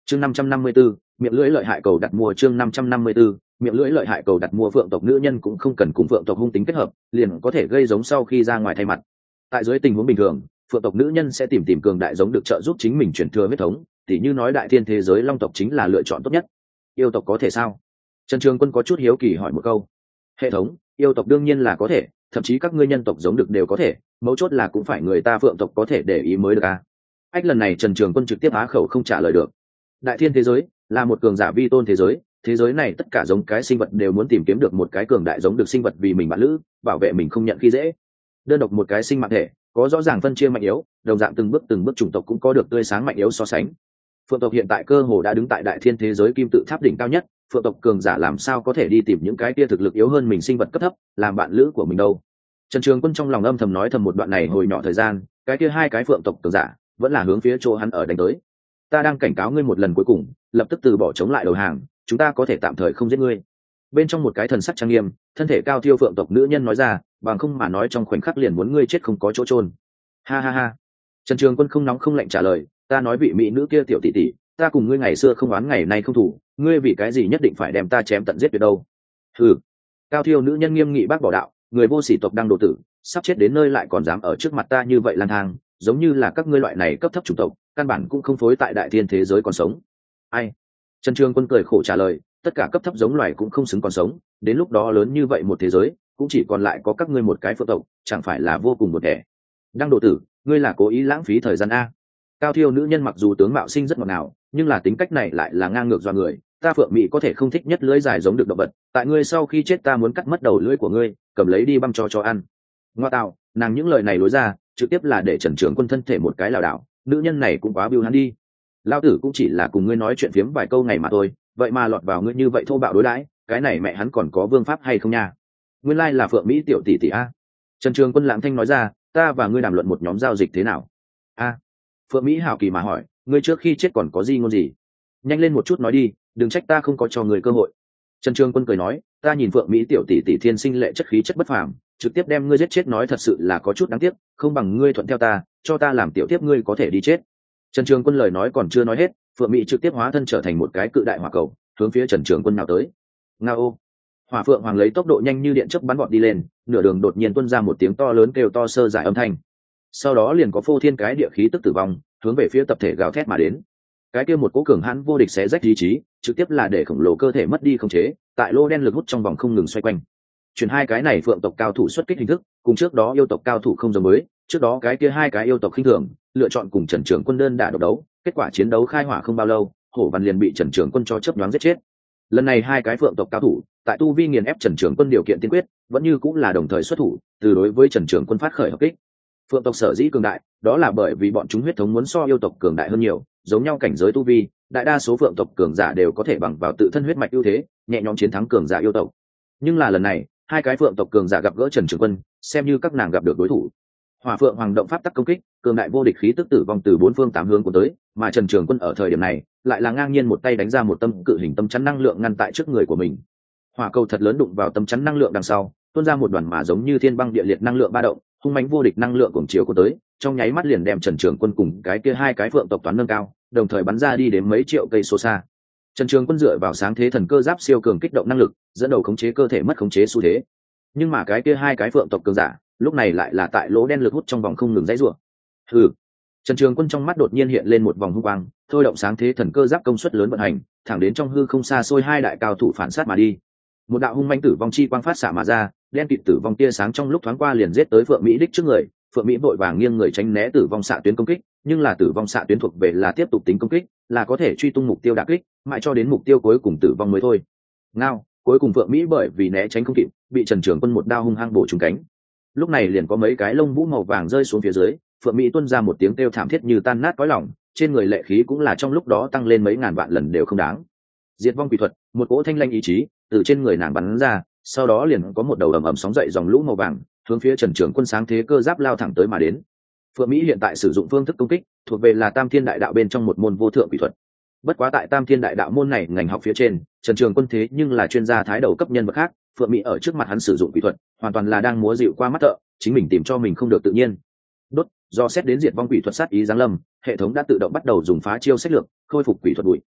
chương 554, miệng lưỡi lợi hại cầu đặt mua. chương 554, miệng lưỡi lợi hại cầu đặt mua. Phượng tộc nữ nhân cũng không cần cùng phượng tộc hung tính kết hợp liền có thể gây giống sau khi ra ngoài thay mặt. Tại dưới tình huống bình thường, phượng tộc nữ nhân sẽ tìm cường đại giống được trợ giúp chính mình chuyển thừa huyết thống, tỉ như nói đại thiên thế giới long tộc chính là lựa chọn tốt nhất. Yêu tộc có thể sao? Trần Trường Quân có chút hiếu kỳ hỏi một câu. Hệ thống, yêu tộc đương nhiên là có thể, thậm chí các ngươi nhân tộc giống được đều có thể, mấu chốt là cũng phải người ta phượng tộc có thể để ý mới được à. Ách, lần này Trần Trường Quân trực tiếp á khẩu không trả lời được. Đại thiên thế giới là một cường giả vi tôn thế giới này tất cả giống cái sinh vật đều muốn tìm kiếm được một cái cường đại giống được sinh vật vì mình bạn lữ, bảo vệ mình không nhận khi dễ. Đơn độc một cái sinh mạng thể có rõ ràng phân chia mạnh yếu, đồng dạng từng bước chủng tộc cũng có được tươi sáng mạnh yếu so sánh. Phượng tộc hiện tại cơ hồ đã đứng tại đại thiên thế giới kim tự tháp đỉnh cao nhất, phượng tộc cường giả làm sao có thể đi tìm những cái kia thực lực yếu hơn mình sinh vật cấp thấp làm bạn lữ của mình đâu. Trần Trường Quân trong lòng âm thầm nói thầm một đoạn này hồi nhỏ thời gian, cái kia hai cái phượng tộc cường giả vẫn là hướng phía chỗ hắn ở đánh tới. Ta đang cảnh cáo ngươi một lần cuối cùng, lập tức từ bỏ chống lại đầu hàng, chúng ta có thể tạm thời không giết ngươi. Bên trong một cái thần sắc trang nghiêm, thân thể cao thiêu phượng tộc nữ nhân nói ra, bằng không mà nói trong khoảnh khắc liền muốn ngươi chết không có chỗ chôn. Ha ha ha. Trần Trường Quân không nóng không lạnh trả lời, ta nói vị mỹ nữ kia tiểu tỷ tỷ, ta cùng ngươi ngày xưa không oán ngày nay không thủ, ngươi vì cái gì nhất định phải đem ta chém tận giết tuyệt đâu? Hừ. Cao thiêu nữ nhân nghiêm nghị bác bỏ đạo, người vô sỉ tộc đang độ tử, sắp chết đến nơi lại còn dám ở trước mặt ta như vậy lang thang, giống như là các ngươi loại này cấp thấp chủng tộc, căn bản cũng không phối tại đại thiên thế giới còn sống. Ai? Trần Trường Quân cười khổ trả lời, tất cả cấp thấp giống loài cũng không xứng còn sống, đến lúc đó lớn như vậy một thế giới, cũng chỉ còn lại có các ngươi một cái phượng tộc, chẳng phải là vô cùng một thể. Đang độ tử, ngươi là cố ý lãng phí thời gian a. Cao thiêu nữ nhân mặc dù tướng mạo sinh rất ngọt ngào, nhưng là tính cách này lại là ngang ngược do người, ta phượng mỹ có thể không thích nhất lưỡi dài giống được động vật, tại ngươi sau khi chết ta muốn cắt mất đầu lưỡi của ngươi, cầm lấy đi băm cho ăn. Ngoa tạo, nàng những lời này nói ra trực tiếp là để Trần Trường Quân thân thể một cái lảo đảo, nữ nhân này cũng quá biêu hắn đi. Lão tử cũng chỉ là cùng ngươi nói chuyện phiếm vài câu ngày mà thôi, vậy mà lọt vào ngươi như vậy thô bạo đối đãi, cái này mẹ hắn còn có vương pháp hay không nha? Nguyên lai là phượng mỹ tiểu tỷ tỷ a. Trần Trường Quân lãng thanh nói ra, ta và ngươi đàm luận một nhóm giao dịch thế nào? A. Phượng mỹ hảo kỳ mà hỏi, ngươi trước khi chết còn có gì ngôn gì? Nhanh lên một chút nói đi, đừng trách ta không có cho ngươi cơ hội. Trần Trường Quân cười nói, ta nhìn phượng mỹ tiểu tỷ tỷ thiên sinh lệ chất khí chất bất phàm, trực tiếp đem ngươi giết chết nói thật sự là có chút đáng tiếc, không bằng ngươi thuận theo ta, cho ta làm tiểu tiếp ngươi có thể đi chết. Trần Trường Quân lời nói còn chưa nói hết, phượng mỹ trực tiếp hóa thân trở thành một cái cự đại hỏa cầu, hướng phía Trần Trường Quân nào tới. Ngao! Hỏa phượng hoàng lấy tốc độ nhanh như điện chớp bắn vọt đi lên, nửa đường đột nhiên tuôn ra một tiếng to lớn kêu to sơ giải âm thanh. Sau đó liền có phô thiên cái địa khí tức tử vong, hướng về phía tập thể gào thét mà đến. Cái kia một cỗ cường hãn vô địch xé rách ý chí, trực tiếp là để khổng lồ cơ thể mất đi khống chế, tại lô đen lực hút trong vòng không ngừng xoay quanh. Chuyển hai cái này phượng tộc cao thủ xuất kích hình thức, cùng trước đó yêu tộc cao thủ không giống mới, trước đó cái kia hai cái yêu tộc khinh thường, lựa chọn cùng Trần Trường Quân đơn đả độc đấu, kết quả chiến đấu khai hỏa không bao lâu, Hổ Văn liền bị Trần Trường Quân cho chớp nhoáng giết chết. Lần này hai cái phượng tộc cao thủ, tại tu vi nghiền ép Trần Trường Quân điều kiện tiên quyết, vẫn như cũng là đồng thời xuất thủ, từ đối với Trần Trường Quân phát khởi hợp kích. Phượng tộc sở dĩ cường đại, đó là bởi vì bọn chúng huyết thống muốn so yêu tộc cường đại hơn nhiều, giống nhau cảnh giới tu vi, đại đa số phượng tộc cường giả đều có thể bằng vào tự thân huyết mạch ưu thế, nhẹ nhõm chiến thắng cường giả yêu tộc. Nhưng là lần này, hai cái phượng tộc cường giả gặp gỡ Trần Trường Quân, xem như các nàng gặp được đối thủ. Hỏa phượng hoàng động pháp tắc công kích, cường đại vô địch khí tức tử vong từ bốn phương tám hướng của tới, mà Trần Trường Quân ở thời điểm này, lại là ngang nhiên một tay đánh ra một tâm cự hình tâm chắn năng lượng ngăn tại trước người của mình. Hỏa cầu thật lớn đụng vào tâm chắn năng lượng đằng sau, tuôn ra một đoàn mà giống như thiên băng địa liệt năng lượng ba động, hung mãnh vô địch năng lượng cuồng chiếu của tới, trong nháy mắt liền đem Trần Trường Quân cùng cái kia hai cái phượng tộc toán nâng cao, đồng thời bắn ra đi đến mấy triệu cây số xa. Trần Trường Quân dựa vào sáng thế thần cơ giáp siêu cường kích động năng lực, dẫn đầu khống chế cơ thể mất khống chế xu thế. Nhưng mà cái kia hai cái phượng tộc cường giả, lúc này lại là tại lỗ đen lực hút trong vòng không ngừng dãy rủa. Hừ. Trần Trường Quân trong mắt đột nhiên hiện lên một vòng hung quang, thôi động sáng thế thần cơ giáp công suất lớn vận hành, thẳng đến trong hư không xa xôi hai đại cao thủ phản sát mà đi. Một đạo hung manh tử vong chi quang phát xạ mà ra, đen kịt tử vong tia sáng trong lúc thoáng qua liền giết tới Phượng Mỹ đích trước người. Phượng Mỹ vội vàng nghiêng người tránh né tử vong xạ tuyến công kích, nhưng là tử vong xạ tuyến thuộc về là tiếp tục tính công kích, là có thể truy tung mục tiêu đả kích, mãi cho đến mục tiêu cuối cùng tử vong mới thôi. Ngao, cuối cùng Phượng Mỹ bởi vì né tránh không kịp, bị Trần Trường Quân một đao hung hăng bổ trúng cánh. Lúc này liền có mấy cái lông vũ màu vàng rơi xuống phía dưới, Phượng Mỹ tuôn ra một tiếng kêu thảm thiết như tan nát cõi lòng, trên người lệ khí cũng là trong lúc đó tăng lên mấy ngàn vạn lần đều không đáng. Diệt vong quỷ thuật, một cỗ thanh lanh ý chí từ trên người nàng bắn ra, sau đó liền có một đầu ầm ầm sóng dậy dòng lũ màu vàng, hướng phía Trần Trường Quân sáng thế cơ giáp lao thẳng tới mà đến. Phượng Mỹ hiện tại sử dụng phương thức công kích thuộc về là Tam Thiên Đại Đạo bên trong một môn vô thượng quỷ thuật. Bất quá tại Tam Thiên Đại Đạo môn này ngành học phía trên, Trần Trường Quân thế nhưng là chuyên gia thái đầu cấp nhân vật khác, Phượng Mỹ ở trước mặt hắn sử dụng quỷ thuật, hoàn toàn là đang múa dịu qua mắt thợ, chính mình tìm cho mình không được tự nhiên. Đốt, do xét đến diệt vong quỷ thuật sát ý giáng lâm, hệ thống đã tự động bắt đầu dùng phá chiêu sách lược, khôi phục quỷ thuật bụi,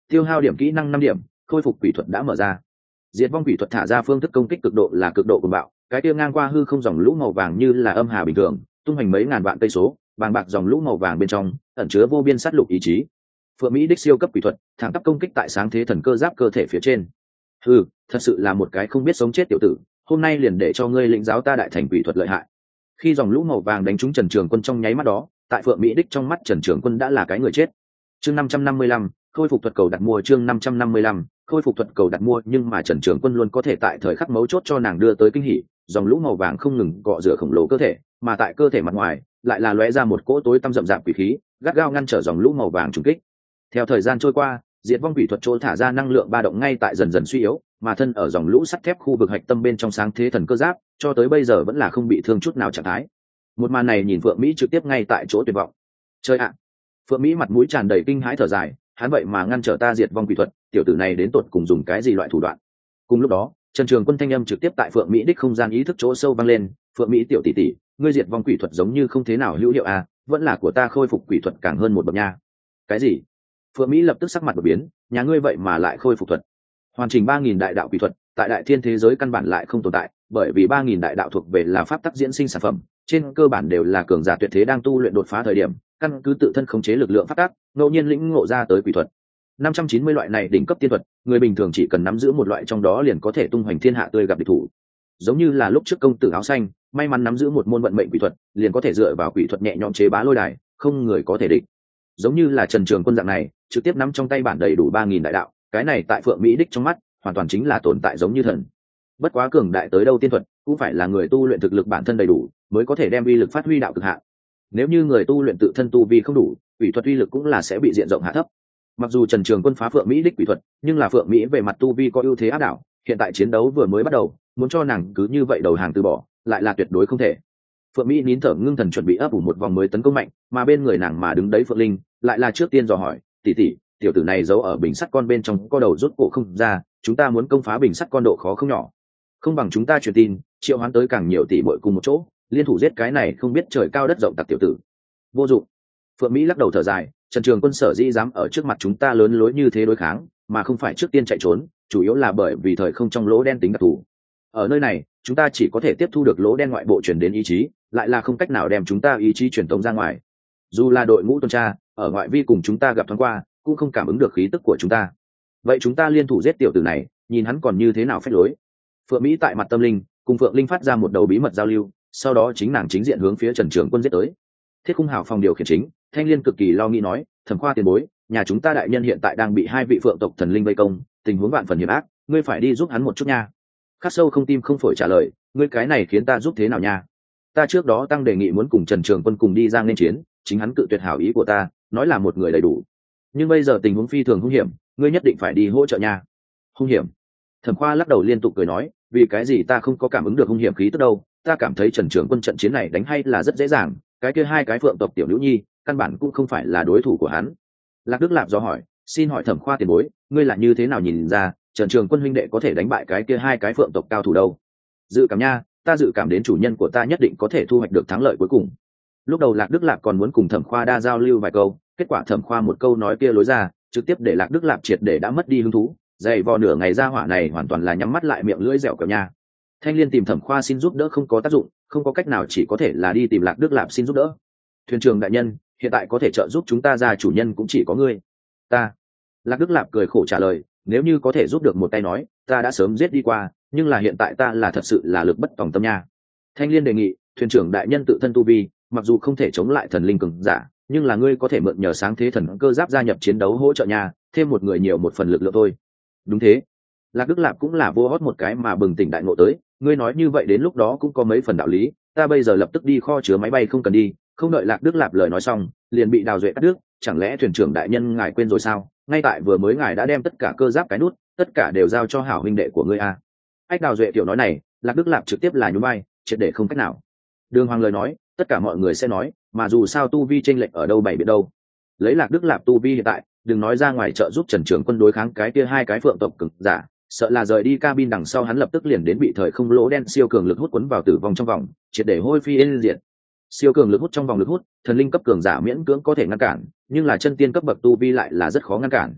tiêu hao điểm kỹ năng 5 điểm, khôi phục quỷ thuật đã mở ra. Diệt vong quỷ thuật thả ra phương thức công kích cực độ là cực độ cuồng bạo, cái kia ngang qua hư không dòng lũ màu vàng như là âm hà bình thường, tung hoành mấy ngàn vạn cây số, vàng bạc dòng lũ màu vàng bên trong ẩn chứa vô biên sát lục ý chí. Phượng Mỹ đích siêu cấp quỷ thuật, thẳng tắp công kích tại sáng thế thần cơ giáp cơ thể phía trên. Thật sự là một cái không biết sống chết tiểu tử, hôm nay liền để cho ngươi lĩnh giáo ta đại thành quỷ thuật lợi hại. Khi dòng lũ màu vàng đánh trúng Trần Trường Quân trong nháy mắt đó, tại Phượng Mỹ đích trong mắt Trần Trường Quân đã là cái người chết. Chương 555, khôi phục thuật cầu đặt mua chương 555, khôi phục thuật cầu đặt mua, nhưng mà Trần Trường Quân luôn có thể tại thời khắc mấu chốt cho nàng đưa tới kinh hỉ, dòng lũ màu vàng không ngừng cọ rửa khổng lồ cơ thể, mà tại cơ thể mặt ngoài lại là lóe ra một cỗ tối tăm rậm rạp quỷ khí, gắt gao ngăn trở dòng lũ màu vàng trùng kích. Theo thời gian trôi qua, diệt vong quỷ thuật chỗ thả ra năng lượng ba động ngay tại dần dần suy yếu, mà thân ở dòng lũ sắt thép khu vực hạch tâm bên trong sáng thế thần cơ giáp, cho tới bây giờ vẫn là không bị thương chút nào trạng thái. Một màn này nhìn Phượng Mỹ trực tiếp ngay tại chỗ tuyệt vọng. Chơi ạ! Phượng Mỹ mặt mũi tràn đầy kinh hãi thở dài, hắn vậy mà ngăn trở ta diệt vong quỷ thuật, tiểu tử này đến tột cùng dùng cái gì loại thủ đoạn? Cùng lúc đó, Trần Trường Quân thanh âm trực tiếp tại Phượng Mỹ đích không gian ý thức chỗ sâu vang lên, "Phượng Mỹ tiểu tỷ tỷ, ngươi diệt vong quỷ thuật giống như không thế nào hữu hiệu à, vẫn là của ta khôi phục quỷ thuật càng hơn một bậc nha." Cái gì? Phượng Mỹ lập tức sắc mặt đổi biến, nhà ngươi vậy mà lại khôi phục thuật? Hoàn chỉnh 3000 đại đạo quỷ thuật, tại đại thiên thế giới căn bản lại không tồn tại, bởi vì 3000 đại đạo thuộc về là pháp tắc diễn sinh sản phẩm, trên cơ bản đều là cường giả tuyệt thế đang tu luyện đột phá thời điểm, căn cứ tự thân khống chế lực lượng pháp tắc, ngẫu nhiên lĩnh ngộ ra tới quỷ thuật. 590 loại này đỉnh cấp tiên thuật, người bình thường chỉ cần nắm giữ một loại trong đó liền có thể tung hoành thiên hạ tươi gặp địch thủ. Giống như là lúc trước công tử áo xanh, may mắn nắm giữ một môn vận mệnh quỷ thuật, liền có thể dựa vào quỷ thuật nhẹ nhõm chế bá lôi đài, không người có thể địch. Giống như là Trần Trường Quân dạng này, trực tiếp nắm trong tay bản đầy đủ 3000 đại đạo, cái này tại Phượng Mỹ đích trong mắt, hoàn toàn chính là tồn tại giống như thần. Bất quá cường đại tới đâu tiên thuật, cũng phải là người tu luyện thực lực bản thân đầy đủ, mới có thể đem uy lực phát huy đạo cực hạn. Nếu như người tu luyện tự thân tu vi không đủ, quỷ thuật uy lực cũng là sẽ bị diện rộng hạ thấp. Mặc dù Trần Trường Quân phá Phượng Mỹ đích quỷ thuật, nhưng là Phượng Mỹ về mặt tu vi có ưu thế áp đảo, hiện tại chiến đấu vừa mới bắt đầu, muốn cho nàng cứ như vậy đầu hàng từ bỏ, lại là tuyệt đối không thể. Phượng Mỹ nín thở ngưng thần chuẩn bị ấp ủ một vòng mới tấn công mạnh, mà bên người nàng mà đứng đấy Phượng Linh, lại là trước tiên dò hỏi, "Tỷ tỷ, tiểu tử này giấu ở bình sắt con bên trong, có đầu rút cổ không ra, chúng ta muốn công phá bình sắt con độ khó không nhỏ. Không bằng chúng ta truyền tin, triệu hoán tới càng nhiều tỷ muội cùng một chỗ, liên thủ giết cái này không biết trời cao đất rộng tặc tiểu tử." Vô dụng. Phượng Mỹ lắc đầu thở dài, Trần Trường Quân sở dĩ dám ở trước mặt chúng ta lớn lối như thế đối kháng, mà không phải trước tiên chạy trốn, chủ yếu là bởi vì thời không trong lỗ đen tính đặc thù. Ở nơi này, chúng ta chỉ có thể tiếp thu được lỗ đen ngoại bộ truyền đến ý chí, lại là không cách nào đem chúng ta ý chí truyền tống ra ngoài. Dù là đội ngũ tuần tra ở ngoại vi cùng chúng ta gặp thoáng qua, cũng không cảm ứng được khí tức của chúng ta. Vậy chúng ta liên thủ giết tiểu tử này, nhìn hắn còn như thế nào phách lối. Phượng Mỹ tại mặt tâm linh, cùng Phượng Linh phát ra một đầu bí mật giao lưu, sau đó chính nàng chính diện hướng phía Trần Trường Quân giết tới. Thiết Khung Hào phòng điều khiển chính, Thanh Liên cực kỳ lo nghĩ nói, "Thẩm Khoa tiền bối, nhà chúng ta đại nhân hiện tại đang bị hai vị phượng tộc thần linh vây công, tình huống vạn phần hiểm ác, ngươi phải đi giúp hắn một chút nha." Khắc Sâu không tim không phổi trả lời, "Ngươi cái này khiến ta giúp thế nào nha? Ta trước đó tăng đề nghị muốn cùng Trần Trường Quân cùng đi ra nên chiến, chính hắn cự tuyệt hảo ý của ta, nói là một người đầy đủ. Nhưng bây giờ tình huống phi thường hung hiểm, ngươi nhất định phải đi hỗ trợ nha." Hung hiểm? Thẩm Khoa lắc đầu liên tục cười nói, "Vì cái gì ta không có cảm ứng được hung hiểm khí tức đâu, ta cảm thấy Trần Trường Quân trận chiến này đánh hay là rất dễ dàng, cái kia hai cái phượng tộc tiểu nữ nhi, căn bản cũng không phải là đối thủ của hắn." Lạc Đức Lạp do hỏi, "Xin hỏi Thẩm Khoa tiền bối, ngươi là như thế nào nhìn ra Trần Trường Quân huynh đệ có thể đánh bại cái kia hai cái phượng tộc cao thủ đâu?" Dự cảm nha, ta dự cảm đến chủ nhân của ta nhất định có thể thu hoạch được thắng lợi cuối cùng. Lúc đầu Lạc Đức Lạp còn muốn cùng Thẩm Khoa đa giao lưu vài câu, kết quả Thẩm Khoa một câu nói kia lối ra, trực tiếp để Lạc Đức Lạp triệt để đã mất đi hứng thú, dày vò nửa ngày ra hỏa này hoàn toàn là nhắm mắt lại miệng lưỡi dẻo kẹo nha. Thanh Liên tìm Thẩm Khoa xin giúp đỡ không có tác dụng, không có cách nào chỉ có thể là đi tìm Lạc Đức Lạp xin giúp đỡ. "Thuyền trưởng đại nhân, hiện tại có thể trợ giúp chúng ta ra chủ nhân cũng chỉ có ngươi." "Ta." Lạc Đức Lạp cười khổ trả lời, "Nếu như có thể giúp được một tay nói, ta đã sớm giết đi qua, nhưng là hiện tại ta là thật sự là lực bất tòng tâm nha." Thanh Liên đề nghị, "Thuyền trưởng đại nhân tự thân tu vi, mặc dù không thể chống lại thần linh cường giả, nhưng là ngươi có thể mượn nhờ sáng thế thần cơ giáp gia nhập chiến đấu hỗ trợ nha, thêm một người nhiều một phần lực lượng thôi." "Đúng thế." Lạc Đức Lạp cũng là vô hót một cái mà bừng tỉnh đại ngộ tới, "Ngươi nói như vậy đến lúc đó cũng có mấy phần đạo lý, ta bây giờ lập tức đi kho chứa máy bay không cần đi." Không đợi Lạc Đức Lạp lời nói xong, liền bị Đào Duệ cắt đứt, "Chẳng lẽ thuyền trưởng đại nhân ngài quên rồi sao? Ngay tại vừa mới ngài đã đem tất cả cơ giáp cái nút, tất cả đều giao cho hảo huynh đệ của ngươi à?" Ách Đào Duệ tiểu nói này, Lạc Đức Lạp trực tiếp là nhún vai, triệt để không cách nào. Đường Hoàng lời nói, tất cả mọi người sẽ nói, mà dù sao tu vi chênh lệch ở đâu bảy biết đâu. Lấy Lạc Đức Lạp tu vi hiện tại, đừng nói ra ngoài trợ giúp Trần Trường Quân đối kháng cái kia hai cái phượng tộc cực giả, sợ là rời đi cabin đằng sau hắn lập tức liền đến bị thời không lỗ đen siêu cường lực hút cuốn vào tử vong trong vòng, triệt để hôi phi yên diệt. Siêu cường lực hút trong vòng lực hút, thần linh cấp cường giả miễn cưỡng có thể ngăn cản, nhưng là chân tiên cấp bậc tu vi lại là rất khó ngăn cản.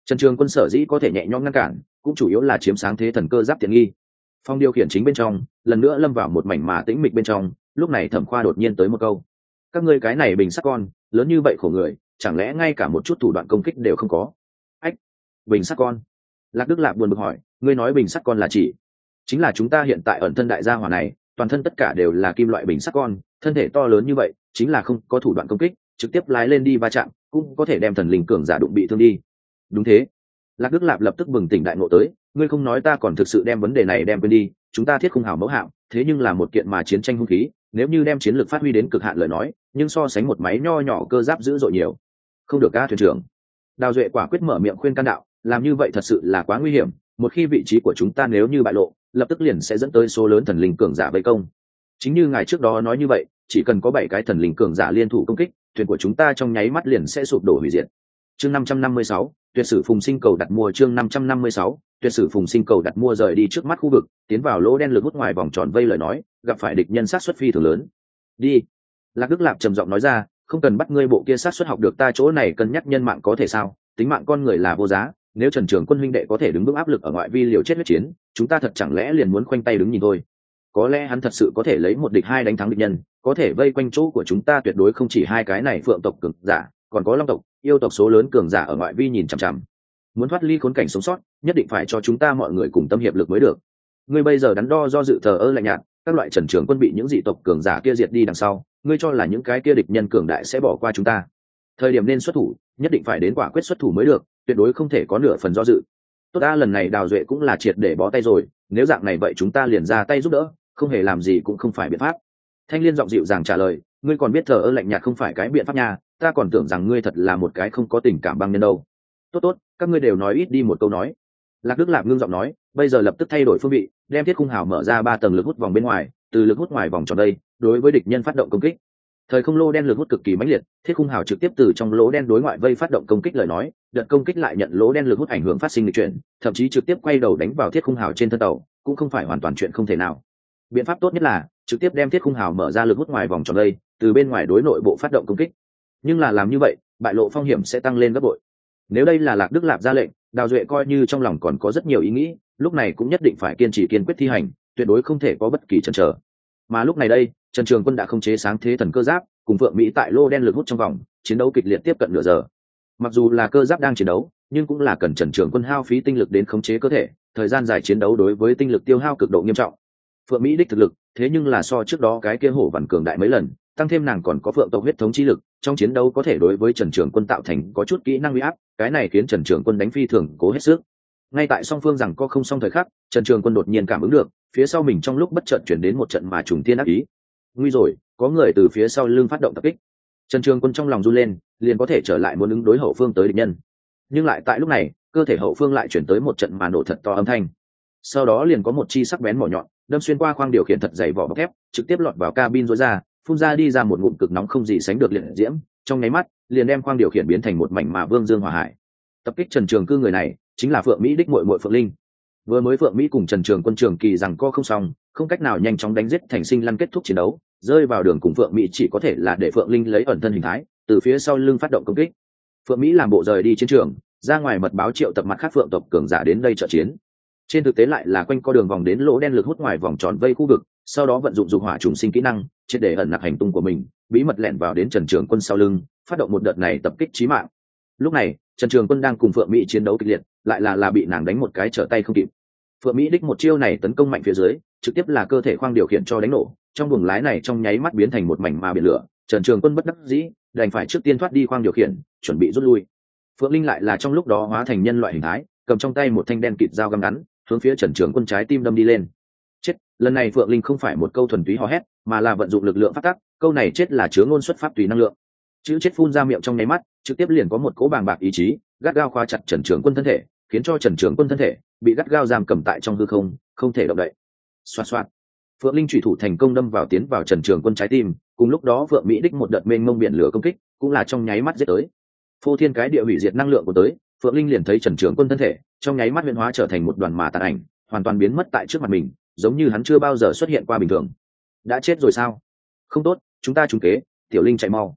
Trần Trường Quân sở dĩ có thể nhẹ nhõm ngăn cản cũng chủ yếu là chiếm sáng thế thần cơ giáp tiện nghi. Phong điều khiển chính bên trong lần nữa lâm vào một mảnh mà tĩnh mịch bên trong. Lúc này Thẩm Khoa đột nhiên tới một câu: các ngươi cái này bình sắt con lớn như vậy khổ người, chẳng lẽ ngay cả một chút thủ đoạn công kích đều không có? Ách, bình sắt con? Lạc Đức Lạp buồn bực hỏi, ngươi nói bình sắt con là chỉ chính là chúng ta hiện tại ẩn thân đại gia hỏa này, toàn thân tất cả đều là kim loại bình sắt con, thân thể to lớn như vậy, chính là không có thủ đoạn công kích, trực tiếp lái lên đi va chạm, cũng có thể đem thần linh cường giả đụng bị thương đi. Đúng thế. Lạc Đức Lạp lập tức bừng tỉnh đại ngộ tới, ngươi không nói ta còn thực sự đem vấn đề này đem quên đi, chúng ta thiết khung hào mẫu hạm, thế nhưng là một kiện mà chiến tranh hung khí, nếu như đem chiến lược phát huy đến cực hạn lời nói, nhưng so sánh một máy nho nhỏ cơ giáp dữ dội nhiều. Không được ca thuyền trưởng. Đào Duệ quả quyết mở miệng khuyên can đạo, làm như vậy thật sự là quá nguy hiểm, một khi vị trí của chúng ta nếu như bại lộ, lập tức liền sẽ dẫn tới số lớn thần linh cường giả vây công. Chính như ngài trước đó nói như vậy, chỉ cần có 7 cái thần linh cường giả liên thủ công kích, thuyền của chúng ta trong nháy mắt liền sẽ sụp đổ hủy diệt. Chương 556, tuyệt sử phùng sinh cầu đặt mua. Chương 556, tuyệt sử phùng sinh cầu đặt mua. Rời đi trước mắt khu vực, tiến vào lỗ đen lực hút ngoài vòng tròn vây lời nói, gặp phải địch nhân sát suất phi thường lớn. Đi. Lạc Đức Lạp trầm giọng nói ra, không cần bắt ngươi bộ kia sát suất học được ta chỗ này cân nhắc nhân mạng có thể sao? Tính mạng con người là vô giá, nếu Trần Trường Quân huynh đệ có thể đứng vững áp lực ở ngoại vi liều chết huyết chiến, chúng ta thật chẳng lẽ liền muốn khoanh tay đứng nhìn thôi? Có lẽ hắn thật sự có thể lấy 1 địch 2 đánh thắng địch nhân, có thể vây quanh chỗ của chúng ta tuyệt đối không chỉ 2 cái này phượng tộc cường giả, còn có long tộc, yêu tộc số lớn cường giả ở ngoại vi nhìn chằm chằm. Muốn thoát ly khốn cảnh sống sót, nhất định phải cho chúng ta mọi người cùng tâm hiệp lực mới được. Ngươi bây giờ đắn đo do dự thờ ơ lạnh nhạt, các loại Trần Trường Quân bị những dị tộc cường giả kia diệt đi đằng sau, ngươi cho là những cái kia địch nhân cường đại sẽ bỏ qua chúng ta? Thời điểm nên xuất thủ, nhất định phải đến quả quyết xuất thủ mới được, tuyệt đối không thể có nửa phần do dự. Tốt ta, lần này Đào Duệ cũng là triệt để bó tay rồi, nếu dạng này vậy chúng ta liền ra tay giúp đỡ, không hề làm gì cũng không phải biện pháp. Thanh Liên giọng dịu dàng trả lời, ngươi còn biết thờ ơ lạnh nhạt không phải cái biện pháp nha, ta còn tưởng rằng ngươi thật là một cái không có tình cảm băng nhân đâu. Tốt tốt, các ngươi đều nói ít đi một câu nói. Lạc Đức Lạp ngưng giọng nói, bây giờ lập tức thay đổi phương vị, đem thiết khung hào mở ra 3 tầng lực hút vòng bên ngoài, từ lực hút ngoài vòng tròn đây, đối với địch nhân phát động công kích. Thời không lô đen lực hút cực kỳ mãnh liệt, thiết khung hào trực tiếp từ trong lỗ đen đối ngoại vây phát động công kích lời nói, đợt công kích lại nhận lỗ đen lực hút ảnh hưởng phát sinh lịch chuyển, thậm chí trực tiếp quay đầu đánh vào thiết khung hào trên thân tàu, cũng không phải hoàn toàn chuyện không thể nào. Biện pháp tốt nhất là trực tiếp đem thiết khung hào mở ra lực hút ngoài vòng tròn đây, từ bên ngoài đối nội bộ phát động công kích. Nhưng là làm như vậy, bại lộ phong hiểm sẽ tăng lên gấp bội. Nếu đây là Lạc Đức Lạp ra lệnh, Đào Duệ coi như trong lòng còn có rất nhiều ý nghĩ, lúc này cũng nhất định phải kiên trì kiên quyết thi hành, tuyệt đối không thể có bất kỳ chần chờ. Mà lúc này đây, Trần Trường Quân đã khống chế sáng thế thần cơ giáp, cùng Phượng Mỹ tại lô đen lực hút trong vòng chiến đấu kịch liệt tiếp cận nửa giờ. Mặc dù là cơ giáp đang chiến đấu, nhưng cũng là cần Trần Trường Quân hao phí tinh lực đến khống chế cơ thể, thời gian dài chiến đấu đối với tinh lực tiêu hao cực độ nghiêm trọng. Phượng Mỹ đích thực lực, thế nhưng là so trước đó cái kia hổ vằn cường đại mấy lần, tăng thêm nàng còn có phượng tộc huyết thống chi lực, trong chiến đấu có thể đối với Trần Trường Quân tạo thành có chút kỹ năng uy áp, cái này khiến Trần Trường Quân đánh phi thường cố hết sức. Ngay tại song phương rằng có không xong thời khắc, Trần Trường Quân đột nhiên cảm ứng được, phía sau mình trong lúc bất chợt chuyển đến một trận mà trùng thiên ác ý. Nguy rồi, có người từ phía sau lưng phát động tập kích. Trần Trường Quân trong lòng run lên, liền có thể trở lại muốn ứng đối hậu phương tới địch nhân. Nhưng lại tại lúc này, cơ thể hậu phương lại chuyển tới một trận mà nổ thật to âm thanh. Sau đó liền có một chi sắc bén mỏ nhọn đâm xuyên qua khoang điều khiển thật dày vỏ bọc thép, trực tiếp lọt vào cabin rối ra, phun ra đi ra một ngụm cực nóng không gì sánh được liệt diễm, trong nháy mắt liền đem khoang điều khiển biến thành một mảnh mà vương dương hỏa hải. Tập kích Trần Trường Cư người này chính là Phượng Mỹ đích muội muội Phượng Linh. Vừa mới Phượng Mỹ cùng Trần Trường Quân trường kỳ rằng co không xong, không cách nào nhanh chóng đánh giết thành sinh lăn kết thúc chiến đấu, rơi vào đường cùng Phượng Mỹ chỉ có thể là để Phượng Linh lấy ẩn thân hình thái, từ phía sau lưng phát động công kích. Phượng Mỹ làm bộ rời đi chiến trường, ra ngoài mật báo triệu tập mặt khác phượng tộc cường giả đến đây trợ chiến. Trên thực tế lại là quanh co đường vòng đến lỗ đen lực hút ngoài vòng tròn vây khu vực, sau đó vận dụng dục hỏa trùng sinh kỹ năng, triệt để ẩn nặc hành tung của mình, bí mật lẻn vào đến Trần Trường Quân sau lưng, phát động một đợt này tập kích chí mạng. Lúc này, Trần Trường Quân đang cùng Phượng Mỹ chiến đấu kịch liệt, lại là bị nàng đánh một cái trở tay không kịp. Phượng Mỹ đích một chiêu này tấn công mạnh phía dưới, trực tiếp là cơ thể khoang điều khiển cho đánh nổ, trong buồng lái này trong nháy mắt biến thành một mảnh ma biển lửa. Trần Trường Quân bất đắc dĩ, đành phải trước tiên thoát đi khoang điều khiển, chuẩn bị rút lui. Phượng Linh lại là trong lúc đó hóa thành nhân loại hình thái, cầm trong tay một thanh đen kịt dao găm ngắn, hướng phía Trần Trường Quân trái tim đâm đi lên. Chết, lần này Phượng Linh không phải một câu thuần túy hò hét, mà là vận dụng lực lượng pháp tắc, câu này chết là chứa ngôn xuất pháp tùy năng lượng. Chữ chết phun ra miệng trong nháy mắt, trực tiếp liền có một cỗ bàng bạc ý chí, gắt gao khóa chặt Trần Trường Quân thân thể, khiến cho Trần Trường Quân thân thể bị gắt gao giam cầm tại trong hư không, không thể động đậy. Xoạt xoạt. Phượng Linh chủy thủ thành công đâm vào tiến vào Trần Trường Quân trái tim, cùng lúc đó Phượng Mỹ đích một đợt mênh mông biển lửa công kích, cũng là trong nháy mắt giết tới. Phô thiên cái địa hủy diệt năng lượng của tới, Phượng Linh liền thấy Trần Trường Quân thân thể trong nháy mắt biến hóa trở thành một đoàn mà tàn ảnh, hoàn toàn biến mất tại trước mặt mình, giống như hắn chưa bao giờ xuất hiện qua bình thường. Đã chết rồi sao? Không tốt, chúng ta trúng kế, Tiểu Linh chạy mau.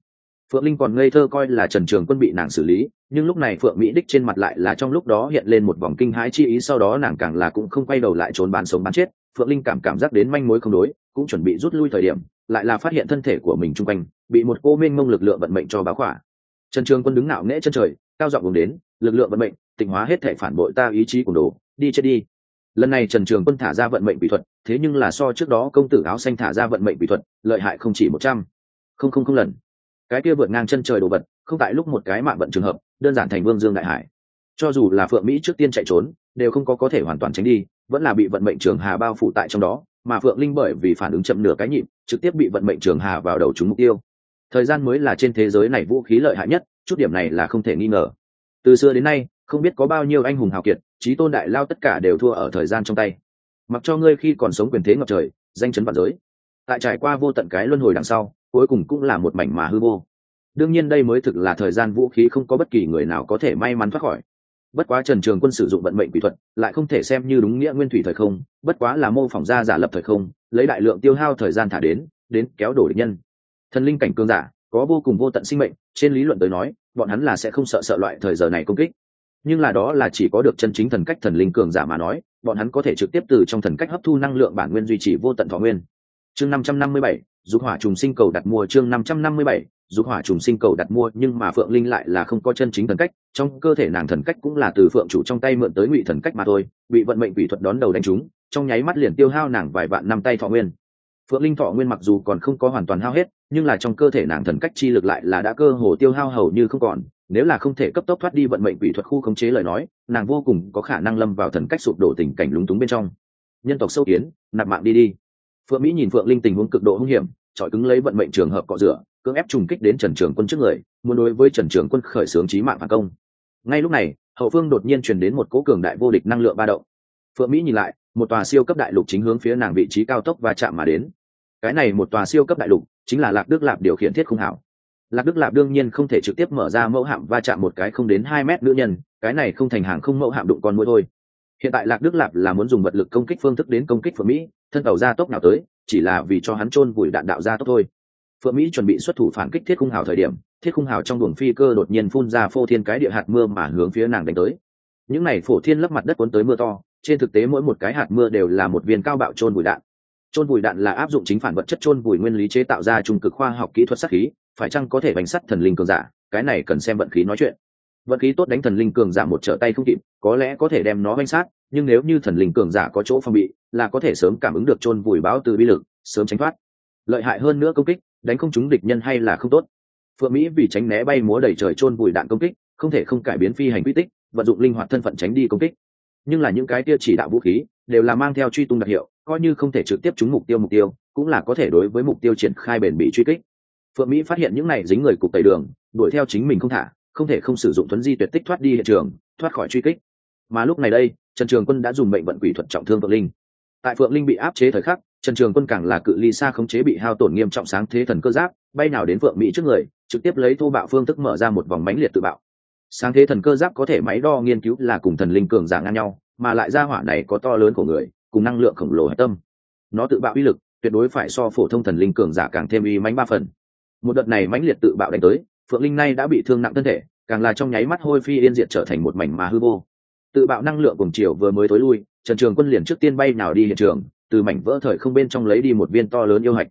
Phượng Linh còn ngây thơ coi là Trần Trường Quân bị nàng xử lý, nhưng lúc này Phượng Mỹ Đích trên mặt lại là trong lúc đó hiện lên một vòng kinh hãi chi ý, sau đó nàng càng là cũng không quay đầu lại trốn bán sống bán chết. Phượng Linh cảm giác đến manh mối không đối, cũng chuẩn bị rút lui thời điểm, lại là phát hiện thân thể của mình trung quanh bị một cô mênh mông lực lượng vận mệnh cho báo khỏa. Trần Trường Quân đứng ngạo nghễ chân trời, cao giọng gầm đến, lực lượng vận mệnh, tịnh hóa hết thể phản bội ta ý chí cùng đồ, đi chết đi. Lần này Trần Trường Quân thả ra vận mệnh quỷ thuật, thế nhưng là so trước đó công tử áo xanh thả ra vận mệnh quỷ thuật lợi hại không chỉ 100,000 lần. Cái kia vượt ngang chân trời đồ vật, không tại lúc một cái mạng vận trường hợp, đơn giản thành vương dương đại hải. Cho dù là Phượng Mỹ trước tiên chạy trốn, đều không có thể hoàn toàn tránh đi, vẫn là bị vận mệnh trường hà bao phủ tại trong đó, mà Phượng Linh bởi vì phản ứng chậm nửa cái nhịp, trực tiếp bị vận mệnh trường hà vào đầu trúng mục tiêu. Thời gian mới là trên thế giới này vũ khí lợi hại nhất, chút điểm này là không thể nghi ngờ. Từ xưa đến nay, không biết có bao nhiêu anh hùng hào kiệt, chí tôn đại lao tất cả đều thua ở thời gian trong tay. Mặc cho ngươi khi còn sống quyền thế ngập trời, danh chấn vạn giới, tại trải qua vô tận cái luân hồi đằng sau, cuối cùng cũng là một mảnh mà hư vô. Đương nhiên đây mới thực là thời gian vũ khí, không có bất kỳ người nào có thể may mắn thoát khỏi. Bất quá Trần Trường Quân sử dụng vận mệnh quỷ thuật, lại không thể xem như đúng nghĩa nguyên thủy thời không, bất quá là mô phỏng ra giả lập thời không, lấy đại lượng tiêu hao thời gian thả đến kéo đổ địch nhân. Thần linh cảnh cường giả có vô cùng vô tận sinh mệnh, trên lý luận tới nói, bọn hắn là sẽ không sợ loại thời giờ này công kích. Nhưng là đó là chỉ có được chân chính thần cách thần linh cường giả mà nói, bọn hắn có thể trực tiếp từ trong thần cách hấp thu năng lượng bản nguyên duy trì vô tận thọ nguyên. Chương 557, dục hỏa trùng sinh cầu đặt mua. Chương 557, dục hỏa trùng sinh cầu đặt mua. Nhưng mà Phượng Linh lại là không có chân chính thần cách, trong cơ thể nàng thần cách cũng là từ Phượng chủ trong tay mượn tới ngụy thần cách mà thôi, bị vận mệnh quỷ thuật đón đầu đánh trúng, trong nháy mắt liền tiêu hao nàng vài vạn năm tay thọ nguyên. Phượng Linh thọ nguyên mặc dù còn không có hoàn toàn hao hết, nhưng là trong cơ thể nàng thần cách chi lực lại là đã cơ hồ tiêu hao hầu như không còn. Nếu là không thể cấp tốc thoát đi vận mệnh quỷ thuật khu khống chế lời nói, nàng vô cùng có khả năng lâm vào thần cách sụp đổ tình cảnh lúng túng bên trong. Nhân tộc sâu kiến, nạp mạng đi. Phượng Mỹ nhìn Phượng Linh tình huống cực độ hung hiểm, chọi cứng lấy vận mệnh trường hợp cọ rửa, cưỡng ép trùng kích đến Trần Trường Quân trước người, muốn đối với Trần Trường Quân khởi xướng chí mạng phản công. Ngay lúc này, hậu phương đột nhiên truyền đến một cỗ cường đại vô địch năng lượng ba động. Phượng Mỹ nhìn lại, một tòa siêu cấp đại lục chính hướng phía nàng vị trí cao tốc và chạm mà đến. Cái này một tòa siêu cấp đại lục chính là Lạc Đức Lạp điều khiển thiết khung hảo. Lạc Đức Lạp đương nhiên không thể trực tiếp mở ra mẫu hạm va chạm một cái không đến 2 mét nữ nhân, cái này không thành hàng không mẫu hạm đụng con muỗi thôi. Hiện tại Lạc Đức Lạp là muốn dùng vật lực công kích phương thức đến công kích Phượng Mỹ, thân tàu ra tốc nào tới, chỉ là vì cho hắn chôn vùi đạn đạo ra tốc thôi. Phượng Mỹ chuẩn bị xuất thủ phản kích thiết khung hào thời điểm, thiết khung hào trong luồng phi cơ đột nhiên phun ra phô thiên cái địa hạt mưa mà hướng phía nàng đánh tới. Những này phổ thiên lấp mặt đất cuốn tới mưa to, trên thực tế mỗi một cái hạt mưa đều là một viên cao bạo chôn vùi đạn. Chôn vùi đạn là áp dụng chính phản vật chất chôn vùi nguyên lý chế tạo ra trung cực khoa học kỹ thuật sát khí, phải chăng có thể bánh sắt thần linh cường giả, cái này cần xem vận khí nói chuyện. Vận khí tốt đánh thần linh cường giả một trở tay không kịp, có lẽ có thể đem nó bánh sát, nhưng nếu như thần linh cường giả có chỗ phòng bị, là có thể sớm cảm ứng được chôn vùi báo từ bi lực, sớm tránh thoát. Lợi hại hơn nữa công kích, đánh không trúng địch nhân hay là không tốt. Phượng Mỹ vì tránh né bay múa đầy trời chôn vùi đạn công kích, không thể không cải biến phi hành quy tích, vận dụng linh hoạt thân phận tránh đi công kích. Nhưng là những cái kia chỉ đạo vũ khí đều là mang theo truy tung đặc hiệu, coi như không thể trực tiếp trúng mục tiêu cũng là có thể đối với mục tiêu triển khai bền bỉ truy kích. Phượng Mỹ phát hiện những này dính người cục tẩy đường, đuổi theo chính mình không thả, không thể không sử dụng thuấn di tuyệt tích thoát đi hiện trường, thoát khỏi truy kích. Mà lúc này đây, Trần Trường Quân đã dùng mệnh vận quỷ thuật trọng thương Phượng Linh. Tại Phượng Linh bị áp chế thời khắc, Trần Trường Quân càng là cự ly xa khống chế bị hao tổn nghiêm trọng sáng thế thần cơ giáp, bay nào đến Phượng Mỹ trước người, trực tiếp lấy thô bạo phương thức mở ra một vòng mãnh liệt tự bạo. Sáng thế thần cơ giáp có thể máy đo nghiên cứu là cùng thần linh cường giả ngang nhau, mà lại ra hỏa này có to lớn của người, cùng năng lượng khổng lồ hạch tâm. Nó tự bạo uy lực tuyệt đối phải so phổ thông thần linh cường giả càng thêm uy mãnh 3 phần. Một đợt này mãnh liệt tự bạo đánh tới, Phượng Linh nay đã bị thương nặng thân thể, càng là trong nháy mắt hôi phi yên diệt trở thành một mảnh mà hư vô. Tự bạo năng lượng cùng chiều vừa mới tối lui, Trần Trường Quân liền trước tiên bay nào đi hiện trường, từ mảnh vỡ thời không bên trong lấy đi một viên to lớn yêu hạch.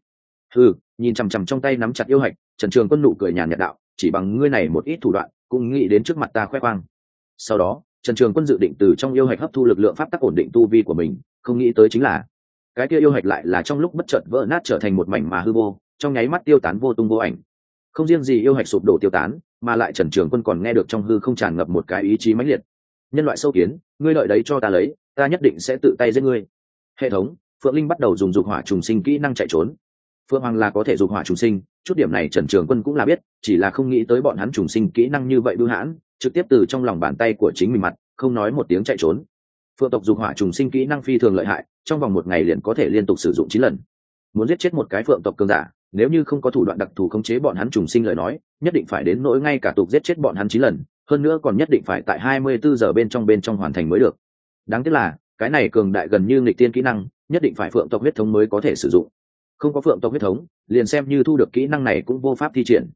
Nhìn chằm chằm trong tay nắm chặt yêu hạch, Trần Trường Quân nụ cười nhàn nhạt đạo, chỉ bằng ngươi này một ít thủ đoạn, cũng nghĩ đến trước mặt ta khoe khoang. Sau đó, Trần Trường Quân dự định từ trong yêu hạch hấp thu lực lượng pháp tắc ổn định tu vi của mình, không nghĩ tới chính là cái kia yêu hạch lại là trong lúc bất chợt vỡ nát trở thành một mảnh mà hư vô, trong nháy mắt tiêu tán vô tung vô ảnh. Không riêng gì yêu hạch sụp đổ tiêu tán, mà lại Trần Trường Quân còn nghe được trong hư không tràn ngập một cái ý chí mãnh liệt. Nhân loại sâu kiến, ngươi đợi đấy cho ta lấy, ta nhất định sẽ tự tay giết ngươi. Hệ thống, Phượng Linh bắt đầu dùng dục hỏa trùng sinh kỹ năng chạy trốn. Phượng Hoàng là có thể dục hỏa trùng sinh, chút điểm này Trần Trường Quân cũng là biết, chỉ là không nghĩ tới bọn hắn trùng sinh kỹ năng như vậy bưu hãn, trực tiếp từ trong lòng bàn tay của chính mình mặt, không nói một tiếng chạy trốn. Phượng tộc dục hỏa trùng sinh kỹ năng phi thường lợi hại, trong vòng 1 ngày liền có thể liên tục sử dụng 9 lần. Muốn giết chết một cái phượng tộc cường giả, nếu như không có thủ đoạn đặc thù khống chế bọn hắn trùng sinh lời nói, nhất định phải đến nỗi ngay cả tục giết chết bọn hắn 9 lần, hơn nữa còn nhất định phải tại 24 giờ bên trong hoàn thành mới được. Đáng tiếc là, cái này cường đại gần như nghịch tiên kỹ năng, nhất định phải phượng tộc huyết thống mới có thể sử dụng. Không có phượng tộc huyết thống, liền xem như thu được kỹ năng này cũng vô pháp thi triển.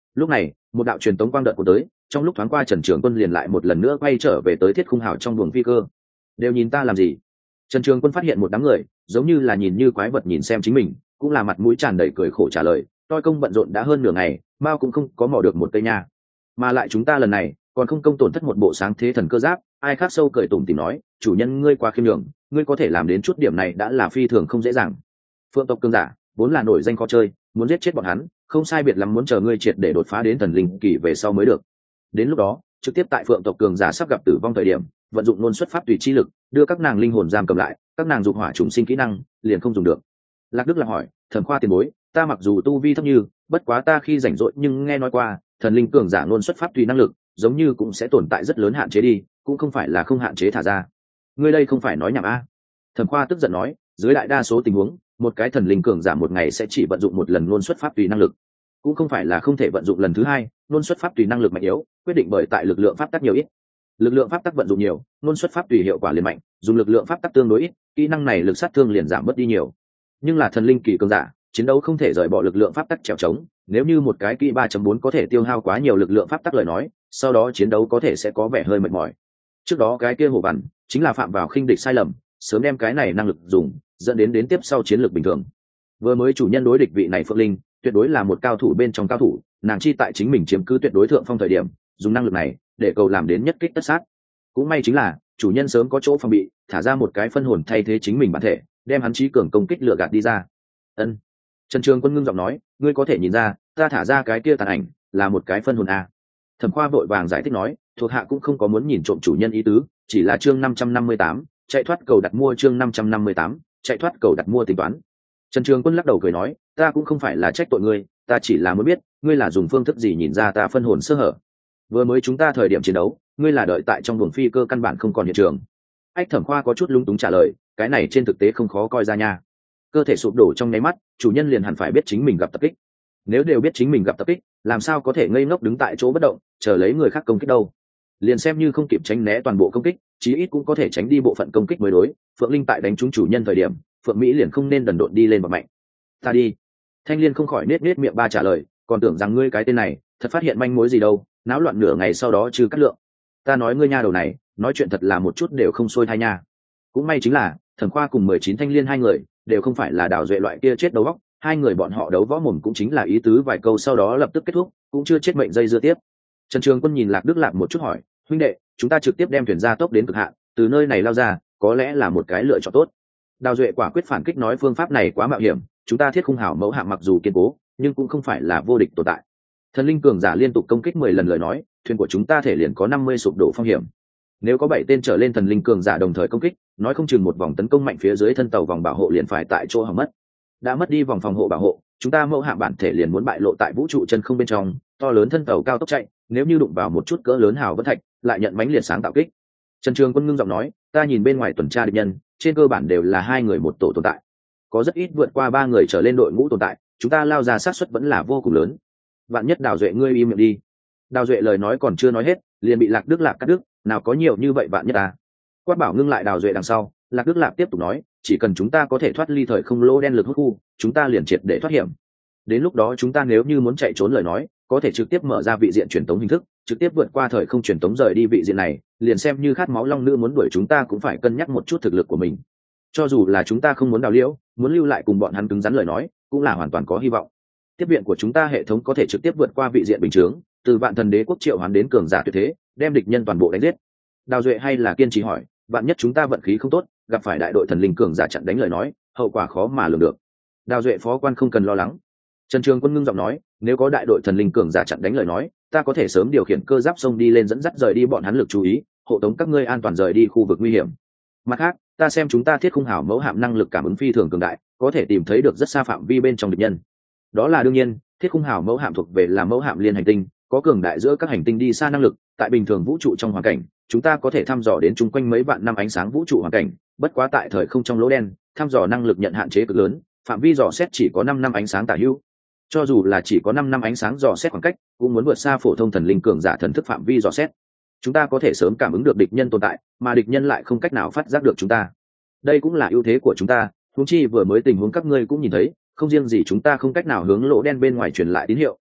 Lúc này một đạo truyền tống quang đợt của tới, trong lúc thoáng qua Trần Trường Quân liền lại một lần nữa quay trở về tới thiết khung hào trong buồng phi cơ. Đều nhìn ta làm gì? Trần Trường Quân phát hiện một đám người giống như là nhìn như quái vật nhìn xem chính mình, cũng là mặt mũi tràn đầy cười khổ trả lời, tôi công bận rộn đã hơn nửa ngày, mao cũng không có mò được một cây nha, mà lại chúng ta lần này còn không công tổn thất một bộ sáng thế thần cơ giáp. Ai khác sâu cười tủm tỉm nói, chủ nhân ngươi quá khiêm nhường, ngươi có thể làm đến chút điểm này đã là phi thường không dễ dàng. Phượng tộc cường giả vốn là nổi danh khó chơi, muốn giết chết bọn hắn không sai biệt lắm muốn chờ ngươi triệt để đột phá đến thần linh kỳ về sau mới được. Đến lúc đó trực tiếp tại Phượng tộc cường giả sắp gặp tử vong thời điểm, vận dụng luôn xuất pháp tùy chi lực đưa các nàng linh hồn giam cầm lại, các nàng dục hỏa trùng sinh kỹ năng liền không dùng được. Lạc Đức là hỏi, Thẩm Khoa tiền bối, ta mặc dù tu vi thấp như, bất quá ta khi rảnh rỗi nhưng nghe nói qua thần linh cường giả luôn xuất pháp tùy năng lực giống như cũng sẽ tồn tại rất lớn hạn chế đi, cũng không phải là không hạn chế thả ra. Ngươi đây không phải nói nhảm a? Thẩm Khoa tức giận nói, dưới đại đa số tình huống một cái thần linh cường giả một ngày sẽ chỉ vận dụng một lần luôn xuất pháp tùy năng lực, cũng không phải là không thể vận dụng lần thứ hai. Luôn xuất pháp tùy năng lực mạnh yếu quyết định bởi tại lực lượng pháp tắc nhiều ít, lực lượng pháp tắc vận dụng nhiều, luôn xuất pháp tùy hiệu quả liền mạnh, dùng lực lượng pháp tắc tương đối ít, kỹ năng này lực sát thương liền giảm mất đi nhiều. Nhưng là thần linh kỳ cường giả chiến đấu không thể rời bỏ lực lượng pháp tắc trèo trống, nếu như một cái kỹ 3.4 có thể tiêu hao quá nhiều lực lượng pháp tắc lời nói, sau đó chiến đấu có thể sẽ có vẻ hơi mệt mỏi. Trước đó cái kia hồ vằn chính là phạm vào khinh địch sai lầm, sớm đem cái này năng lực dùng, dẫn đến tiếp sau chiến lược bình thường. Vừa mới chủ nhân đối địch vị này Phượng Linh tuyệt đối là một cao thủ bên trong cao thủ, nàng chi tại chính mình chiếm cứ tuyệt đối thượng phong thời điểm dùng năng lực này để cầu làm đến nhất kích tất sát. Cũng may chính là chủ nhân sớm có chỗ phòng bị, thả ra một cái phân hồn thay thế chính mình bản thể, đem hắn trí cường công kích lừa gạt đi ra. Ân. Trần Trường Quân ngưng giọng nói, ngươi có thể nhìn ra ta thả ra cái kia tàn ảnh là một cái phân hồn a? Thẩm Khoa vội vàng giải thích nói, thuộc hạ cũng không có muốn nhìn trộm chủ nhân ý tứ, chỉ là chương 558, chạy thoát cầu đặt mua, chương 558, chạy thoát cầu đặt mua tính toán. Trần Trường Quân lắc đầu cười nói, ta cũng không phải là trách tội ngươi, ta chỉ là muốn biết ngươi là dùng phương thức gì nhìn ra ta phân hồn sơ hở. Vừa mới chúng ta thời điểm chiến đấu ngươi là đợi tại trong buồng phi cơ căn bản không còn hiện trường. Ách Thẩm Khoa có chút lúng túng trả lời, cái này trên thực tế không khó coi ra nha. Cơ thể sụp đổ trong nháy mắt chủ nhân liền hẳn phải biết chính mình gặp tập kích, nếu đều biết chính mình gặp tập kích làm sao có thể ngây ngốc đứng tại chỗ bất động chờ lấy người khác công kích đâu. Liền xem như không kịp tránh né toàn bộ công kích, chí ít cũng có thể tránh đi bộ phận công kích mới đối. Phượng Linh tại đánh trúng chủ nhân thời điểm, Phượng Mỹ liền không nên đần độn đi lên và mạnh. Ta đi. Thanh Liên không khỏi nết miệng ba trả lời, còn tưởng rằng ngươi cái tên này thật phát hiện manh mối gì đâu, náo loạn nửa ngày sau đó trừ cắt lượng. Ta nói ngươi nha đầu này nói chuyện thật là một chút đều không xuôi thai nha. Cũng may chính là Thẩm Khoa cùng 19 Thanh Liên hai người đều không phải là Đào Duệ loại kia chết đầu óc, hai người bọn họ đấu võ mồm cũng chính là ý tứ vài câu sau đó lập tức kết thúc, cũng chưa chết mệnh dây dưa tiếp. Trần Trường Quân nhìn Lạc Đức Lạc một chút hỏi, huynh đệ, chúng ta trực tiếp đem thuyền ra tốc đến cực hạn, từ nơi này lao ra có lẽ là một cái lựa chọn tốt. Đào Duệ quả quyết phản kích nói, phương pháp này quá mạo hiểm, chúng ta thiết khung hảo mẫu hạm mặc dù kiên cố nhưng cũng không phải là vô địch tồn tại. Thần linh cường giả liên tục công kích 10 lần lời nói, thuyền của chúng ta thể liền có 50 sụp đổ phong hiểm. Nếu có 7 tên trở lên thần linh cường giả đồng thời công kích, nói không chừng một vòng tấn công mạnh phía dưới thân tàu vòng bảo hộ liền phải tại chỗ hỏng mất. Đã mất đi vòng phòng hộ bảo hộ, chúng ta mẫu hạm bản thể liền muốn bại lộ tại vũ trụ chân không bên trong, to lớn thân tàu cao tốc chạy, nếu như đụng vào một chút cỡ lớn hào vân thạch, lại nhận mãnh liệt sáng tạo kích. Trần Trường Quân ngưng giọng nói, ta nhìn bên ngoài tuần tra địch nhân, trên cơ bản đều là 2 người một tổ tồn tại, có rất ít vượt qua 3 người trở lên đội ngũ tồn tại, chúng ta lao ra xác suất vẫn là vô cùng lớn. Vạn nhất Đào Duệ ngươi im miệng đi. Đào Duệ lời nói còn chưa nói hết, liền bị Lạc Đức Lạc cắt đứt, nào có nhiều như vậy vạn nhất ta. Quát bảo ngưng lại Đào Duệ đằng sau, Lạc Đức Lạc tiếp tục nói, chỉ cần chúng ta có thể thoát ly thời không lỗ đen lực hút khu, chúng ta liền triệt để thoát hiểm. Đến lúc đó chúng ta nếu như muốn chạy trốn lời nói, có thể trực tiếp mở ra vị diện truyền tống hình thức, trực tiếp vượt qua thời không truyền tống rời đi vị diện này, liền xem như khát máu long nữ muốn đuổi chúng ta cũng phải cân nhắc một chút thực lực của mình. Cho dù là chúng ta không muốn đào liễu, muốn lưu lại cùng bọn hắn cứng rắn lời nói, cũng là hoàn toàn có hy vọng. Tiếp viện của chúng ta hệ thống có thể trực tiếp vượt qua vị diện bình chướng, từ Vạn Thần Đế quốc triệu hoán đến cường giả tuyệt thế, đem địch nhân toàn bộ đánh giết. Đào Duệ hay là kiên trì hỏi, vạn nhất chúng ta vận khí không tốt, gặp phải đại đội thần linh cường giả chặn đánh lời nói, hậu quả khó mà lường được. Đào Duệ phó quan không cần lo lắng. Trần Trường Quân ngưng giọng nói, nếu có đại đội thần linh cường giả chặn đánh lời nói, ta có thể sớm điều khiển cơ giáp sông đi lên dẫn dắt rời đi bọn hắn lực chú ý, hộ tống các ngươi an toàn rời đi khu vực nguy hiểm. Mặt khác, ta xem chúng ta thiết khung hảo mẫu hạm năng lực cảm ứng phi thường cường đại, có thể tìm thấy được rất xa phạm vi bên trong địch nhân. Đó là đương nhiên, thiết khung hảo mẫu hạm thuộc về là mẫu hạm liên hành tinh, có cường đại giữa các hành tinh đi xa năng lực, tại bình thường vũ trụ trong hoàn cảnh, chúng ta có thể thăm dò đến chung quanh mấy vạn năm ánh sáng vũ trụ hoàn cảnh, bất quá tại thời không trong lỗ đen, thăm dò năng lực nhận hạn chế cực lớn, phạm vi dò xét chỉ có 5 năm ánh sáng tả hữu. Cho dù là chỉ có 5 năm ánh sáng dò xét khoảng cách, cũng muốn vượt xa phổ thông thần linh cường giả thần thức phạm vi dò xét. Chúng ta có thể sớm cảm ứng được địch nhân tồn tại, mà địch nhân lại không cách nào phát giác được chúng ta. Đây cũng là ưu thế của chúng ta, huống chi vừa mới tình huống các ngươi cũng nhìn thấy, không riêng gì chúng ta không cách nào hướng lỗ đen bên ngoài truyền lại tín hiệu,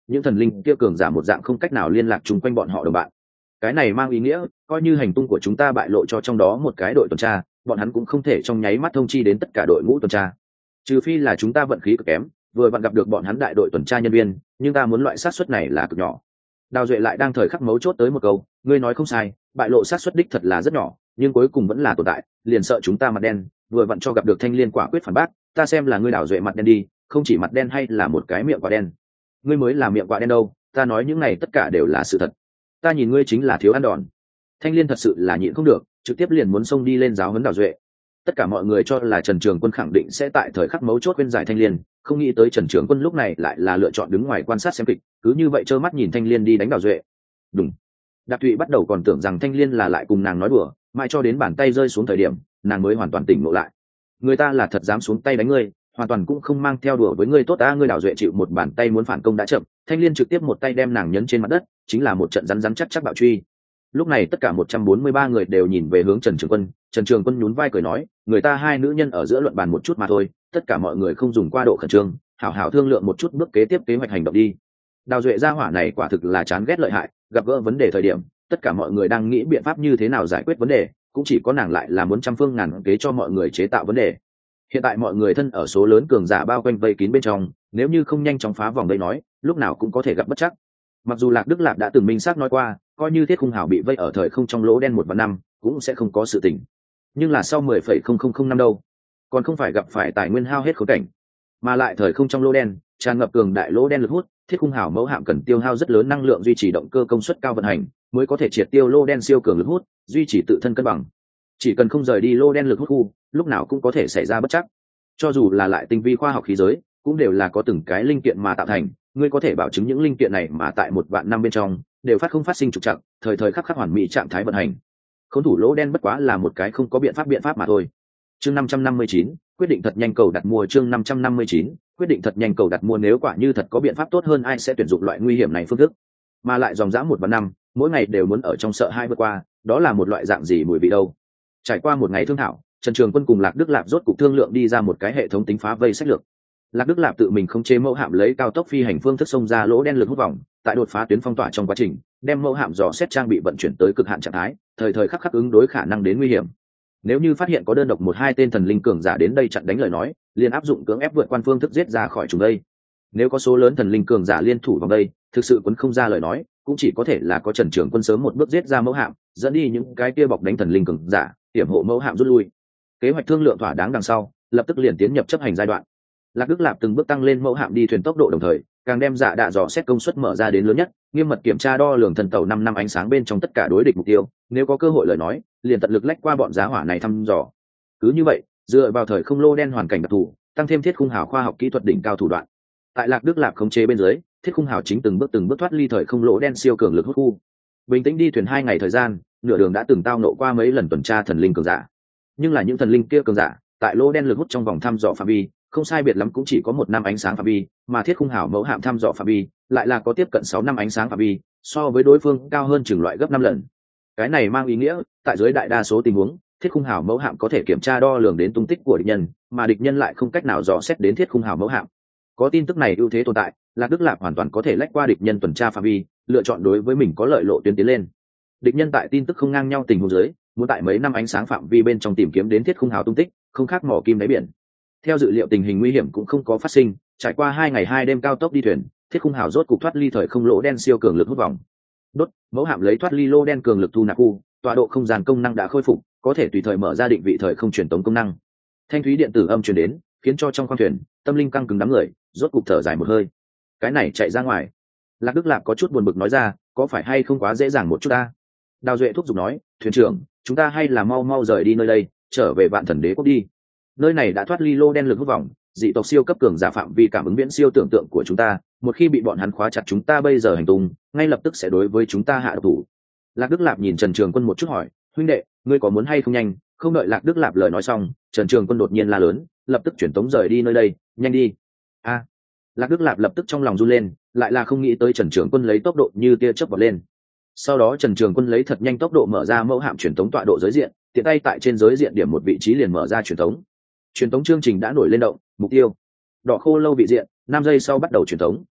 những thần linh kia cường giả một dạng không cách nào liên lạc chung quanh bọn họ đồng bạn. Cái này mang ý nghĩa coi như hành tung của chúng ta bại lộ cho trong đó một cái đội tuần tra, bọn hắn cũng không thể trong nháy mắt thông chi đến tất cả đội ngũ tuần tra, trừ phi là chúng ta vận khí cực kém, vừa vặn gặp được bọn hắn đại đội tuần tra nhân viên, nhưng ta muốn loại xác suất này là cực nhỏ. Đào Duệ lại đang thời khắc mấu chốt tới một câu, ngươi nói không sai, bại lộ xác suất đích thật là rất nhỏ, nhưng cuối cùng vẫn là tồn tại, liền sợ chúng ta mặt đen, vừa vặn cho gặp được Thanh Liên quả quyết phản bác, ta xem là ngươi Đào Duệ mặt đen đi, không chỉ mặt đen hay là một cái miệng quả đen. Ngươi mới là miệng quả đen đâu, ta nói những này tất cả đều là sự thật. Ta nhìn ngươi chính là thiếu ăn đòn. Thanh Liên thật sự là nhịn không được, trực tiếp liền muốn xông đi lên giáo huấn Đào Duệ. Tất cả mọi người cho là Trần Trường Quân khẳng định sẽ tại thời khắc mấu chốt khuyên giải Thanh Liên, không nghĩ tới Trần Trường Quân lúc này lại là lựa chọn đứng ngoài quan sát xem kịch, cứ như vậy trơ mắt nhìn Thanh Liên đi đánh Đào Duệ. Đúng. Đạp Thụy bắt đầu còn tưởng rằng Thanh Liên là lại cùng nàng nói đùa, mãi cho đến bàn tay rơi xuống thời điểm, nàng mới hoàn toàn tỉnh ngộ lại. Người ta là thật dám xuống tay đánh ngươi, hoàn toàn cũng không mang theo đùa với ngươi tốt ta. Ngươi Đào Duệ chịu một bàn tay muốn phản công đã chậm, Thanh Liên trực tiếp một tay đem nàng nhấn trên mặt đất, chính là một trận rắn rắn chắc chắc bạo truy. Lúc này tất cả 143 người đều nhìn về hướng Trần Trường Quân, Trần Trường Quân nhún vai cười nói, người ta hai nữ nhân ở giữa luận bàn một chút mà thôi, tất cả mọi người không dùng qua độ khẩn trương, hảo hảo thương lượng một chút bước kế tiếp kế hoạch hành động đi. Đào Duệ gia hỏa này quả thực là chán ghét lợi hại, gặp gỡ vấn đề thời điểm, tất cả mọi người đang nghĩ biện pháp như thế nào giải quyết vấn đề, cũng chỉ có nàng lại là muốn trăm phương ngàn kế cho mọi người chế tạo vấn đề. Hiện tại mọi người thân ở số lớn cường giả bao quanh vây kín bên trong, nếu như không nhanh chóng phá vòng đây nói, lúc nào cũng có thể gặp bất trắc. Mặc dù Lạc Đức Lạp đã từng minh xác nói qua, coi như Thiết Khung Hảo bị vây ở thời không trong lỗ đen 1 và 5, cũng sẽ không có sự tình. Nhưng là sau 10,0005 năm đâu, còn không phải gặp phải tài nguyên hao hết khốn cảnh, mà lại thời không trong lỗ đen tràn ngập cường đại lỗ đen lực hút, Thiết Khung Hảo mẫu hạm cần tiêu hao rất lớn năng lượng duy trì động cơ công suất cao vận hành, mới có thể triệt tiêu lỗ đen siêu cường lực hút, duy trì tự thân cân bằng. Chỉ cần không rời đi lỗ đen lực hút khu, lúc nào cũng có thể xảy ra bất trắc. Cho dù là lại tinh vi khoa học khí giới, cũng đều là có từng cái linh kiện mà tạo thành, ngươi có thể bảo chứng những linh kiện này mà tại 1 vạn năm bên trong đều không phát sinh trục trặc, thời thời khắc khắc hoàn mỹ trạng thái vận hành. Khốn thủ lỗ đen bất quá là một cái không có biện pháp mà thôi. Chương 559, quyết định thật nhanh cầu đặt mua. Chương 559, quyết định thật nhanh cầu đặt mua. Nếu quả như thật có biện pháp tốt hơn, ai sẽ tuyển dụng loại nguy hiểm này phương thức, mà lại dòng dã 1 vạn năm, mỗi ngày đều muốn ở trong sợ hai vượt qua, đó là một loại dạng gì mùi vị đâu. Trải qua một ngày thương thảo, Trần Trường Quân cùng Lạc Đức Lạp rốt cục thương lượng đi ra một cái hệ thống tính phá vây sách lược. Lạc Đức Lạp tự mình khống chế mẫu hạm lấy cao tốc phi hành phương thức xông ra lỗ đen lực hút vòng, tại đột phá tuyến phong tỏa trong quá trình, đem mẫu hạm dò xét trang bị vận chuyển tới cực hạn trạng thái, thời thời khắc khắc ứng đối khả năng đến nguy hiểm. Nếu như phát hiện có đơn độc 1-2 tên thần linh cường giả đến đây chặn đánh lời nói, liền áp dụng cưỡng ép vượt quan phương thức giết ra khỏi chúng đây. Nếu có số lớn thần linh cường giả liên thủ vào đây, thực sự quấn không ra lời nói, cũng chỉ có thể là có Trần Trường Quân sớm một bước giết ra mẫu hạm, dẫn đi những cái kia bọc đánh thần linh cường giả, hiểm hộ mẫu hạm rút lui. Kế hoạch thương lượng thỏa đáng đằng sau, lập tức liền tiến nhập chấp hành giai đoạn. Lạc Đức Lạp từng bước tăng lên mẫu hạm đi thuyền tốc độ, đồng thời càng đem dạ đạ dò xét công suất mở ra đến lớn nhất, nghiêm mật kiểm tra đo lường thần tàu 5 năm ánh sáng bên trong tất cả đối địch mục tiêu, nếu có cơ hội lời nói, liền tận lực lách qua bọn giá hỏa này thăm dò. Cứ như vậy, dựa vào thời không lô đen hoàn cảnh đặc thù, tăng thêm Thiết Khung Hào khoa học kỹ thuật đỉnh cao thủ đoạn, tại Lạc Đức Lạp khống chế bên dưới, Thiết Khung Hào chính từng bước thoát ly thời không lỗ đen siêu cường lực hút khu. Bình tĩnh đi thuyền 2 ngày thời gian, nửa đường đã từng tao nộ qua mấy lần tuần tra thần linh cường giả, nhưng là những thần linh kia cường giả tại lỗ đen lực hút trong vòng thăm dò phạm vi không sai biệt lắm cũng chỉ có 1 năm ánh sáng phạm vi, mà Thiết Khung Hảo mẫu hạm thăm dò phạm vi lại là có tiếp cận 6 năm ánh sáng phạm vi, so với đối phương cao hơn chừng loại gấp 5 lần. Cái này mang ý nghĩa tại dưới đại đa số tình huống, Thiết Khung Hảo mẫu hạm có thể kiểm tra đo lường đến tung tích của địch nhân, mà địch nhân lại không cách nào dò xét đến Thiết Khung Hảo mẫu hạm. Có tin tức này ưu thế tồn tại, Lạc Đức Lạp hoàn toàn có thể lách qua địch nhân tuần tra phạm vi, lựa chọn đối với mình có lợi lộ tuyến tiến lên. Địch nhân tại tin tức không ngang nhau tình huống dưới, muốn tại mấy năm ánh sáng phạm vi bên trong tìm kiếm đến Thiết Khung Hào tung tích, không khác mỏ kim đáy biển. Theo dự liệu tình hình nguy hiểm cũng không có phát sinh, trải qua 2 ngày 2 đêm cao tốc đi thuyền, Thiết Khung Hào rốt cục thoát ly thời không lỗ đen siêu cường lực hút vòng. Đốt, mẫu hạm lấy thoát ly lô đen cường lực thu nạp khu, tọa độ không gian công năng đã khôi phục, có thể tùy thời mở ra định vị thời không truyền tống công năng. Thanh thúy điện tử âm truyền đến, khiến cho trong khoang thuyền, tâm linh căng cứng đám người, rốt cục thở dài một hơi. Cái này chạy ra ngoài. Lạc Đức Lạp có chút buồn bực nói ra, có phải hay không quá dễ dàng một chút ta? Đào Duệ thúc giục nói, thuyền trưởng, chúng ta hay là mau rời đi nơi đây, trở về Vạn Thần Đế quốc đi. Nơi này đã thoát ly lô đen lực hút vòng, dị tộc siêu cấp cường giả phạm vi cảm ứng viễn siêu tưởng tượng của chúng ta, một khi bị bọn hắn khóa chặt chúng ta bây giờ hành tung, ngay lập tức sẽ đối với chúng ta hạ độc thủ. Lạc Đức Lạp nhìn Trần Trường Quân một chút hỏi, huynh đệ, ngươi có muốn hay không nhanh? Không đợi Lạc Đức Lạp lời nói xong, Trần Trường Quân đột nhiên la lớn, lập tức chuyển tống rời đi nơi đây, nhanh đi. A. Lạc Đức Lạp lập tức trong lòng run lên, lại là không nghĩ tới Trần Trường Quân lấy tốc độ như tia chớp vọt lên. Sau đó Trần Trường Quân lấy thật nhanh tốc độ mở ra mẫu hạm truyền tống tọa độ giới diện, tiện tay tại trên giới diện điểm một vị trí liền mở ra truyền tống. Truyền tống chương trình đã nổi lên động, mục tiêu đỏ khô lâu vị diện, 5 giây sau bắt đầu truyền tống.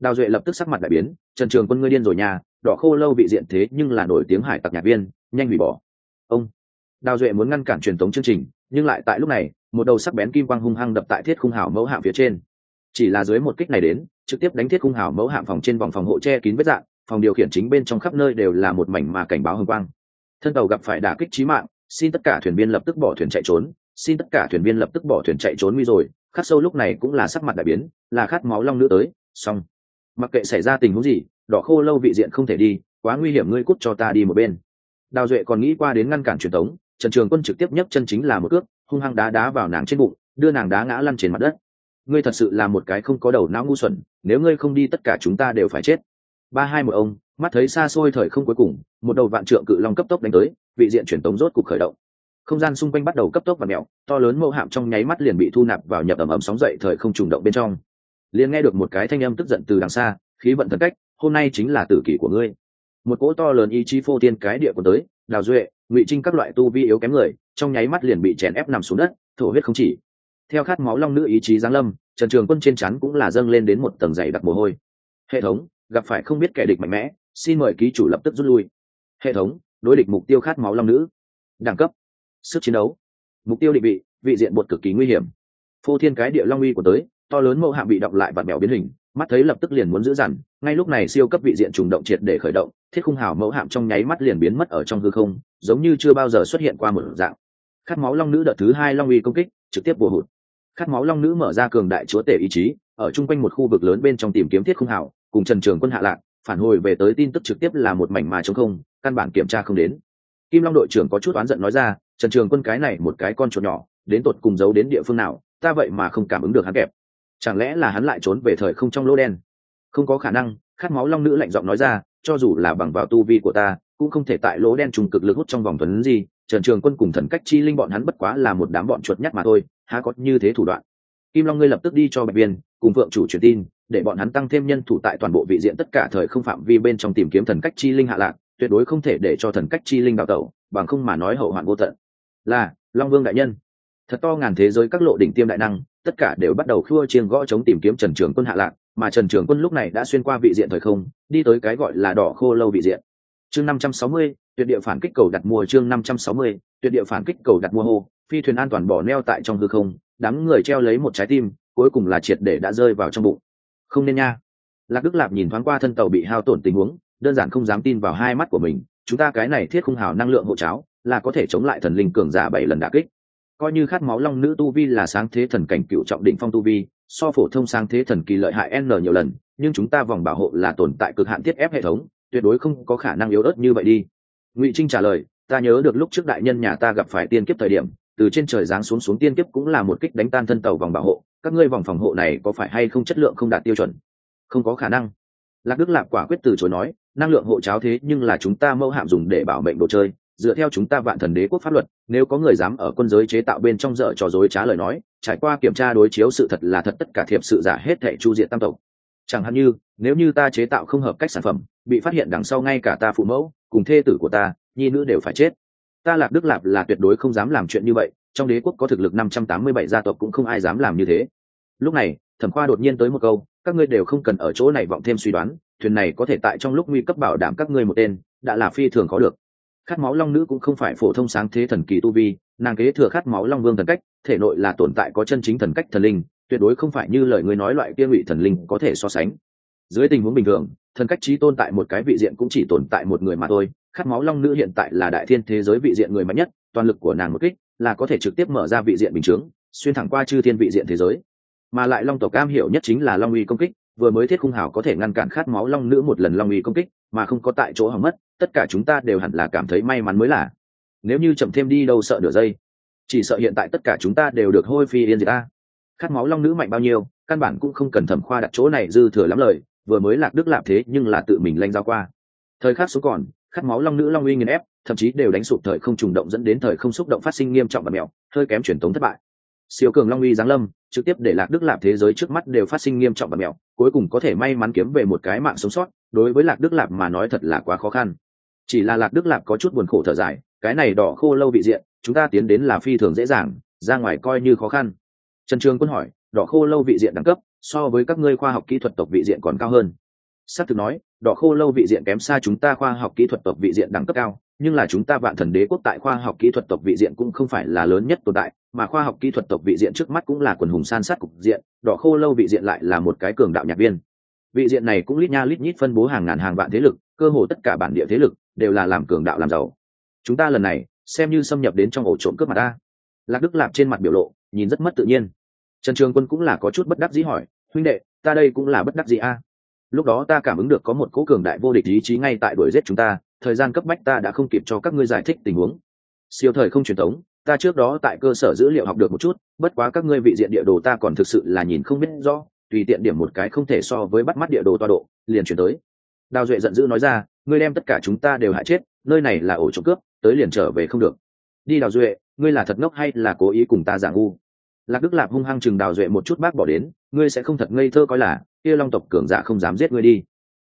Đào Duệ lập tức sắc mặt đại biến, Trần Trường Quân ngươi điên rồi nhà, đỏ khô lâu vị diện thế nhưng là nổi tiếng hải tặc nhạc viên, nhanh hủy bỏ. Ông Đào Duệ muốn ngăn cản truyền tống chương trình, nhưng lại tại lúc này, một đầu sắc bén kim quang hung hăng đập tại thiết khung hào mẫu hạm phía trên. Chỉ là dưới một kích này đến, trực tiếp đánh thiết khung hào mẫu hạm phòng trên vòng phòng hộ che kín vết dạn, phòng điều khiển chính bên trong khắp nơi đều là một mảnh mà cảnh báo hồng quang. Thân tàu gặp phải đả kích chí mạng, xin tất cả thuyền viên lập tức bỏ thuyền chạy trốn, xin tất cả thuyền viên lập tức bỏ thuyền chạy trốn nguy rồi. Khắc Sâu lúc này cũng là sắc mặt đại biến, là khát máu long nữ tới, xong. Mặc kệ xảy ra tình huống gì, đỏ khô lâu vị diện không thể đi, quá nguy hiểm, ngươi cút cho ta đi một bên. Đào Duệ còn nghĩ qua đến ngăn cản truyền tống, Trần Trường Quân trực tiếp nhấc chân chính là một cước, hung hăng đá vào nàng trên bụng, đưa nàng đá ngã lăn trên mặt đất. Ngươi thật sự là một cái không có đầu não ngu xuẩn, nếu ngươi không đi tất cả chúng ta đều phải chết. Ba hai một ông, mắt thấy xa xôi thời không cuối cùng, một đầu vạn trượng cự long cấp tốc đánh tới, vị diện truyền tống rốt cục khởi động. Không gian xung quanh bắt đầu cấp tốc và mèo, to lớn mâu hạm trong nháy mắt liền bị thu nạp vào nhập ầm ầm sóng dậy thời không trùng động bên trong. Liền nghe được một cái thanh âm tức giận từ đằng xa, khí vận thần cách, hôm nay chính là tử kỷ của ngươi. Một cỗ to lớn ý chí phô thiên cái địa của tới, Đào Duệ, Ngụy Trinh các loại tu vi yếu kém người, trong nháy mắt liền bị chèn ép nằm xuống đất, thổ huyết không chỉ. Theo khát máu long nữ ý chí giáng lâm, Trần Trường Quân trên trán cũng là dâng lên đến một tầng dày đặc mồ hôi. Hệ thống, gặp phải không biết kẻ địch mạnh mẽ, xin mời ký chủ lập tức rút lui. Hệ thống, đối địch mục tiêu khát máu long nữ. Đẳng cấp, sức chiến đấu, mục tiêu định vị, vị diện bột cực kỳ nguy hiểm. Phô thiên cái địa long uy của tới, to lớn mâu hạm bị đọc lại vặn mèo biến hình, mắt thấy lập tức liền muốn giữ dằn, ngay lúc này siêu cấp vị diện trùng động triệt để khởi động, thiết khung hào mẫu hạm trong nháy mắt liền biến mất ở trong hư không, giống như chưa bao giờ xuất hiện qua một dạng. Khát máu long nữ đợt thứ hai long uy công kích, trực tiếp bổ hụt. Khát máu long nữ mở ra cường đại chúa tể ý chí, ở chung quanh một khu vực lớn bên trong tìm kiếm thiết khung hào, cùng Trần Trường Quân hạ lạc, phản hồi về tới tin tức trực tiếp là một mảnh mà trống không, căn bản kiểm tra không đến. Kim Long đội trưởng có chút oán giận nói ra, Trần Trường Quân cái này một cái con chuột nhỏ, đến tột cùng giấu đến địa phương nào, ta vậy mà không cảm ứng được hắn kẹp. Chẳng lẽ là hắn lại trốn về thời không trong lỗ đen? Không có khả năng. Khát máu long nữ lạnh giọng nói ra, cho dù là bằng vào tu vi của ta, cũng không thể tại lỗ đen trùng cực lực hút trong vòng tuần gì. Trần Trường Quân cùng thần cách chi linh bọn hắn bất quá là một đám bọn chuột nhắt mà thôi, há có như thế thủ đoạn. Kim Long ngươi lập tức đi cho Bạch Viên cùng Vượng chủ truyền tin, để bọn hắn tăng thêm nhân thủ tại toàn bộ vị diện tất cả thời không phạm vi bên trong tìm kiếm thần cách chi linh hạ lạc, tuyệt đối không thể để cho thần cách chi linh đào tẩu, bằng không mà nói hậu hoạn vô tận. Là Long Vương đại nhân. Thật to ngàn thế giới các lộ đỉnh tiêm đại năng, tất cả đều bắt đầu khua chiêng gõ chống tìm kiếm Trần Trường Quân hạ lạc, mà Trần Trường Quân lúc này đã xuyên qua vị diện thời không, đi tới cái gọi là đỏ khô lâu vị diện. Chương 560, tuyệt địa phản kích cầu đặt mua. Chương 560, tuyệt địa phản kích cầu đặt mua hô, phi thuyền an toàn bỏ neo tại trong hư không, đám người treo lấy một trái tim, cuối cùng là triệt để đã rơi vào trong bụng. Không nên nha. Lạc Đức Lạp nhìn thoáng qua thân tàu bị hao tổn tình huống, đơn giản không dám tin vào hai mắt của mình, chúng ta cái này thiết khung hào năng lượng hộ cháo, là có thể chống lại thần linh cường giả 7 lần đả kích. Coi như khát máu long nữ tu vi là sáng thế thần cảnh cựu trọng đỉnh phong tu vi, so phổ thông sáng thế thần kỳ lợi hại n nhiều lần, nhưng chúng ta vòng bảo hộ là tồn tại cực hạn thiết ép hệ thống, tuyệt đối không có khả năng yếu ớt như vậy đi. Ngụy Trinh trả lời, ta nhớ được lúc trước đại nhân nhà ta gặp phải tiên kiếp thời điểm, từ trên trời giáng xuống tiên kiếp cũng là một kích đánh tan thân tàu vòng bảo hộ, các ngươi vòng phòng hộ này có phải hay không chất lượng không đạt tiêu chuẩn? Không có khả năng. Lạc Đức Lạp quả quyết từ chối nói, năng lượng hộ cháo thế nhưng là chúng ta mẫu hạm dùng để bảo mệnh đồ chơi, dựa theo chúng ta Vạn Thần Đế quốc pháp luật, nếu có người dám ở quân giới chế tạo bên trong dở trò dối trá lời nói, trải qua kiểm tra đối chiếu sự thật là thật, tất cả thiệp sự giả hết thảy chu diện tam tộc. Chẳng hạn như, nếu như ta chế tạo không hợp cách sản phẩm, bị phát hiện đằng sau ngay cả ta phụ mẫu cùng thê tử của ta, nhi nữ đều phải chết. Ta Lạc Đức Lạp là tuyệt đối không dám làm chuyện như vậy, trong đế quốc có thực lực 587 gia tộc cũng không ai dám làm như thế. Lúc này, Thẩm Khoa đột nhiên tới một câu, các ngươi đều không cần ở chỗ này vọng thêm suy đoán, thuyền này có thể tại trong lúc nguy cấp bảo đảm các ngươi một tên, đã là phi thường khó được. Khát máu long nữ cũng không phải phổ thông sáng thế thần kỳ tu vi, nàng kế thừa khát máu long vương thần cách, thể nội là tồn tại có chân chính thần cách thần linh, tuyệt đối không phải như lời ngươi nói loại kia ngụy thần linh có thể so sánh. Dưới tình huống bình thường, thần cách chí tôn tại một cái vị diện cũng chỉ tồn tại một người mà thôi. Khát máu long nữ hiện tại là đại thiên thế giới vị diện người mạnh nhất, toàn lực của nàng một kích là có thể trực tiếp mở ra vị diện bình chướng, xuyên thẳng qua chư thiên vị diện thế giới. Mà lại long tộc cam hiểu nhất chính là long uy công kích, vừa mới thiết khung hào có thể ngăn cản khát máu long nữ một lần long uy công kích, mà không có tại chỗ hỏng mất, tất cả chúng ta đều hẳn là cảm thấy may mắn mới là. Nếu như chậm thêm đi đâu sợ nửa giây, chỉ sợ hiện tại tất cả chúng ta đều được hôi phi yên diệt a. Khát máu long nữ mạnh bao nhiêu, căn bản cũng không cần Thẩm Khoa đặt chỗ này dư thừa lắm lời, vừa mới Lạc Đức Lạp thế nhưng là tự mình lanh giao qua. Thời khắc số còn, khát máu long nữ long uy nghiền ép, thậm chí đều đánh sụp thời không trùng động, dẫn đến thời không xúc động phát sinh nghiêm trọng và mèo, hơi kém truyền tống thất bại. Siêu cường long uy giáng lâm, trực tiếp để Lạc Đức Lạp thế giới trước mắt đều phát sinh nghiêm trọng và mèo, cuối cùng có thể may mắn kiếm về một cái mạng sống sót, đối với Lạc Đức Lạp mà nói thật là quá khó khăn. Chỉ là Lạc Đức Lạp có chút buồn khổ thở dài, cái này đỏ khô lâu vị diện, chúng ta tiến đến là phi thường dễ dàng, ra ngoài coi như khó khăn. Trần Trường Quân hỏi, đỏ khô lâu vị diện đẳng cấp, so với các ngươi khoa học kỹ thuật tộc vị diện còn cao hơn. Xác thực nói, đỏ khô lâu vị diện kém xa chúng ta khoa học kỹ thuật tộc vị diện đẳng cấp cao, nhưng là chúng ta vạn thần đế quốc tại khoa học kỹ thuật tộc vị diện cũng không phải là lớn nhất tồn tại, mà khoa học kỹ thuật tộc vị diện trước mắt cũng là quần hùng san sát cục diện, đỏ khô lâu vị diện lại là một cái cường đạo nhạc viên. Vị diện này cũng lít nha lít nhít phân bố hàng ngàn hàng vạn thế lực, cơ hồ tất cả bản địa thế lực đều là làm cường đạo làm giàu. Chúng ta lần này xem như xâm nhập đến trong ổ trộm cướp mà ta. Lạc Đức Lạp trên mặt biểu lộ nhìn rất mất tự nhiên. Trần Trường Quân cũng là có chút bất đắc dĩ hỏi, huynh đệ, ta đây cũng là bất đắc dĩ a. Lúc đó ta cảm ứng được có một cỗ cường đại vô địch ý chí ngay tại đuổi giết chúng ta, thời gian cấp bách ta đã không kịp cho các ngươi giải thích tình huống. Siêu thời không truyền thống, ta trước đó tại cơ sở dữ liệu học được một chút, bất quá các ngươi vị diện địa đồ ta còn thực sự là nhìn không biết rõ, tùy tiện điểm một cái không thể so với bắt mắt địa đồ toa độ, liền chuyển tới. Đào Duệ giận dữ nói ra, ngươi đem tất cả chúng ta đều hại chết, nơi này là ổ trộm cướp, tới liền trở về không được. Đi Đào Duệ, ngươi là thật ngốc hay là cố ý cùng ta giả ngu? Lạc Đức Lạp hung hăng chừng Đào Duệ một chút bác bỏ đến, ngươi sẽ không thật ngây thơ coi là kia long tộc cường giả không dám giết ngươi đi.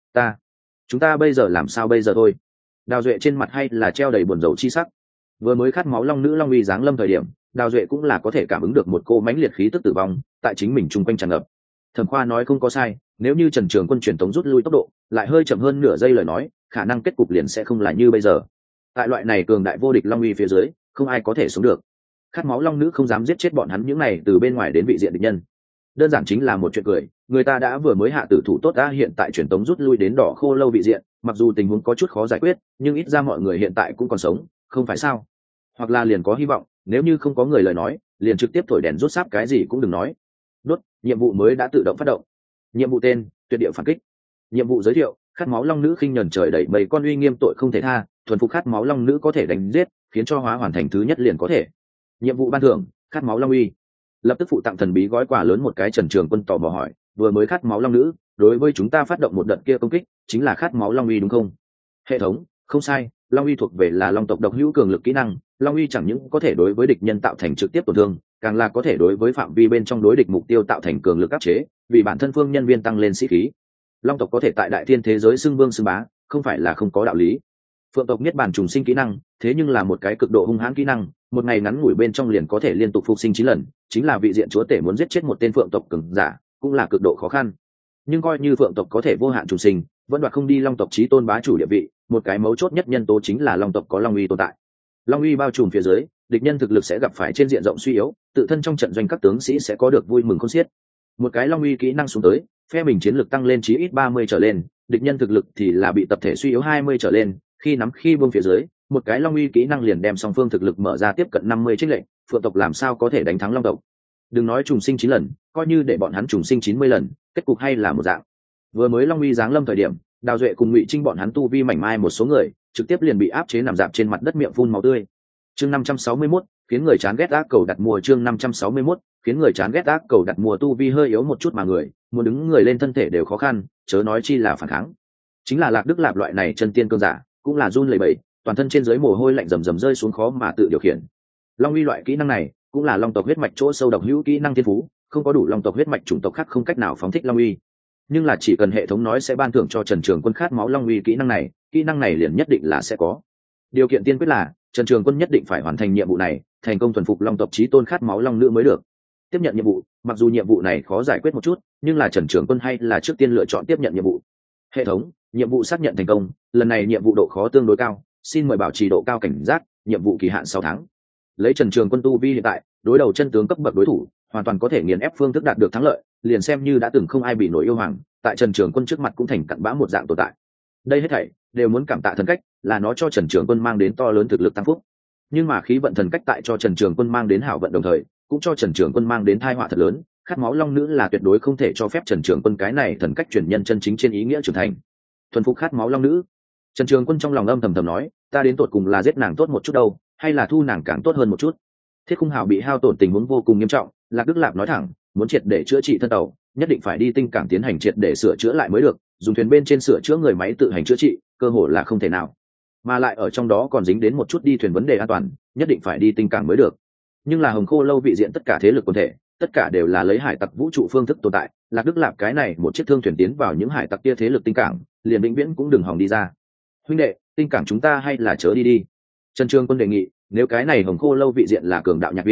Chúng ta bây giờ làm sao bây giờ thôi? Đào Duệ trên mặt hay là treo đầy buồn rầu chi sắc. Vừa mới khát máu long nữ long uy giáng lâm thời điểm, Đào Duệ cũng là có thể cảm ứng được một cô mãnh liệt khí tức tử vong tại chính mình chung quanh tràn ngập. Thẩm Khoa nói không có sai, nếu như Trần Trường Quân truyền tống rút lui tốc độ lại hơi chậm hơn nửa giây lời nói, khả năng kết cục liền sẽ không là như bây giờ. Tại loại này cường đại vô địch long uy phía dưới, không ai có thể sống được. Khát máu long nữ không dám giết chết bọn hắn những này từ bên ngoài đến vị diện địch nhân. Đơn giản chính là một chuyện cười, người ta đã vừa mới hạ tử thủ tốt đã hiện tại truyền tống rút lui đến đỏ khô lâu vị diện, mặc dù tình huống có chút khó giải quyết, nhưng ít ra mọi người hiện tại cũng còn sống, không phải sao? Hoặc là liền có hy vọng, nếu như không có người lời nói, liền trực tiếp thổi đèn rút sáp cái gì cũng đừng nói. Đốt, nhiệm vụ mới đã tự động phát động. Nhiệm vụ tên: tuyệt địa phản kích. Nhiệm vụ giới thiệu: khát máu long nữ khinh nhẫn trời đầy mây con uy nghiêm tội không thể tha, thuần phục khát máu long nữ có thể đánh giết, khiến cho hóa hoàn thành thứ nhất liền có thể. Nhiệm vụ ban thưởng: khát máu long uy. Lập tức phụ tặng thần bí gói quà lớn một cái. Trần Trường Quân tò mò hỏi, vừa mới khát máu long nữ đối với chúng ta phát động một đợt kia công kích chính là khát máu long uy đúng không? Hệ thống: không sai, long uy thuộc về là long tộc độc hữu cường lực kỹ năng. Long uy chẳng những có thể đối với địch nhân tạo thành trực tiếp tổn thương, càng là có thể đối với phạm vi bên trong đối địch mục tiêu tạo thành cường lực áp chế, vì bản thân phương nhân viên tăng lên sĩ khí. Long tộc có thể tại đại thiên thế giới xưng vương xưng bá, không phải là không có đạo lý. Phượng tộc niết bàn trùng sinh kỹ năng, thế nhưng là một cái cực độ hung hãn kỹ năng, một ngày ngắn ngủi bên trong liền có thể liên tục phục sinh 9 lần, chính là vị diện chúa tể muốn giết chết một tên phượng tộc cường giả, cũng là cực độ khó khăn. Nhưng coi như phượng tộc có thể vô hạn trùng sinh, vẫn đoạt không đi long tộc chí tôn bá chủ địa vị, một cái mấu chốt nhất nhân tố chính là long tộc có long uy tồn tại. Long uy bao trùm phía dưới, địch nhân thực lực sẽ gặp phải trên diện rộng suy yếu, tự thân trong trận doanh các tướng sĩ sẽ có được vui mừng khôn xiết. Một cái long uy kỹ năng xuống tới, phe mình chiến lực tăng lên chí ít 30 trở lên, địch nhân thực lực thì là bị tập thể suy yếu 20 trở lên, khi nắm khi buông phía dưới, một cái long uy kỹ năng liền đem song phương thực lực mở ra tiếp cận 50 chênh lệch, phượng tộc làm sao có thể đánh thắng long tộc. Đừng nói trùng sinh 9 lần, coi như để bọn hắn trùng sinh 90 lần, kết cục hay là một dạng. Vừa mới long uy giáng lâm thời điểm, Đào Duệ cùng Ngụy Trinh bọn hắn tu vi mảnh mai một số người, trực tiếp liền bị áp chế nằm rạp trên mặt đất miệng phun máu tươi. Chương 561, khiến người chán ghét ác cầu đặt mua. Chương 561, khiến người chán ghét ác cầu đặt mua. Tu vi hơi yếu một chút mà người, muốn đứng người lên thân thể đều khó khăn, chớ nói chi là phản kháng. Chính là Lạc Đức Lạp loại này chân tiên cương giả, cũng là run lẩy bẩy, toàn thân trên dưới mồ hôi lạnh rầm rầm rơi xuống khó mà tự điều khiển. Long uy loại kỹ năng này, cũng là long tộc huyết mạch chỗ sâu độc hữu kỹ năng thiên phú, không có đủ long tộc huyết mạch chủng tộc khác không cách nào phóng thích long uy. Nhưng là chỉ cần hệ thống nói sẽ ban thưởng cho Trần Trường Quân khát máu long uy kỹ năng này liền nhất định là sẽ có. Điều kiện tiên quyết là Trần Trường Quân nhất định phải hoàn thành nhiệm vụ này, thành công thuần phục long tộc chí tôn khát máu long nữ mới được. Tiếp nhận nhiệm vụ, mặc dù nhiệm vụ này khó giải quyết một chút, nhưng là Trần Trường Quân hay là trước tiên lựa chọn tiếp nhận nhiệm vụ. Hệ thống, nhiệm vụ xác nhận thành công, lần này nhiệm vụ độ khó tương đối cao, xin mời bảo trì độ cao cảnh giác, nhiệm vụ kỳ hạn 6 tháng. Lấy Trần Trường Quân tu vi hiện tại, đối đầu chân tướng cấp bậc đối thủ, hoàn toàn có thể nghiền ép phương thức đạt được thắng lợi, liền xem như đã từng không ai bị nổi yêu hoàng, tại Trần Trường Quân trước mặt cũng thành cặn bã một dạng tồn tại. Đây hết thảy đều muốn cảm tạ thần cách, là nó cho Trần Trường Quân mang đến to lớn thực lực tăng phúc. Nhưng mà khí vận thần cách tại cho Trần Trường Quân mang đến hảo vận đồng thời, cũng cho Trần Trường Quân mang đến tai họa thật lớn, khát máu long nữ là tuyệt đối không thể cho phép Trần Trường Quân cái này thần cách truyền nhân chân chính trên ý nghĩa trưởng thành. Thuần phục khát máu long nữ. Trần Trường Quân trong lòng âm thầm thầm nói, ta đến tột cùng là giết nàng tốt một chút đâu, hay là thu nàng càng tốt hơn một chút. Thiết Khung Hào bị hao tổn tình huống vô cùng nghiêm trọng, Lạc Đức Lạp nói thẳng, muốn triệt để chữa trị thân tàu, nhất định phải đi tinh cảng tiến hành triệt để sửa chữa lại mới được, dùng thuyền bên trên sửa chữa người máy tự hành chữa trị, cơ hội là không thể nào. Mà lại ở trong đó còn dính đến một chút đi thuyền vấn đề an toàn, nhất định phải đi tinh cảng mới được. Nhưng là Hồng Khô lâu vị diện tất cả thế lực quần thể, tất cả đều là lấy hải tặc vũ trụ phương thức tồn tại, Lạc Đức Lạp cái này một chiếc thương thuyền tiến vào những hải tặc kia thế lực tinh cảng, liền vĩnh viễn cũng đừng hòng đi ra. Huynh đệ, tinh cảng chúng ta hay là chớ đi đi. Trần Trường Quân đề nghị, nếu cái này Hồng Khô lâu vị diện là cường đạo nhạc viên,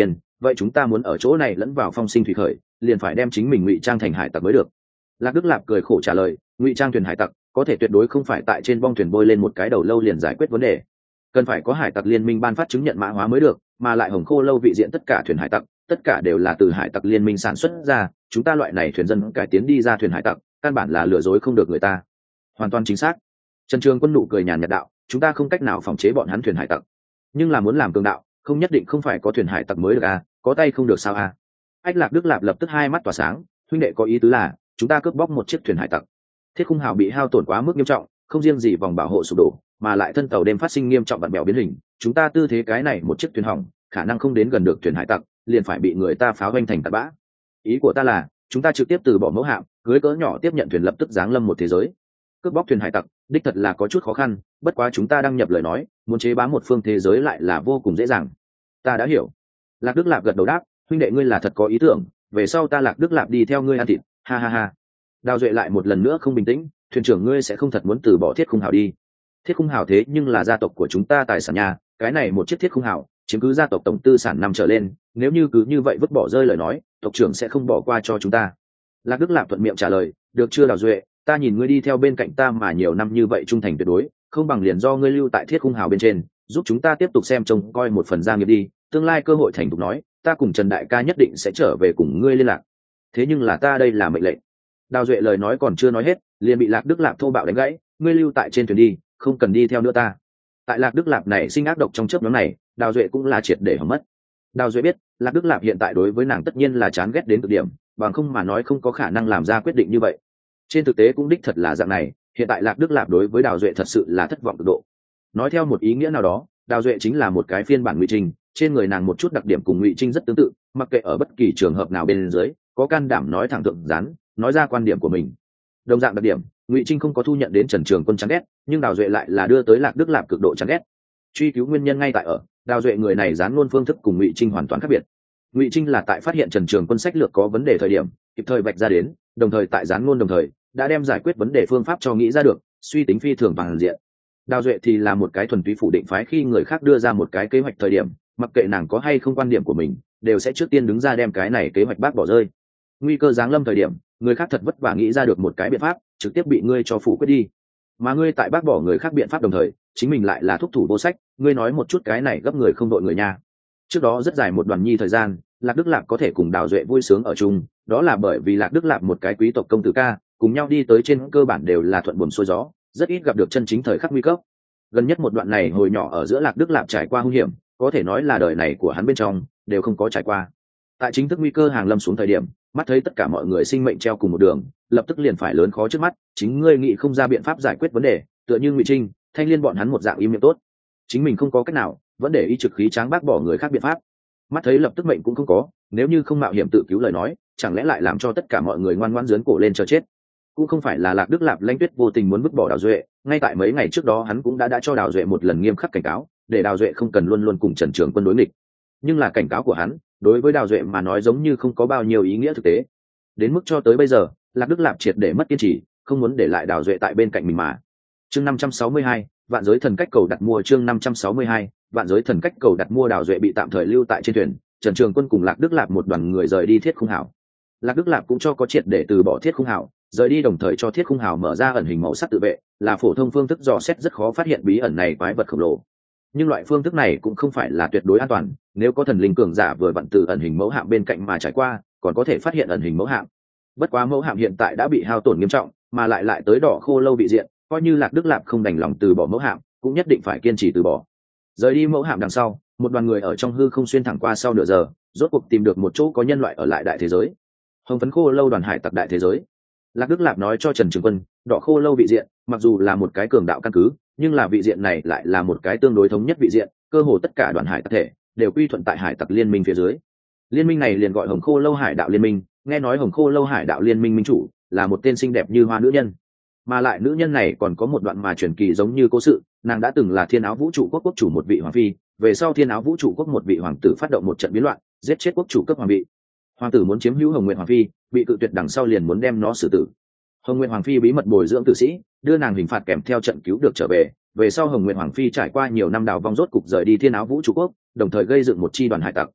vậy chúng ta muốn ở chỗ này lẫn vào phong sinh thủy khởi, liền phải đem chính mình ngụy trang thành hải tặc mới được. Lạc Đức Lạp cười khổ trả lời, ngụy trang thuyền hải tặc có thể tuyệt đối không phải tại trên bong thuyền bôi lên một cái đầu lâu liền giải quyết vấn đề, cần phải có hải tặc liên minh ban phát chứng nhận mã hóa mới được, mà lại Hồng Khô lâu vị diện tất cả thuyền hải tặc tất cả đều là từ hải tặc liên minh sản xuất ra, chúng ta loại này thuyền dân cải tiến đi ra thuyền hải tặc căn bản là lừa dối không được người ta. Hoàn toàn chính xác. Trần Trường Quân nụ cười nhàn nhạt đạo, chúng ta không cách nào phòng chế bọn hắn thuyền hải tặc, nhưng là muốn làm cường đạo không nhất định không phải có thuyền hải tặc mới được à, có tay không được sao à. Ách Lạc Đức Lạp lập tức hai mắt tỏa sáng, huynh đệ có ý tứ là chúng ta cướp bóc một chiếc thuyền hải tặc. Thiết Khung Hào bị hao tổn quá mức nghiêm trọng, không riêng gì vòng bảo hộ sụp đổ, mà lại thân tàu đêm phát sinh nghiêm trọng vặn bèo biến hình, chúng ta tư thế cái này một chiếc thuyền hỏng khả năng không đến gần được thuyền hải tặc, liền phải bị người ta phá hoành thành tạt bã. Ý của ta là chúng ta trực tiếp từ bỏ mẫu hạm, cưới cỡ nhỏ tiếp nhận thuyền lập tức giáng lâm một thế giới. Cướp bóc thuyền hải tặc đích thật là có chút khó khăn, bất quá chúng ta đăng nhập lời nói muốn chế bá một phương thế giới lại là vô cùng dễ dàng. Ta đã hiểu. Lạc Đức Lạp gật đầu đáp, huynh đệ ngươi là thật có ý tưởng, về sau ta Lạc Đức Lạp đi theo ngươi ăn thịt, ha ha ha. Đào Duệ lại một lần nữa không bình tĩnh, thuyền trưởng ngươi sẽ không thật muốn từ bỏ Thiết Khung Hào đi. Thiết Khung Hào thế nhưng là gia tộc của chúng ta tài sản nhà, cái này một chiếc Thiết Khung Hào chiếm cứ gia tộc tổng tư sản năm trở lên, nếu như cứ như vậy vứt bỏ rơi lời nói tộc trưởng sẽ không bỏ qua cho chúng ta. Lạc Đức Lạp thuận miệng trả lời, được chưa Đào Duệ, ta nhìn ngươi đi theo bên cạnh ta mà nhiều năm như vậy trung thành tuyệt đối, không bằng liền do ngươi lưu tại Thiết Khung Hào bên trên, giúp chúng ta tiếp tục xem trông coi một phần gia nghiệp đi, tương lai cơ hội thành thục nói ta cùng Trần đại ca nhất định sẽ trở về cùng ngươi liên lạc. Thế nhưng là ta đây là mệnh lệnh. Đào Duệ lời nói còn chưa nói hết liền bị Lạc Đức Lạp thô bạo đánh gãy, ngươi lưu tại trên thuyền đi, không cần đi theo nữa ta. Tại Lạc Đức Lạp này sinh ác độc trong chớp nhoáng này, Đào Duệ cũng là triệt để hỏng mất. Đào Duệ biết Lạc Đức Lạp hiện tại đối với nàng tất nhiên là chán ghét đến cực điểm, bằng không mà nói không có khả năng làm ra quyết định như vậy. Trên thực tế cũng đích thật là dạng này, hiện tại Lạc Đức Lạp đối với Đào Duệ thật sự là thất vọng cực độ. Nói theo một ý nghĩa nào đó, Đào Duệ chính là một cái phiên bản Ngụy Trinh, trên người nàng một chút đặc điểm cùng Ngụy Trinh rất tương tự, mặc kệ ở bất kỳ trường hợp nào bên dưới, có can đảm nói thẳng thượng rắn, nói ra quan điểm của mình. Đồng dạng đặc điểm, Ngụy Trinh không có thu nhận đến Trần Trường Quân chán ghét, nhưng Đào Duệ lại là đưa tới Lạc Đức Lạp cực độ chán ghét. Truy cứu nguyên nhân ngay tại ở Đào Duệ người này gián ngôn phương thức cùng Ngụy Trinh hoàn toàn khác biệt. Ngụy Trinh là tại phát hiện Trần Trường Quân sách lược có vấn đề thời điểm kịp thời vạch ra đến, đồng thời tại gián ngôn đồng thời đã đem giải quyết vấn đề phương pháp cho nghĩ ra được, suy tính phi thường toàn diện. Đào Duệ thì là một cái thuần túy phủ định phái, khi người khác đưa ra một cái kế hoạch thời điểm, mặc kệ nàng có hay không quan điểm của mình, đều sẽ trước tiên đứng ra đem cái này kế hoạch bác bỏ rơi. Nguy cơ giáng lâm thời điểm, người khác thật vất vả nghĩ ra được một cái biện pháp, trực tiếp bị ngươi cho phủ quyết đi. Mà ngươi tại bác bỏ người khác biện pháp đồng thời, chính mình lại là thúc thủ vô sách, ngươi nói một chút cái này gấp người không đội người nha. Trước đó rất dài một đoạn nhi thời gian, Lạc Đức Lạp có thể cùng Đào Duệ vui sướng ở chung, đó là bởi vì Lạc Đức Lạp một cái quý tộc công tử ca, cùng nhau đi tới trên cơ bản đều là thuận buồm xuôi gió, rất ít gặp được chân chính thời khắc nguy cấp. Gần nhất một đoạn này hồi nhỏ ở giữa Lạc Đức Lạp trải qua hung hiểm, có thể nói là đời này của hắn bên trong đều không có trải qua. Tại chính thức nguy cơ hàng lâm xuống thời điểm, mắt thấy tất cả mọi người sinh mệnh treo cùng một đường, lập tức liền phải lớn khó trước mắt, chính ngươi nghĩ không ra biện pháp giải quyết vấn đề, tựa như Ngụy Trinh, Thanh Liên bọn hắn một dạng im miệng tốt, chính mình không có cách nào, vẫn để ý trực khí tráng bác bỏ người khác biện pháp. Mắt thấy lập tức mệnh cũng không có, nếu như không mạo hiểm tự cứu lời nói, chẳng lẽ lại làm cho tất cả mọi người ngoan ngoãn giớn cổ lên chờ chết. Cũng không phải là Lạc Đức Lạp Lãnh Tuyết vô tình muốn vứt bỏ Đào Duệ, ngay tại mấy ngày trước đó hắn cũng đã cho Đào Duệ một lần nghiêm khắc cảnh cáo, để Đào Duệ không cần luôn luôn cùng Trần Trường Quân đối nghịch. Nhưng là cảnh cáo của hắn đối với Đào Duệ mà nói giống như không có bao nhiêu ý nghĩa thực tế. Đến mức cho tới bây giờ, Lạc Đức Lạp triệt để mất kiên trì, không muốn để lại Đào Duệ tại bên cạnh mình mà. Chương 562, vạn giới thần cách cầu đặt mua. Chương 562, vạn giới thần cách cầu đặt mua. Đào Duệ bị tạm thời lưu tại trên thuyền, Trần Trường Quân cùng Lạc Đức Lạp một đoàn người rời đi Thiết Khung Hào. Lạc Đức Lạp cũng cho có triệt để từ bỏ Thiết Khung Hào, rời đi, đồng thời cho Thiết Khung Hào mở ra ẩn hình màu sắc tự vệ, là phổ thông phương thức dò xét rất khó phát hiện bí ẩn này quái vật khổng lồ. Nhưng loại phương thức này cũng không phải là tuyệt đối an toàn, nếu có thần linh cường giả vừa vặn từ ẩn hình mẫu hạm bên cạnh mà trải qua, còn có thể phát hiện ẩn hình mẫu hạm. Bất quá mẫu hạm hiện tại đã bị hao tổn nghiêm trọng, mà lại tới đỏ khô lâu bị diện, coi như Lạc Đức Lạp không đành lòng từ bỏ mẫu hạm, cũng nhất định phải kiên trì từ bỏ. Rời đi mẫu hạm đằng sau, một đoàn người ở trong hư không xuyên thẳng qua sau nửa giờ, rốt cuộc tìm được một chỗ có nhân loại ở lại đại thế giới. Hồng phấn khô lâu đoàn hải tặc đại thế giới. Lạc Đức Lạp nói cho Trần Trường Quân, đỏ khô lâu vị diện, mặc dù là một cái cường đạo căn cứ, nhưng là vị diện này lại là một cái tương đối thống nhất vị diện, cơ hồ tất cả đoàn hải tặc thể đều quy thuận tại hải tặc liên minh phía dưới. Liên minh này liền gọi Hồng Khô Lâu Hải Đạo Liên minh, nghe nói Hồng Khô Lâu Hải Đạo Liên minh minh chủ là một tên xinh đẹp như hoa nữ nhân, mà lại nữ nhân này còn có một đoạn mà truyền kỳ giống như cố sự, nàng đã từng là Thiên Áo Vũ Trụ Quốc quốc chủ một vị hoàng phi, về sau Thiên Áo Vũ Trụ Quốc một vị hoàng tử phát động một trận biến loạn, giết chết quốc chủ cấp hoàng vị. Hoàng tử muốn chiếm hữu Hồng Nguyệt hoàng phi, bị cự tuyệt đằng sau liền muốn đem nó xử tử. Hồng Nguyệt hoàng phi bí mật bồi dưỡng tử sĩ, đưa nàng hình phạt kèm theo trận cứu được trở về. Về sau Hồng Nguyệt hoàng phi trải qua nhiều năm đào vong rốt cục rời đi Thiên Áo Vũ Trụ Quốc, đồng thời gây dựng một chi đoàn hải tặc.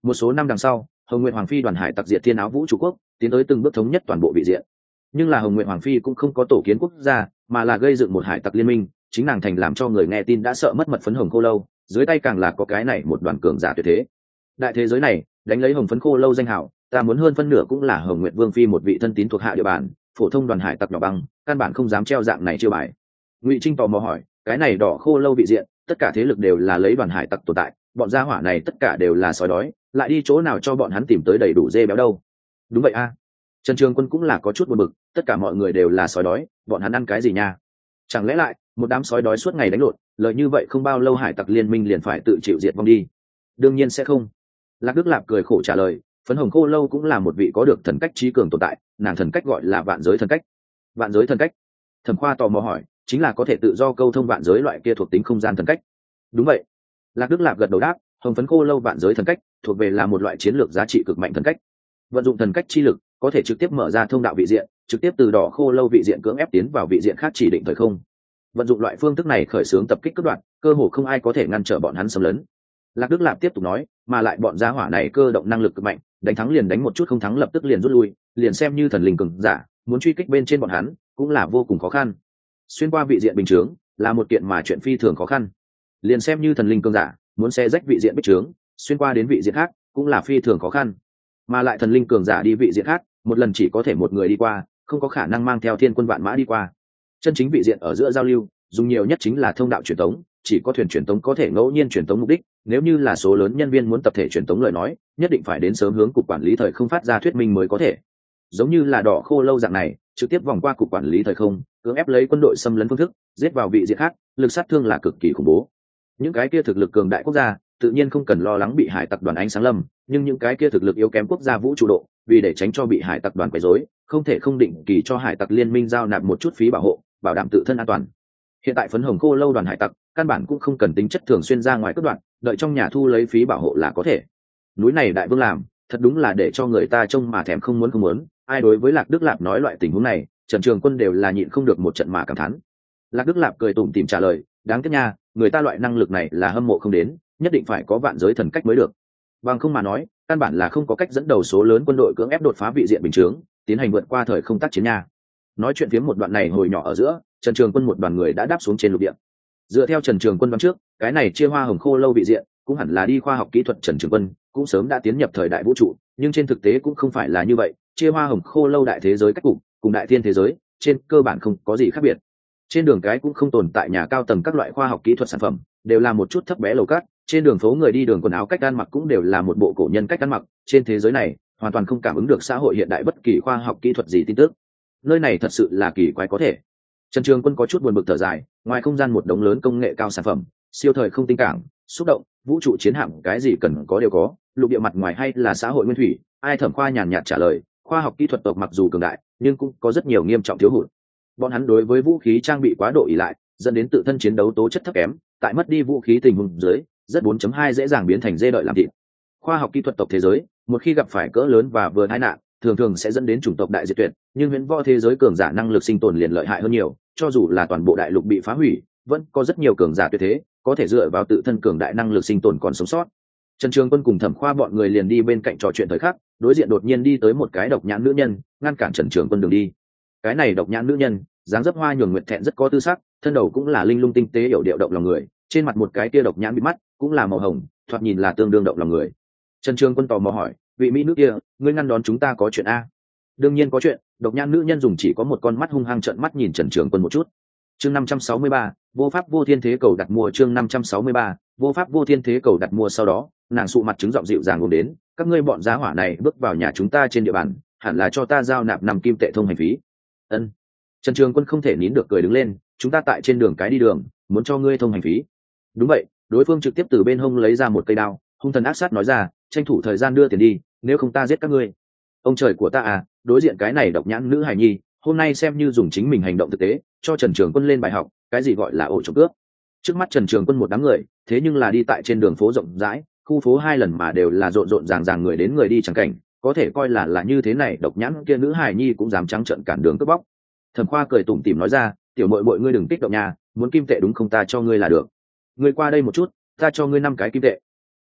Một số năm đằng sau, Hồng Nguyệt Hoàng phi đoàn hải tặc diệt Thiên Áo Vũ Trụ Quốc, tiến tới từng bước thống nhất toàn bộ vị diện. Nhưng là Hồng Nguyệt Hoàng phi cũng không có tổ kiến quốc gia, mà là gây dựng một hải tặc liên minh, chính nàng thành làm cho người nghe tin đã sợ mất mật phấn hồng khô lâu, dưới tay càng là có cái này một đoàn cường giả tuyệt thế. Đại thế giới này, đánh lấy hồng phấn khô lâu danh hào, ta muốn hơn phân nửa cũng là Hồng Nguyệt Vương phi một vị thân tín thuộc hạ địa bàn, phổ thông đoàn hải tặc nhỏ băng, căn bản không dám treo dạng này chiêu bài. Ngụy Trinh tò mò hỏi, cái này đỏ khô lâu vị diện, tất cả thế lực đều là lấy đoàn hải tặc tồn tại, bọn gia hỏa này tất cả đều là sói đói, lại đi chỗ nào cho bọn hắn tìm tới đầy đủ dê béo đâu? Đúng vậy a. Trần Trường Quân cũng là có chút buồn bực, tất cả mọi người đều là sói đói, bọn hắn ăn cái gì nha? Chẳng lẽ lại một đám sói đói suốt ngày đánh lộn, lợi như vậy không bao lâu hải tặc liên minh liền phải tự chịu diệt vong đi? Đương nhiên sẽ không. Lạc Đức Lạp cười khổ trả lời, phấn hồng khô lâu cũng là một vị có được thần cách trí cường tồn tại, nàng thần cách gọi là vạn giới thần cách. Vạn giới thần cách? Thẩm Khoa tò mò hỏi, chính là có thể tự do câu thông vạn giới loại kia thuộc tính không gian thần cách? Đúng vậy. Lạc Đức Lạp gật đầu đáp, hồng phấn khô lâu vạn giới thần cách thuộc về là một loại chiến lược giá trị cực mạnh thần cách. Vận dụng thần cách chi lực, có thể trực tiếp mở ra thông đạo vị diện, trực tiếp từ đỏ khô lâu vị diện cưỡng ép tiến vào vị diện khác chỉ định thời không. Vận dụng loại phương thức này khởi xướng tập kích cướp đoạt, cơ hồ không ai có thể ngăn trở bọn hắn xâm lấn. Lạc Đức Lạp tiếp tục nói, mà lại bọn gia hỏa này cơ động năng lực cực mạnh, đánh thắng liền đánh một chút, không thắng lập tức liền rút lui, liền xem như thần linh cường giả, muốn truy kích bên trên bọn hắn cũng là vô cùng khó khăn. Xuyên qua vị diện bình chướng là một kiện mà chuyện phi thường khó khăn. Liền xem như thần linh cường giả, muốn xé rách vị diện bích chướng, xuyên qua đến vị diện khác cũng là phi thường khó khăn. Mà lại thần linh cường giả đi vị diện khác, một lần chỉ có thể một người đi qua, không có khả năng mang theo thiên quân vạn mã đi qua. Chân chính vị diện ở giữa giao lưu, dùng nhiều nhất chính là thông đạo truyền tống, chỉ có thuyền truyền tống có thể ngẫu nhiên truyền tống mục đích, nếu như là số lớn nhân viên muốn tập thể truyền tống lời nói, nhất định phải đến sớm hướng cục quản lý thời không phát ra thuyết minh mới có thể. Giống như là đỏ khô lâu dạng này, trực tiếp vòng qua cục quản lý thời không, cưỡng ép lấy quân đội xâm lấn phương thức, giết vào vị diện khác, lực sát thương là cực kỳ khủng bố. Những cái kia thực lực cường đại quốc gia, tự nhiên không cần lo lắng bị hải tặc đoàn ánh sáng lâm, nhưng những cái kia thực lực yếu kém quốc gia vũ trụ độ, vì để tránh cho bị hải tặc đoàn quấy rối, không thể không định kỳ cho hải tặc liên minh giao nạp một chút phí bảo hộ, bảo đảm tự thân an toàn. Hiện tại phấn hồng khô lâu đoàn hải tặc, căn bản cũng không cần tính chất thường xuyên ra ngoài cướp đoạn, đợi trong nhà thu lấy phí bảo hộ là có thể. Núi này đại vương làm, thật đúng là để cho người ta trông mà thèm không muốn. Ai đối với Lạc Đức Lạp nói loại tình huống này, Trần Trường Quân đều là nhịn không được một trận mà cảm thán. Lạc Đức Lạp cười tủm tỉm trả lời, đáng tiếc nha, người ta loại năng lực này là hâm mộ không đến, nhất định phải có vạn giới thần cách mới được. Bằng không mà nói, căn bản là không có cách dẫn đầu số lớn quân đội cưỡng ép đột phá vị diện bình chướng, tiến hành vượt qua thời không tác chiến nha. Nói chuyện phiếm một đoạn này hồi nhỏ ở giữa, Trần Trường Quân một đoàn người đã đáp xuống trên lục địa. Dựa theo Trần Trường Quân đoán trước, cái này chia hoa hồng khô lâu vị diện, cũng hẳn là đi khoa học kỹ thuật Trần Trường Quân, cũng sớm đã tiến nhập thời đại vũ trụ, nhưng trên thực tế cũng không phải là như vậy, chia hoa hồng khô lâu đại thế giới cách cục, cùng đại thiên thế giới, trên cơ bản không có gì khác biệt. Trên đường cái cũng không tồn tại nhà cao tầng các loại khoa học kỹ thuật sản phẩm, đều là một chút thấp bé lầu cát, trên đường phố người đi đường quần áo cách ăn mặc cũng đều là một bộ cổ nhân cách ăn mặc, trên thế giới này, hoàn toàn không cảm ứng được xã hội hiện đại bất kỳ khoa học kỹ thuật gì tin tức. Nơi này thật sự là kỳ quái có thể. Trần Trường Quân có chút buồn bực thở dài, ngoài không gian một đống lớn công nghệ cao sản phẩm, siêu thời không tinh cảng, xúc động, vũ trụ chiến hạm, cái gì cần có đều có, lục địa mặt ngoài hay là xã hội nguyên thủy, ai Thẩm Khoa nhàn nhạt trả lời, khoa học kỹ thuật tộc mặc dù cường đại, nhưng cũng có rất nhiều nghiêm trọng thiếu hụt. Bọn hắn đối với vũ khí trang bị quá độ ỷ lại, dẫn đến tự thân chiến đấu tố chất thấp kém, tại mất đi vũ khí tình huống dưới, rất 4.2 dễ dàng biến thành dê đợi làm thịt. Khoa học kỹ thuật tộc thế giới, một khi gặp phải cỡ lớn và vừa tai nạn, thường sẽ dẫn đến chủng tộc đại diệt tuyệt, nhưng huyễn võ thế giới cường giả năng lực sinh tồn liền lợi hại hơn nhiều, cho dù là toàn bộ đại lục bị phá hủy, vẫn có rất nhiều cường giả tuyệt thế, có thể dựa vào tự thân cường đại năng lực sinh tồn còn sống sót. Trần Trường Quân cùng Thẩm Khoa bọn người liền đi bên cạnh trò chuyện thời khắc, đối diện đột nhiên đi tới một cái độc nhãn nữ nhân, ngăn cản Trần Trường Quân đường đi. Cái này độc nhãn nữ nhân, dáng dấp hoa nhường nguyệt thẹn rất có tư sắc, thân đầu cũng là linh lung tinh tế hiểu điệu động lòng người, trên mặt một cái kia độc nhãn bị mắt, cũng là màu hồng, thoạt nhìn là tương đương động lòng người. Trần Trường Quân tò mò hỏi, vị mỹ nữ kia, ngươi ngăn đón chúng ta có chuyện a? Đương nhiên có chuyện. Độc nhãn nữ nhân dùng chỉ có một con mắt hung hăng trợn mắt nhìn Trần Trường Quân một chút. Chương 563, vô pháp vô thiên thế cầu đặt mua. Chương 563, vô pháp vô thiên thế cầu đặt mua. Sau đó, nàng sụ mặt trứng giọng dịu dàng gồm đến, các ngươi bọn giá hỏa này bước vào nhà chúng ta trên địa bàn, hẳn là cho ta giao nạp 5 kim tệ thông hành phí. Ân. Trần Trường Quân không thể nín được cười đứng lên, chúng ta tại trên đường cái đi đường, muốn cho ngươi thông hành phí. Đúng vậy. Đối phương trực tiếp từ bên hông lấy ra một cây đao, hung thần ác sát nói ra, tranh thủ thời gian đưa tiền đi, nếu không ta giết các ngươi. Ông trời của ta à, đối diện cái này độc nhãn nữ hài nhi, hôm nay xem như dùng chính mình hành động thực tế cho Trần Trường Quân lên bài học, cái gì gọi là ổ trộm cướp. Trước mắt Trần Trường Quân một đám người, thế nhưng là đi tại trên đường phố rộng rãi, khu phố 2 lần mà đều là rộn rộn ràng ràng người đến người đi chẳng cảnh, có thể coi là như thế này độc nhãn kia nữ hài nhi cũng dám trắng trợn cản đường cướp bóc. Thẩm Khoa cười tủm tỉm nói ra, tiểu muội muội ngươi đừng kích động nha, muốn kim tệ đúng không, ta cho ngươi là được. Ngươi qua đây một chút, ta cho ngươi 5 cái kim tệ.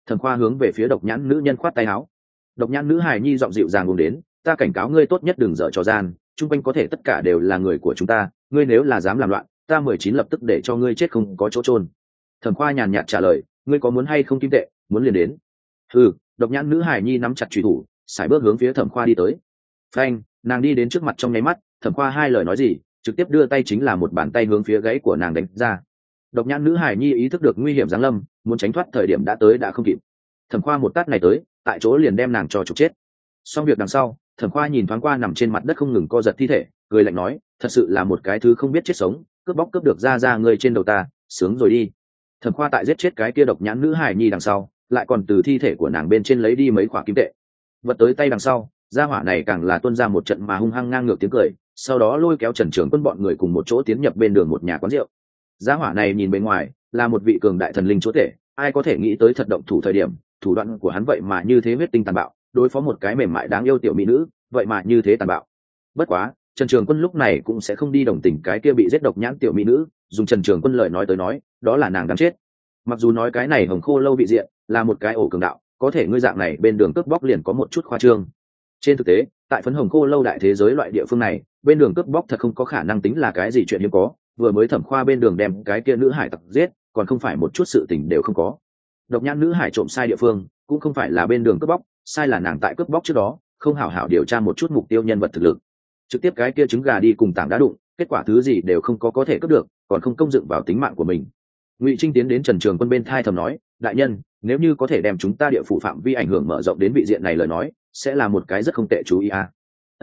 Thẩm Khoa hướng về phía độc nhãn nữ nhân khoát tay áo. Độc nhãn nữ hài nhi giọng dịu dàng buông đến, ta cảnh cáo ngươi tốt nhất đừng dở trò gian, chung quanh có thể tất cả đều là người của chúng ta, ngươi nếu là dám làm loạn, ta 19 lập tức để cho ngươi chết không có chỗ chôn. Thẩm Khoa nhàn nhạt trả lời, ngươi có muốn hay không kim tệ, muốn liền đến. Độc nhãn nữ hài nhi nắm chặt chùy thủ, sải bước hướng phía Thẩm Khoa đi tới. Phanh, nàng đi đến trước mặt trong nháy mắt, Thẩm Khoa hai lời nói gì, trực tiếp đưa tay chính là một bàn tay hướng phía gáy của nàng đánh ra. Độc nhãn nữ hài nhi ý thức được nguy hiểm giáng lâm, muốn tránh thoát thời điểm đã tới đã không kịp. Thẩm Khoa một tát này tới, tại chỗ liền đem nàng cho trục chết. Xong việc đằng sau, Thẩm Khoa nhìn thoáng qua nằm trên mặt đất không ngừng co giật thi thể, cười lạnh nói, thật sự là một cái thứ không biết chết sống, cướp bóc cướp được ra người trên đầu ta, sướng rồi đi. Thẩm Khoa tại giết chết cái kia độc nhãn nữ hài nhi đằng sau, lại còn từ thi thể của nàng bên trên lấy đi mấy khoả kim tệ. Vật tới tay đằng sau, gia hỏa này càng là tuôn ra một trận mà hung hăng ngang ngược tiếng cười, sau đó lôi kéo Trần Trường Quân bọn người cùng một chỗ tiến nhập bên đường một nhà quán rượu. Gia hỏa này nhìn bên ngoài là một vị cường đại thần linh chúa tể, ai có thể nghĩ tới thật động thủ thời điểm, thủ đoạn của hắn vậy mà như thế huyết tinh tàn bạo, đối phó một cái mềm mại đáng yêu tiểu mỹ nữ, vậy mà như thế tàn bạo. Bất quá, Trần Trường Quân lúc này cũng sẽ không đi đồng tình cái kia bị giết độc nhãn tiểu mỹ nữ, dùng Trần Trường Quân lời nói tới nói, đó là nàng đáng chết. Mặc dù nói cái này Hồng Khô lâu vị diện là một cái ổ cường đạo, có thể ngươi dạng này bên đường cướp bóc liền có một chút khoa trương. Trên thực tế, tại phấn Hồng Khô lâu đại thế giới loại địa phương này, bên đường cướp bóc thật không có khả năng tính là cái gì chuyện hiếm có, vừa mới Thẩm Khoa bên đường đem cái kia nữ hải tặc giết, còn không phải một chút sự tình đều không có. Độc nhãn nữ hải trộm sai địa phương, cũng không phải là bên đường cướp bóc, sai là nàng tại cướp bóc trước đó, không hảo hảo điều tra một chút mục tiêu nhân vật thực lực. Trực tiếp cái kia trứng gà đi cùng tảng đá đụng, kết quả thứ gì đều không có thể cướp được, còn không công dựng vào tính mạng của mình. Ngụy Trinh tiến đến Trần Trường Quân bên thai thầm nói, đại nhân, nếu như có thể đem chúng ta địa phủ phạm vi ảnh hưởng mở rộng đến vị diện này lời nói, sẽ là một cái rất không tệ chú ý a.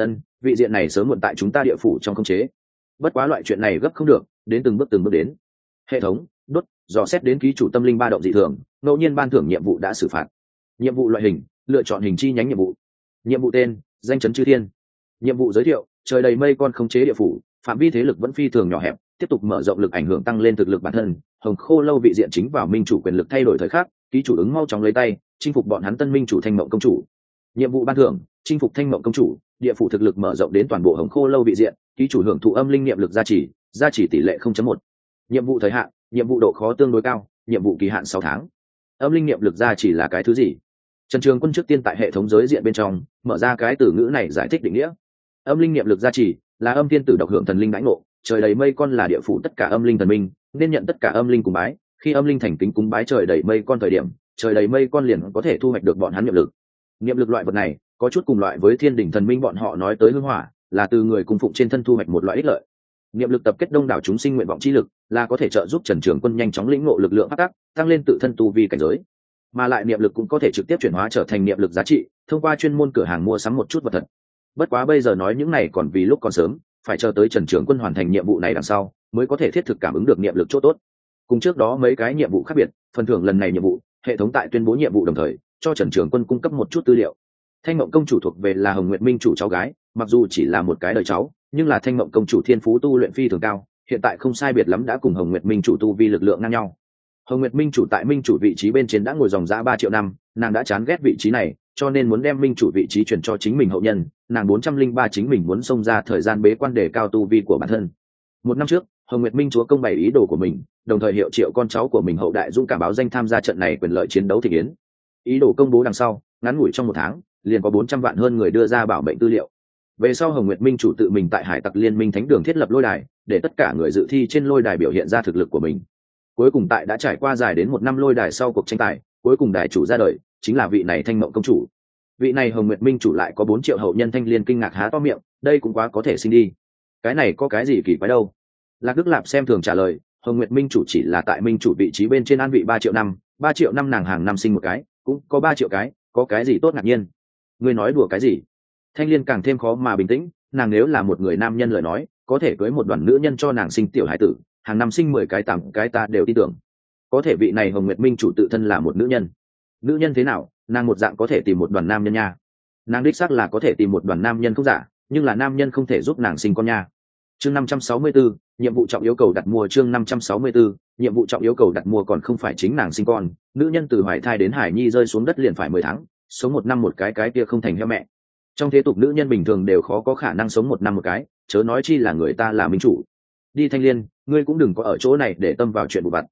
Vị diện này sớm muộn tại chúng ta địa phủ trong khống chế. Bất quá loại chuyện này gấp không được, đến từng bước đến. Hệ thống, đốt, dò xét đến ký chủ tâm linh ba động dị thường, ngẫu nhiên ban thưởng nhiệm vụ đã xử phạt. Nhiệm vụ loại hình, lựa chọn hình chi nhánh nhiệm vụ. Nhiệm vụ tên, danh chấn chư thiên. Nhiệm vụ giới thiệu, trời đầy mây con khống chế địa phủ, phạm vi thế lực vẫn phi thường nhỏ hẹp, tiếp tục mở rộng lực ảnh hưởng tăng lên thực lực bản thân. Hồng Khô lâu vị diện chính vào minh chủ quyền lực thay đổi thời khắc, ký chủ ứng mau chóng lấy tay chinh phục bọn hắn tân minh chủ Thanh Mộng công chủ. Nhiệm vụ ban thưởng, chinh phục Thanh Mộng công chủ, địa phủ thực lực mở rộng đến toàn bộ Hồng Khô lâu vị diện, ký chủ hưởng thụ âm linh niệm lực gia trì tỷ lệ 0.1. Nhiệm vụ thời hạn, nhiệm vụ độ khó tương đối cao, nhiệm vụ kỳ hạn 6 tháng. Âm linh niệm lực gia trì là cái thứ gì? Trần Trường Quân trước tiên tại hệ thống giới diện bên trong mở ra cái từ ngữ này giải thích định nghĩa. Âm linh niệm lực gia trì là âm thiên tử độc hưởng thần linh đãi ngộ, trời đầy mây con là địa phủ tất cả âm linh thần minh, nên nhận tất cả âm linh cùng bái, khi âm linh thành kính cúng bái trời đầy mây con thời điểm, trời đầy mây con liền có thể thu hoạch được bọn hắn niệm lực. Niệm lực loại vật này có chút cùng loại với thiên đỉnh thần minh bọn họ nói tới hương hỏa, là từ người cung phụng trên thân thu hoạch một loại ích lợi. Niệm lực tập kết đông đảo chúng sinh nguyện vọng chi lực, là có thể trợ giúp Trần Trường Quân nhanh chóng lĩnh ngộ lực lượng pháp tắc, tăng lên tự thân tu vi cảnh giới. Mà lại niệm lực cũng có thể trực tiếp chuyển hóa trở thành niệm lực giá trị, thông qua chuyên môn cửa hàng mua sắm một chút vật thật. Bất quá bây giờ nói những này còn vì lúc còn sớm, phải chờ tới Trần Trường Quân hoàn thành nhiệm vụ này đằng sau, mới có thể thiết thực cảm ứng được niệm lực chỗ tốt. Cùng trước đó mấy cái nhiệm vụ khác biệt, phần thưởng lần này nhiệm vụ, hệ thống tại tuyên bố nhiệm vụ đồng thời, cho Trần Trường Quân cung cấp một chút tư liệu. Thanh Mộng công chủ thuộc về là Hồng Nguyệt Minh chủ cháu gái, mặc dù chỉ là một cái đời cháu, nhưng là Thanh Mộng công chủ thiên phú tu luyện phi thường cao, hiện tại không sai biệt lắm đã cùng Hồng Nguyệt Minh chủ tu vi lực lượng ngang nhau. Hồng Nguyệt Minh chủ tại Minh chủ vị trí bên trên đã ngồi dòng dã 3 triệu năm, nàng đã chán ghét vị trí này, cho nên muốn đem Minh chủ vị trí chuyển cho chính mình hậu nhân, nàng 403 chính mình muốn xông ra thời gian bế quan để cao tu vi của bản thân. Một năm trước, Hồng Nguyệt Minh chúa công bày ý đồ của mình, đồng thời hiệu triệu con cháu của mình hậu đại dũng cảm báo danh tham gia trận này quyền lợi chiến đấu thị yến. Ý đồ công bố đằng sau, ngắn ngủi trong 1 tháng, liền có 400 vạn hơn người đưa ra bảo mệnh tư liệu. Về sau Hồng Nguyệt Minh chủ tự mình tại Hải Tặc Liên Minh Thánh Đường thiết lập lôi đài, để tất cả người dự thi trên lôi đài biểu hiện ra thực lực của mình. Cuối cùng tại đã trải qua dài đến 1 năm lôi đài sau cuộc tranh tài, cuối cùng đài chủ ra đời, chính là vị này Thanh Mộng công chủ. Vị này Hồng Nguyệt Minh chủ lại có 4 triệu hậu nhân Thanh Liên kinh ngạc há to miệng, đây cũng quá có thể sinh đi. Cái này có cái gì kỳ quái đâu? Lạc Đức Lạp xem thường trả lời, Hồng Nguyệt Minh chủ chỉ là tại Minh chủ vị trí bên trên an vị 3 triệu năm, 3 triệu năm nàng hàng năm sinh một cái, cũng có 3 triệu cái, có cái gì tốt ngạc nhiên? Ngươi nói đùa cái gì? Thanh Liên càng thêm khó mà bình tĩnh, nàng nếu là một người nam nhân lời nói, có thể cưới một đoàn nữ nhân cho nàng sinh tiểu hải tử, hàng năm sinh 10 cái 8 cái ta đều tin tưởng. Có thể vị này Hồng Nguyệt Minh chủ tự thân là một nữ nhân. Nữ nhân thế nào, nàng một dạng có thể tìm một đoàn nam nhân nha. Nàng đích xác là có thể tìm một đoàn nam nhân không giả, nhưng là nam nhân không thể giúp nàng sinh con nha. Chương 564, nhiệm vụ trọng yêu cầu đặt mua. Chương 564, nhiệm vụ trọng yêu cầu đặt mua còn không phải chính nàng sinh con, nữ nhân từ hoài thai đến hải nhi rơi xuống đất liền phải 10 tháng, sống 1 năm một cái kia không thành heo mẹ. Trong thế tục nữ nhân bình thường đều khó có khả năng sống 1 năm một cái, chớ nói chi là người ta là minh chủ. Đi Thanh Liên, ngươi cũng đừng có ở chỗ này để tâm vào chuyện vụ vặt.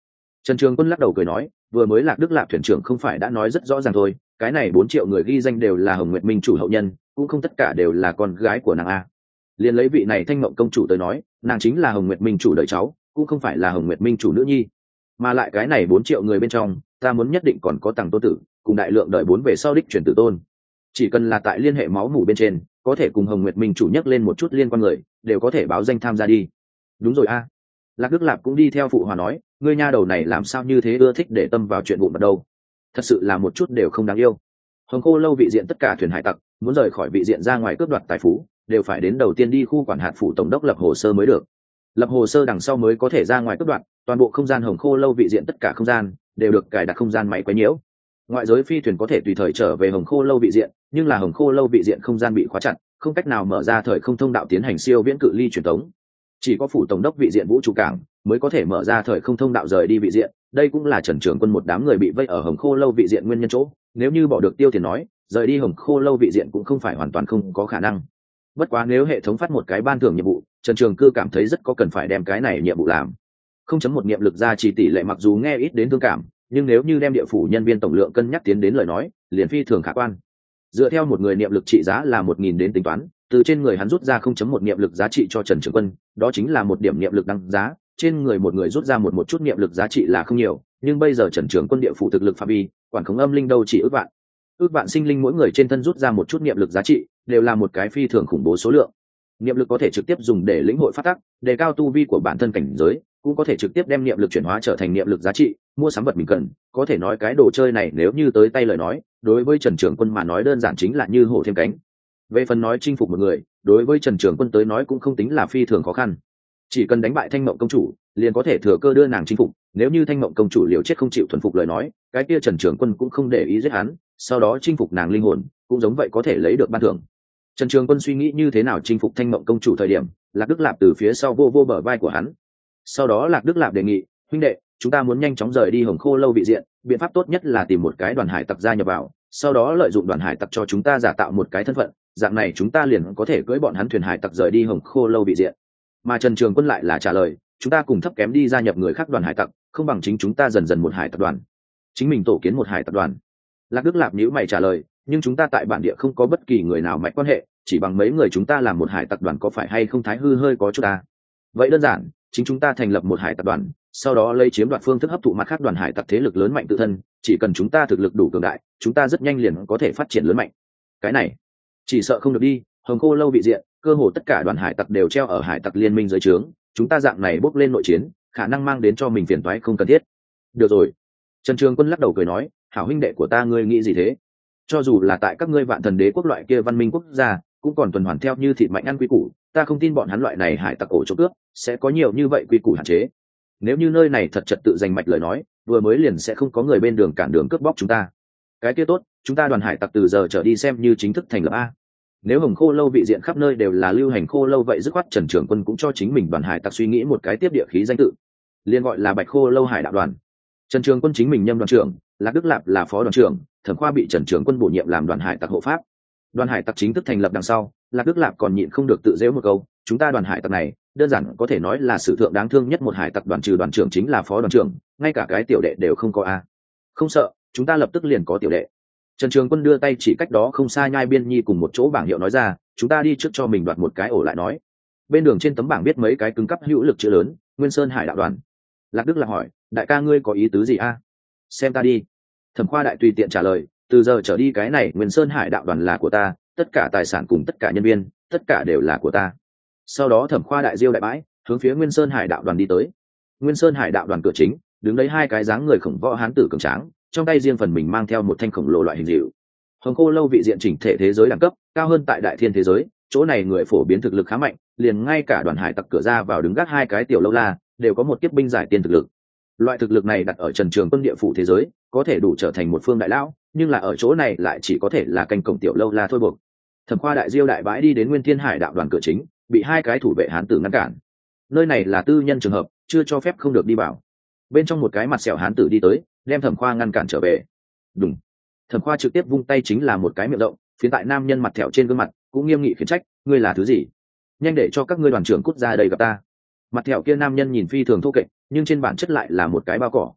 Trần Trường Quân lắc đầu cười nói, vừa mới Lạc Đức Lạp thuyền trưởng không phải đã nói rất rõ ràng thôi, cái này 4 triệu người ghi danh đều là Hồng Nguyệt Minh chủ hậu nhân, cũng không tất cả đều là con gái của nàng a. Liên lấy vị này Thanh Mộng công chủ tới nói, nàng chính là Hồng Nguyệt Minh chủ đời cháu, cũng không phải là Hồng Nguyệt Minh chủ nữ nhi. Mà lại cái này 4 triệu người bên trong, ta muốn nhất định còn có Tằng Tôn tử, cùng đại lượng đợi 4 về sau đích truyền tử tôn. Chỉ cần là tại liên hệ máu mủ bên trên, có thể cùng Hồng Nguyệt Minh chủ nhắc lên một chút liên quan người, đều có thể báo danh tham gia đi. Đúng rồi a. Lạc Đức Lạp cũng đi theo phụ hòa nói, ngươi nha đầu này làm sao như thế ưa thích để tâm vào chuyện vụn vặt đâu, thật sự là một chút đều không đáng yêu. Hồng Khô lâu vị diện tất cả thuyền hải tặc muốn rời khỏi vị diện ra ngoài cướp đoạt tài phú, đều phải đến đầu tiên đi khu quản hạt phủ tổng đốc lập hồ sơ mới được. Lập hồ sơ đằng sau mới có thể ra ngoài cướp đoạt, toàn bộ không gian Hồng Khô lâu vị diện tất cả không gian đều được cài đặt không gian máy quấy nhiễu. Ngoại giới phi thuyền có thể tùy thời trở về Hồng Khô lâu vị diện, nhưng là Hồng Khô lâu vị diện không gian bị khóa chặt, không cách nào mở ra thời không thông đạo tiến hành siêu viễn cự ly truyền tống. Chỉ có phủ tổng đốc vị diện vũ trụ cảng mới có thể mở ra thời không thông đạo rời đi vị diện. Đây cũng là Trần Trường Quân một đám người bị vây ở Hồng Khô lâu vị diện nguyên nhân chỗ, nếu như bỏ được Tiêu Tiền nói, rời đi Hồng Khô lâu vị diện cũng không phải hoàn toàn không có khả năng. Bất quá nếu hệ thống phát một cái ban thưởng nhiệm vụ, Trần Trường Cư cảm thấy rất có cần phải đem cái này nhiệm vụ làm. 0.1 niệm lực ra chỉ tỷ lệ mặc dù nghe ít đến thương cảm, nhưng nếu như đem địa phủ nhân viên tổng lượng cân nhắc tiến đến lời nói, liền phi thường khả quan. Dựa theo một người niệm lực trị giá là 1.000 đến tính toán, từ trên người hắn rút ra 0.1 niệm lực giá trị cho Trần Trường Quân, đó chính là 1 điểm niệm lực đăng giá. Trên người một người rút ra một chút niệm lực giá trị là không nhiều, nhưng bây giờ Trần Trường Quân địa phủ thực lực phạm vi, quản khống âm linh đâu chỉ ước vạn sinh linh mỗi người trên thân rút ra một chút niệm lực giá trị, đều là một cái phi thường khủng bố số lượng. Niệm lực có thể trực tiếp dùng để lĩnh hội phát tác, đề cao tu vi của bản thân cảnh giới, cũng có thể trực tiếp đem niệm lực chuyển hóa trở thành niệm lực giá trị, mua sắm vật mình cần. Có thể nói cái đồ chơi này nếu như tới tay lời nói, đối với Trần Trường Quân mà nói đơn giản chính là như hổ thêm cánh. Về phần nói chinh phục một người, đối với Trần Trường Quân tới nói cũng không tính là phi thường khó khăn. Chỉ cần đánh bại Thanh Mộng công chủ, liền có thể thừa cơ đưa nàng chinh phục. Nếu như Thanh Mộng công chủ liều chết không chịu thuần phục lời nói, cái kia Trần Trường Quân cũng không để ý giết hắn, sau đó chinh phục nàng linh hồn, cũng giống vậy có thể lấy được ban thưởng. Trần Trường Quân suy nghĩ như thế nào chinh phục Thanh Mộng công chủ thời điểm, Lạc Đức Lạp từ phía sau vô bờ vai của hắn. Sau đó Lạc Đức Lạp đề nghị, huynh đệ, chúng ta muốn nhanh chóng rời đi Hồng Khô lâu vị diện, biện pháp tốt nhất là tìm một cái đoàn hải tặc gia nhập vào, sau đó lợi dụng đoàn hải tặc cho chúng ta giả tạo một cái thân phận, dạng này chúng ta liền có thể cưỡi bọn hắn thuyền hải tặc rời đi Hồng Khô lâu vị diện. Mà Trần Trường Quân lại là trả lời, chúng ta cùng thấp kém đi gia nhập người khác đoàn hải tặc, không bằng chính chúng ta dần dần một hải tặc đoàn, chính mình tổ kiến một hải tặc đoàn. Lạc Đức Lạp nhíu mày trả lời, nhưng chúng ta tại bản địa không có bất kỳ người nào mạnh quan hệ, chỉ bằng mấy người chúng ta làm một hải tặc đoàn có phải hay không thái hư hơi có chút ta. Vậy đơn giản, chính chúng ta thành lập một hải tặc đoàn, sau đó lấy chiếm đoạt phương thức hấp thụ mặt khác đoàn hải tặc thế lực lớn mạnh tự thân, chỉ cần chúng ta thực lực đủ cường đại, chúng ta rất nhanh liền có thể phát triển lớn mạnh. Cái này chỉ sợ không được đi, Hồng Khô lâu vị diện, cơ hồ tất cả đoàn hải tặc đều treo ở hải tặc liên minh dưới trướng, chúng ta dạng này bốc lên nội chiến, khả năng mang đến cho mình phiền toái không cần thiết. Được rồi. Trần Trường Quân lắc đầu cười nói, hảo huynh đệ của ta ngươi nghĩ gì thế? Cho dù là tại các ngươi Vạn Thần Đế quốc loại kia văn minh quốc gia, cũng còn tuần hoàn theo như thịt mạnh ăn quy củ, ta không tin bọn hắn loại này hải tặc ổ chỗ cướp sẽ có nhiều như vậy quy củ hạn chế. Nếu như nơi này thật trật tự giành mạch lời nói, vừa mới liền sẽ không có người bên đường cản đường cướp bóc chúng ta. Cái kia tốt, chúng ta đoàn hải tặc từ giờ trở đi xem như chính thức thành lập a. Nếu Hồng Khô lâu vị diện khắp nơi đều là lưu hành khô lâu vậy dứt khoát Trần Trường Quân cũng cho chính mình đoàn hải tặc suy nghĩ một cái tiếp địa khí danh tự, liền gọi là Bạch Khô lâu hải đạo đoàn. Trần Trường Quân chính mình nhâm đoàn trưởng, Lạc Đức Lạp là phó đoàn trưởng, Thẩm Khoa bị Trần Trường Quân bổ nhiệm làm đoàn hải tặc hộ pháp. Đoàn hải tặc chính thức thành lập đằng sau, Lạc Đức Lạp còn nhịn không được tự giễu một câu, chúng ta đoàn hải tặc này đơn giản có thể nói là sử thượng đáng thương nhất một hải tặc đoàn, trừ đoàn trưởng chính là phó đoàn trưởng, ngay cả cái tiểu đệ đều không có a. Không sợ, chúng ta lập tức liền có tiểu đệ. Trần Trường Quân đưa tay chỉ cách đó không xa Nhai Biên Nhi cùng một chỗ bảng hiệu nói ra, chúng ta đi trước cho mình đoạt một cái ổ lại nói. Bên đường trên tấm bảng viết mấy cái cứng cắp hữu lực chữ lớn, Nguyên Sơn Hải đạo đoàn. Lạc Đức Lạc hỏi, đại ca ngươi có ý tứ gì a? Xem ta đi. Thẩm Khoa đại tùy tiện trả lời, từ giờ trở đi cái này Nguyên Sơn Hải đạo đoàn là của ta, tất cả tài sản cùng tất cả nhân viên, tất cả đều là của ta. Sau đó Thẩm Khoa đại diêu đại bãi, hướng phía Nguyên Sơn Hải đạo đoàn đi tới. Nguyên Sơn Hải đạo đoàn cửa chính, đứng đấy hai cái dáng người khổng võ hán tử cường tráng, trong tay riêng phần mình mang theo một thanh khổng lồ loại hình dịu. Hồng Khô lâu vị diện chỉnh thể thế giới đẳng cấp cao hơn tại đại thiên thế giới, chỗ này người phổ biến thực lực khá mạnh, liền ngay cả đoàn hải tặc cửa ra vào đứng gác hai cái tiểu lâu la đều có một tiếp binh giải tiên thực lực. Loại thực lực này đặt ở Trần Trường Quân địa phủ thế giới có thể đủ trở thành một phương đại lão, nhưng là ở chỗ này lại chỉ có thể là canh cổng tiểu lâu la thôi buộc. Thẩm Khoa đại diêu đại bãi đi đến Nguyên Thiên Hải đạo đoàn cửa chính, bị hai cái thủ vệ hán tử ngăn cản. Nơi này là tư nhân trường hợp, chưa cho phép không được đi vào. Bên trong một cái mặt sẹo hán tử đi tới, đem Thẩm Khoa ngăn cản trở về. Đúng. Thẩm Khoa trực tiếp vung tay chính là một cái miệng rộng, phiến tại nam nhân mặt thẹo trên gương mặt, cũng nghiêm nghị khiển trách, ngươi là thứ gì? Nhanh để cho các ngươi đoàn trưởng cút ra đây gặp ta. Mặt thẹo kia nam nhân nhìn phi thường thô kệch, nhưng trên bản chất lại là một cái bao cỏ.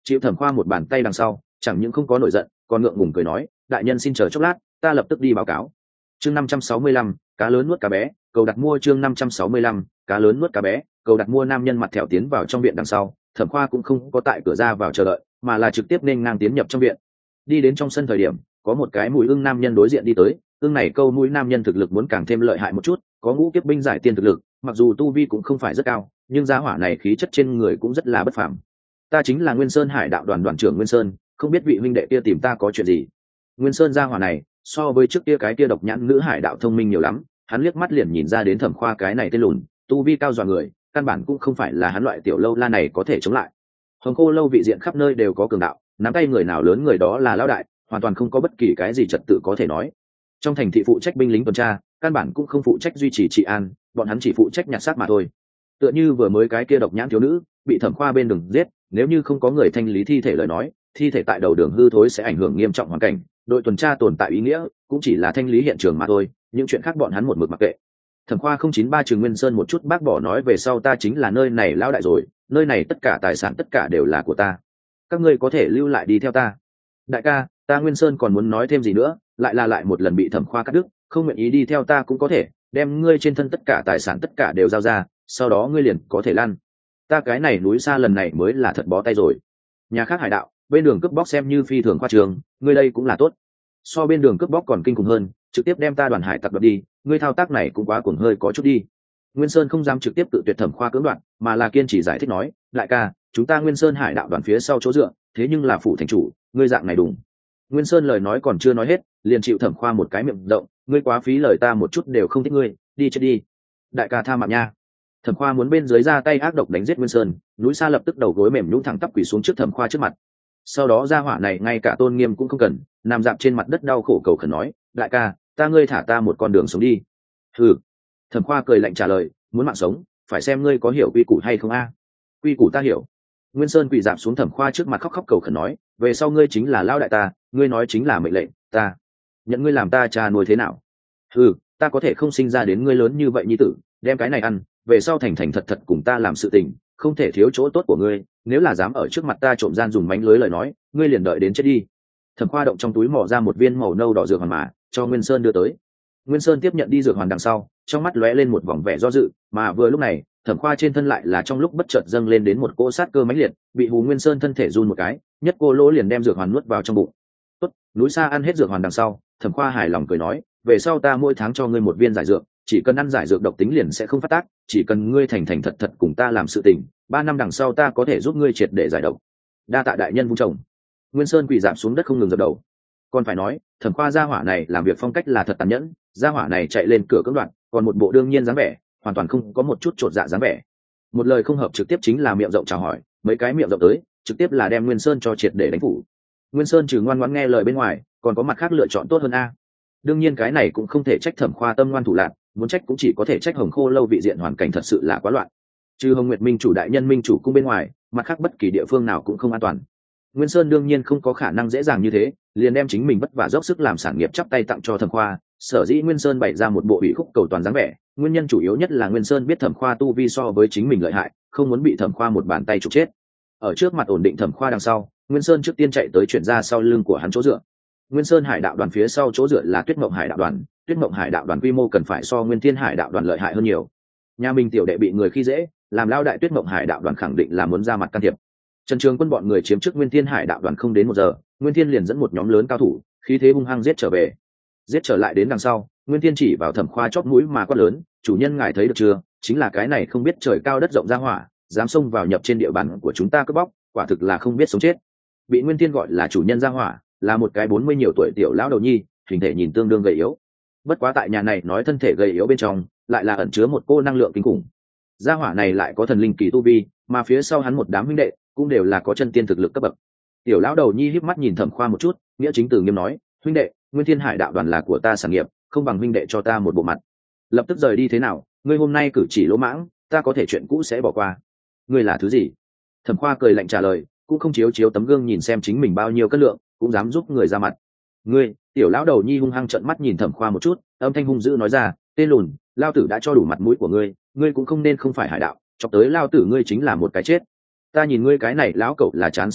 chịu Thẩm Khoa một bàn tay đằng sau, chẳng những không có nổi giận, còn ngượng ngùng cười nói, đại nhân xin chờ chốc lát, ta lập tức đi báo cáo. Chương 565, cá lớn nuốt cá bé, cầu đặt mua. Chương 565, cá lớn nuốt cá bé, cầu đặt mua. Nam nhân mặt thẹo tiến vào trong viện đằng sau, Thẩm Khoa cũng không có tại cửa ra vào chờ đợi, mà là trực tiếp nên ngang tiến nhập trong viện. Đi đến trong sân thời điểm, có một cái mũi ưng nam nhân đối diện đi tới, ưng này câu mũi nam nhân thực lực muốn càng thêm lợi hại một chút, có ngũ kiếp binh giải tiên thực lực, mặc dù tu vi cũng không phải rất cao, nhưng giá hỏa này khí chất trên người cũng rất là bất phàm. Ta chính là Nguyên Sơn Hải Đạo đoàn đoàn trưởng Nguyên Sơn, không biết vị huynh đệ kia tìm ta có chuyện gì. Nguyên Sơn gia hỏa này so với trước kia cái kia độc nhãn nữ hải đạo thông minh nhiều lắm, hắn liếc mắt liền nhìn ra đến Thẩm Khoa cái này tên lùn, tu vi cao dọa người, căn bản cũng không phải là hắn loại tiểu lâu la này có thể chống lại. Hồng Khô lâu vị diện khắp nơi đều có cường đạo, nắm tay người nào lớn người đó là lão đại, hoàn toàn không có bất kỳ cái gì trật tự có thể nói. Trong thành thị phụ trách binh lính tuần tra, căn bản cũng không phụ trách duy trì trị an, bọn hắn chỉ phụ trách nhặt xác mà thôi. Tựa như vừa mới cái kia độc nhãn thiếu nữ bị Thẩm Khoa bên đường giết, nếu như không có người thanh lý thi thể lời nói, thi thể tại đầu đường hư thối sẽ ảnh hưởng nghiêm trọng hoàn cảnh, đội tuần tra tồn tại ý nghĩa cũng chỉ là thanh lý hiện trường mà thôi, những chuyện khác bọn hắn một mực mặc kệ. Thẩm Khoa 093 Trừng Nguyên Sơn một chút bác bỏ nói, về sau ta chính là nơi này lão đại rồi, nơi này tất cả tài sản tất cả đều là của ta, các ngươi có thể lưu lại đi theo ta. Đại ca, ta Nguyên Sơn còn muốn nói thêm gì nữa, lại một lần bị Thẩm Khoa cắt đứt, không nguyện ý đi theo ta cũng có thể, đem ngươi trên thân tất cả tài sản tất cả đều giao ra, sau đó ngươi liền có thể lăn. Ta cái này núi xa lần này mới là thật bó tay rồi. Nhà khác hải đạo bên đường cướp bóc xem như phi thường khoa trường, ngươi đây cũng là tốt, so bên đường cướp bóc còn kinh khủng hơn, trực tiếp đem ta đoàn hải tặc đoạt đi, ngươi thao tác này cũng quá cuồng hơi có chút đi. Nguyên Sơn không dám trực tiếp tự tuyệt Thẩm Khoa cưỡng đoạt, mà là kiên trì giải thích nói, đại ca, chúng ta Nguyên Sơn hải đạo đoàn phía sau chỗ dựa, thế nhưng là phủ thành chủ, ngươi dạng này đúng. Nguyên Sơn lời nói còn chưa nói hết, liền chịu Thẩm Khoa một cái miệng rộng, ngươi quá phí lời, ta một chút đều không thích ngươi, đi chết đi. Đại ca tha mạng nha. Thẩm Khoa muốn bên dưới ra tay ác độc đánh giết Nguyên Sơn, núi xa lập tức đầu gối mềm nhũn thẳng tắp quỳ xuống trước Thẩm Khoa trước mặt. Sau đó gia hỏa này ngay cả tôn nghiêm cũng không cần, nằm dạp trên mặt đất đau khổ cầu khẩn nói, đại ca, ta ngươi thả ta một con đường sống đi. Hừ. Thẩm Khoa cười lạnh trả lời, muốn mạng sống phải xem ngươi có hiểu quy củ hay không a. Quy củ ta hiểu. Nguyên Sơn quỳ dạp xuống Thẩm Khoa trước mặt khóc khóc cầu khẩn nói, về sau ngươi chính là lao đại ta, ngươi nói chính là mệnh lệnh, ta nhận ngươi làm ta cha nuôi thế nào. Ừ, ta có thể không sinh ra đến ngươi lớn như vậy nhi tử, đem cái này ăn, về sau thành thành thật thật cùng ta làm sự tình, không thể thiếu chỗ tốt của ngươi, nếu là dám ở trước mặt ta trộm gian dùng mánh lưới lời nói, ngươi liền đợi đến chết đi. Thẩm Khoa động trong túi mò ra một viên màu nâu đỏ dược hoàn mà cho Nguyên Sơn đưa tới. Nguyên Sơn tiếp nhận đi dược hoàn đằng sau, trong mắt lóe lên một vòng vẻ do dự, mà vừa lúc này Thẩm Khoa trên thân lại là trong lúc bất chợt dâng lên đến một cỗ sát cơ mãnh liệt, bị hù Nguyên Sơn thân thể run một cái, nhất cô lỗ liền đem dược hoàn nuốt vào trong bụng. Tốt, núi xa ăn hết dược hoàn đằng sau, Thẩm Khoa hài lòng cười nói, về sau ta mỗi tháng cho ngươi một viên giải dược, chỉ cần ăn giải dược độc tính liền sẽ không phát tác, chỉ cần ngươi thành thành thật thật cùng ta làm sự tình, 3 năm đằng sau ta có thể giúp ngươi triệt để giải độc. Đa tạ đại nhân vung chồng. Nguyên Sơn quỳ rạp xuống đất không ngừng dập đầu. Còn phải nói, Thẩm Khoa gia hỏa này làm việc phong cách là thật tàn nhẫn, gia hỏa này chạy lên cửa cưỡng đoạt, còn một bộ đương nhiên dáng vẻ, hoàn toàn không có một chút chột dạ dáng vẻ. Một lời không hợp trực tiếp chính là miệng rộng chào hỏi, mấy cái miệng rộng tới, trực tiếp là đem Nguyên Sơn cho triệt để đánh phủ. Nguyên Sơn trừ ngoan ngoãn nghe lời bên ngoài, còn có mặt khác lựa chọn tốt hơn a. Đương nhiên cái này cũng không thể trách Thẩm Khoa tâm ngoan thủ lạn, muốn trách cũng chỉ có thể trách Hồng Khô lâu vị diện hoàn cảnh thật sự là quá loạn. Trừ Hồng Nguyệt Minh chủ đại nhân minh chủ cung bên ngoài, mặt khác bất kỳ địa phương nào cũng không an toàn. Nguyên Sơn đương nhiên không có khả năng dễ dàng như thế, liền đem chính mình vất vả dốc sức làm sản nghiệp chắp tay tặng cho Thẩm Khoa. Sở dĩ Nguyên Sơn bày ra một bộ ủy khúc cầu toàn dáng vẻ, nguyên nhân chủ yếu nhất là Nguyên Sơn biết Thẩm Khoa tu vi so với chính mình lợi hại, không muốn bị Thẩm Khoa một bàn tay trục chết. Ở trước mặt ổn định Thẩm Khoa đằng sau, Nguyên Sơn trước tiên chạy tới chuyển ra sau lưng của hắn chỗ dựa. Nguyên Sơn Hải Đạo đoàn phía sau chỗ dựa là Tuyết Mộng Hải Đạo đoàn, Tuyết Mộng Hải Đạo đoàn quy mô cần phải so Nguyên Thiên Hải Đạo đoàn lợi hại hơn nhiều. Nhà mình tiểu đệ bị người khi dễ, làm lao đại Tuyết Mộng Hải Đạo đoàn khẳng định là muốn ra mặt can thiệp. Trần Trường Quân bọn người chiếm trước Nguyên Thiên Hải Đạo đoàn không đến 1 giờ, Nguyên Thiên liền dẫn một nhóm lớn cao thủ, khí thế hung hăng giết trở về. Giết trở lại đến đằng sau, Nguyên Thiên chỉ vào Thẩm Khoa chóp mũi mà quát lớn, chủ nhân ngài thấy được chưa, chính là cái này không biết trời cao đất rộng ra hỏa, dám xông vào nhập trên địa bàn của chúng ta cướp bóc, quả thực là không biết sống chết. Bị Nguyên Thiên gọi là chủ nhân ra hỏa, là một cái 40 nhiều tuổi tiểu lão đầu nhi, hình thể nhìn tương đương gầy yếu. Bất quá tại nhà này nói thân thể gầy yếu bên trong, lại là ẩn chứa một cô năng lượng kinh khủng. Gia hỏa này lại có thần linh kỳ tu vi, mà phía sau hắn một đám huynh đệ cũng đều là có chân tiên thực lực cấp bậc. Tiểu lão đầu nhi híp mắt nhìn Thẩm Khoa một chút, nghĩa chính từ nghiêm nói, huynh đệ, Nguyên Thiên Hải Đạo đoàn là của ta sản nghiệp, không bằng huynh đệ cho ta một bộ mặt. Lập tức rời đi thế nào, ngươi hôm nay cử chỉ lỗ mãng, ta có thể chuyện cũ sẽ bỏ qua. Ngươi là thứ gì? Thẩm Khoa cười lạnh trả lời, cũng không chiếu tấm gương nhìn xem chính mình bao nhiêu cân lượng, cũng dám giúp người ra mặt. Ngươi, tiểu lão đầu nhi hung hăng trợn mắt nhìn Thẩm Khoa một chút, âm thanh hung dữ nói ra, tên lùn, lao tử đã cho đủ mặt mũi của ngươi, ngươi cũng không nên không phải hải đạo, chọc tới lao tử ngươi chính là một cái chết. Ta nhìn ngươi cái này lão cẩu là chán sống đi,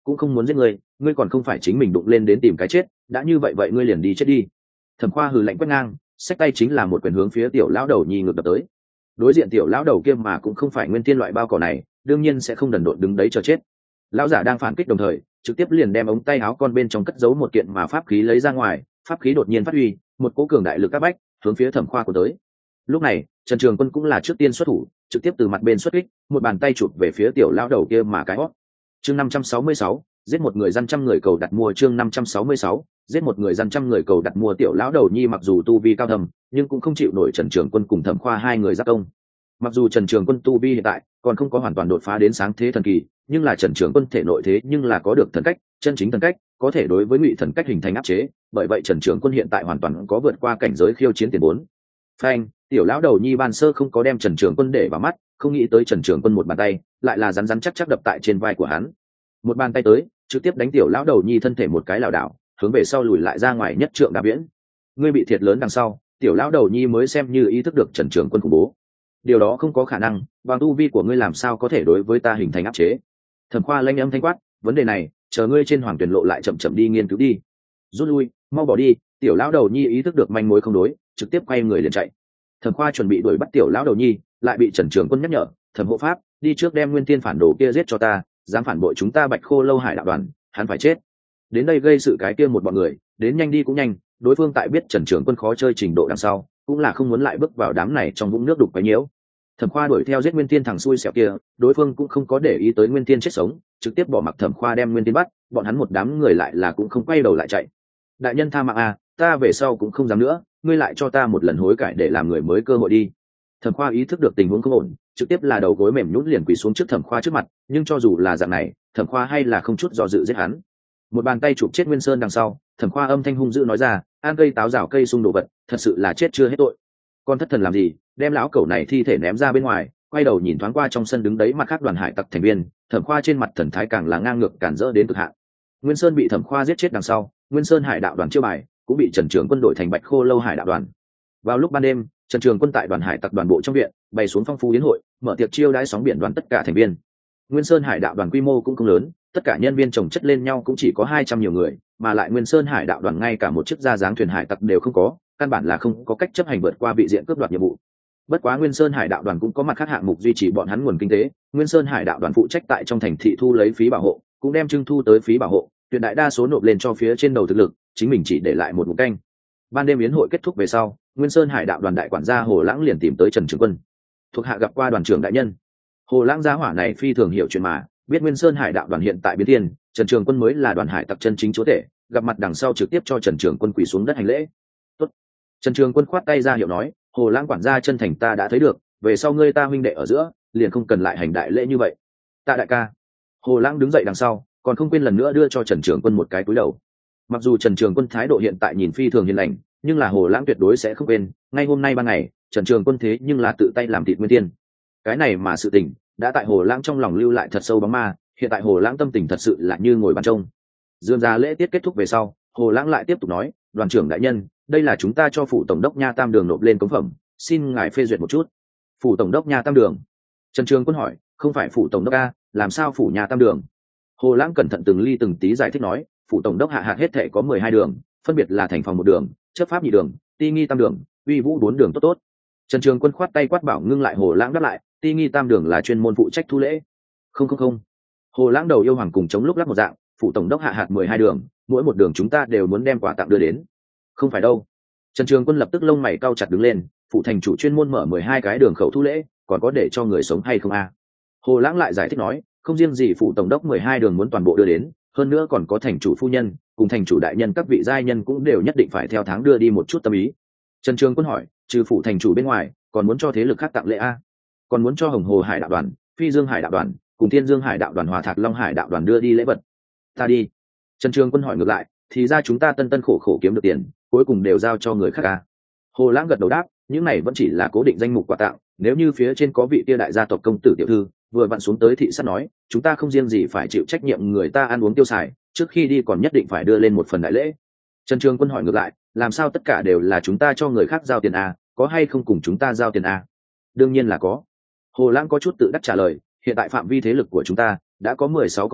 cũng không muốn giết ngươi, ngươi còn không phải chính mình đụng lên đến tìm cái chết, đã như vậy vậy ngươi liền đi chết đi. Thẩm Khoa hừ lạnh quét ngang, xách tay chính là một quyền hướng phía tiểu lão đầu nhi ngược đập tới. Đối diện tiểu lão đầu kia mà cũng không phải nguyên tiên loại bao cỏ này, đương nhiên sẽ không đần độn đứng đấy chờ chết. Lão giả đang phản kích đồng thời, trực tiếp liền đem ống tay áo con bên trong cất giấu một kiện mà pháp khí lấy ra ngoài, pháp khí đột nhiên phát huy, một cỗ cường đại lực áp bách hướng phía Thẩm Khoa của tới. Lúc này, Trần Trường Quân cũng là trước tiên xuất thủ, trực tiếp từ mặt bên xuất kích, một bàn tay chụp về phía tiểu lão đầu kia mà cái hót. Chương 566, giết một người dân trăm người cầu đặt mua. Chương 566, giết một người dân trăm người cầu đặt mua. Tiểu lão đầu nhi mặc dù tu vi cao thầm, nhưng cũng không chịu nổi Trần Trường Quân cùng Thẩm Khoa hai người giáp công. Mặc dù Trần Trường Quân tu vi hiện tại còn không có hoàn toàn đột phá đến sáng thế thần kỳ, nhưng là Trần Trường Quân thể nội thế nhưng là có được thần cách, chân chính thần cách, có thể đối với ngụy thần cách hình thành áp chế, bởi vậy Trần Trường Quân hiện tại hoàn toàn có vượt qua cảnh giới khiêu chiến tiền vốn. Phanh, tiểu lão đầu nhi ban sơ không có đem Trần Trường Quân để vào mắt, không nghĩ tới Trần Trường Quân một bàn tay lại là rắn rắn chắc chắc đập tại trên vai của hắn. Một bàn tay tới, trực tiếp đánh tiểu lão đầu nhi thân thể một cái lảo đảo, hướng về sau lùi lại ra ngoài nhất trượng đá viễn. Ngươi bị thiệt lớn đằng sau, tiểu lão đầu nhi mới xem như ý thức được Trần Trường Quân khủng bố. Điều đó không có khả năng, bằng tu vi của ngươi làm sao có thể đối với ta hình thành áp chế. Thẩm Khoa lanh âm thanh quát, vấn đề này chờ ngươi trên hoàng tuyển lộ lại chậm chậm đi nghiên cứu đi. Rút lui, mau bỏ đi. Tiểu lão đầu nhi ý thức được manh mối không đối, trực tiếp quay người liền chạy. Thẩm Khoa chuẩn bị đuổi bắt tiểu lão đầu nhi, lại bị Trần Trường Quân nhắc nhở, Thẩm hộ pháp, đi trước đem nguyên tiên phản đồ kia giết cho ta, dám phản bội chúng ta Bạch Khô Lâu Hải đạo đoàn, hắn phải chết. Đến đây gây sự cái kia một bọn người, đến nhanh đi cũng nhanh, đối phương tại biết Trần Trường Quân khó chơi trình độ đằng sau, cũng là không muốn lại bước vào đám này trong vũng nước đục quấy nhiễu. Thẩm Khoa đuổi theo giết nguyên tiên thằng xui xẻo kia, đối phương cũng không có để ý tới nguyên tiên chết sống, trực tiếp bỏ mặc Thẩm Khoa đem nguyên tiên bắt, bọn hắn một đám người lại là cũng không quay đầu lại chạy. Đại nhân tha mạng à, ta về sau cũng không dám nữa, ngươi lại cho ta một lần hối cải để làm người mới cơ hội đi. Thẩm Khoa ý thức được tình huống không ổn, trực tiếp là đầu gối mềm nhũn liền quỳ xuống trước Thẩm Khoa trước mặt, nhưng cho dù là dạng này, Thẩm Khoa hay là không chút do dự giết hắn. Một bàn tay chụp chết Nguyên Sơn đằng sau, Thẩm Khoa âm thanh hung dữ nói ra, ăn cây táo rào cây sung đồ vật, thật sự là chết chưa hết tội. Con thất thần làm gì, đem lão cẩu này thi thể ném ra bên ngoài. Quay đầu nhìn thoáng qua trong sân đứng đấy mặt khác đoàn hải tặc thành viên, Thẩm Khoa trên mặt thần thái càng là ngang ngược cản rỡ đến cực hạn. Nguyên Sơn bị Thẩm Khoa giết chết đằng sau, Nguyên Sơn Hải đạo đoàn chiêu bài cũng bị Trần Trường Quân đổi thành Bạch Khô Lâu Hải đạo đoàn. Vào lúc ban đêm, Trần Trường Quân tại đoàn hải tặc đoàn bộ trong viện bày xuống phong phú yến hội, mở tiệc chiêu đãi sóng biển đoàn tất cả thành viên. Nguyên Sơn Hải đạo đoàn quy mô cũng không lớn, tất cả nhân viên chồng chất lên nhau cũng chỉ có 200 nhiều người, mà lại Nguyên Sơn Hải đạo đoàn ngay cả một chiếc ra dáng thuyền hải tặc đều không có, căn bản là không có cách chấp hành vượt qua vị diện cướp đoạt nhiệm vụ. Bất quá Nguyên Sơn Hải đạo đoàn cũng có mặt khác hạng mục duy trì bọn hắn nguồn kinh tế. Nguyên Sơn Hải đạo đoàn phụ trách tại trong thành thị thu lấy phí bảo hộ, cũng đem trưng thu tới phí bảo hộ, tuyệt đại đa số nộp lên cho phía trên đầu thực lực, chính mình chỉ để lại một mục canh. Ban đêm yến hội kết thúc về sau, Nguyên Sơn Hải đạo đoàn đại quản gia Hồ Lãng liền tìm tới Trần Trường Quân. Thuộc hạ gặp qua đoàn trưởng đại nhân. Hồ Lãng gia hỏa này phi thường hiểu chuyện mà, biết Nguyên Sơn Hải đạo đoàn hiện tại biến thiên, Trần Trường Quân mới là đoàn hải tặc chân chính chúa tể, gặp mặt đằng sau trực tiếp cho Trần Trường Quân quỳ xuống đất hành lễ. Tốt. Trần Trường Quân khoát tay ra hiệu nói, Hồ Lãng quản gia chân thành ta đã thấy được, về sau ngươi ta huynh đệ ở giữa, liền không cần lại hành đại lễ như vậy. Tạ đại ca. Hồ Lãng đứng dậy đằng sau, còn không quên lần nữa đưa cho Trần Trường Quân một cái cúi đầu. Mặc dù Trần Trường Quân thái độ hiện tại nhìn phi thường hiền lành, nhưng là Hồ Lãng tuyệt đối sẽ không quên, ngay hôm nay ban ngày, Trần Trường Quân thế nhưng là tự tay làm thịt Nguyên Tiên. Cái này mà sự tình đã tại Hồ Lãng trong lòng lưu lại thật sâu bóng ma, hiện tại Hồ Lãng tâm tình thật sự là như ngồi bàn trông. Dương gia lễ tiết kết thúc về sau, Hồ Lãng lại tiếp tục nói, đoàn trưởng đại nhân, đây là chúng ta cho phủ tổng đốc Nha Tam Đường nộp lên cống phẩm, xin ngài phê duyệt một chút. Phủ tổng đốc Nha Tam Đường? Trần Trường Quân hỏi, không phải phủ tổng đốc a, làm sao phủ Nha Tam Đường? Hồ Lãng cẩn thận từng ly từng tí giải thích nói, phủ tổng đốc hạ hạt hết thể có 12 đường, phân biệt là thành phòng 1 đường, chấp pháp 2 đường, ti nghi 3 đường, uy vũ 4 đường tốt tốt. Trần Trường Quân khoát tay quát bảo ngưng lại Hồ Lãng đáp lại, ti nghi 3 đường là chuyên môn phụ trách thu lễ. Không. Hồ Lãng đầu yêu hoàng cùng chống lúc lắc một dạng, phủ tổng đốc hạ hạt 12 đường, mỗi một đường chúng ta đều muốn đem quà tặng đưa đến. Không phải đâu. Trần Trường Quân lập tức lông mày cau chặt đứng lên, phủ thành chủ chuyên môn mở 12 cái đường khẩu thu lễ, còn có để cho người sống hay không a? Hồ Lãng lại giải thích nói, không riêng gì phủ tổng đốc 12 đường muốn toàn bộ đưa đến, hơn nữa còn có thành chủ phu nhân cùng thành chủ đại nhân các vị giai nhân cũng đều nhất định phải theo tháng đưa đi một chút tâm ý. Trần Trường Quân hỏi, trừ phủ thành chủ bên ngoài, còn muốn cho thế lực khác tặng lễ a? Còn muốn cho Hồng Hồ Hải đạo đoàn, Phi Dương Hải đạo đoàn cùng Thiên Dương Hải đạo đoàn, Hòa Thạc Long Hải đạo đoàn đưa đi lễ vật. Ta đi. Trần Trường Quân hỏi ngược lại, thì ra chúng ta tân khổ khổ kiếm được tiền, cuối cùng đều giao cho người khác a? Hồ Lãng gật đầu đáp, những này vẫn chỉ là cố định danh mục quà tặng, nếu như phía trên có vị kia đại gia tộc công tử tiểu thư vừa vặn xuống tới thị sát nói, chúng ta không riêng gì phải chịu trách nhiệm người ta ăn uống tiêu xài, trước khi đi còn nhất định phải đưa lên một phần đại lễ. Trần Trường Quân hỏi ngược lại, làm sao tất cả đều là chúng ta cho người khác giao tiền a, có hay không cùng chúng ta giao tiền a? Đương nhiên là có. Hồ Lãng có chút tự đắc trả lời, hiện tại phạm vi thế lực của chúng ta đã có 16 con phố,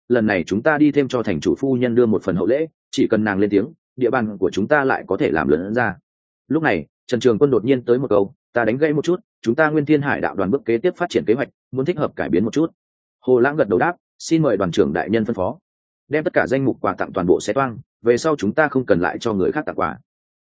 lần này chúng ta đi thêm cho thành chủ phu nhân đưa một phần hậu lễ, chỉ cần nàng lên tiếng, địa bàn của chúng ta lại có thể làm lớn ra. Lúc này Trần Trường Quân đột nhiên tới một câu, ta đánh gãy một chút, chúng ta Nguyên Thiên Hải đạo đoàn bước kế tiếp phát triển kế hoạch, muốn thích hợp cải biến một chút. Hồ Lãng gật đầu đáp, xin mời đoàn trưởng đại nhân phân phó. Đem tất cả danh mục quà tặng toàn bộ xé toang, về sau chúng ta không cần lại cho người khác tặng quà.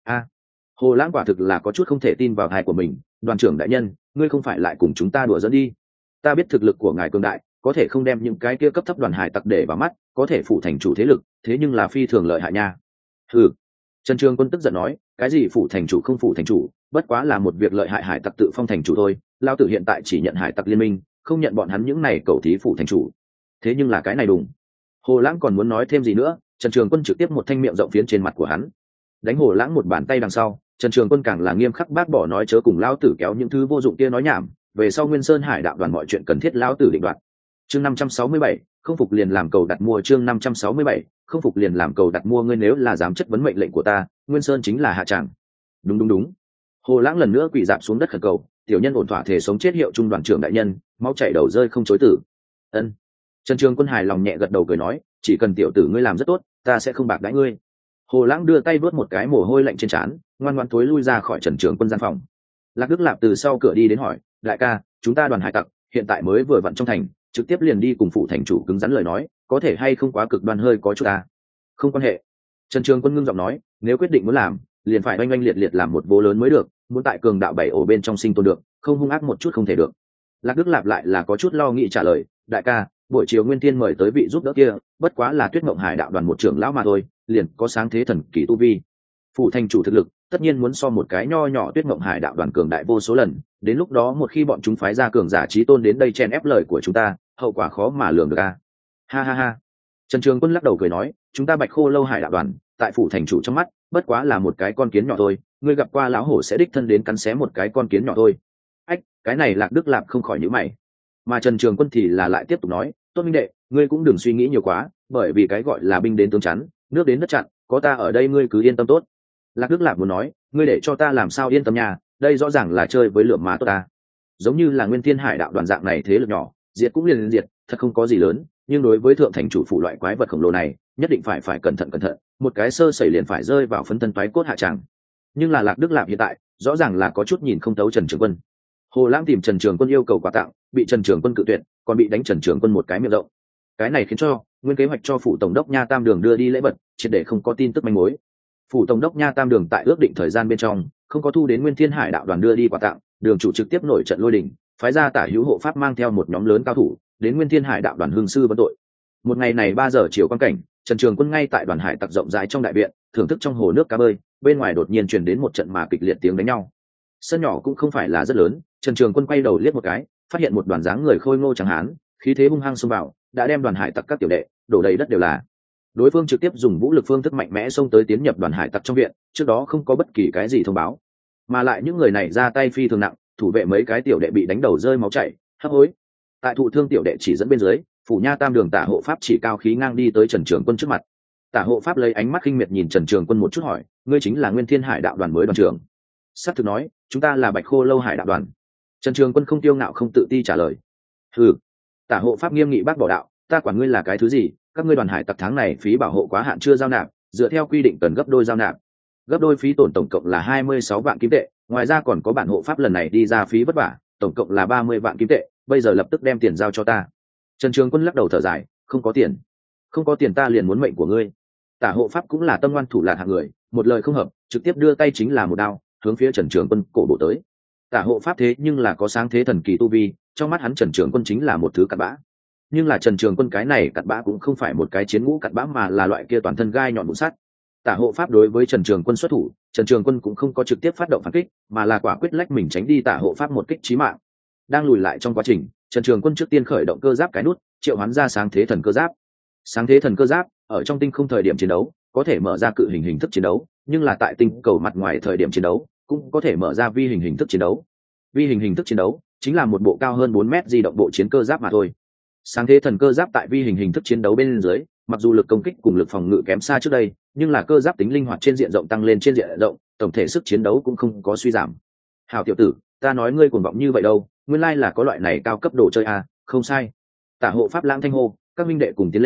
Hồ Lãng quả thực là có chút không thể tin vào tai của mình, đoàn trưởng đại nhân, ngươi không phải lại cùng chúng ta đùa giỡn đi? Ta biết thực lực của ngài cường đại, có thể không đem những cái kia cấp thấp đoàn hải tặc để vào mắt, có thể phụ thành chủ thế lực, thế nhưng là phi thường lợi hại nha. Ừ. Trần Trường Quân tức giận nói, cái gì phụ thành chủ không phụ thành chủ, bất quá là một việc lợi hại hải tặc tự phong thành chủ thôi, lao tử hiện tại chỉ nhận hải tặc liên minh, không nhận bọn hắn những này cầu thí phụ thành chủ. Thế nhưng là cái này đúng. Hồ Lãng còn muốn nói thêm gì nữa, Trần Trường Quân trực tiếp một thanh miệng rộng phiến trên mặt của hắn, đánh Hồ Lãng một bàn tay đằng sau. Trần Trường Quân càng là nghiêm khắc bác bỏ nói chớ cùng lao tử kéo những thứ vô dụng kia nói nhảm, về sau Nguyên Sơn Hải đạo đoàn mọi chuyện cần thiết lao tử định đoạt. Chương 567, không phục liền làm cầu đặt mua. Chương 567, không phục liền làm cầu đặt mua. Ngươi nếu là dám chất vấn mệnh lệnh của ta, Nguyên Sơn chính là hạ tràng. Đúng. Hồ Lãng lần nữa quỳ rạp xuống đất khẩn cầu, tiểu nhân ổn thỏa thể sống chết hiệu trung đoàn trưởng đại nhân, máu chảy đầu rơi không chối tử. Ân. Trần Trường Quân hài lòng nhẹ gật đầu cười nói, chỉ cần tiểu tử ngươi làm rất tốt, ta sẽ không bạc đãi ngươi. Hồ Lãng đưa tay vuốt một cái mồ hôi lạnh trên trán, ngoan ngoãn thối lui ra khỏi Trần Trường Quân gian phòng. Lạc Đức Lạp từ sau cửa đi đến hỏi, đại ca, chúng ta đoàn hải tặc hiện tại mới vừa vặn trong thành, trực tiếp liền đi cùng phụ thành chủ cứng rắn lời nói, có thể hay không quá cực đoan hơi có chút à? Không quan hệ. Trần Trường Quân ngưng giọng nói, nếu quyết định muốn làm, liền phải oanh oanh liệt liệt làm một vô lớn mới được, muốn tại cường đạo bảy ổ bên trong sinh tồn được, không hung ác một chút không thể được. Lạc Đức Lạp lại là có chút lo nghĩ trả lời, đại ca, buổi chiều Nguyên Thiên mời tới vị giúp đỡ kia, bất quá là Tuyết Mộng Hải đạo đoàn một trưởng lão mà thôi, liền có sáng thế thần kỳ tu vi. Phụ thành chủ thực lực tất nhiên muốn so một cái nho nhỏ Tuyết Mộng Hải đạo đoàn cường đại vô số lần, đến lúc đó một khi bọn chúng phái ra cường giả chí tôn đến đây chen ép lời của chúng ta, hậu quả khó mà lường được a. Ha. Trần Trường Quân lắc đầu cười nói, chúng ta Bạch Khô Lâu Hải đạo đoàn, tại phụ thành chủ trong mắt, bất quá là một cái con kiến nhỏ thôi, ngươi gặp qua lão hổ sẽ đích thân đến cắn xé một cái con kiến nhỏ thôi. Ách, cái này Lạc Đức Lạp không khỏi nhíu mày. Mà Trần Trường Quân thì là lại tiếp tục nói, tốt minh đệ, ngươi cũng đừng suy nghĩ nhiều quá, bởi vì cái gọi là binh đến tướng chắn, nước đến đất chặn, có ta ở đây ngươi cứ yên tâm tốt. Lạc Đức Lạp muốn nói, ngươi để cho ta làm sao yên tâm nhà, đây rõ ràng là chơi với lửa mà tốt ta. Giống như là Nguyên Thiên Hải đạo đoàn dạng này thế lực nhỏ, diệt cũng liền diệt, thật không có gì lớn, nhưng đối với thượng thành chủ phụ loại quái vật khổng lồ này, nhất định phải cẩn thận, một cái sơ sẩy liền phải rơi vào phấn thân toái cốt hạ tràng. Nhưng là Lạc Đức Lạp hiện tại, rõ ràng là có chút nhìn không thấu Trần Trường Quân. Hồ Lãng tìm Trần Trường Quân yêu cầu quà tặng, bị Trần Trường Quân cự tuyệt, còn bị đánh Trần Trường Quân một cái miệng rộng. Cái này khiến cho nguyên kế hoạch cho phủ tổng đốc Nha Tam Đường đưa đi lễ vật, triệt để không có tin tức manh mối. Phủ tổng đốc Nha Tam Đường tại ước định thời gian bên trong, không có thu đến Nguyên Thiên Hải đạo đoàn đưa đi quà tặng, đường chủ trực tiếp nổi trận lôi đình, phái ra Tả Hữu hộ pháp mang theo một nhóm lớn cao thủ đến Nguyên Thiên Hải đạo đoàn hương sư vấn tội. Một ngày này 3 giờ chiều quan cảnh, Trần Trường Quân ngay tại đoàn hải tặc rộng rãi trong đại viện, thưởng thức trong hồ nước cá bơi, bên ngoài đột nhiên truyền đến một trận mà kịch liệt tiếng đánh nhau. Sân nhỏ cũng không phải là rất lớn, Trần Trường Quân quay đầu liếc một cái, phát hiện một đoàn dáng người khôi ngô trắng hán, khí thế hung hăng xông vào, đã đem đoàn hải tặc các tiểu đệ đổ đầy đất đều là. Đối phương trực tiếp dùng vũ lực phương thức mạnh mẽ xông tới tiến nhập đoàn hải tặc trong viện, trước đó không có bất kỳ cái gì thông báo, mà lại những người này ra tay phi thường nặng, thủ vệ mấy cái tiểu đệ bị đánh đầu rơi máu chảy, hấp hối. Tại thụ thương tiểu đệ chỉ dẫn bên dưới, phủ Nha Tam Đường Tả hộ pháp chỉ cao khí ngang đi tới Trần Trường Quân trước mặt. Tả hộ pháp lấy ánh mắt khinh miệt nhìn Trần Trường Quân một chút hỏi, ngươi chính là Nguyên Thiên Hải đạo đoàn mới đoàn trưởng? Sát thực nói, chúng ta là Bạch Khô Lâu Hải đạo đoàn. Trần Trường Quân không tiêu ngạo không tự ti trả lời. Hừ. Tả hộ pháp nghiêm nghị bác bỏ đạo, ta quản ngươi là cái thứ gì, các ngươi đoàn hải tặc tháng này phí bảo hộ quá hạn chưa giao nạp, dựa theo quy định cần gấp đôi giao nạp. Gấp đôi phí tổn tổng cộng là 26 vạn kim tệ, ngoài ra còn có bản hộ pháp lần này đi ra phí vất vả, tổng cộng là 30 vạn kim tệ, bây giờ lập tức đem tiền giao cho ta. Trần Trường Quân lắc đầu thở dài, không có tiền. Không có tiền ta liền muốn mệnh của ngươi. Tả hộ pháp cũng là tâm ngoan thủ lạn hạng người, một lời không hợp, trực tiếp đưa tay chính là một đao, hướng phía Trần Trường Quân cổ bộ tới. Tả hộ pháp thế nhưng là có sáng thế thần kỳ tu vi, trong mắt hắn Trần Trường Quân chính là một thứ cặn bã. Nhưng là Trần Trường Quân cái này cặn bã cũng không phải một cái chiến ngũ cặn bã mà là loại kia toàn thân gai nhọn mũi sắt. Tả hộ pháp đối với Trần Trường Quân xuất thủ, Trần Trường Quân cũng không có trực tiếp phát động phản kích, mà là quả quyết lách mình tránh đi Tả hộ pháp một kích chí mạng. Đang lùi lại trong quá trình, Trần Trường Quân trước tiên khởi động cơ giáp cái nút, triệu hoán ra sáng thế thần cơ giáp. Sáng thế thần cơ giáp ở trong tinh không thời điểm chiến đấu có thể mở ra cự hình hình thức chiến đấu, nhưng là tại tinh cầu mặt ngoài thời điểm chiến đấu cũng có thể mở ra vi hình hình thức chiến đấu. Vi hình hình thức chiến đấu chính là một bộ cao hơn 4 mét di động bộ chiến cơ giáp mà thôi. Sáng thế thần cơ giáp tại vi hình hình thức chiến đấu bên dưới, mặc dù lực công kích cùng lực phòng ngự kém xa trước đây, nhưng là cơ giáp tính linh hoạt trên diện rộng tăng lên trên diện rộng, tổng thể sức chiến đấu cũng không có suy giảm. Hào tiểu tử, ta nói ngươi cuồng vọng như vậy đâu, nguyên lai là có loại này cao cấp đồ chơi à, không sai. Tả hộ pháp Lãng thanh hô, các minh đệ cùng tiến lên,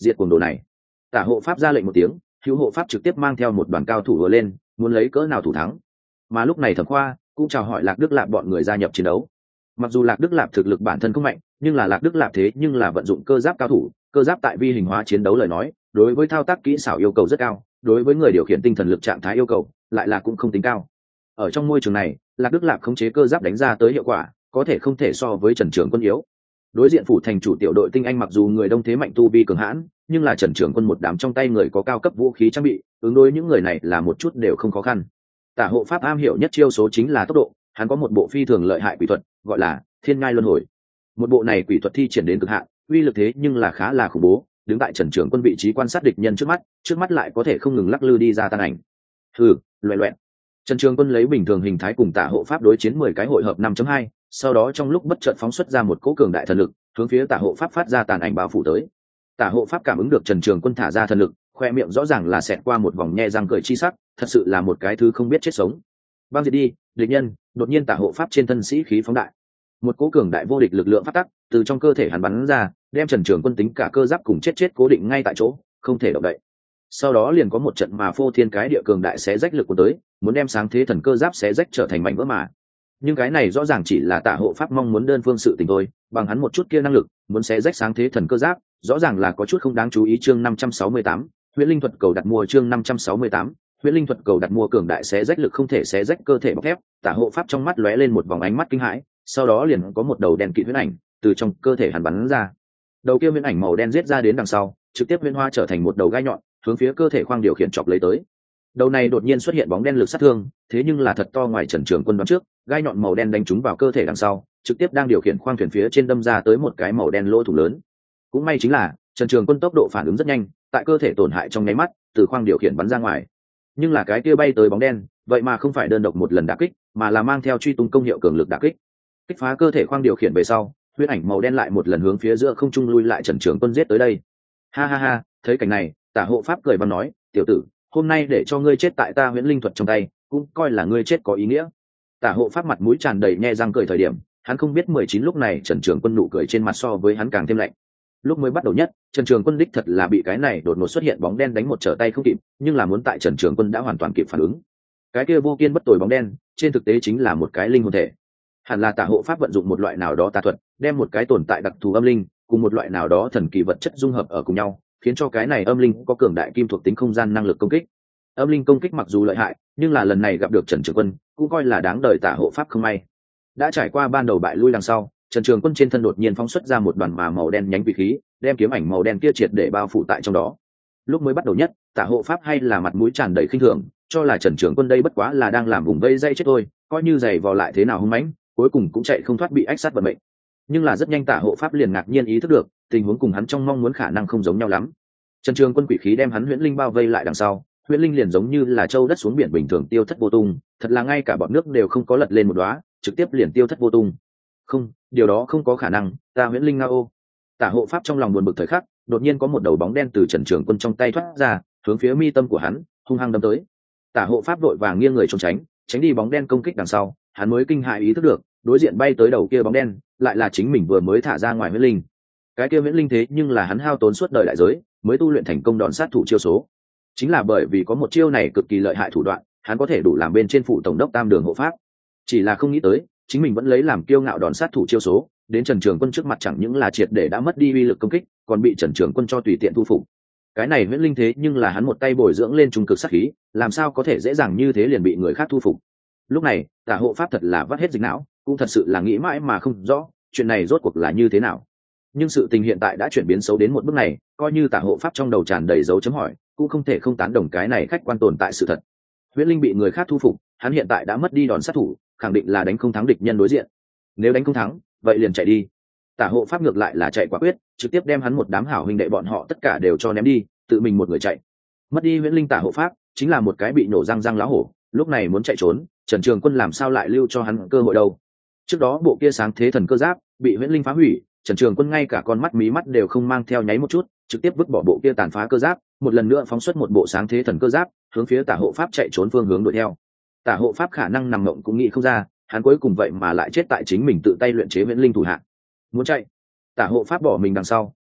diệt cuồng đồ này. Tả hộ pháp ra lệnh một tiếng, hữu hộ pháp trực tiếp mang theo một đoàn cao thủ vừa lên, muốn lấy cỡ nào thủ thắng. Mà lúc này Thẩm Khoa cũng chào hỏi Lạc Đức Lạp bọn người gia nhập chiến đấu. Mặc dù Lạc Đức Lạp thực lực bản thân không mạnh, nhưng là Lạc Đức Lạp thế nhưng là vận dụng cơ giáp cao thủ, cơ giáp tại vi hình hóa chiến đấu lời nói, đối với thao tác kỹ xảo yêu cầu rất cao, đối với người điều khiển tinh thần lực trạng thái yêu cầu lại là cũng không tính cao. Ở trong môi trường này, Lạc Đức Lạp khống chế cơ giáp đánh ra tới hiệu quả, có thể không thể so với Trần Trường Quân yếu. Đối diện phủ thành chủ tiểu đội tinh anh mặc dù người đông thế mạnh tu vi cường hãn, nhưng là Trần Trường Quân một đám trong tay người có cao cấp vũ khí trang bị, ứng đối những người này là một chút đều không khó khăn. Tả hộ pháp am hiểu nhất chiêu số chính là tốc độ, hắn có một bộ phi thường lợi hại quỷ thuật, gọi là Thiên Ngai Luân Hồi. Một bộ này quỷ thuật thi triển đến cực hạn, uy lực thế nhưng là khá là khủng bố, đứng tại Trần Trường Quân vị trí quan sát địch nhân trước mắt lại có thể không ngừng lắc lư đi ra tan ảnh. Hừ, loẹt loẹt. Trần Trường Quân lấy bình thường hình thái cùng Tả hộ pháp đối chiến 10 cái hội hợp 5.2, sau đó trong lúc bất chợt phóng xuất ra một cỗ cường đại thần lực, hướng phía Tả hộ pháp phát ra tàn ảnh bao phủ tới. Tả hộ pháp cảm ứng được Trần Trường Quân thả ra thần lực, khoe miệng rõ ràng là xẹt qua một vòng nhe răng cười chi sắc, thật sự là một cái thứ không biết chết sống. Băng diệt đi, địch nhân. Đột nhiên Tả hộ pháp trên thân sĩ khí phóng đại, một cỗ cường đại vô địch lực lượng phát tắc từ trong cơ thể hắn bắn ra, đem Trần Trường Quân tính cả cơ giáp cùng chết cố định ngay tại chỗ, không thể động đậy. Sau đó liền có một trận mà phô thiên cái địa cường đại xé rách lực của tới, muốn đem sáng thế thần cơ giáp xé rách trở thành mảnh vỡ mà. Nhưng cái này rõ ràng chỉ là Tả hộ pháp mong muốn đơn phương sự tình thôi, bằng hắn một chút kia năng lực, muốn xé rách sáng thế thần cơ giáp, rõ ràng là có chút không đáng chú ý. Chương 568, Huyễn Linh thuật cầu đặt mua. Chương 568, Huyễn Linh thuật cầu đặt mua. Cường đại xé rách lực không thể xé rách cơ thể bọc thép, Tả hộ pháp trong mắt lóe lên một vòng ánh mắt kinh hãi, sau đó liền có một đầu đen kịt huyễn ảnh từ trong cơ thể hắn bắn ra. Đầu kia huyễn ảnh màu đen giết ra đến đằng sau, trực tiếp huyễn hoa trở thành một đầu gai nhọn, hướng phía cơ thể khoang điều khiển chọc lấy tới. Đầu này đột nhiên xuất hiện bóng đen lực sát thương, thế nhưng là thật to ngoài Trần Trường Quân đoán trước, gai nhọn màu đen đánh trúng vào cơ thể đằng sau, trực tiếp đang điều khiển khoang thuyền phía trên đâm ra tới một cái màu đen lỗ thủng lớn. Cũng may chính là Trần Trường Quân tốc độ phản ứng rất nhanh, tại cơ thể tổn hại trong nháy mắt, từ khoang điều khiển bắn ra ngoài. Nhưng là cái kia bay tới bóng đen, vậy mà không phải đơn độc một lần đả kích, mà là mang theo truy tung công hiệu cường lực đả kích. Kích phá cơ thể khoang điều khiển về sau, huyễn ảnh màu đen lại một lần hướng phía giữa không trung lui lại Trần Trường Quân giết tới đây. Ha ha ha, thấy cảnh này, Tả hộ pháp cười và nói, tiểu tử, hôm nay để cho ngươi chết tại ta huyễn linh thuật trong tay, cũng coi là ngươi chết có ý nghĩa. Tả hộ pháp mặt mũi tràn đầy nhe răng cười thời điểm, hắn không biết 19 lúc này Trần Trường Quân nụ cười trên mặt so với hắn càng thêm lạnh. Lúc mới bắt đầu nhất, Trần Trường Quân đích thật là bị cái này đột ngột xuất hiện bóng đen đánh một trở tay không kịp, nhưng là muốn tại Trần Trường Quân đã hoàn toàn kịp phản ứng. Cái kia vô kiên bất tồi bóng đen, trên thực tế chính là một cái linh hồn thể. Hẳn là Tả hộ pháp vận dụng một loại nào đó tà thuật, đem một cái tồn tại đặc thù âm linh cùng một loại nào đó thần kỳ vật chất dung hợp ở cùng nhau, khiến cho cái này âm linh có cường đại kim thuộc tính không gian năng lực công kích. Âm linh công kích mặc dù lợi hại, nhưng là lần này gặp được Trần Trường Quân, cũng coi là đáng đời Tả hộ pháp không may. Đã trải qua ban đầu bại lui đằng sau, Trần Trường Quân trên thân đột nhiên phóng xuất ra một đoàn màu đen nhánh quỷ khí, đem kiếm ảnh màu đen kia triệt để bao phủ tại trong đó. Lúc mới bắt đầu nhất, Tả hộ pháp hay là mặt mũi tràn đầy khinh thường, cho là Trần Trường Quân đây bất quá là đang làm vùng vây dây chết thôi, coi như giày vò lại thế nào hung mãnh, cuối cùng cũng chạy không thoát bị ách sát vận mệnh. Nhưng là rất nhanh Tả hộ pháp liền ngạc nhiên ý thức được, tình huống cùng hắn trong mong muốn khả năng không giống nhau lắm. Trần Trường Quân quỷ khí đem hắn huyễn linh bao vây lại đằng sau, huyễn linh liền giống như là châu đất xuống biển bình thường tiêu thất vô tung, thật là ngay cả bọt nước đều không có lật lên một đóa, trực tiếp liền tiêu thất vô tung. Không, điều đó không có khả năng, ta huyễn linh ngao. Tả hộ pháp trong lòng buồn bực thời khắc, đột nhiên có một đầu bóng đen từ Trần Trường Quân trong tay thoát ra, hướng phía mi tâm của hắn hung hăng đâm tới. Tả hộ pháp vội vàng nghiêng người trốn tránh đi bóng đen công kích đằng sau, hắn mới kinh hãi ý thức được, đối diện bay tới đầu kia bóng đen, lại là chính mình vừa mới thả ra ngoài huyễn linh. Cái kia huyễn linh thế nhưng là hắn hao tốn suốt đời đại giới mới tu luyện thành công đòn sát thủ chiêu số. Chính là bởi vì có một chiêu này cực kỳ lợi hại thủ đoạn, hắn có thể đủ làm bên trên phụ tổng đốc Tam Đường hộ pháp. Chỉ là không nghĩ tới, chính mình vẫn lấy làm kiêu ngạo đòn sát thủ chiêu số, đến Trần Trường Quân trước mặt chẳng những là triệt để đã mất đi uy lực công kích, còn bị Trần Trường Quân cho tùy tiện thu phục. Cái này huyễn linh thế nhưng là hắn một tay bồi dưỡng lên trung cực sát khí, làm sao có thể dễ dàng như thế liền bị người khác thu phục. Lúc này, Tả hộ pháp thật là vắt hết dịch não, cũng thật sự là nghĩ mãi mà không rõ, chuyện này rốt cuộc là như thế nào. Nhưng sự tình hiện tại đã chuyển biến xấu đến một bước này, coi như Tả hộ pháp trong đầu tràn đầy dấu chấm hỏi, cũng không thể không tán đồng cái này khách quan tồn tại sự thật. Huyễn linh bị người khác thu phục, hắn hiện tại đã mất đi đòn sát thủ, khẳng định là đánh không thắng địch nhân đối diện. Nếu đánh không thắng, vậy liền chạy đi. Tả hộ pháp ngược lại là chạy quả quyết, trực tiếp đem hắn một đám hảo huynh đệ bọn họ tất cả đều cho ném đi, tự mình một người chạy. Mất đi huyễn linh Tả hộ pháp chính là một cái bị nổ răng lá hổ, lúc này muốn chạy trốn, Trần Trường Quân làm sao lại lưu cho hắn cơ hội đâu. Trước đó bộ kia sáng thế thần cơ giáp bị huyễn linh phá hủy, Trần Trường Quân ngay cả con mắt mí mắt đều không mang theo nháy một chút, trực tiếp vứt bỏ bộ kia tàn phá cơ giáp, một lần nữa phóng xuất một bộ sáng thế thần cơ giáp, hướng phía Tả hộ pháp chạy trốn phương hướng đuổi theo. Tả hộ pháp khả năng nằm mộng cũng nghĩ không ra, hắn cuối cùng vậy mà lại chết tại chính mình tự tay luyện chế huyễn linh thủ hạ. Muốn chạy, Tả hộ pháp bỏ mình đằng sau,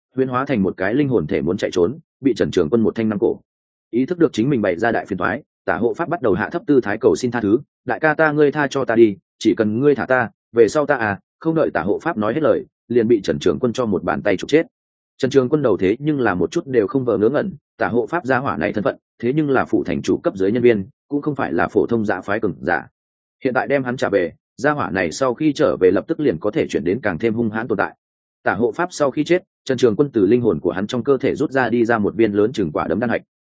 huyễn hóa thành một cái linh hồn thể muốn chạy trốn, bị Trần Trường Quân một thanh nắm cổ. Ý thức được chính mình bày ra đại phiền toái, Tả Hộ Pháp bắt đầu hạ thấp tư thái cầu xin tha thứ. Đại ca ta, ngươi tha cho ta đi, chỉ cần ngươi thả ta, về sau ta à. Không đợi Tả Hộ Pháp nói hết lời, liền bị Trần Trường Quân cho một bàn tay trục chết. Trần Trường Quân đầu thế nhưng là một chút đều không vờ ngớ ngẩn, Tả Hộ Pháp gia hỏa này thân phận thế nhưng là phụ thành chủ cấp dưới nhân viên, cũng không phải là phổ thông dạ phái cường giả. Hiện tại đem hắn trả về, gia hỏa này sau khi trở về lập tức liền có thể chuyển đến càng thêm hung hãn tồn tại. Tả Hộ Pháp sau khi chết, Trần Trường Quân từ linh hồn của hắn trong cơ thể rút ra đi ra một viên lớn chừng quả đấm đan hạch.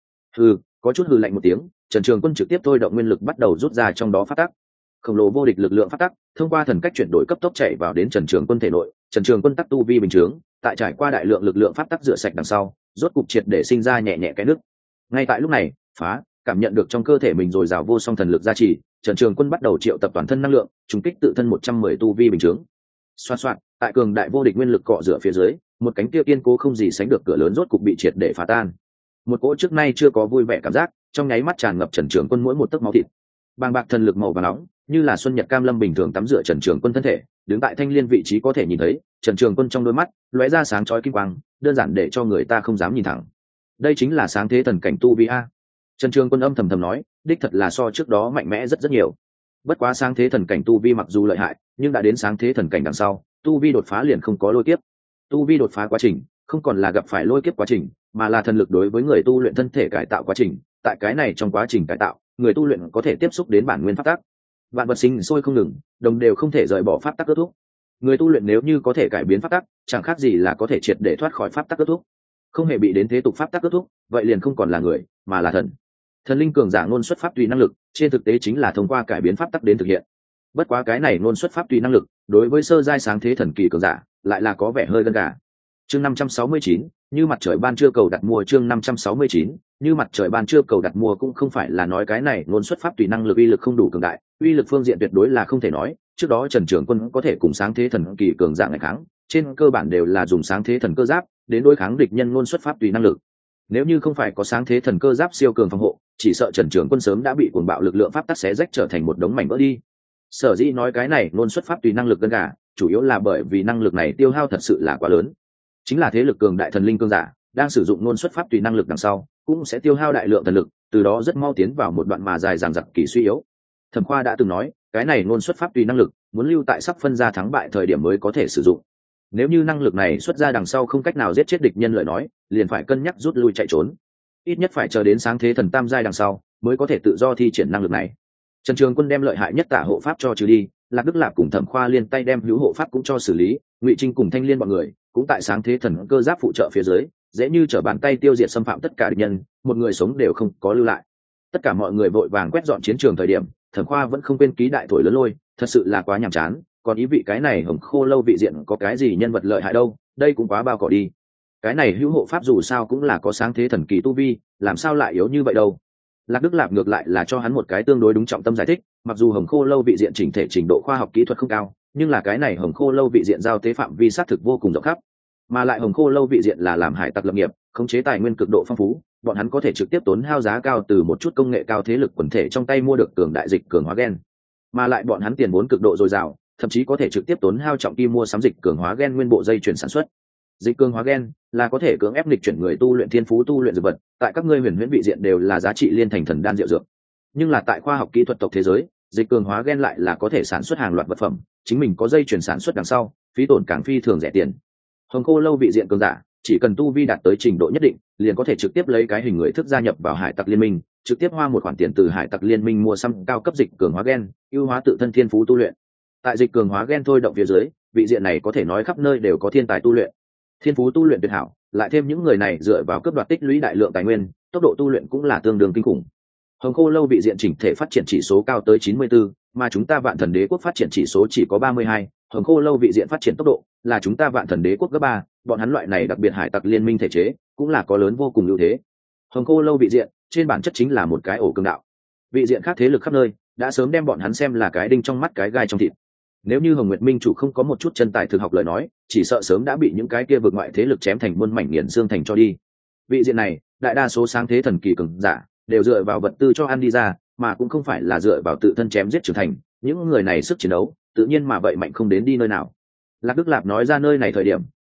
Có chút hừ lạnh một tiếng, Trần Trường Quân trực tiếp thôi động nguyên lực bắt đầu rút ra trong đó phát tắc. Khổng lồ vô địch lực lượng phát tắc, thông qua thần cách chuyển đổi cấp tốc chạy vào đến Trần Trường Quân thể nội. Trần Trường Quân tắc tu vi bình thường, tại trải qua đại lượng lực lượng pháp tắc rửa sạch đằng sau, rốt cục triệt để sinh ra nhẹ nhẹ cái nước. Ngay tại lúc này, cảm nhận được trong cơ thể mình dồi dào vô song thần lực gia trì, Trần Trường Quân bắt đầu triệu tập toàn thân năng lượng, trùng kích tự thân 110 tu vi bình thường. Xoạt xoạt, tại cường đại vô địch nguyên lực cọ rửa phía dưới, một cánh kia kiên cố không gì sánh được cửa lớn rốt cục bị triệt để phá tan. Một cỗ trước nay chưa có vui vẻ cảm giác, trong nháy mắt tràn ngập Trần Trường Quân mỗi một tấc máu thịt. Bàng bạc thần lực màu vàng nóng, như là xuân nhật cam lâm bình thường tắm rửa Trần Trường Quân thân thể, đứng tại thanh liên vị trí có thể nhìn thấy, Trần Trường Quân trong đôi mắt lóe ra sáng chói kim quang, đơn giản để cho người ta không dám nhìn thẳng. Đây chính là sáng thế thần cảnh tu vi a. Trần Trường Quân âm thầm thầm nói, đích thật là so trước đó mạnh mẽ rất rất nhiều. Bất quá sáng thế thần cảnh tu vi mặc dù lợi hại, nhưng đã đến sáng thế thần cảnh đằng sau, tu vi đột phá liền không có lôi kiếp. Tu vi đột phá quá trình không còn là gặp phải lôi kiếp quá trình, mà là thần lực đối với người tu luyện thân thể cải tạo quá trình. Tại cái này trong quá trình cải tạo, người tu luyện có thể tiếp xúc đến bản nguyên pháp tắc. Vạn vật sinh sôi không ngừng, đồng đều không thể rời bỏ pháp tắc kết thúc. Người tu luyện nếu như có thể cải biến pháp tắc, chẳng khác gì là có thể triệt để thoát khỏi pháp tắc kết thúc. Không hề bị đến thế tục pháp tắc kết thúc, vậy liền không còn là người, mà là thần. Thần linh cường giả ngôn xuất pháp tùy năng lực, trên thực tế chính là thông qua cải biến pháp tắc đến thực hiện. Bất quá cái này ngôn xuất pháp tùy năng lực, đối với sơ giai sáng thế thần kỳ cường giả, lại là có vẻ hơi gân gà. Chương 569, như mặt trời ban trưa cầu đặt mua. Chương 569, như mặt trời ban trưa cầu đặt mua. Cũng không phải là nói cái này ngôn xuất pháp tùy năng lực uy lực không đủ cường đại, uy lực phương diện tuyệt đối là không thể nói. Trước đó Trần Trường Quân có thể cùng sáng thế thần kỳ cường giả ngày kháng, trên cơ bản đều là dùng sáng thế thần cơ giáp đến đối kháng địch nhân ngôn xuất pháp tùy năng lực. Nếu như không phải có sáng thế thần cơ giáp siêu cường phòng hộ, chỉ sợ Trần Trường Quân sớm đã bị cuồng bạo lực lượng pháp tắc xé rách trở thành một đống mảnh vỡ đi. Sở dĩ nói cái này ngôn xuất pháp tùy năng lực gân gà, chủ yếu là bởi vì năng lực này tiêu hao thật sự là quá lớn. Chính là thế lực cường đại thần linh cường giả đang sử dụng ngôn xuất pháp tùy năng lực đằng sau, cũng sẽ tiêu hao đại lượng thần lực, từ đó rất mau tiến vào một đoạn mà dài dằng dặc kỳ suy yếu. Thẩm Khoa đã từng nói, cái này ngôn xuất pháp tùy năng lực muốn lưu tại sắp phân ra thắng bại thời điểm mới có thể sử dụng. Nếu như năng lực này xuất ra đằng sau không cách nào giết chết địch nhân lời nói, liền phải cân nhắc rút lui chạy trốn. Ít nhất phải chờ đến sáng thế thần tam giai đằng sau mới có thể tự do thi triển năng lực này. Trần Trường Quân đem lợi hại nhất Tả Hộ Pháp cho trừ đi, Lạc Đức Lạp cùng Thẩm Khoa liên tay đem hữu hộ pháp cũng cho xử lý, Ngụy Trinh cùng Thanh Liên bọn người cũng tại sáng thế thần cơ giáp phụ trợ phía dưới, dễ như trở bàn tay tiêu diệt xâm phạm tất cả địch nhân, một người sống đều không có lưu lại. Tất cả mọi người vội vàng quét dọn chiến trường thời điểm, Thẩm Khoa vẫn không quên ký đại thổi lớn lôi, thật sự là quá nhàm chán, còn ý vị cái này Hồng Khô lâu vị diện có cái gì nhân vật lợi hại đâu, đây cũng quá bao cỏ đi. Cái này hữu hộ pháp dù sao cũng là có sáng thế thần kỳ tu vi, làm sao lại yếu như vậy đâu. Lạc Đức Lạp ngược lại là cho hắn một cái tương đối đúng trọng tâm giải thích, mặc dù Hồng Khô lâu vị diện chỉnh thể trình độ khoa học kỹ thuật không cao, nhưng là cái này Hồng Khô lâu vị diện giao tế phạm vi xác thực vô cùng rộng khắp, mà lại Hồng Khô lâu vị diện là làm hải tặc lập nghiệp, khống chế tài nguyên cực độ phong phú, bọn hắn có thể trực tiếp tốn hao giá cao từ một chút công nghệ cao thế lực quần thể trong tay mua được cường đại dịch cường hóa gen, mà lại bọn hắn tiền vốn cực độ dồi dào, thậm chí có thể trực tiếp tốn hao trọng kim mua sắm dịch cường hóa gen nguyên bộ dây chuyển sản xuất. Dịch cường hóa gen là có thể cưỡng ép nghịch chuyển người tu luyện thiên phú tu luyện dược vật, tại các ngươi huyền huyễn vị diện đều là giá trị liên thành thần đan diệu dược, nhưng là tại khoa học kỹ thuật tộc thế giới, dịch cường hóa gen lại là có thể sản xuất hàng loạt vật phẩm, chính mình có dây chuyển sản xuất đằng sau, phí tổn càng phi thường rẻ tiền. Hồng Khô lâu vị diện cường giả chỉ cần tu vi đạt tới trình độ nhất định, liền có thể trực tiếp lấy cái hình người thức gia nhập vào hải tặc liên minh, trực tiếp hoa một khoản tiền từ hải tặc liên minh mua xăm cao cấp dịch cường hóa gen, ưu hóa tự thân thiên phú tu luyện. Tại dịch cường hóa gen thôi động phía dưới, vị diện này có thể nói khắp nơi đều có thiên tài tu luyện, thiên phú tu luyện tuyệt hảo, lại thêm những người này dựa vào cướp đoạt tích lũy đại lượng tài nguyên, tốc độ tu luyện cũng là tương đương kinh khủng. Hồng Khô lâu vị diện chỉnh thể phát triển chỉ số cao tới 94, mà chúng ta Vạn Thần Đế quốc phát triển chỉ số chỉ có 32, Hồng Khô lâu vị diện phát triển tốc độ là chúng ta Vạn Thần Đế quốc gấp 3, bọn hắn loại này đặc biệt hải tặc liên minh thể chế, cũng là có lớn vô cùng ưu thế. Hồng Khô lâu vị diện, trên bản chất chính là một cái ổ cường đạo. Vị diện khác thế lực khắp nơi, đã sớm đem bọn hắn xem là cái đinh trong mắt cái gai trong thịt. Nếu như Hồng Nguyệt Minh chủ không có một chút chân tài thực học lời nói, chỉ sợ sớm đã bị những cái kia vượt ngoại thế lực chém thành muôn mảnh nghiền xương thành cho đi. Vị diện này, đại đa số sáng thế thần kỳ cường giả đều dựa vào vật tư cho ăn đi ra, mà cũng không phải là dựa vào tự thân chém giết trưởng thành, những người này sức chiến đấu tự nhiên mà vậy mạnh không đến đi nơi nào. Lạc Đức Lạp nói ra nơi này thời điểm,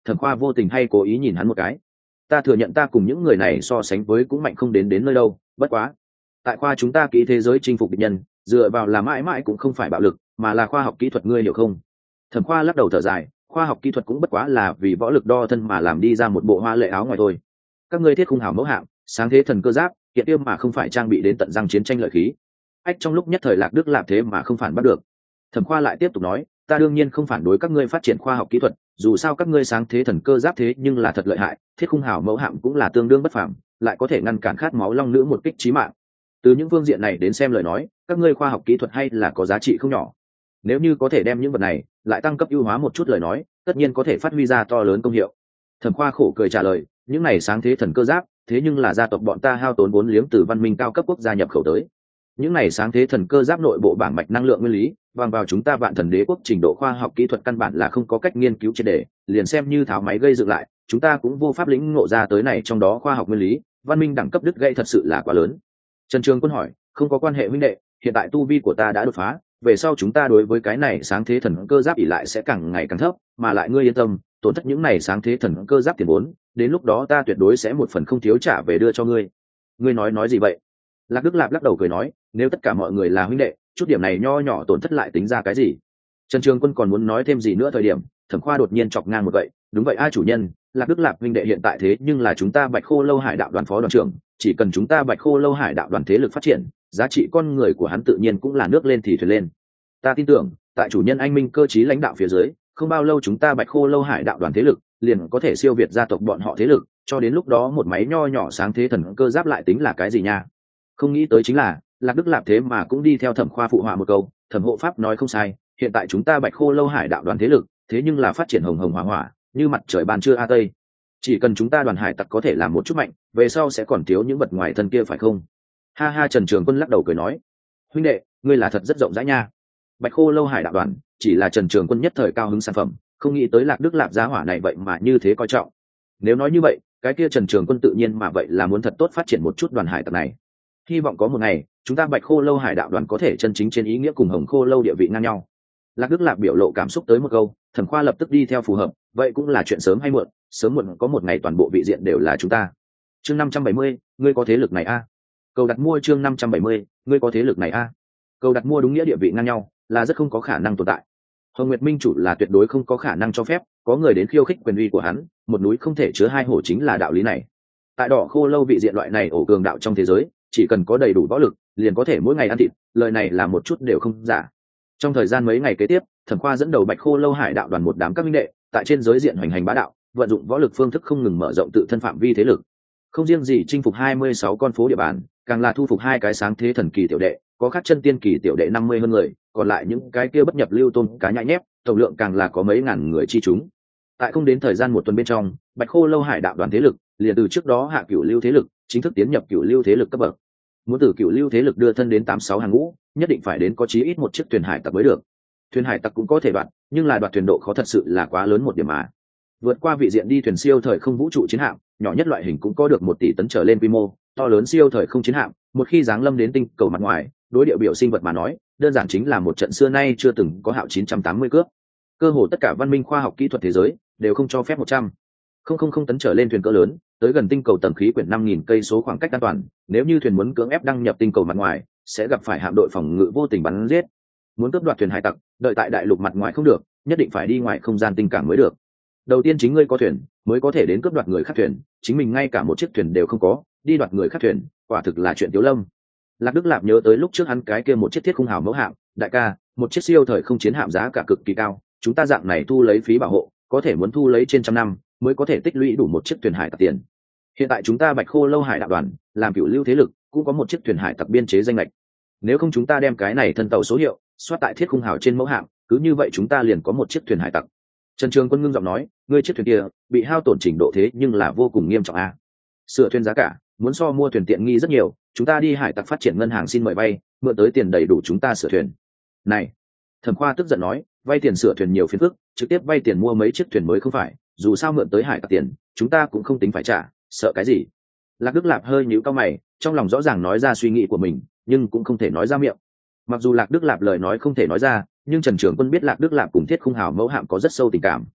Thẩm Khoa vô tình hay cố ý nhìn hắn một cái. Ta thừa nhận ta cùng những người này so sánh với cũng mạnh không đến nơi đâu, bất quá tại khoa chúng ta kỹ thế giới chinh phục địch nhân, dựa vào là mãi mãi cũng không phải bạo lực, mà là khoa học kỹ thuật, ngươi hiểu không? Thẩm Khoa lắc đầu thở dài, khoa học kỹ thuật cũng bất quá là vì võ lực đo thân mà làm đi ra một bộ hoa lệ áo ngoài thôi. Các ngươi thiết khung hảo mẫu hạng, sáng thế thần cơ giáp, hiện tiêu mà không phải trang bị đến tận răng chiến tranh lợi khí. Ách, trong lúc nhất thời Lạc Đức làm thế mà không phản bắt được. Thẩm Khoa lại tiếp tục nói, ta đương nhiên không phản đối các ngươi phát triển khoa học kỹ thuật, dù sao các ngươi sáng thế thần cơ giáp thế nhưng là thật lợi hại, thiết khung hảo mẫu hạm cũng là tương đương bất phàm, lại có thể ngăn cản khát máu long nữ một kích chí mạng. Từ những phương diện này đến xem lời nói, các ngươi khoa học kỹ thuật hay là có giá trị không nhỏ. Nếu như có thể đem những vật này lại tăng cấp ưu hóa một chút lời nói, tất nhiên có thể phát huy ra to lớn công hiệu. Thẩm Khoa khổ cười trả lời, những này sáng thế thần cơ giáp, thế nhưng là gia tộc bọn ta hao tốn vốn liếng từ văn minh cao cấp quốc gia nhập khẩu tới. Những này sáng thế thần cơ giáp nội bộ bảng mạch năng lượng nguyên lý, bằng vào chúng ta Vạn Thần Đế quốc trình độ khoa học kỹ thuật căn bản là không có cách nghiên cứu triệt để, liền xem như tháo máy gây dựng lại, chúng ta cũng vô pháp lĩnh ngộ ra tới này trong đó khoa học nguyên lý, văn minh đẳng cấp đứt gãy thật sự là quá lớn. Trần Trường Quân hỏi, không có quan hệ huynh đệ, hiện tại tu vi của ta đã đột phá, về sau chúng ta đối với cái này sáng thế thần cơ giáp ỷ lại sẽ càng ngày càng thấp, mà lại ngươi yên tâm, tổn thất những này sáng thế thần cơ giáp tiền vốn, đến lúc đó ta tuyệt đối sẽ một phần không thiếu trả về đưa cho ngươi. Ngươi nói gì vậy? Lạc Đức Lạp lắc đầu cười nói, nếu tất cả mọi người là huynh đệ, chút điểm này nho nhỏ tổn thất lại tính ra cái gì? Trần Trường Quân còn muốn nói thêm gì nữa thời điểm, Thẩm Khoa đột nhiên chọc ngang một vậy, đúng vậy ai chủ nhân, Lạc Đức Lạp huynh đệ hiện tại thế nhưng là chúng ta Bạch Khô Lâu Hải đạo đoàn phó đoàn trưởng, chỉ cần chúng ta Bạch Khô Lâu Hải đạo đoàn thế lực phát triển, giá trị con người của hắn tự nhiên cũng là nước lên thì thuyền lên. Ta tin tưởng, tại chủ nhân anh minh cơ trí lãnh đạo phía dưới, không bao lâu chúng ta Bạch Khô Lâu Hải đạo đoàn thế lực liền có thể siêu việt gia tộc bọn họ thế lực, cho đến lúc đó một máy nho nhỏ sáng thế thần cơ giáp lại tính là cái gì nha? Không nghĩ tới chính là Lạc Đức Lạp thế mà cũng đi theo Thẩm Khoa phụ họa một câu, Thẩm hộ pháp nói không sai, hiện tại chúng ta Bạch Khô Lâu Hải đạo đoàn thế lực, thế nhưng là phát triển hồng hồng hỏa hỏa, như mặt trời ban trưa a tây. Chỉ cần chúng ta đoàn hải tặc có thể làm một chút mạnh, về sau sẽ còn thiếu những vật ngoài thân kia phải không? Ha ha, Trần Trường Quân lắc đầu cười nói, huynh đệ, ngươi là thật rất rộng rãi nha. Bạch Khô Lâu Hải đạo đoàn chỉ là Trần Trường Quân nhất thời cao hứng sản phẩm, không nghĩ tới Lạc Đức Lạp giá hỏa này vậy mà như thế coi trọng. Nếu nói như vậy, cái kia Trần Trường Quân tự nhiên mà vậy là muốn thật tốt phát triển một chút đoàn hải tặc này. Hy vọng có một ngày chúng ta Bạch Khô Lâu Hải đạo đoàn có thể chân chính trên ý nghĩa cùng Hồng Khô Lâu địa vị ngang nhau. Lạc Đức Lạp biểu lộ cảm xúc tới một câu, Thẩm Khoa lập tức đi theo phù hợp, vậy cũng là chuyện sớm hay muộn, sớm muộn có một ngày toàn bộ vị diện đều là chúng ta. Chương 570, ngươi có thế lực này a? Cầu đặt mua chương 570, ngươi có thế lực này a? Cầu đặt mua đúng nghĩa địa vị ngang nhau, là rất không có khả năng tồn tại. Hồng Nguyệt Minh chủ là tuyệt đối không có khả năng cho phép có người đến khiêu khích quyền uy của hắn, một núi không thể chứa hai hổ chính là đạo lý này. Tại Đỏ Khô Lâu vị diện loại này ổ cường đạo trong thế giới, chỉ cần có đầy đủ võ lực, liền có thể mỗi ngày ăn thịt, lời này là một chút đều không giả. Trong thời gian mấy ngày kế tiếp, Thẩm Khoa dẫn đầu Bạch Khô Lâu Hải đạo đoàn một đám các minh đệ, tại trên giới diện hoành hành bá đạo, vận dụng võ lực phương thức không ngừng mở rộng tự thân phạm vi thế lực. Không riêng gì chinh phục 26 con phố địa bàn, càng là thu phục hai cái sáng thế thần kỳ tiểu đệ, có khắc chân tiên kỳ tiểu đệ 50 hơn người, còn lại những cái kia bất nhập lưu tôn cá nhãi nhép, tổng lượng càng là có mấy ngàn người chi chúng. Tại không đến thời gian một tuần bên trong, Bạch Khô Lâu Hải đạo đoàn thế lực liền từ trước đó hạ cửu lưu thế lực chính thức tiến nhập cửu lưu thế lực cấp bậc. Muốn từ cửu lưu thế lực đưa thân đến 86 hàng ngũ, nhất định phải đến có chí ít một chiếc thuyền hải tặc mới được. Thuyền hải tặc cũng có thể đoạt, nhưng là đoạt thuyền độ khó thật sự là quá lớn một điểm mà. Vượt qua vị diện đi thuyền siêu thời không vũ trụ chiến hạm, nhỏ nhất loại hình cũng có được 1 tỷ tấn trở lên quy mô, to lớn siêu thời không chiến hạm, một khi giáng lâm đến tinh cầu mặt ngoài, đối địa biểu sinh vật mà nói, đơn giản chính là một trận xưa nay chưa từng có hạo 980 cướp. Cơ hồ tất cả văn minh khoa học kỹ thuật thế giới đều không cho phép 100,000 tấn trở lên thuyền cỡ lớn, tới gần tinh cầu tầng khí quyển 5000 cây số khoảng cách an toàn, nếu như thuyền muốn cưỡng ép đăng nhập tinh cầu mặt ngoài, sẽ gặp phải hạm đội phòng ngự vô tình bắn giết. Muốn cướp đoạt thuyền hải tặc, đợi tại đại lục mặt ngoài không được, nhất định phải đi ngoài không gian tinh cảng mới được. Đầu tiên chính ngươi có thuyền, mới có thể đến cướp đoạt người khác thuyền, chính mình ngay cả một chiếc thuyền đều không có, đi đoạt người khác thuyền, quả thực là chuyện tiểu lâm. Lạc Đức Lạp nhớ tới lúc trước hắn cái kia một chiếc thiết khung hào mẫu hạm, đại ca, một chiếc siêu thời không chiến hạm giá cả cực kỳ cao, chúng ta dạng này thu lấy phí bảo hộ, có thể muốn thu lấy trên trăm năm mới có thể tích lũy đủ một chiếc thuyền hải tặc tiền. Hiện tại chúng ta Bạch Khô Lâu Hải đạo đoàn làm cửu lưu thế lực, cũng có một chiếc thuyền hải tặc biên chế danh lệch. Nếu không chúng ta đem cái này thân tàu số hiệu xoát tại thiết khung hào trên mẫu hạm, cứ như vậy chúng ta liền có một chiếc thuyền hải tặc. Trần Trường Quân ngưng giọng nói, ngươi chiếc thuyền kia bị hao tổn trình độ thế nhưng là vô cùng nghiêm trọng a. Sửa thuyền giá cả muốn so mua thuyền tiện nghi rất nhiều, chúng ta đi hải tặc phát triển ngân hàng xin mời vay, mượn tới tiền đầy đủ chúng ta sửa thuyền. Này, Thẩm Khoa tức giận nói, vay tiền sửa thuyền nhiều phiền phức, trực tiếp vay tiền mua mấy chiếc thuyền mới không phải, dù sao mượn tới hải tặc tiền, chúng ta cũng không tính phải trả, sợ cái gì? Lạc Đức Lạp hơi nhíu cau mày, trong lòng rõ ràng nói ra suy nghĩ của mình, nhưng cũng không thể nói ra miệng. Mặc dù Lạc Đức Lạp lời nói không thể nói ra, nhưng Trần Trường Quân biết Lạc Đức Lạp cùng Thiết Khung Hào mẫu hạm có rất sâu tình cảm.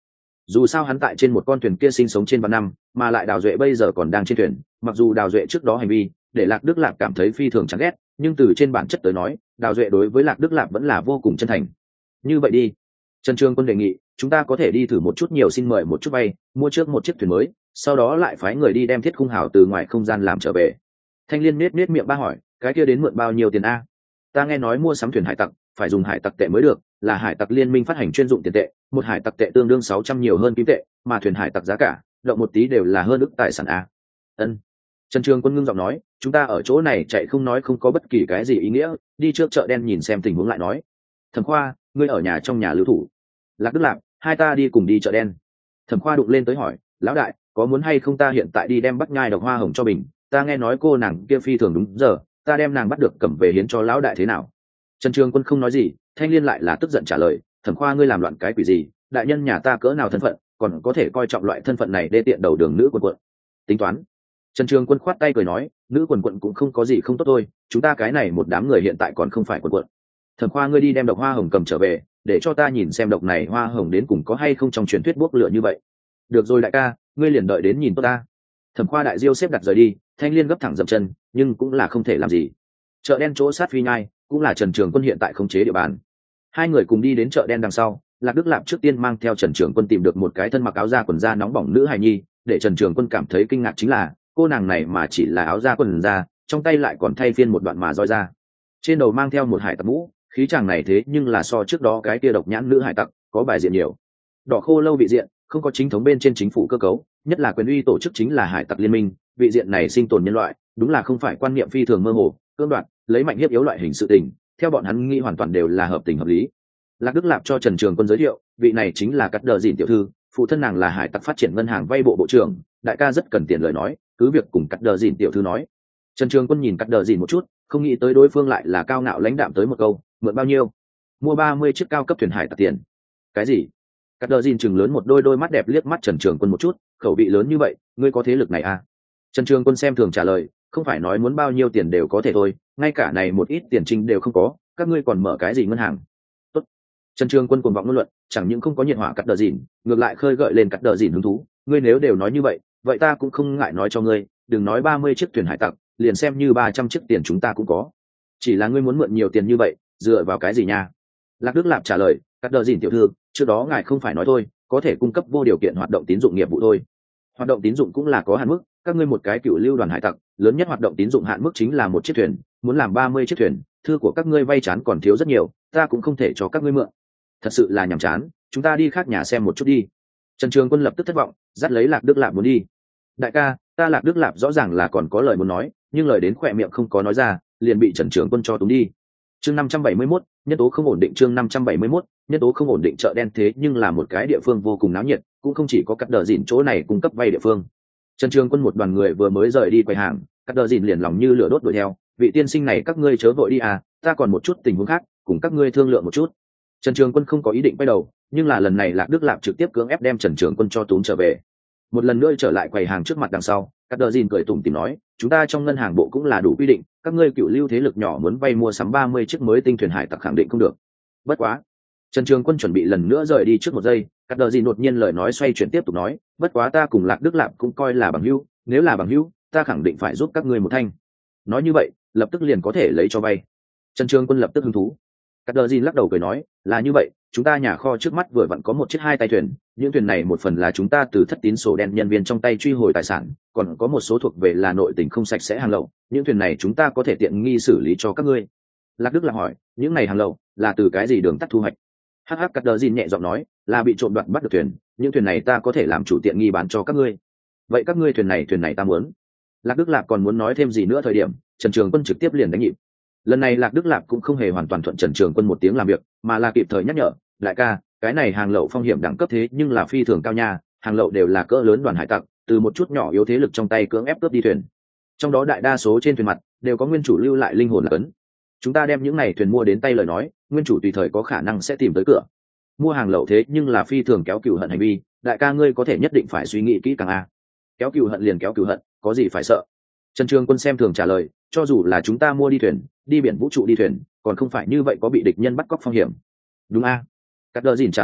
Dù sao hắn tại trên một con thuyền kia sinh sống trên vạn năm, mà lại Đào Duệ bây giờ còn đang trên thuyền, mặc dù Đào Duệ trước đó hành vi để Lạc Đức Lạp cảm thấy phi thường chán ghét, nhưng từ trên bản chất tới nói, Đào Duệ đối với Lạc Đức Lạp vẫn là vô cùng chân thành. Như vậy đi, Trần Trường Quân đề nghị chúng ta có thể đi thử một chút, nhiều xin mời một chút vay, mua trước một chiếc thuyền mới, sau đó lại phái người đi đem thiết khung hào từ ngoài không gian làm trở về. Thanh Liên nết miệng ba hỏi, cái kia đến mượn bao nhiêu tiền a? Ta nghe nói mua sắm thuyền hải tặc phải dùng hải tặc tệ mới được, là hải tặc liên minh phát hành chuyên dụng tiền tệ, một hải tặc tệ tương đương 600 nhiều hơn kim tệ, mà thuyền hải tặc giá cả động một tí đều là hơn ức tài sản a. Ân. Trần Trường Quân ngưng giọng nói, chúng ta ở chỗ này chạy không nói không có bất kỳ cái gì ý nghĩa, đi trước chợ đen nhìn xem tình huống lại nói. Thẩm Khoa, ngươi ở nhà trong nhà lưu thủ. Lạc Đức Lạc, hai ta đi cùng đi chợ đen. Thẩm Khoa đụng lên tới hỏi, lão đại, có muốn hay không ta hiện tại đi đem Bắc Nhai độc hoa hồng cho Bình, ta nghe nói cô nàng kia phi thường đúng giờ, ta đem nàng bắt được cầm về hiến cho lão đại thế nào? Trần Trường Quân không nói gì, Thanh Liên lại là tức giận trả lời, Thẩm Khoa ngươi làm loạn cái quỷ gì, đại nhân nhà ta cỡ nào thân phận, còn có thể coi trọng loại thân phận này đê tiện đầu đường nữ quần quận. Tính toán. Trần Trường Quân khoát tay cười nói, nữ quần quận cũng không có gì không tốt thôi, chúng ta cái này một đám người hiện tại còn không phải quần quận. Thẩm Khoa ngươi đi đem độc hoa hồng cầm trở về, để cho ta nhìn xem độc này hoa hồng đến cùng có hay không trong truyền thuyết bốc lửa như vậy. Được rồi đại ca, ngươi liền đợi đến nhìn tốt ta. Thẩm Khoa đại diêu xếp đặt rời đi, Thanh Liên gấp thẳng dậm chân, nhưng cũng là không thể làm gì. Chợ đen chỗ sát Phi Nhai cũng là Trần Trường Quân hiện tại khống chế địa bàn. Hai người cùng đi đến chợ đen đằng sau, Lạc Đức Lạp trước tiên mang theo Trần Trường Quân tìm được một cái thân mặc áo da quần da nóng bỏng nữ hài nhi, để Trần Trường Quân cảm thấy kinh ngạc chính là cô nàng này mà chỉ là áo da quần da, trong tay lại còn thay phiên một đoạn mà roi ra, trên đầu mang theo một hải tặc mũ, khí chàng này thế nhưng là so trước đó cái kia độc nhãn nữ hải tặc có bài diện nhiều. Đỏ khô lâu vị diện không có chính thống bên trên chính phủ cơ cấu, nhất là quyền uy tổ chức chính là hải tặc liên minh, vị diện này sinh tồn nhân loại đúng là không phải quan niệm phi thường mơ hồ cưỡng đoạt lấy mạnh hiếp yếu loại hình sự tình, theo bọn hắn nghĩ hoàn toàn đều là hợp tình hợp lý. Lạc Đức Lạp cho Trần Trường Quân giới thiệu, vị này chính là Cắt Đờ Dìn tiểu thư, phụ thân nàng là hải tặc phát triển ngân hàng vay bộ bộ trưởng, đại ca rất cần tiền lời nói, cứ việc cùng Cắt Đờ Dìn tiểu thư nói. Trần Trường Quân nhìn Cắt Đờ Dìn một chút, không nghĩ tới đối phương lại là cao ngạo lãnh đạm tới một câu, mượn bao nhiêu? Mua 30 chiếc cao cấp thuyền hải tặc tiền. Cái gì? Cắt Đờ Dìn chừng lớn một đôi mắt đẹp liếc mắt Trần Trường Quân một chút, khẩu vị lớn như vậy, ngươi có thế lực này à? Trần Trường Quân xem thường trả lời, không phải nói muốn bao nhiêu tiền đều có thể thôi, ngay cả này một ít tiền trinh đều không có, các ngươi còn mở cái gì ngân hàng? Tốt. Trần Trường Quân cuồng vọng ngôn luận, chẳng những không có nhiệt hỏa Cắt Đờ Dìn, ngược lại khơi gợi lên Cắt Đờ Dìn hứng thú, ngươi nếu đều nói như vậy, vậy ta cũng không ngại nói cho ngươi, đừng nói 30 chiếc thuyền hải tặc, liền xem như 300 chiếc tiền chúng ta cũng có. Chỉ là ngươi muốn mượn nhiều tiền như vậy, dựa vào cái gì nha? Lạc Đức Lạp trả lời, Cắt Đờ Dìn tiểu thư, trước đó ngài không phải nói thôi, có thể cung cấp vô điều kiện hoạt động tín dụng nghiệp vụ thôi. Hoạt động tín dụng cũng là có hạn mức, các ngươi một cái cựu lưu đoàn hải tặc, lớn nhất hoạt động tín dụng hạn mức chính là một chiếc thuyền, muốn làm 30 chiếc thuyền, thư của các ngươi vay chán còn thiếu rất nhiều, ta cũng không thể cho các ngươi mượn. Thật sự là nhàm chán, chúng ta đi khác nhà xem một chút đi. Trần Trường Quân lập tức thất vọng, dắt lấy Lạc Đức Lạp muốn đi. Đại ca, ta Lạc Đức Lạp rõ ràng là còn có lời muốn nói, nhưng lời đến khỏe miệng không có nói ra, liền bị Trần Trường Quân cho túng đi. Chương 571, nhân tố không ổn định. Chương 571, nhân tố không ổn định. Chợ đen thế nhưng là một cái địa phương vô cùng náo nhiệt, cũng không chỉ có Cắt Đờ Dìn chỗ này cung cấp vay địa phương. Trần Trường Quân một đoàn người vừa mới rời đi quầy hàng, Cắt Đờ Dìn liền lòng như lửa đốt đuổi theo, vị tiên sinh này các ngươi chớ vội đi à, ta còn một chút tình huống khác, cùng các ngươi thương lượng một chút. Trần Trường Quân không có ý định quay đầu, nhưng là lần này Lạc Đức Lạp trực tiếp cưỡng ép đem Trần Trường Quân cho túm trở về. Một lần nữa trở lại quầy hàng trước mặt đằng sau, Cắt Đờ Dìn cười tủm tỉm nói, chúng ta trong ngân hàng bộ cũng là đủ quy định, các ngươi cựu lưu thế lực nhỏ muốn vay mua sắm 30 chiếc mới tinh thuyền hải tặc khẳng định không được. Bất quá, Trần Trường Quân chuẩn bị lần nữa rời đi trước một giây, Cắt Đờ Dìn đột nhiên lời nói xoay chuyển tiếp tục nói, bất quá ta cùng Lạc Đức Lạp cũng coi là bằng hữu, nếu là bằng hữu, ta khẳng định phải giúp các ngươi một thanh. Nói như vậy, lập tức liền có thể lấy cho vay. Trần Trường Quân lập tức hứng thú. Cắt Đờ Dìn lắc đầu cười nói, là như vậy, chúng ta nhà kho trước mắt vừa vặn có một chiếc hai tay thuyền, những thuyền này một phần là chúng ta từ thất tín sổ đen nhân viên trong tay truy hồi tài sản, còn có một số thuộc về là nội tình không sạch sẽ hàng lậu, những thuyền này chúng ta có thể tiện nghi xử lý cho các ngươi. Lạc Đức là hỏi, những này hàng lậu là từ cái gì đường tắt thu hoạch? Hắc Cắt Đờ Dìn nhẹ giọng nói, là bị trộm đoạt bắt được thuyền, những thuyền này ta có thể làm chủ tiện nghi bán cho các ngươi. Vậy các ngươi thuyền này ta muốn. Lạc Đức Lạp còn muốn nói thêm gì nữa thời điểm, Trần Trường Quân trực tiếp liền đánh nhịp. Lần này Lạc Đức Lạp cũng không hề hoàn toàn thuận Trần Trường Quân một tiếng làm việc, mà là kịp thời nhắc nhở, đại ca, cái này hàng lậu phong hiểm đẳng cấp thế nhưng là phi thường cao nha, hàng lậu đều là cỡ lớn đoàn hải tặc, từ một chút nhỏ yếu thế lực trong tay cưỡng ép cướp đi thuyền, trong đó đại đa số trên thuyền mặt đều có nguyên chủ lưu lại linh hồn là cấn. Chúng ta đem những này thuyền mua đến tay lời nói, nguyên chủ tùy thời có khả năng sẽ tìm tới cửa. Mua hàng lậu thế nhưng là phi thường kéo cừu hận hành vi, đại ca ngươi có thể nhất định phải suy nghĩ kỹ càng a. Kéo cừu hận liền kéo cừu hận, có gì phải sợ. Trần Trường Quân xem thường trả lời, cho dù là chúng ta mua đi thuyền, đi biển vũ trụ đi thuyền, còn không phải như vậy có bị địch nhân bắt cóc phong hiểm. Đúng a. Cắt Đờ Dìn trả lời,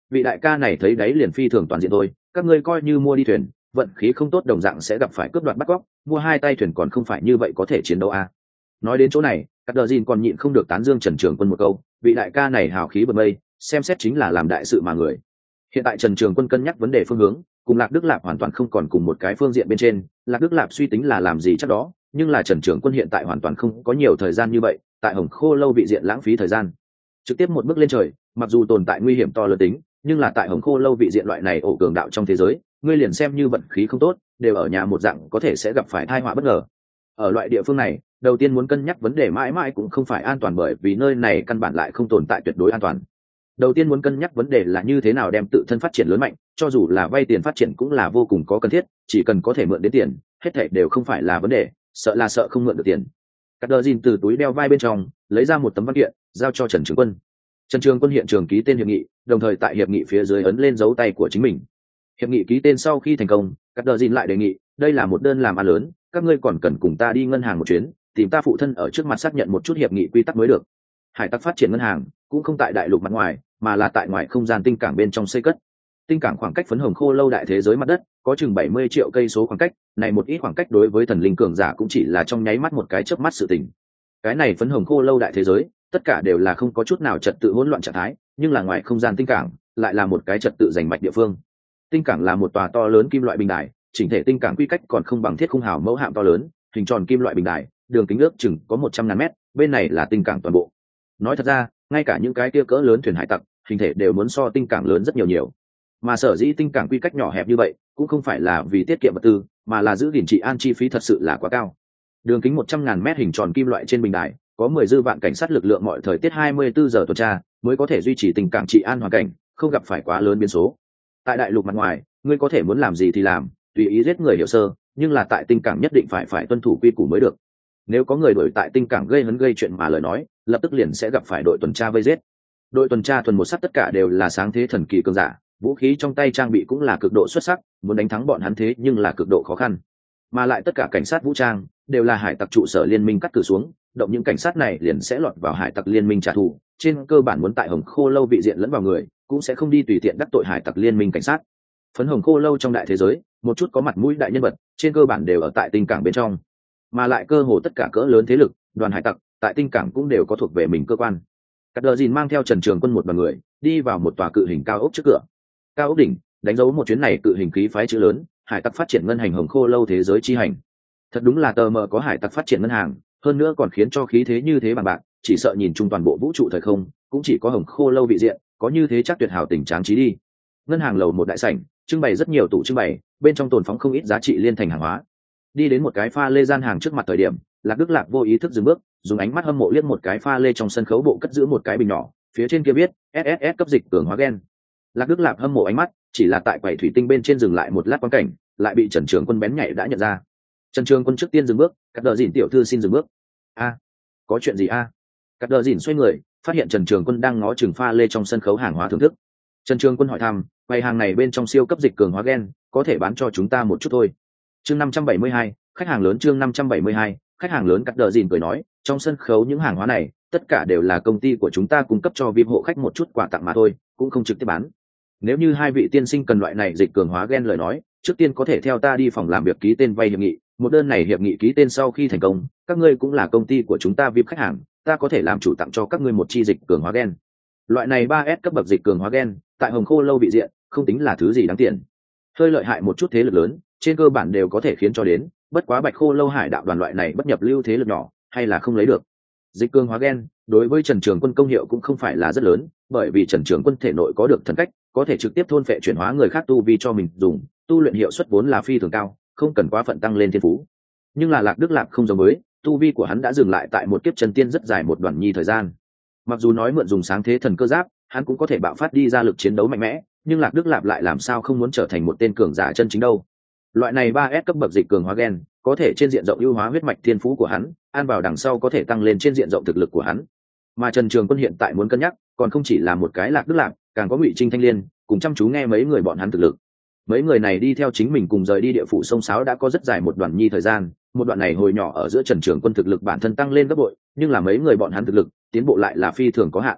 vị đại ca này thấy đấy liền phi thường toàn diện thôi, các ngươi coi như mua đi thuyền, vận khí không tốt đồng dạng sẽ gặp phải cướp đoạt bắt cóc, mua 2 tay thuyền còn không phải như vậy có thể chiến đấu à. Nói đến chỗ này, các đờ dìn còn nhịn không được tán dương Trần Trường Quân một câu, vị đại ca này hào khí bật mây, xem xét chính là làm đại sự mà người. Hiện tại Trần Trường Quân cân nhắc vấn đề phương hướng, cùng Lạc Đức Lạp hoàn toàn không còn cùng một cái phương diện bên trên. Lạc Đức Lạp suy tính là làm gì chắc đó, nhưng là Trần Trường Quân hiện tại hoàn toàn không có nhiều thời gian như vậy, tại Hồng Khô lâu bị diện lãng phí thời gian, trực tiếp một bước lên trời, mặc dù tồn tại nguy hiểm to lớn tính, nhưng là tại Hồng Khô lâu vị diện loại này ổ cường đạo trong thế giới, ngươi liền xem như vận khí không tốt, đều ở nhà một dạng có thể sẽ gặp phải tai họa bất ngờ. Ở loại địa phương này, đầu tiên muốn cân nhắc vấn đề mãi mãi cũng không phải an toàn, bởi vì nơi này căn bản lại không tồn tại tuyệt đối an toàn. Đầu tiên muốn cân nhắc vấn đề là như thế nào đem tự thân phát triển lớn mạnh, cho dù là vay tiền phát triển cũng là vô cùng có cần thiết, chỉ cần có thể mượn đến tiền, hết thảy đều không phải là vấn đề, sợ không mượn được tiền. Cắt Đờ Dìn từ túi đeo vai bên trong lấy ra một tấm văn kiện, giao cho Trần Trường Quân. Trần Trường Quân hiện trường ký tên hiệp nghị, đồng thời tại hiệp nghị phía dưới ấn lên dấu tay của chính mình. Hiệp nghị ký tên sau khi thành công, Cắt Đờ Dìn lại đề nghị, đây là một đơn làm ăn lớn, các ngươi còn cần cùng ta đi ngân hàng một chuyến, tìm ta phụ thân ở trước mặt xác nhận một chút hiệp nghị quy tắc mới được. Hải tặc phát triển ngân hàng cũng không tại đại lục mặt ngoài, mà là tại ngoài không gian tinh cảng bên trong xây cất. Tinh cảng khoảng cách phấn hồng khô lâu đại thế giới mặt đất có chừng 70 triệu cây số khoảng cách, này một ít khoảng cách đối với thần linh cường giả cũng chỉ là trong nháy mắt một cái chớp mắt sự tình. Cái này phấn hồng khô lâu đại thế giới, tất cả đều là không có chút nào trật tự hỗn loạn trạng thái, nhưng là ngoài không gian tinh cảng lại là một cái trật tự rành mạch địa phương. Tinh cảng là một tòa to lớn kim loại bình đài, chỉnh thể tinh cảng quy cách còn không bằng thiết khung hào mẫu hạm to lớn, hình tròn kim loại bình đài, đường kính ước chừng có 100.000 mét, bên này là tinh cảng toàn bộ. Nói thật ra, ngay cả những cái kia cỡ lớn thuyền hải tặc, hình thể đều muốn so tinh cảng lớn rất nhiều. Mà sở dĩ tinh cảng quy cách nhỏ hẹp như vậy, cũng không phải là vì tiết kiệm vật tư, mà là giữ gìn trị an chi phí thật sự là quá cao. Đường kính 100.000 mét hình tròn kim loại trên bình đài, có 10 dư vạn cảnh sát lực lượng mọi thời tiết 24 giờ tuần tra, mới có thể duy trì tình cảm trị an hoàn cảnh, không gặp phải quá lớn biến số. Tại đại lục mặt ngoài, ngươi có thể muốn làm gì thì làm, tùy ý giết người hiểu sơ, nhưng là tại tinh cảng nhất định phải tuân thủ quy củ mới được. Nếu có người đuổi tại tinh cảng gây hấn gây chuyện mà lời nói, lập tức liền sẽ gặp phải đội tuần tra vây giết. Đội tuần tra thuần một sắt tất cả đều là sáng thế thần kỳ cường giả, vũ khí trong tay trang bị cũng là cực độ xuất sắc, muốn đánh thắng bọn hắn thế nhưng là cực độ khó khăn. Mà lại tất cả cảnh sát vũ trang đều là hải tặc trụ sở liên minh cắt cử xuống, động những cảnh sát này liền sẽ lọt vào hải tặc liên minh trả thù, trên cơ bản muốn tại Hồng Khô lâu vị diện lẫn vào người, cũng sẽ không đi tùy tiện đắc tội hải tặc liên minh cảnh sát. Phấn Hồng Khô lâu trong đại thế giới, một chút có mặt mũi đại nhân vật, trên cơ bản đều ở tại tinh cảng bên trong, mà lại cơ hồ tất cả cỡ lớn thế lực, đoàn hải tặc tại tinh cảng cũng đều có thuộc về mình cơ quan. Cắt Đờ Dìn mang theo Trần Trường Quân một đoàn người đi vào một tòa cự hình cao ốc trước cửa. Cao ốc đỉnh đánh dấu một chuyến này cự hình khí phái chữ lớn, hải tặc phát triển ngân hành Hồng Khô lâu thế giới chi hành. Thật đúng là tờ mờ có hải tặc phát triển ngân hàng, hơn nữa còn khiến cho khí thế như thế bằng bạc, chỉ sợ nhìn chung toàn bộ vũ trụ thời không, cũng chỉ có Hồng Khô lâu vị diện có như thế chắc tuyệt hảo tình tráng trí đi. Ngân hàng lầu một đại sảnh, trưng bày rất nhiều tủ trưng bày, bên trong tồn phóng không ít giá trị liên thành hàng hóa. Đi đến một cái pha lê gian hàng trước mặt thời điểm, Lạc Đức Lạc vô ý thức dừng bước, dùng ánh mắt hâm mộ liếc một cái pha lê trong sân khấu bộ cất giữ một cái bình nhỏ, phía trên kia viết SSS cấp dịch cường hóa gen. Lạc Đức Lạc hâm mộ ánh mắt, chỉ là tại quầy thủy tinh bên trên dừng lại một lát quan cảnh, lại bị Trần Trường Quân bén nhạy đã nhận ra. Trần Trường Quân trước tiên dừng bước, Cắt Đờ Dìn tiểu thư xin dừng bước. A, có chuyện gì a? Cắt Đờ Dìn xoay người, phát hiện Trần Trường Quân đang ngó chừng pha lê trong sân khấu hàng hóa thưởng thức. Trần Trường Quân hỏi thăm, quầy hàng này bên trong siêu cấp dịch cường hóa gen, có thể bán cho chúng ta một chút thôi. Chương 572, khách hàng lớn. Chương 572, khách hàng lớn. Cắt Đờ Dìn cười nói, trong sân khấu những hàng hóa này, tất cả đều là công ty của chúng ta cung cấp cho VIP hộ khách một chút quà tặng mà thôi, cũng không trực tiếp bán. Nếu như hai vị tiên sinh cần loại này dịch cường hóa gen lời nói, trước tiên có thể theo ta đi phòng làm việc ký tên vay hiệp nghị. Một đơn này hiệp nghị ký tên sau khi thành công, các ngươi cũng là công ty của chúng ta VIP khách hàng, ta có thể làm chủ tặng cho các ngươi một chi dịch cường hóa gen. Loại này 3S cấp bậc dịch cường hóa gen, tại Hồng Khô lâu vị diện, không tính là thứ gì đáng tiền. Hơi lợi hại một chút thế lực lớn, trên cơ bản đều có thể khiến cho đến, bất quá Bạch Khô lâu hải đạo đoàn loại này bất nhập lưu thế lực nhỏ, hay là không lấy được. Dịch cường hóa gen, đối với Trần Trường Quân công hiệu cũng không phải là rất lớn, bởi vì Trần Trường Quân thể nội có được thần cách, có thể trực tiếp thôn phệ chuyển hóa người khác tu vi cho mình dùng, tu luyện hiệu suất vốn là phi thường cao, không cần quá phận tăng lên thiên phú. Nhưng là Lạc Đức Lạc không giống với, tu vi của hắn đã dừng lại tại một kiếp chân tiên rất dài một đoạn nhi thời gian. Mặc dù nói mượn dùng sáng thế thần cơ giáp, hắn cũng có thể bạo phát đi ra lực chiến đấu mạnh mẽ, nhưng Lạc Đức Lạp lại làm sao không muốn trở thành một tên cường giả chân chính đâu. Loại này 3S cấp bậc dịch cường hóa gen, có thể trên diện rộng ưu hóa huyết mạch thiên phú của hắn, an vào đằng sau có thể tăng lên trên diện rộng thực lực của hắn. Mà Trần Trường Quân hiện tại muốn cân nhắc, còn không chỉ là một cái Lạc Đức Lạp, càng có Ngụy Trinh Thanh Liên, cùng chăm chú nghe mấy người bọn hắn thực lực. Mấy người này đi theo chính mình cùng rời đi địa phủ sông Sáo đã có rất dài một đoạn nhi thời gian, một đoạn này hồi nhỏ ở giữa Trần Trường Quân thực lực bản thân tăng lên gấp bội, nhưng là mấy người bọn hắn thực lực tiến bộ lại là phi thường có hạn.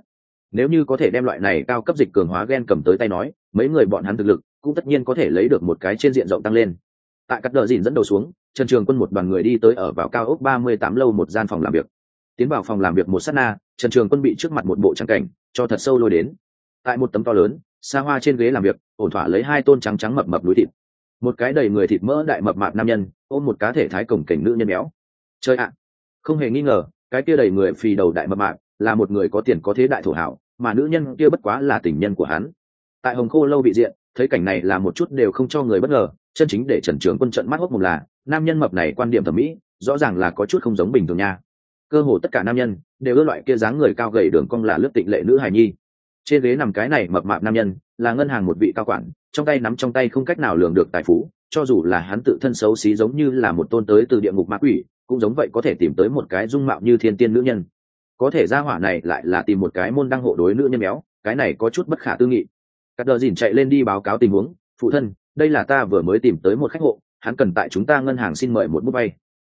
Nếu như có thể đem loại này cao cấp dịch cường hóa gen cầm tới tay nói, mấy người bọn hắn thực lực cũng tất nhiên có thể lấy được một cái trên diện rộng tăng lên. Tại cắt đờ dìn dẫn đầu xuống, Trần Trường Quân một đoàn người đi tới ở vào cao ốc 38 lâu một gian phòng làm việc. Tiến vào phòng làm việc một sát na, Trần Trường Quân bị trước mặt một bộ trang cảnh cho thật sâu lôi đến. Tại một tấm to lớn xa hoa trên ghế làm việc, ổn thỏa lấy hai tôn trắng trắng mập mập núi thịt. Một cái đầy người thịt mỡ đại mập mạp nam nhân ôm một cá thể thái cổng cảnh nữ nhân béo. Chơi ạ, không hề nghi ngờ, cái kia đầy người phì đầu đại mập mạp là một người có tiền có thế đại thổ hảo, mà nữ nhân kia bất quá là tình nhân của hắn. Tại Hồng Khô lâu vị diện, thấy cảnh này là một chút đều không cho người bất ngờ, chân chính để Trần Trường Quân trợn mắt hốc mồm là nam nhân mập này quan điểm thẩm mỹ rõ ràng là có chút không giống bình thường nha. Cơ hồ tất cả nam nhân đều ưa loại kia dáng người cao gầy đường cong là lướt tịnh lệ nữ hài nhi. Trên ghế nằm cái này mập mạp nam nhân là ngân hàng một vị cao quản, trong tay nắm trong tay không cách nào lường được tài phú, cho dù là hắn tự thân xấu xí giống như là một tôn tới từ địa ngục ma quỷ, cũng giống vậy có thể tìm tới một cái dung mạo như thiên tiên nữ nhân. Có thể ra hỏa này lại là tìm một cái môn đăng hộ đối nữ nhân béo, cái này có chút bất khả tư nghị. Cắt đờ dìn chạy lên đi báo cáo tình huống, phụ thân, đây là ta vừa mới tìm tới một khách hộ, hắn cần tại chúng ta ngân hàng xin mời một bút vay.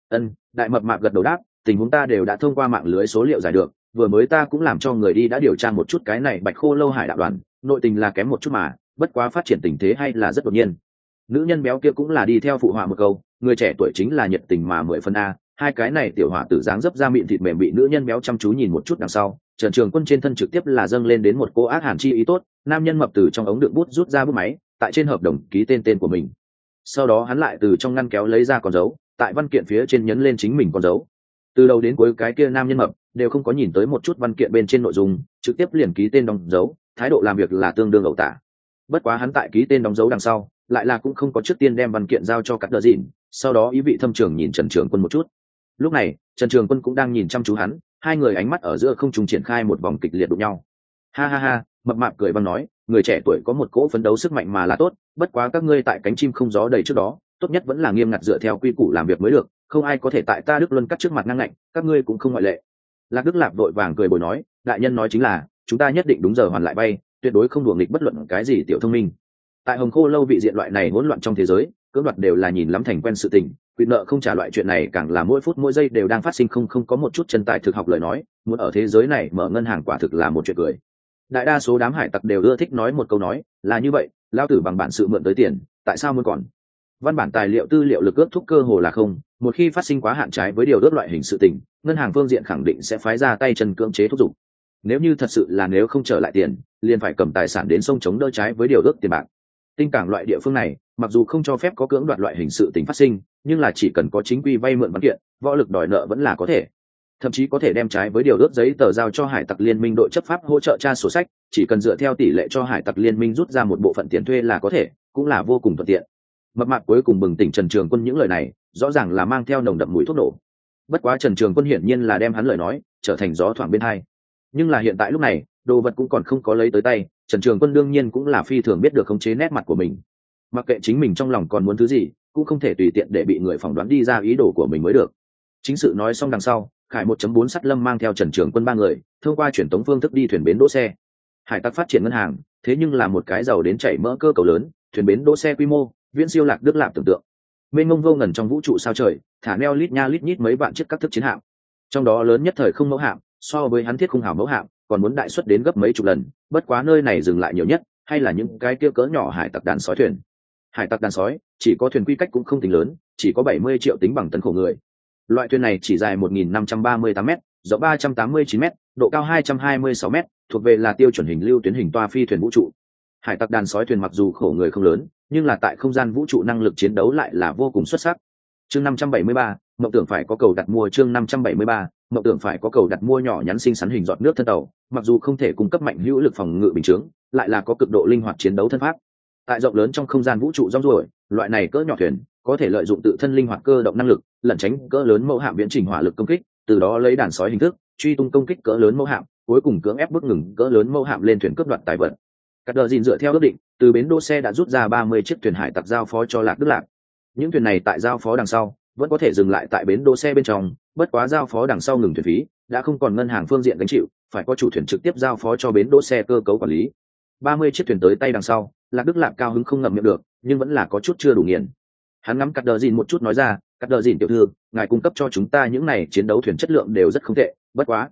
Đại mập mạp gật đầu đáp, tình huống ta đều đã thông qua mạng lưới số liệu giải được, vừa mới ta cũng làm cho người đi đã điều tra một chút cái này Bạch Khô lâu hải đạo đoàn, nội tình là kém một chút mà, bất quá phát triển tình thế hay là rất đột nhiên. Nữ nhân béo kia cũng là đi theo phụ họa một câu, người trẻ tuổi chính là nhiệt tình mà 10 phân a. Hai cái này tiểu hỏa tử dáng dấp ra miệng thịt mềm bị nữ nhân béo chăm chú nhìn một chút đằng sau, Trần Trường Quân trên thân trực tiếp là dâng lên đến một cô ác hàn chi ý tốt. Nam nhân mập từ trong ống đựng bút rút ra bút máy, tại trên hợp đồng ký tên của mình. Sau đó hắn lại từ trong ngăn kéo lấy ra con dấu, tại văn kiện phía trên nhấn lên chính mình con dấu. Từ đầu đến cuối cái kia nam nhân mập đều không có nhìn tới một chút văn kiện bên trên nội dung, trực tiếp liền ký tên đóng dấu, thái độ làm việc là tương đương ẩu tả. Bất quá hắn tại ký tên đóng dấu đằng sau, lại là cũng không có trước tiên đem văn kiện giao cho Cắt Đờ Dìn, sau đó ý vị thâm trường nhìn Trần Trường Quân một chút. Lúc này Trần Trường Quân cũng đang nhìn chăm chú hắn, hai người ánh mắt ở giữa không trùng triển khai một vòng kịch liệt đụng nhau. Ha ha ha, mập mạp cười băng nói, người trẻ tuổi có một cỗ phấn đấu sức mạnh mà là tốt, bất quá các ngươi tại cánh chim không gió đầy trước đó, tốt nhất vẫn là nghiêm ngặt dựa theo quy củ làm việc mới được, không ai có thể tại ta Đức Luân cắt trước mặt ngang ngạnh, các ngươi cũng không ngoại lệ. Lạc Đức Lạp vội vàng cười bồi nói, đại nhân nói chính là, chúng ta nhất định đúng giờ hoàn lại bay, tuyệt đối không đùa nghịch bất luận cái gì tiểu thông minh. Tại Hồng Khô lâu vị diện loại này hỗn loạn trong thế giới, cưỡng đoạt đều là nhìn lắm thành quen sự tình, quyền nợ không trả loại chuyện này càng là mỗi phút mỗi giây đều đang phát sinh, không có một chút chân tài thực học lời nói, muốn ở thế giới này mở ngân hàng quả thực là một chuyện cười. Đại đa số đám hải tặc đều ưa thích nói một câu nói, là như vậy, lao tử bằng bản sự mượn tới tiền, tại sao muốn còn? Văn bản tài liệu tư liệu lực ước thúc cơ hồ là không, một khi phát sinh quá hạn trái với điều ước loại hình sự tình, ngân hàng phương diện khẳng định sẽ phái ra tay chân cưỡng chế thúc giục. Nếu như thật sự là nếu không trở lại tiền, liền phải cầm tài sản đến sông chống đỡ trái với điều ước tiền bạc. Tinh cảng loại địa phương này, mặc dù không cho phép có cưỡng đoạt loại hình sự tình phát sinh, nhưng là chỉ cần có chính quy vay mượn văn kiện, võ lực đòi nợ vẫn là có thể. Thậm chí có thể đem trái với điều ước giấy tờ giao cho hải tặc liên minh đội chấp pháp hỗ trợ tra sổ sách, chỉ cần dựa theo tỷ lệ cho hải tặc liên minh rút ra một bộ phận tiền thuê là có thể, cũng là vô cùng thuận tiện. Mập mạp cuối cùng bừng tỉnh Trần Trường Quân những lời này, rõ ràng là mang theo nồng đậm mùi thuốc nổ. Bất quá Trần Trường Quân hiển nhiên là đem hắn lời nói trở thành gió thoảng bên hai. Nhưng là hiện tại lúc này, đồ vật cũng còn không có lấy tới tay, Trần Trường Quân đương nhiên cũng là phi thường biết được khống chế nét mặt của mình. Mặc kệ chính mình trong lòng còn muốn thứ gì, cũng không thể tùy tiện để bị người phỏng đoán đi ra ý đồ của mình mới được. Chính sự nói xong đằng sau, Khải 1.4 Sắt Lâm mang theo Trần Trường Quân ba người, thông qua truyền tống phương thức đi thuyền bến đỗ xe. Hải tặc phát triển ngân hàng, thế nhưng là một cái giàu đến chảy mỡ cơ cầu lớn, thuyền bến đỗ xe quy mô, viễn siêu Lạc Đức Lạp tưởng tượng. Mênh mông vô ngần trong vũ trụ sao trời, thả neo lít nha lít nhít mấy vạn chiếc các thức chiến hạm. Trong đó lớn nhất thời không mẫu hạm, so với hắn thiết khung hào mẫu hạm, còn muốn đại suất đến gấp mấy chục lần, bất quá nơi này dừng lại nhiều nhất, hay là những cái kia cỡ nhỏ hải tặc đàn sói thuyền. Hải tặc đàn sói, chỉ có thuyền quy cách cũng không tính lớn, chỉ có 70 triệu tính bằng tấn khổ người. Loại thuyền này chỉ dài 1.538 m, rộng 389 m, độ cao 226 m, thuộc về là tiêu chuẩn hình lưu tuyến hình toa phi thuyền vũ trụ. Hải tặc đàn sói thuyền mặc dù khổ người không lớn, nhưng là tại không gian vũ trụ năng lực chiến đấu lại là vô cùng xuất sắc. Chương 573, mộng tưởng phải có cầu đặt mua. Chương 573, mộng tưởng phải có cầu đặt mua. Nhỏ nhắn xinh xắn hình giọt nước thân tàu, mặc dù không thể cung cấp mạnh hữu lực phòng ngự bình chướng, lại là có cực độ linh hoạt chiến đấu thân pháp. Tại rộng lớn trong không gian vũ trụ rong ruổi, loại này cỡ nhỏ thuyền có thể lợi dụng tự thân linh hoạt cơ động năng lực, lẩn tránh cỡ lớn mẫu hạm viễn trình hỏa lực công kích, từ đó lấy đàn sói hình thức truy tung công kích cỡ lớn mẫu hạm, cuối cùng cưỡng ép bước ngừng cỡ lớn mẫu hạm lên thuyền cướp đoạt tài vật. Cắt Đờ Dìn dựa theo ước định, từ bến đỗ xe đã rút ra 30 chiếc thuyền hải tặc giao phó cho Lạc Đức Lạc. Những thuyền này tại giao phó đằng sau vẫn có thể dừng lại tại bến đỗ xe bên trong, bất quá giao phó đằng sau ngừng thuyền phí đã không còn ngân hàng phương diện gánh chịu, phải có chủ thuyền trực tiếp giao phó cho bến đỗ xe cơ cấu quản lý. 30 chiếc thuyền tới tay đằng sau, Lạc Đức Lạc cao hứng không ngậm miệng được, nhưng vẫn là có chút chưa đủ nghiền. Hắn ngắm Cắt Đờ Dìn một chút nói ra, Cắt Đờ Dìn tiểu thư, ngài cung cấp cho chúng ta những này chiến đấu thuyền chất lượng đều rất không tệ, bất quá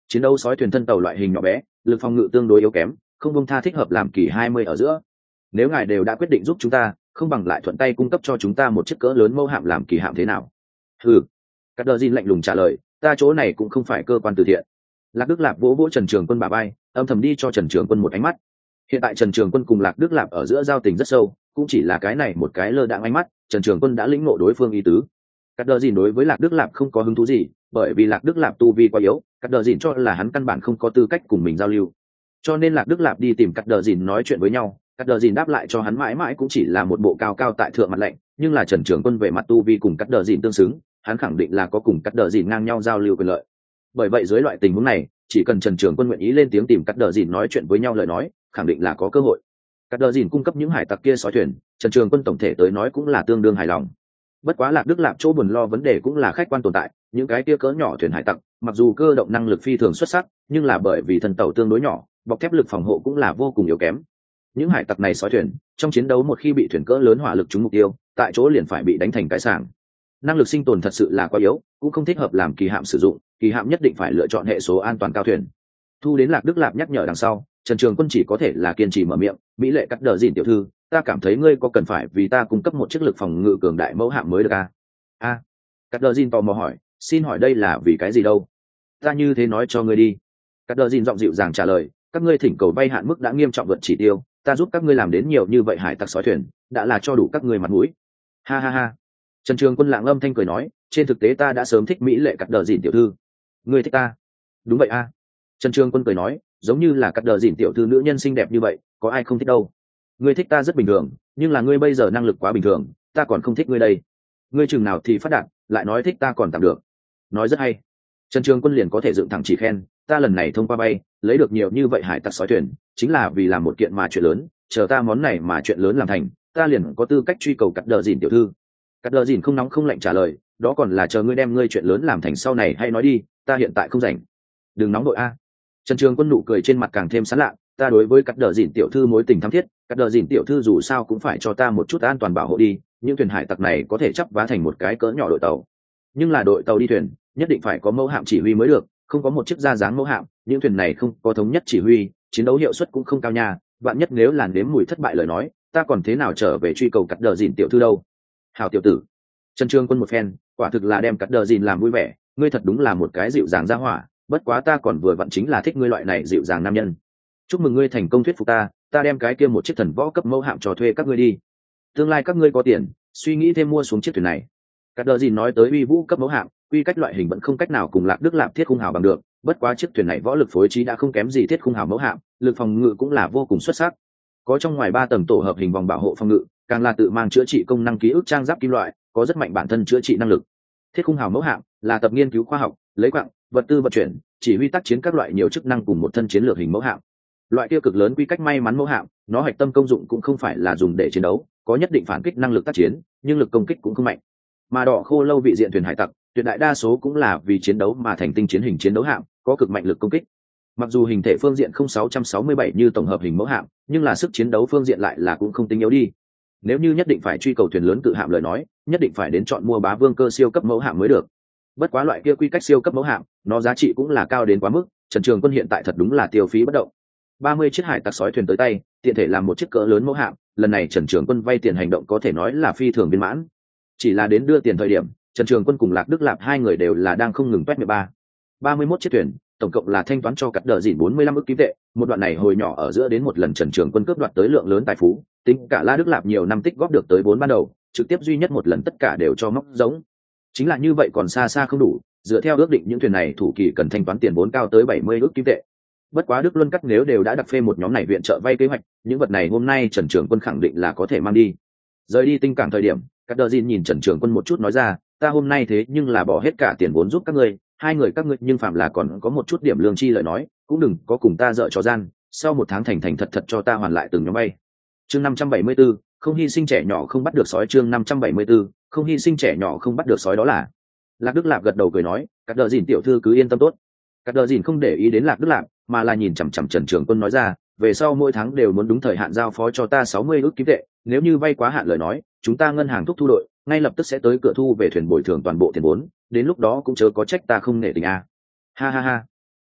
Chiến đấu sói thuyền thân tàu loại hình nhỏ bé, lực phòng ngự tương đối yếu kém, không bông tha thích hợp làm kỳ 20 ở giữa. Nếu ngài đều đã quyết định giúp chúng ta, không bằng lại thuận tay cung cấp cho chúng ta một chiếc cỡ lớn mẫu hạm làm kỳ hạm thế nào? Ừ, Cát Đờ Dìn lạnh lùng trả lời, ta chỗ này cũng không phải cơ quan từ thiện. Lạc Đức Lạp vỗ vỗ Trần Trường Quân bả vai, âm thầm đi cho Trần Trường Quân một ánh mắt. Hiện tại Trần Trường Quân cùng Lạc Đức Lạp ở giữa giao tình rất sâu, cũng chỉ là cái này một cái lơ đãng ánh mắt, Trần Trường Quân đã lĩnh ngộ đối phương ý tứ. Cát Đờ Dìn đối với Lạc Đức Lạp không có hứng thú gì, bởi vì Lạc Đức Lạp tu vi quá yếu, Cát Đờ Dìn cho là hắn căn bản không có tư cách cùng mình giao lưu. Cho nên Lạc Đức Lạp đi tìm Cát Đờ Dìn nói chuyện với nhau, Cát Đờ Dìn đáp lại cho hắn mãi mãi cũng chỉ là một bộ cao cao tại thượng mặt lạnh, nhưng là Trần Trường Quân về mặt tu vi cùng Cát Đờ Dìn tương xứng, hắn khẳng định là có cùng Cát Đờ Dìn ngang nhau giao lưu quyền lợi. Bởi vậy dưới loại tình huống này, chỉ cần Trần Trường Quân nguyện ý lên tiếng tìm Cát Đờ Dìn nói chuyện với nhau lời nói, khẳng định là có cơ hội. Cát Đờ Dìn cung cấp những hải tặc kia sói thuyền, Trần Trường Quân tổng thể tới nói cũng là tương đương hài lòng. Bất quá Lạc Đức Lạp chỗ buồn lo vấn đề cũng là khách quan tồn tại, những cái kia cỡ nhỏ thuyền hải tặc, mặc dù cơ động năng lực phi thường xuất sắc, nhưng là bởi vì thân tàu tương đối nhỏ, bọc thép lực phòng hộ cũng là vô cùng yếu kém. Những hải tặc này sói thuyền, trong chiến đấu một khi bị thuyền cỡ lớn hỏa lực trúng mục tiêu, tại chỗ liền phải bị đánh thành cái sảng. Năng lực sinh tồn thật sự là quá yếu, cũng không thích hợp làm kỳ hạm sử dụng, kỳ hạm nhất định phải lựa chọn hệ số an toàn cao thuyền. Thu đến Lạc Đức Lạp nhắc nhở đằng sau, Trần Trường Quân chỉ có thể là kiên trì mở miệng, mỹ lệ Cát Đờ Dìn tiểu thư, ta cảm thấy ngươi có cần phải vì ta cung cấp một chiếc lực phòng ngự cường đại mẫu hạm mới được à? Cát Đờ Dìn tò mò hỏi, xin hỏi đây là vì cái gì đâu? Ta như thế nói cho ngươi đi. Cát Đờ Dìn giọng dịu dàng trả lời, các ngươi thỉnh cầu vay hạn mức đã nghiêm trọng vượt chỉ tiêu, ta giúp các ngươi làm đến nhiều như vậy hải tặc sói thuyền, đã là cho đủ các ngươi mặt mũi. Ha ha ha. Trần Trường Quân lặng âm thanh cười nói, trên thực tế ta đã sớm thích mỹ lệ Cát Đờ Dìn tiểu thư. Ngươi thích ta? Đúng vậy a. Trần Trường Quân cười nói, giống như là Cát Đờ Dìn tiểu thư nữ nhân xinh đẹp như vậy, có ai không thích đâu. Ngươi thích ta rất bình thường, nhưng là ngươi bây giờ năng lực quá bình thường, ta còn không thích ngươi đây. Ngươi chừng nào thì phát đạt, lại nói thích ta còn tạm được. Nói rất hay. Trần Trường Quân liền có thể dựng thẳng chỉ khen, ta lần này thông qua bay, lấy được nhiều như vậy hải tặc sói thuyền, chính là vì làm một kiện mà chuyện lớn, chờ ta món này mà chuyện lớn làm thành, ta liền có tư cách truy cầu Cát Đờ Dìn tiểu thư. Cát Đờ Dìn không nóng không lạnh trả lời, đó còn là chờ ngươi đem ngươi chuyện lớn làm thành sau này hay nói đi, ta hiện tại không rảnh. Đừng nóng đội a. Trần Trường Quân nụ cười trên mặt càng thêm sán lạ, ta đối với Cát Đờ Dìn tiểu thư mối tình thắm thiết, Cát Đờ Dìn tiểu thư dù sao cũng phải cho ta một chút an toàn bảo hộ đi, những thuyền hải tặc này có thể chắp vá thành một cái cỡ nhỏ đội tàu, nhưng là đội tàu đi thuyền nhất định phải có mẫu hạm chỉ huy mới được, không có một chiếc ra dáng mẫu hạm, những thuyền này không có thống nhất chỉ huy, chiến đấu hiệu suất cũng không cao nha, vạn nhất nếu làn đếm mùi thất bại lời nói, ta còn thế nào trở về truy cầu Cát Đờ Dìn tiểu thư đâu. Hảo tiểu tử. Trần Trường Quân một phen, quả thực là đem Cát Đờ Dìn làm vui vẻ, ngươi thật đúng là một cái dịu dàng ra hỏa, bất quá ta còn vừa vặn chính là thích ngươi loại này dịu dàng nam nhân. Chúc mừng ngươi thành công thuyết phục ta, ta đem cái kia một chiếc thần võ cấp mẫu hạm cho thuê các ngươi đi, tương lai các ngươi có tiền suy nghĩ thêm mua xuống chiếc thuyền này. Cát Đờ Dìn nói tới uy vũ cấp mẫu hạm, quy cách loại hình vẫn không cách nào cùng Lạc Đức Lạp thiết khung hào bằng được, bất quá chiếc thuyền này võ lực phối trí đã không kém gì thiết khung hào mẫu hạm, lực phòng ngự cũng là vô cùng xuất sắc, có trong ngoài 3 tầng tổ hợp hình vòng bảo hộ phòng ngự, càng là tự mang chữa trị công năng ký ức trang giáp kim loại, có rất mạnh bản thân chữa trị năng lực. Thiết khung hào mẫu hạm là tập nghiên cứu khoa học, lấy quặng, vật tư vận chuyển, chỉ huy tác chiến các loại nhiều chức năng cùng một thân chiến lược hình mẫu hạm. Loại kia cực lớn quy cách may mắn mẫu hạm, nó hạch tâm công dụng cũng không phải là dùng để chiến đấu, có nhất định phản kích năng lực tác chiến, nhưng lực công kích cũng không mạnh. Mà đỏ khô lâu vị diện thuyền hải tặc, tuyệt đại đa số cũng là vì chiến đấu mà thành tinh chiến hình chiến đấu hạm, có cực mạnh lực công kích. Mặc dù hình thể phương diện không 667 như tổng hợp hình mẫu hạm, nhưng là sức chiến đấu phương diện lại là cũng không tính yếu đi. Nếu như nhất định phải truy cầu thuyền lớn cự hạm lời nói, nhất định phải đến chọn mua bá vương cơ siêu cấp mẫu hạm mới được. Bất quá loại kia quy cách siêu cấp mẫu hạm, nó giá trị cũng là cao đến quá mức, Trần Trường Quân hiện tại thật đúng là tiêu phí bất động. 30 chiếc hải tặc sói thuyền tới tay, tiện thể làm một chiếc cỡ lớn mẫu hạm, lần này Trần Trường Quân vay tiền hành động có thể nói là phi thường viên mãn. Chỉ là đến đưa tiền thời điểm, Trần Trường Quân cùng Lạc Đức Lạp hai người đều là đang không ngừng toét 31 chiếc thuyền, tổng cộng là thanh toán cho Cát Đờ Dìn 45 ức kim tệ, một đoạn này hồi nhỏ ở giữa đến một lần Trần Trường Quân cướp đoạt tới lượng lớn tài phú, tính cả La Đức Lạp nhiều năm tích góp được tới 4 ban đầu, trực tiếp duy nhất một lần tất cả đều cho móc giống. Chính là như vậy còn xa xa không đủ, dựa theo ước định những thuyền này thủ kỳ cần thanh toán tiền vốn cao tới 70 ức kim tệ. Bất quá Đức Luân Cắt nếu đều đã đặt phê một nhóm này viện trợ vay kế hoạch, những vật này hôm nay Trần Trường Quân khẳng định là có thể mang đi. Rời đi tinh cảng thời điểm, Cát Đờ Dìn nhìn Trần Trường Quân một chút nói ra, ta hôm nay thế nhưng là bỏ hết cả tiền vốn giúp các ngươi, hai người các ngươi nhưng phạm là còn có một chút điểm lương chi lời nói, cũng đừng có cùng ta dợ trò gian, sau một tháng thành thành thật thật cho ta hoàn lại từng nhóm vay. Chương 574, không hy sinh trẻ nhỏ không bắt được sói. Chương 574, không hy sinh trẻ nhỏ không bắt được sói đó là. Lạc Đức Lạp gật đầu cười nói, Cát Đờ Dìn tiểu thư cứ yên tâm tốt. Cát Đờ Dìn không để ý đến Lạc Đức Lạp, mà là nhìn chằm chằm Trần Trường Quân nói ra, về sau mỗi tháng đều muốn đúng thời hạn giao phó cho ta 60 ức kim tệ, nếu như vay quá hạn lời nói, chúng ta ngân hàng thúc thu đội ngay lập tức sẽ tới cửa thu về thuyền bồi thường toàn bộ tiền vốn, đến lúc đó cũng chớ có trách ta không nể tình a. Ha ha ha.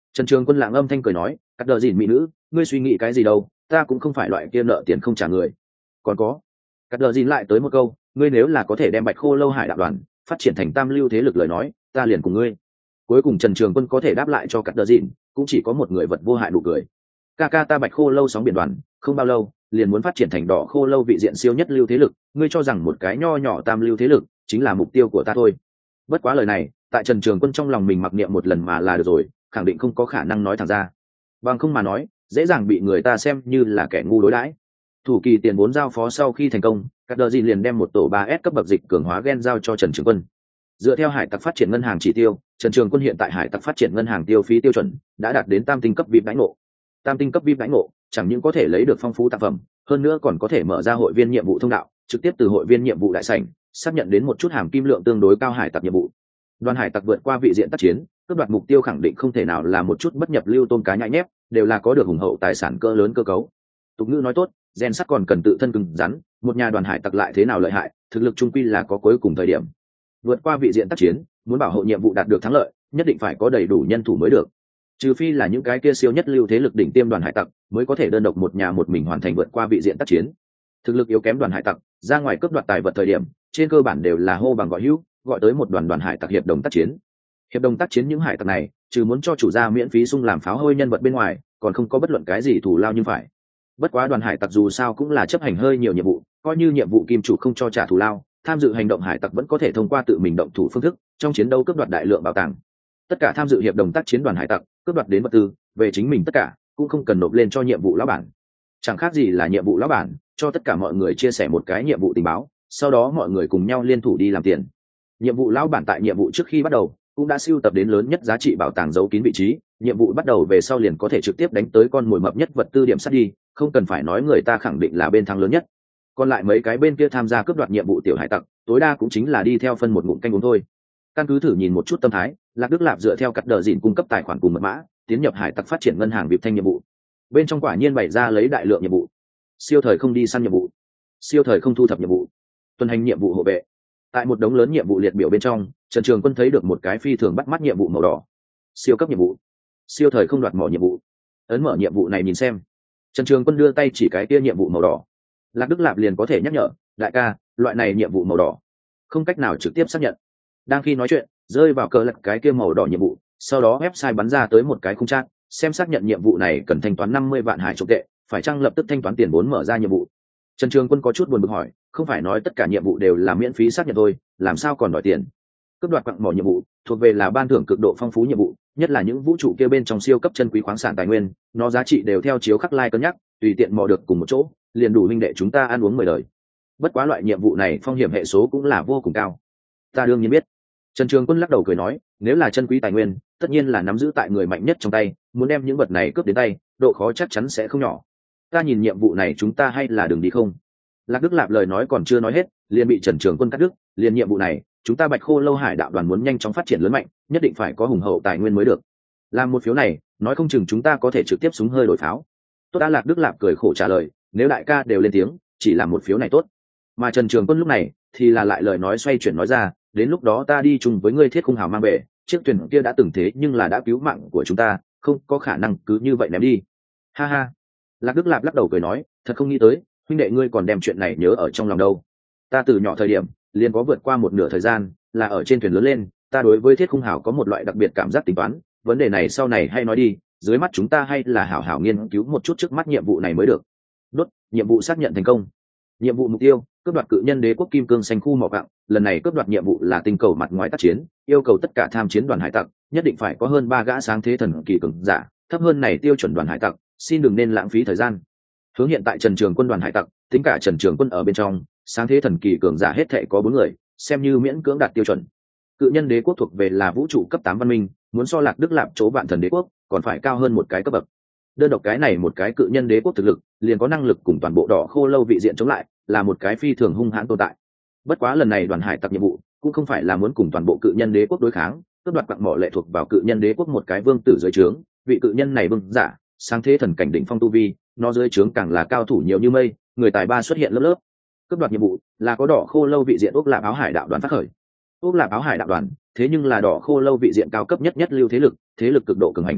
Trần Trường Quân lặng âm thanh cười nói, cắt đờ dìn mỹ nữ, ngươi suy nghĩ cái gì đâu, ta cũng không phải loại kia nợ tiền không trả người. Còn có, cắt đờ dìn lại tới một câu, ngươi nếu là có thể đem Bạch Khô Lâu Hải đạo đoàn phát triển thành tam lưu thế lực lời nói, ta liền cùng ngươi. Cuối cùng Trần Trường Quân có thể đáp lại cho cắt đờ dìn, cũng chỉ có một người vật vô hại nụ cười. Ca ca ta Bạch Khô Lâu sóng biển đoàn, không bao lâu liền muốn phát triển thành Đỏ Khô Lâu vị diện siêu nhất lưu thế lực, ngươi cho rằng một cái nho nhỏ tam lưu thế lực chính là mục tiêu của ta thôi. Bất quá lời này, tại Trần Trường Quân trong lòng mình mặc niệm một lần mà là được rồi, khẳng định không có khả năng nói thẳng ra. Bằng không mà nói, dễ dàng bị người ta xem như là kẻ ngu đối đãi. Thủ kỳ tiền vốn giao phó sau khi thành công, các đợt gì liền đem một tổ 3S cấp bậc dịch cường hóa gen giao cho Trần Trường Quân. Dựa theo hải tặc phát triển ngân hàng chỉ tiêu, Trần Trường Quân hiện tại hải tặc phát triển ngân hàng tiêu phí tiêu chuẩn đã đạt đến tam tinh cấp VIP đãi ngộ. Tam tinh cấp VIP đãi ngộ chẳng những có thể lấy được phong phú tác phẩm, hơn nữa còn có thể mở ra hội viên nhiệm vụ thông đạo, trực tiếp từ hội viên nhiệm vụ đại sảnh xác nhận đến một chút hàm kim lượng tương đối cao hải tặc nhiệm vụ. Đoàn hải tặc vượt qua vị diện tác chiến, cướp đoạt mục tiêu khẳng định không thể nào là một chút bất nhập lưu tôm cá nhãi nhép, đều là có được hùng hậu tài sản cỡ lớn cơ cấu. Tục ngữ nói tốt, gen sắt còn cần tự thân cứng rắn, một nhà đoàn hải tặc lại thế nào lợi hại, thực lực trung quy là có cuối cùng thời điểm. Vượt qua vị diện tác chiến, muốn bảo hộ nhiệm vụ đạt được thắng lợi, nhất định phải có đầy đủ nhân thủ mới được. Trừ phi là những cái kia siêu nhất lưu thế lực đỉnh tiêm đoàn hải tặc, mới có thể đơn độc một nhà một mình hoàn thành vượt qua vị diện tác chiến. Thực lực yếu kém đoàn hải tặc, ra ngoài cướp đoạt tài vật thời điểm, trên cơ bản đều là hô bằng gọi hữu, gọi tới một đoàn hải tặc hiệp đồng tác chiến. Hiệp đồng tác chiến những hải tặc này, trừ muốn cho chủ gia miễn phí sung làm pháo hôi nhân vật bên ngoài, còn không có bất luận cái gì thù lao nhưng phải. Bất quá đoàn hải tặc dù sao cũng là chấp hành hơi nhiều nhiệm vụ, coi như nhiệm vụ kim chủ không cho trả thù lao, tham dự hành động hải tặc vẫn có thể thông qua tự mình động thủ phương thức trong chiến đấu cướp đoạt đại lượng bảo tàng. Tất cả tham dự hiệp đồng tác chiến đoàn hải tặc cướp đoạt đến vật tư về chính mình tất cả cũng không cần nộp lên cho nhiệm vụ lão bản, chẳng khác gì là nhiệm vụ lão bản cho tất cả mọi người chia sẻ một cái nhiệm vụ tình báo, sau đó mọi người cùng nhau liên thủ đi làm tiền. Nhiệm vụ lão bản tại nhiệm vụ trước khi bắt đầu cũng đã sưu tập đến lớn nhất giá trị bảo tàng giấu kín vị trí, nhiệm vụ bắt đầu về sau liền có thể trực tiếp đánh tới con mồi mập nhất vật tư điểm sắt đi, không cần phải nói người ta khẳng định là bên thắng lớn nhất. Còn lại mấy cái bên kia tham gia cướp đoạt nhiệm vụ tiểu hải tặc tối đa cũng chính là đi theo phân một ngụm canh uống thôi. Căn cứ thử nhìn một chút tâm thái, Lạc Đức Lạp dựa theo cắt đờ dịn cung cấp tài khoản cùng mật mã tiến nhập hải tặc phát triển ngân hàng vip thanh nhiệm vụ. Bên trong quả nhiên bày ra lấy đại lượng nhiệm vụ: siêu thời không đi săn nhiệm vụ, siêu thời không thu thập nhiệm vụ, tuần hành nhiệm vụ hộ vệ. Tại một đống lớn nhiệm vụ liệt biểu bên trong, Trần Trường Quân thấy được một cái phi thường bắt mắt nhiệm vụ màu đỏ: siêu cấp nhiệm vụ, siêu thời không đoạt mỏ nhiệm vụ. Ấn mở nhiệm vụ này nhìn xem. Trần Trường Quân đưa tay chỉ cái kia nhiệm vụ màu đỏ. Lạc Đức Lạp liền có thể nhắc nhở, đại ca, loại này nhiệm vụ màu đỏ không cách nào trực tiếp xác nhận. Đang khi nói chuyện, rơi vào cờ lật cái kia màu đỏ nhiệm vụ, sau đó website bắn ra tới một cái khung chat, xem xác nhận nhiệm vụ này cần thanh toán 50 vạn hải chục tệ, phải chăng lập tức thanh toán tiền vốn mở ra nhiệm vụ. Trần Trường Quân có chút buồn bực hỏi, không phải nói tất cả nhiệm vụ đều là miễn phí xác nhận thôi, làm sao còn đòi tiền? Cướp đoạt quặng mỏ nhiệm vụ thuộc về là ban thưởng cực độ phong phú nhiệm vụ, nhất là những vũ trụ kia bên trong siêu cấp chân quý khoáng sản tài nguyên, nó giá trị đều theo chiếu khắc lai cân nhắc, tùy tiện mò được cùng một chỗ, liền đủ huynh đệ chúng ta ăn uống 10 đời. Bất quá loại nhiệm vụ này phong hiểm hệ số cũng là vô cùng cao. Ta đương nhiên biết. Trần Trường Quân lắc đầu cười nói, nếu là chân quý tài nguyên, tất nhiên là nắm giữ tại người mạnh nhất trong tay, muốn đem những vật này cướp đến tay, độ khó chắc chắn sẽ không nhỏ. Ta nhìn nhiệm vụ này chúng ta hay là đừng đi không? Lạc Đức Lạp lời nói còn chưa nói hết, liền bị Trần Trường Quân cắt đứt, liền nhiệm vụ này, chúng ta Bạch Khô Lâu Hải đạo đoàn muốn nhanh chóng phát triển lớn mạnh, nhất định phải có hùng hậu tài nguyên mới được. Làm một phiếu này, nói không chừng chúng ta có thể trực tiếp súng hơi đổi pháo. Tốt đã. Lạc Đức Lạp cười khổ trả lời, nếu đại ca đều lên tiếng, chỉ làm một phiếu này tốt. Mà Trần Trường Quân lúc này thì là lại lời nói xoay chuyển nói ra, đến lúc đó ta đi chung với ngươi Thiết Khung Hào mang về, chiếc thuyền kia đã từng thế nhưng là đã cứu mạng của chúng ta, không có khả năng cứ như vậy ném đi. Ha ha. Lạc Đức Lạp lắc đầu cười nói, thật không nghĩ tới, huynh đệ ngươi còn đem chuyện này nhớ ở trong lòng đâu. Ta từ nhỏ thời điểm liền có vượt qua một nửa thời gian là ở trên thuyền lớn lên, ta đối với Thiết Khung Hào có một loại đặc biệt cảm giác tính toán, vấn đề này sau này hay nói đi, dưới mắt chúng ta hay là hảo hảo nghiên cứu một chút trước mắt nhiệm vụ này mới được. Đốt, nhiệm vụ xác nhận thành công. Nhiệm vụ mục tiêu: cướp đoạt cự nhân đế quốc kim cương xanh khu mỏ quặng. Lần này cướp đoạt nhiệm vụ là tinh cầu mặt ngoài tác chiến, yêu cầu tất cả tham chiến đoàn hải tặc nhất định phải có hơn 3 gã sáng thế thần kỳ cường giả, thấp hơn này tiêu chuẩn đoàn hải tặc xin đừng nên lãng phí thời gian. Hướng hiện tại Trần Trường Quân đoàn hải tặc, tính cả Trần Trường Quân ở bên trong, sáng thế thần kỳ cường giả hết thảy có 4 người, xem như miễn cưỡng đạt tiêu chuẩn. Cự nhân đế quốc thuộc về là vũ trụ cấp 8 văn minh, muốn so Lạc Đức Lạp chỗ Vạn Thần đế quốc còn phải cao hơn một cái cấp bậc. Đơn độc cái này một cái cự nhân đế quốc thực lực liền có năng lực cùng toàn bộ Đỏ Khô Lâu vị diện chống lại, là một cái phi thường hung hãn tồn tại. Bất quá lần này đoàn hải tặc nhiệm vụ cũng không phải là muốn cùng toàn bộ cự nhân đế quốc đối kháng, cướp đoạt quặng mỏ lệ thuộc vào cự nhân đế quốc một cái vương tử dưới trướng, vị cự nhân này vương giả sáng thế thần cảnh đỉnh phong tu vi, nó dưới trướng càng là cao thủ nhiều như mây, người tài ba xuất hiện lớp lớp. Cướp đoạt nhiệm vụ là có Đỏ Khô Lâu vị diện Úc Lạp Áo Hải đạo đoàn phát khởi. Úc Lạp Áo Hải đạo đoàn thế nhưng là Đỏ Khô Lâu vị diện cao cấp nhất lưu thế lực cực độ cường hành.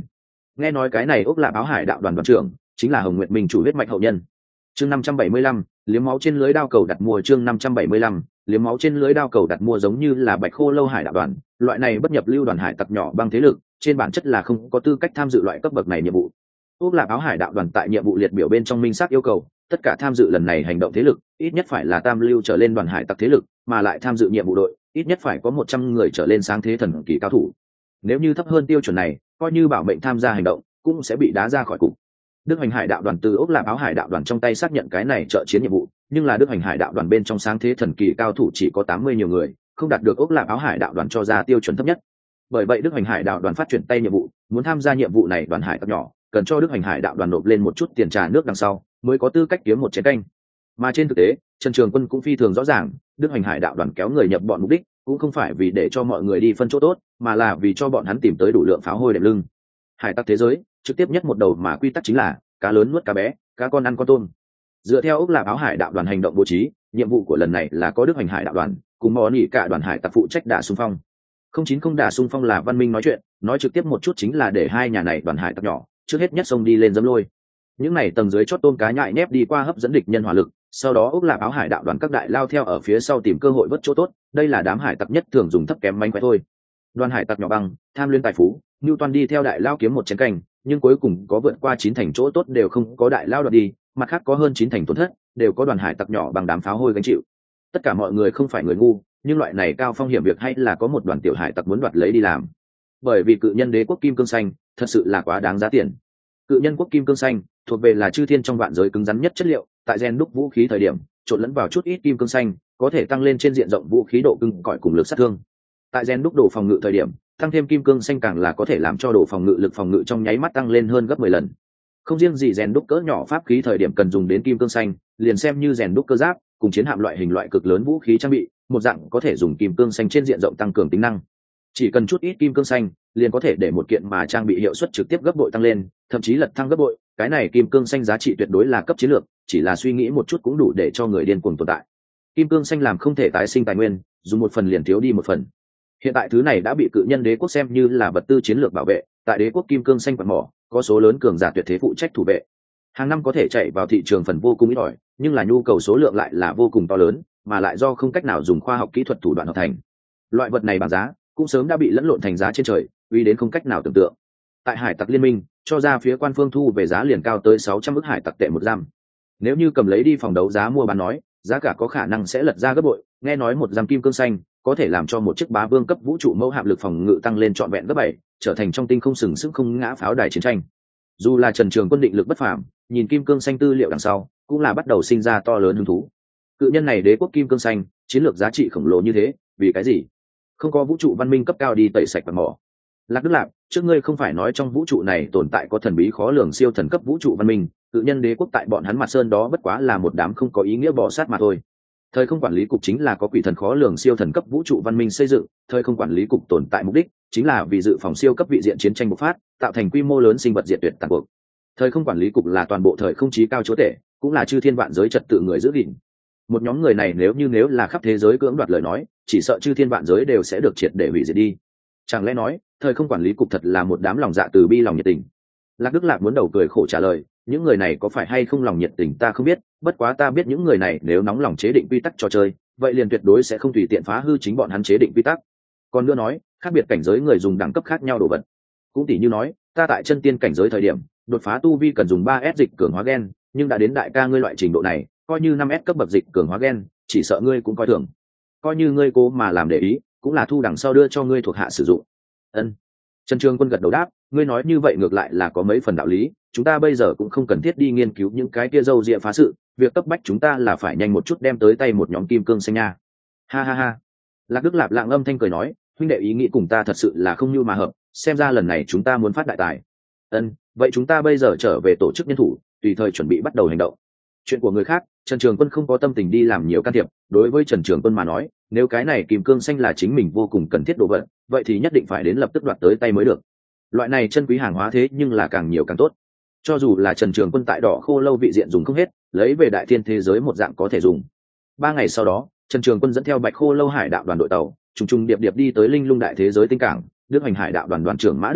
Nghe nói cái này ốc lạp áo hải đạo đoàn đoàn trưởng chính là Hồng Nguyệt Minh chủ huyết mạch hậu nhân. Chương 575, liếm máu trên lưới đao cầu đặt mua. Chương 575, liếm máu trên lưới đao cầu đặt mua. Giống như là Bạch Khô Lâu hải đạo đoàn, loại này bất nhập lưu đoàn hải tặc nhỏ băng thế lực, trên bản chất là không có tư cách tham dự loại cấp bậc này nhiệm vụ. Ốc lạp áo hải đạo đoàn tại nhiệm vụ liệt biểu bên trong minh xác yêu cầu, tất cả tham dự lần này hành động thế lực, ít nhất phải là tam lưu trở lên đoàn hải tặc thế lực, mà lại tham dự nhiệm vụ đội, ít nhất phải có 100 người trở lên sáng thế thần kỳ cao thủ. Nếu như thấp hơn tiêu chuẩn này, coi như bảo mệnh tham gia hành động, cũng sẽ bị đá ra khỏi cục. Đức Hoành Hải đạo đoàn từ ốc lạp áo hải đạo đoàn trong tay xác nhận cái này trợ chiến nhiệm vụ, nhưng là Đức Hoành Hải đạo đoàn bên trong sáng thế thần kỳ cao thủ chỉ có 80 nhiều người, không đạt được ốc lạp áo hải đạo đoàn cho ra tiêu chuẩn thấp nhất. Bởi vậy Đức Hoành Hải đạo đoàn phát chuyển tay nhiệm vụ, muốn tham gia nhiệm vụ này đoàn hải tặc nhỏ, cần cho Đức Hoành Hải đạo đoàn nộp lên một chút tiền trà nước đằng sau, mới có tư cách kiếm một chén canh. Mà trên thực tế, Trần Trường Quân cũng phi thường rõ ràng, Đức Hoành Hải đạo đoàn kéo người nhập bọn mục đích, cũng không phải vì để cho mọi người đi phân chỗ tốt, mà là vì cho bọn hắn tìm tới đủ lượng pháo hôi đệm lưng. Hải tặc thế giới, trực tiếp nhất một đầu mà quy tắc chính là cá lớn nuốt cá bé, cá con ăn con tôm. Dựa theo ốc lạp áo hải đạo đoàn hành động bố trí, nhiệm vụ của lần này là có Đức Hoành Hải đạo đoàn cùng mò nỉ cả đoàn hải tặc phụ trách đả xung phong. 090 đả xung phong là Văn Minh nói chuyện, nói trực tiếp một chút chính là để hai nhà này đoàn hải tặc nhỏ trước hết nhất xông đi lên dẫm lôi. Những này tầng dưới chót tôm cá nhại nhép đi qua hấp dẫn địch nhân hỏa lực, sau đó ốc lạp áo hải đạo đoàn các đại lao theo ở phía sau tìm cơ hội vớt chỗ tốt, đây là đám hải tặc nhất thường dùng thấp kém mánh khóe thôi. Đoàn hải tặc nhỏ băng, tham luyến tài phú, Newton đi theo đại lao kiếm một chén canh, nhưng cuối cùng có vượt qua 9 thành chỗ tốt đều không có đại lao đoạt đi, mặt khác có hơn 9 thành tổn thất, đều có đoàn hải tặc nhỏ bằng đám pháo hôi gánh chịu. Tất cả mọi người không phải người ngu, nhưng loại này cao phong hiểm việc hay là có một đoàn tiểu hải tặc muốn đoạt lấy đi làm. Bởi vì cự nhân đế quốc kim cương xanh thật sự là quá đáng giá tiền. Cự nhân quốc kim cương xanh thuộc về là chư thiên trong vạn giới cứng rắn nhất chất liệu, tại gen đúc vũ khí thời điểm trộn lẫn vào chút ít kim cương xanh, có thể tăng lên trên diện rộng vũ khí độ cứng cỏi cùng lực sát thương. Tại gen đúc đồ phòng ngự thời điểm, tăng thêm kim cương xanh càng là có thể làm cho đồ phòng ngự lực phòng ngự trong nháy mắt tăng lên hơn gấp 10 lần. Không riêng gì rèn đúc cỡ nhỏ pháp khí thời điểm cần dùng đến kim cương xanh, liền xem như rèn đúc cơ giáp cùng chiến hạm loại hình loại cực lớn vũ khí trang bị, một dạng có thể dùng kim cương xanh trên diện rộng tăng cường tính năng. Chỉ cần chút ít kim cương xanh, liền có thể để một kiện mà trang bị hiệu suất trực tiếp gấp bội tăng lên, thậm chí lật thăng gấp bội. Cái này kim cương xanh giá trị tuyệt đối là cấp chiến lược, chỉ là suy nghĩ một chút cũng đủ để cho người điên cuồng tồn tại. Kim cương xanh làm không thể tái sinh tài nguyên, dùng một phần liền thiếu đi một phần. Hiện tại thứ này đã bị cự nhân đế quốc xem như là vật tư chiến lược bảo vệ, tại đế quốc kim cương xanh quạt mỏ có số lớn cường giả tuyệt thế phụ trách thủ vệ, hàng năm có thể chạy vào thị trường phần vô cùng ít ỏi, nhưng là nhu cầu số lượng lại là vô cùng to lớn, mà lại do không cách nào dùng khoa học kỹ thuật thủ đoạn hợp thành. Loại vật này bảng giá cũng sớm đã bị lẫn lộn thành giá trên trời, uy đến không cách nào tưởng tượng. Tại hải tặc liên minh cho ra phía quan phương thu về giá liền cao tới 600 ức hải tặc tệ một giam. Nếu như cầm lấy đi phòng đấu giá mua bán nói, giá cả có khả năng sẽ lật ra gấp bội. Nghe nói một giam kim cương xanh có thể làm cho một chiếc bá vương cấp vũ trụ mẫu hạm lực phòng ngự tăng lên trọn vẹn gấp 7, trở thành trong tinh không sừng sững không ngã pháo đài chiến tranh. Dù là Trần Trường Quân định lực bất phàm, nhìn kim cương xanh tư liệu đằng sau, cũng là bắt đầu sinh ra to lớn hứng thú. Cự nhân này đế quốc kim cương xanh, chiến lược giá trị khổng lồ như thế, vì cái gì? Không có vũ trụ văn minh cấp cao đi tẩy sạch quạt mỏ. Lạc Đức Lạp, trước ngươi không phải nói trong vũ trụ này tồn tại có thần bí khó lường siêu thần cấp vũ trụ văn minh, cự nhân đế quốc tại bọn hắn mặt sơn đó bất quá là một đám không có ý nghĩa bò sát mà thôi. Thời không quản lý cục chính là có quỷ thần khó lường siêu thần cấp vũ trụ văn minh xây dựng, thời không quản lý cục tồn tại mục đích chính là vì dự phòng siêu cấp vị diện chiến tranh bộc phát, tạo thành quy mô lớn sinh vật diệt tuyệt tàn cuộc. Thời không quản lý cục là toàn bộ thời không chí cao chúa tể, cũng là chư thiên vạn giới trật tự người giữ gìn. Một nhóm người này nếu là khắp thế giới cưỡng đoạt lời nói, chỉ sợ chư thiên vạn giới đều sẽ được triệt để hủy diệt đi. Chẳng lẽ nói, thời không quản lý cục thật là một đám lòng dạ từ bi lòng nhiệt tình? Lạc Đức Lạc muốn đầu cười khổ trả lời, những người này có phải hay không lòng nhiệt tình ta không biết, bất quá ta biết những người này nếu nóng lòng chế định quy tắc trò chơi, vậy liền tuyệt đối sẽ không tùy tiện phá hư chính bọn hắn chế định quy tắc. Còn nữa nói, khác biệt cảnh giới người dùng đẳng cấp khác nhau đồ vật. Cũng tỉ như nói, ta tại chân tiên cảnh giới thời điểm, đột phá tu vi cần dùng 3S dịch cường hóa gen, nhưng đã đến đại ca ngươi loại trình độ này, coi như 5S cấp bậc dịch cường hóa gen, chỉ sợ ngươi cũng coi thường. Coi như ngươi cố mà làm để ý, cũng là thu đằng sau đưa cho ngươi thuộc hạ sử dụng. Ân. Trần Trường Quân gật đầu đáp, ngươi nói như vậy ngược lại là có mấy phần đạo lý, chúng ta bây giờ cũng không cần thiết đi nghiên cứu những cái kia dâu dịa phá sự, việc cấp bách chúng ta là phải nhanh một chút đem tới tay một nhóm kim cương xanh nha. Ha ha ha. Lạc Đức Lạp lặng âm thanh cười nói, huynh đệ ý nghĩ cùng ta thật sự là không như mà hợp, xem ra lần này chúng ta muốn phát đại tài. Ân, vậy chúng ta bây giờ trở về tổ chức nhân thủ, tùy thời chuẩn bị bắt đầu hành động. Chuyện của người khác, Trần Trường Quân không có tâm tình đi làm nhiều can thiệp, đối với Trần Trường Quân mà nói, nếu cái này kim cương xanh là chính mình vô cùng cần thiết đồ vật, vậy thì nhất định phải đến lập tức đoạt tới tay mới được. Loại này chân quý hàng hóa thế nhưng là càng nhiều càng tốt. Cho dù là Trần Trường Quân tại Đỏ Khô Lâu vị diện dùng không hết, lấy về đại thiên thế giới một dạng có thể dùng. 3 ngày sau đó, Trần Trường Quân dẫn theo Bạch Khô Lâu hải đạo đoàn đội tàu, trùng trùng điệp điệp đi tới Linh Lung đại thế giới tinh cảng, Đức Hoành hải đạo đoàn đoàn trưởng Mã Đức Hoành,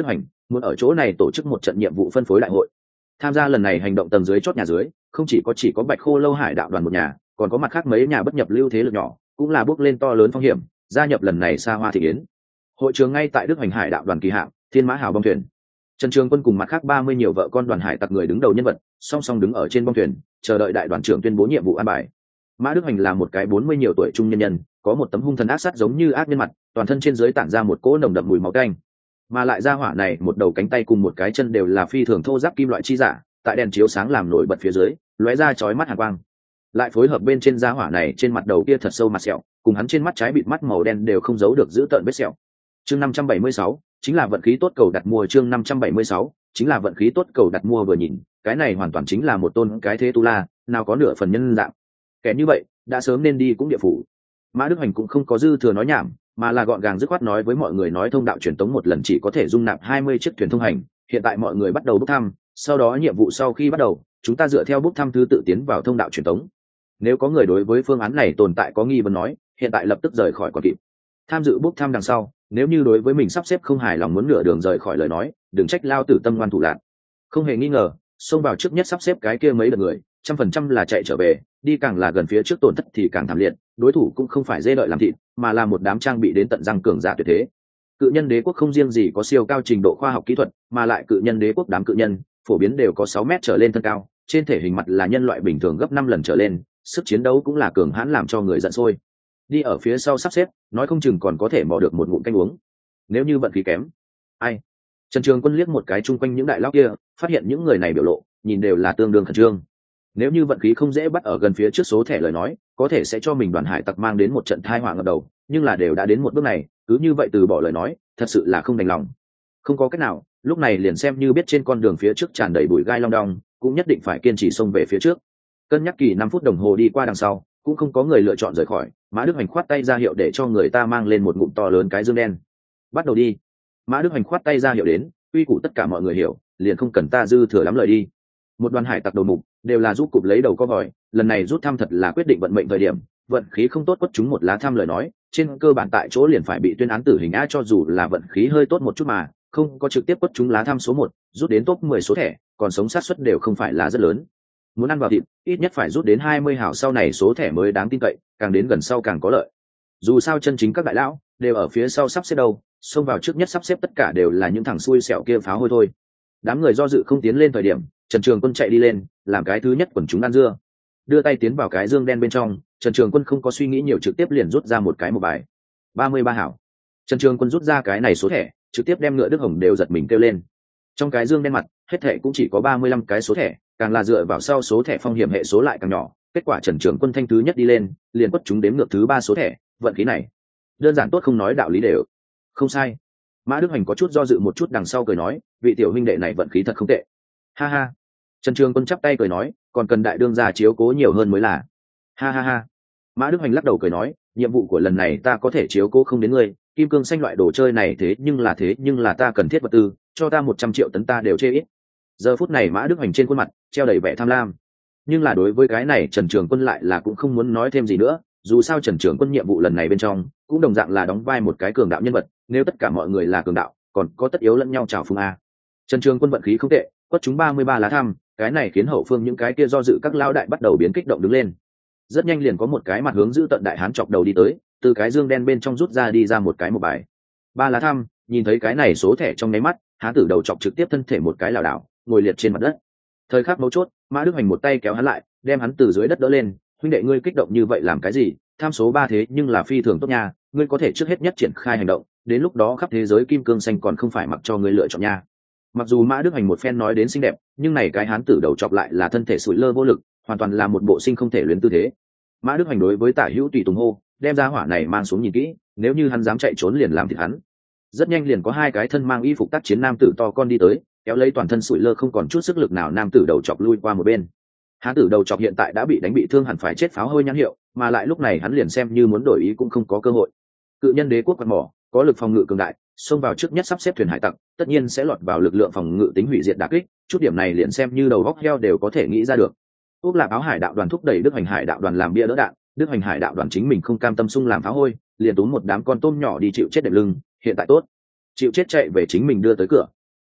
muốn ở chỗ này tổ chức một trận nhiệm vụ phân phối đại hội. Tham gia lần này hành động tầng dưới chót nhà dưới không chỉ có Bạch Khô Lâu Hải đạo đoàn một nhà, còn có mặt khác mấy nhà bất nhập lưu thế lực nhỏ cũng là bước lên to lớn phong hiểm gia nhập lần này xa hoa thị yến. Hội trường ngay tại Đức Hoành Hải đạo đoàn kỳ hạng Thiên Mã Hào bong thuyền. Trần Trường Quân cùng mặt khác 30 nhiều vợ con đoàn hải tặc người đứng đầu nhân vật song song đứng ở trên bong thuyền chờ đợi đại đoàn trưởng tuyên bố nhiệm vụ an bài. Mã Đức Hoành là một cái 40 nhiều tuổi trung nhân nhân, có một tấm hung thần ác sát giống như ác nhân mặt, toàn thân trên dưới tản ra một cỗ nồng đậm mùi máu tanh, mà lại ra hỏa này một đầu cánh tay cùng một cái chân đều là phi thường thô ráp kim loại chi giả, tại đèn chiếu sáng làm nổi bật phía dưới lóe ra chói mắt hàn quang, lại phối hợp bên trên da hỏa này trên mặt đầu kia thật sâu mặt sẹo, cùng hắn trên mắt trái bịt mắt màu đen đều không giấu được giữ tợn vết sẹo. Chương 576 chính là vận khí tốt cầu đặt mua. Chương 576 chính là vận khí tốt cầu đặt mua. Vừa nhìn cái này hoàn toàn chính là một tôn cái thế tu la, nào có nửa phần nhân dạng. Kẻ như vậy đã sớm nên đi cũng địa phủ. Mã Đức Hoành cũng không có dư thừa nói nhảm, mà là gọn gàng dứt khoát nói với mọi người nói thông đạo truyền tống một lần chỉ có thể dung nạp 20 chiếc thuyền thông hành, hiện tại mọi người bắt đầu bốc thăm, sau đó nhiệm vụ sau khi bắt đầu chúng ta dựa theo bốc thăm thứ tự tiến vào thông đạo truyền tống. Nếu có người đối với phương án này tồn tại có nghi vấn nói, hiện tại lập tức rời khỏi còn kịp. Tham dự bốc thăm đằng sau, nếu như đối với mình sắp xếp không hài lòng muốn nửa đường rời khỏi lời nói, đừng trách lao tử tâm ngoan thủ lạn. Không hề nghi ngờ, xông vào trước nhất sắp xếp cái kia mấy đợt người, 100% là chạy trở về, đi càng là gần phía trước tổn thất thì càng thảm liệt, đối thủ cũng không phải dê đợi làm thịt, mà là một đám trang bị đến tận răng cường giả tuyệt thế. Cự nhân đế quốc không riêng gì có siêu cao trình độ khoa học kỹ thuật, mà lại cự nhân đế quốc đám cự nhân phổ biến đều có 6 mét trở lên thân cao, trên thể hình mặt là nhân loại bình thường gấp 5 lần trở lên, sức chiến đấu cũng là cường hãn làm cho người giận sôi. Đi ở phía sau sắp xếp, nói không chừng còn có thể mò được một ngụm canh uống. Nếu như vận khí kém, ai? Trần Trường Quân liếc một cái chung quanh những đại lão kia, phát hiện những người này biểu lộ, nhìn đều là tương đương khẩn trương. Nếu như vận khí không dễ bắt ở gần phía trước số thẻ lời nói, có thể sẽ cho mình đoàn hải tặc mang đến một trận tai họa ngập đầu, nhưng là đều đã đến một bước này, cứ như vậy từ bỏ lời nói, thật sự là không đành lòng. Không có cách nào, lúc này liền xem như biết trên con đường phía trước tràn đầy bụi gai long đong, cũng nhất định phải kiên trì xông về phía trước. Cân nhắc kỳ 5 phút đồng hồ đi qua đằng sau, cũng không có người lựa chọn rời khỏi. Mã Đức Hoành khoát tay ra hiệu để cho người ta mang lên một ngụm to lớn cái dương đen. Bắt đầu đi. Mã Đức Hoành khoát tay ra hiệu đến, quy củ tất cả mọi người hiểu, liền không cần ta dư thừa lắm lời đi. Một đoàn hải tặc đầu mục đều là giúp cụp lấy đầu co vòi, lần này rút thăm thật là quyết định vận mệnh thời điểm, vận khí không tốt quất chúng một lá thăm lời nói, trên cơ bản tại chỗ liền phải bị tuyên án tử hình á, cho dù là vận khí hơi tốt một chút mà không có trực tiếp quất chúng lá thăm số 1, rút đến top 10 số thẻ, còn sống sát suất đều không phải là rất lớn. Muốn ăn vào thịt, ít nhất phải rút đến 20 hào sau này số thẻ mới đáng tin cậy, càng đến gần sau càng có lợi. Dù sao chân chính các đại lão đều ở phía sau sắp xếp đâu, xông vào trước nhất sắp xếp tất cả đều là những thằng xui xẻo kia phá hôi thôi. Đám người do dự không tiến lên thời điểm, Trần Trường Quân chạy đi lên, làm cái thứ nhất quần chúng ăn dưa. Đưa tay tiến vào cái dương đen bên trong, Trần Trường Quân không có suy nghĩ nhiều trực tiếp liền rút ra một cái một bài. 33 hảo. Trần Trường Quân rút ra cái này số thẻ, trực tiếp đem ngựa Đức Hồng đều giật mình kêu lên. Trong cái dương đen mặt, hết thẻ cũng chỉ có 35 cái số thẻ, càng là dựa vào sau số thẻ phong hiểm hệ số lại càng nhỏ. Kết quả Trần Trường Quân thanh thứ nhất đi lên, liền quất chúng đếm ngược thứ 3 số thẻ, vận khí này đơn giản tốt không nói đạo lý đều. Không sai. Mã Đức Hoành có chút do dự một chút đằng sau cười nói, vị tiểu huynh đệ này vận khí thật không tệ. Ha ha. Trần Trường Quân chắp tay cười nói, còn cần đại đương gia chiếu cố nhiều hơn mới là. Ha ha ha. Mã Đức Hoành lắc đầu cười nói, nhiệm vụ của lần này ta có thể chiếu cố không đến ngươi, kim cương xanh loại đồ chơi này thế nhưng là ta cần thiết vật tư, cho ta 100 triệu tấn ta đều chê ít. Giờ phút này Mã Đức Hoành trên khuôn mặt treo đầy vẻ tham lam, nhưng là đối với cái này Trần Trường Quân lại là cũng không muốn nói thêm gì nữa, dù sao Trần Trường Quân nhiệm vụ lần này bên trong cũng đồng dạng là đóng vai một cái cường đạo nhân vật, nếu tất cả mọi người là cường đạo còn có tất yếu lẫn nhau chào phung a. Trần Trường Quân vận khí không tệ, quất chúng 33 lá thăm, cái này khiến hậu phương những cái kia do dự các lao đại bắt đầu biến kích động đứng lên. Rất nhanh liền có một cái mặt hướng giữ tận đại hán chọc đầu đi tới, từ cái dương đen bên trong rút ra đi ra một cái một bài. 3 lá thăm, nhìn thấy cái này số thẻ trong nháy mắt, hán tử đầu chọc trực tiếp thân thể một cái lảo đảo, ngồi liệt trên mặt đất. Thời khắc mấu chốt, Mã Đức Hoành một tay kéo hắn lại, đem hắn từ dưới đất đỡ lên, huynh đệ ngươi kích động như vậy làm cái gì, tham số 3 thế nhưng là phi thường tốt nha, ngươi có thể trước hết nhất triển khai hành động, đến lúc đó khắp thế giới kim cương xanh còn không phải mặc cho ngươi lựa chọn nha. Mặc dù Mã Đức Hoành một phen nói đến xinh đẹp, nhưng này cái hán tử đầu chọc lại là thân thể sủi lơ vô lực, hoàn toàn là một bộ sinh không thể luyến tư thế. Mã Đức Hoành đối với Tả Hữu tùy tùng hô, đem ra hỏa này mang xuống nhìn kỹ, nếu như hắn dám chạy trốn liền làm thịt hắn. Rất nhanh liền có hai cái thân mang y phục tác chiến nam tử to con đi tới, kéo lấy toàn thân sủi lơ không còn chút sức lực nào nam tử đầu chọc lui qua một bên. Hán tử đầu chọc hiện tại đã bị đánh bị thương hẳn phải chết pháo hôi nhãn hiệu, mà lại lúc này hắn liền xem như muốn đổi ý cũng không có cơ hội. Cự nhân đế quốc quạt mỏ, có lực phòng ngự cường đại, xông vào trước nhất sắp xếp thuyền hải tặc, tất nhiên sẽ lọt vào lực lượng phòng ngự tính hủy diệt đả kích, chút điểm này liền xem như đầu góc heo đều có thể nghĩ ra được. Úc Lạp Áo Hải đạo đoàn thúc đẩy Đức Hoành Hải đạo đoàn làm bia đỡ đạn, Đức Hoành Hải đạo đoàn chính mình không cam tâm xung làm pháo hôi, liền túm một đám con tôm nhỏ đi chịu chết đệm lưng, hiện tại tốt, chịu chết chạy về chính mình đưa tới cửa.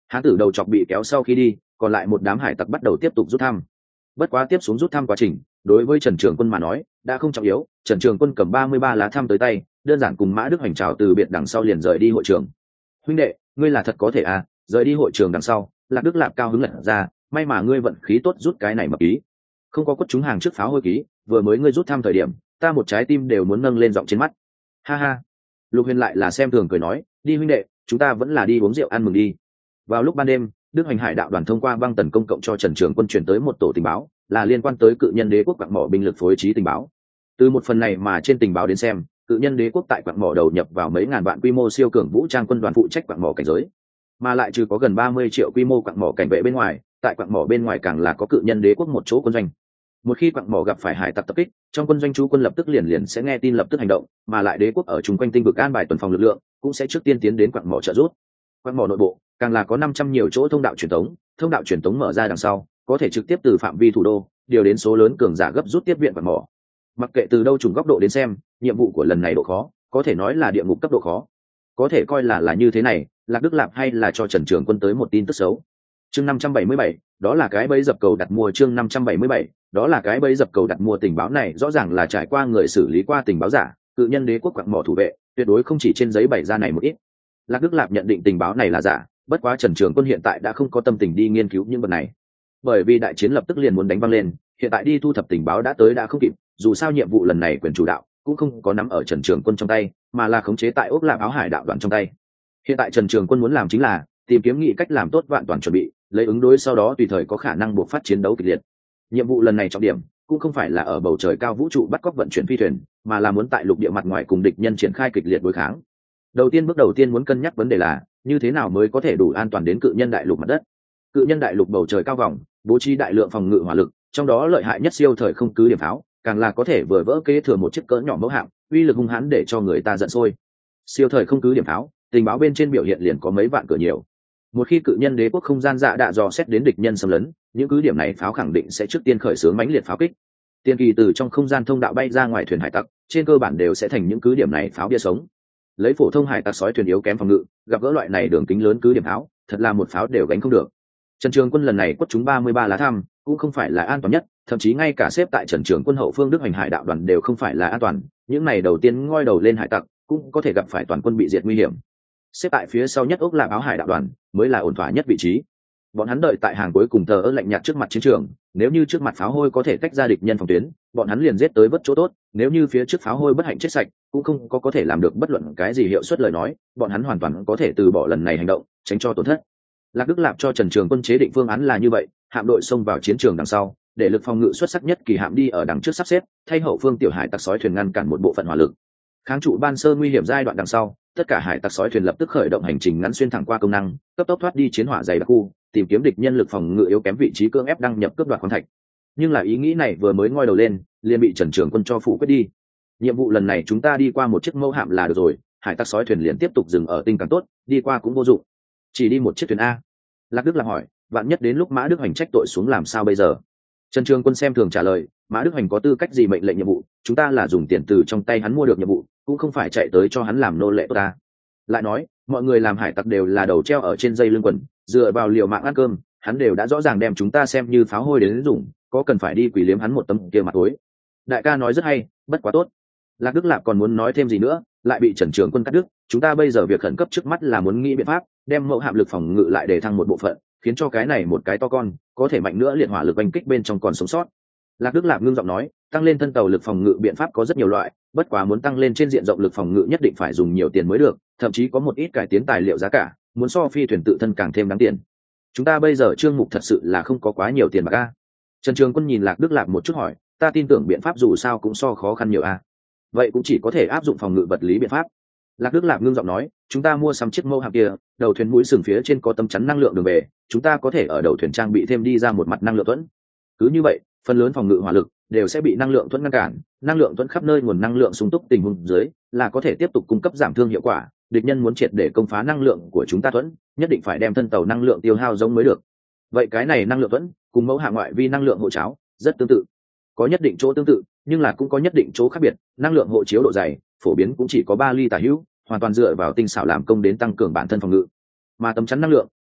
hán tử đầu chọc bị kéo sau khi đi, còn lại một đám hải tặc bắt đầu tiếp tục rút thăm. Bất quá tiếp xuống rút thăm quá trình, đối với Trần Trường Quân mà nói đã không trọng yếu. Trần Trường Quân cầm 33 lá thăm tới tay, đơn giản cùng Mã Đức Hoành chào từ biệt đằng sau liền rời đi hội trường. Huynh đệ, ngươi là thật có thể à? Rời đi hội trường đằng sau, Lạc Đức Lạp cao hứng lật ra, may mà ngươi vận khí tốt rút cái này mập ký, không có quất trúng hàng trước pháo hôi ký, vừa mới ngươi rút thăm thời điểm, ta một trái tim đều muốn nâng lên giọng trên mắt. Ha ha. Lục Huyền lại là xem thường cười nói, đi huynh đệ, chúng ta vẫn là đi uống rượu ăn mừng đi. Vào lúc ban đêm, Đức Hoành Hải đạo đoàn thông qua băng tần công cộng cho Trần Trường Quân chuyển tới một tổ tình báo, là liên quan tới cự nhân đế quốc quặng mỏ binh lực phối trí tình báo. Từ một phần này mà trên tình báo đến xem, cự nhân đế quốc tại quặng mỏ đầu nhập vào mấy ngàn vạn quy mô siêu cường vũ trang quân đoàn phụ trách quặng mỏ cảnh giới, mà lại trừ có gần 30 triệu quy mô quặng mỏ cảnh vệ bên ngoài, tại quặng mỏ bên ngoài càng là có cự nhân đế quốc một chỗ quân doanh. Một khi quặng mỏ gặp phải hải tặc tập kích, trong quân doanh chú quân lập tức liền sẽ nghe tin lập tức hành động, mà lại đế quốc ở chung quanh tinh vực an bài tuần phòng lực lượng cũng sẽ trước tiên tiến đến quặng mỏ trợ giúp. Quặng mỏ nội bộ càng là có 500 nhiều chỗ thông đạo truyền tống mở ra đằng sau, có thể trực tiếp từ phạm vi thủ đô điều đến số lớn cường giả gấp rút tiếp viện quặng mỏ. Mặc kệ từ đâu trùng góc độ đến xem, nhiệm vụ của lần này độ khó có thể nói là địa ngục cấp độ khó. Có thể coi là như thế này, Lạc Đức Lạp hay là cho Trần Trường Quân tới một tin tức xấu. Chương 577, đó là cái bẫy dập cầu đặt mua. Chương 577, đó là cái bẫy dập cầu đặt mua. Tình báo này rõ ràng là trải qua người xử lý qua tình báo giả, cự nhân đế quốc quặng mỏ thủ vệ, tuyệt đối không chỉ trên giấy bày ra này một ít. Lạc Đức Lạp nhận định tình báo này là giả, bất quá Trần Trường Quân hiện tại đã không có tâm tình đi nghiên cứu những vật này, bởi vì đại chiến lập tức liền muốn đánh văng lên, hiện tại đi thu thập tình báo đã tới đã không kịp. Dù sao nhiệm vụ lần này quyền chủ đạo cũng không có nắm ở Trần Trường Quân trong tay, mà là khống chế tại Ốc Lạp Áo Hải đạo đoàn trong tay. Hiện tại Trần Trường Quân muốn làm chính là tìm kiếm nghị cách làm tốt vạn toàn chuẩn bị, lấy ứng đối sau đó tùy thời có khả năng buộc phát chiến đấu kịch liệt. Nhiệm vụ lần này trọng điểm cũng không phải là ở bầu trời cao vũ trụ bắt cóc vận chuyển phi thuyền, mà là muốn tại lục địa mặt ngoài cùng địch nhân triển khai kịch liệt đối kháng. Bước đầu tiên muốn cân nhắc vấn đề là như thế nào mới có thể đủ an toàn đến cự nhân đại lục mặt đất. Cự nhân đại lục bầu trời cao vòng bố trí đại lượng phòng ngự hỏa lực, trong đó lợi hại nhất siêu thời không cứ điểm pháo, càng là có thể vừa vỡ kế thừa một chiếc cỡ nhỏ mẫu hạm, uy lực hung hãn để cho người ta giận sôi. Siêu thời không cứ điểm pháo, tình báo bên trên biểu hiện liền có mấy vạn cửa nhiều. Một khi cự nhân đế quốc không gian dạ đạ dò xét đến địch nhân xâm lấn, những cứ điểm này pháo khẳng định sẽ trước tiên khởi xướng mãnh liệt pháo kích. Tiên kỳ từ trong không gian thông đạo bay ra ngoài thuyền hải tặc, trên cơ bản đều sẽ thành những cứ điểm này pháo bia sống. Lấy phổ thông hải tặc sói thuyền yếu kém phòng ngự, gặp gỡ loại này đường kính lớn cứ điểm pháo, thật là một pháo đều gánh không được. Trần Trường Quân lần này quất trúng 33 lá thăm, cũng không phải là an toàn nhất, thậm chí ngay cả xếp tại Trần Trường Quân hậu phương Đức Hoành Hải đạo đoàn đều không phải là an toàn, những này đầu tiên ngoi đầu lên hải tặc cũng có thể gặp phải toàn quân bị diệt nguy hiểm. Xếp tại phía sau nhất Ốc Lạp Áo Hải đạo đoàn mới là ổn thỏa nhất vị trí. Bọn hắn đợi tại hàng cuối cùng thờ ơ lạnh nhạt trước mặt chiến trường, nếu như trước mặt pháo hôi có thể tách ra địch nhân phòng tuyến, bọn hắn liền giết tới vớt chỗ tốt, nếu như phía trước pháo hôi bất hạnh chết sạch, cũng không có thể làm được bất luận cái gì hiệu suất lời nói, bọn hắn hoàn toàn có thể từ bỏ lần này hành động, tránh cho tổn thất. Lạc Đức Lạp cho Trần Trường Quân chế định phương án là như vậy, hạm đội xông vào chiến trường đằng sau, để lực phòng ngự xuất sắc nhất kỳ hạm đi ở đằng trước sắp xếp, thay hậu phương tiểu hải tặc sói thuyền ngăn cản một bộ phận hỏa lực. Kháng trụ ban sơ nguy hiểm giai đoạn đằng sau, tất cả hải tặc sói thuyền lập tức khởi động hành trình ngắn xuyên thẳng qua công năng, cấp tốc thoát đi chiến hỏa dày đặc khu, tìm kiếm địch nhân lực phòng ngự yếu kém vị trí cưỡng ép đăng nhập cướp đoạt khoáng thạch. Nhưng là ý nghĩ này vừa mới ngoi đầu lên, liền bị Trần Trường Quân cho phủ quyết đi. Nhiệm vụ lần này chúng ta đi qua một chiếc mẫu hạm là được rồi, hải tặc sói thuyền liền tiếp tục dừng ở tinh càng tốt, đi qua cũng vô dụng. Chỉ đi một chiếc thuyền a. Lạc Đức làm hỏi, vạn nhất đến lúc Mã Đức Hoành trách tội xuống làm sao bây giờ? Trần Trường Quân xem thường trả lời, Mã Đức Hoành có tư cách gì mệnh lệnh nhiệm vụ, chúng ta là dùng tiền từ trong tay hắn mua được nhiệm vụ, cũng không phải chạy tới cho hắn làm nô lệ ta. Lại nói, mọi người làm hải tặc đều là đầu treo ở trên dây lưng quần, dựa vào liều mạng ăn cơm, hắn đều đã rõ ràng đem chúng ta xem như pháo hôi đến dùng, có cần phải đi quỳ liếm hắn một tấm kia mặt tối. Đại ca nói rất hay, bất quá tốt. Lạc Đức Lạp còn muốn nói thêm gì nữa, lại bị Trần Trường Quân cắt đứt. Chúng ta bây giờ việc khẩn cấp trước mắt là muốn nghĩ biện pháp đem mẫu hạm lực phòng ngự lại để thăng một bộ phận, khiến cho cái này một cái to con có thể mạnh nữa liệt hỏa lực oanh kích bên trong còn sống sót. Lạc Đức Lạp ngưng giọng nói, tăng lên thân tàu lực phòng ngự biện pháp có rất nhiều loại, bất quá muốn tăng lên trên diện rộng lực phòng ngự nhất định phải dùng nhiều tiền mới được, thậm chí có một ít cải tiến tài liệu giá cả, muốn so phi thuyền tự thân càng thêm đáng tiền. Chúng ta bây giờ chương mục thật sự là không có quá nhiều tiền bạc a. Trần Trường Quân nhìn Lạc Đức Lạp một chút hỏi, ta tin tưởng biện pháp dù sao cũng so khó khăn nhiều a. Vậy cũng chỉ có thể áp dụng phòng ngự vật lý biện pháp. Lạc Đức Lạp ngưng giọng nói, chúng ta mua sắm chiếc mẫu hạm kia, đầu thuyền mũi sừng phía trên có tấm chắn năng lượng đường về, chúng ta có thể ở đầu thuyền trang bị thêm đi ra một mặt năng lượng thuẫn. Cứ như vậy, phần lớn phòng ngự hỏa lực đều sẽ bị năng lượng thuẫn ngăn cản, năng lượng thuẫn khắp nơi nguồn năng lượng sung túc tình huống dưới, là có thể tiếp tục cung cấp giảm thương hiệu quả. Địch nhân muốn triệt để công phá năng lượng của chúng ta thuẫn, nhất định phải đem thân tàu năng lượng tiêu hao giống mới được. Vậy cái này năng lượng thuẫn cùng mẫu hạm ngoại vi năng lượng hộ cháo rất tương tự, có nhất định chỗ tương tự, nhưng là cũng có nhất định chỗ khác biệt. Năng lượng hộ chiếu độ dày phổ biến cũng chỉ có 3 ly tả hữu, hoàn toàn dựa vào tinh xảo làm công đến tăng cường bản thân phòng ngự, mà tấm chắn năng lượng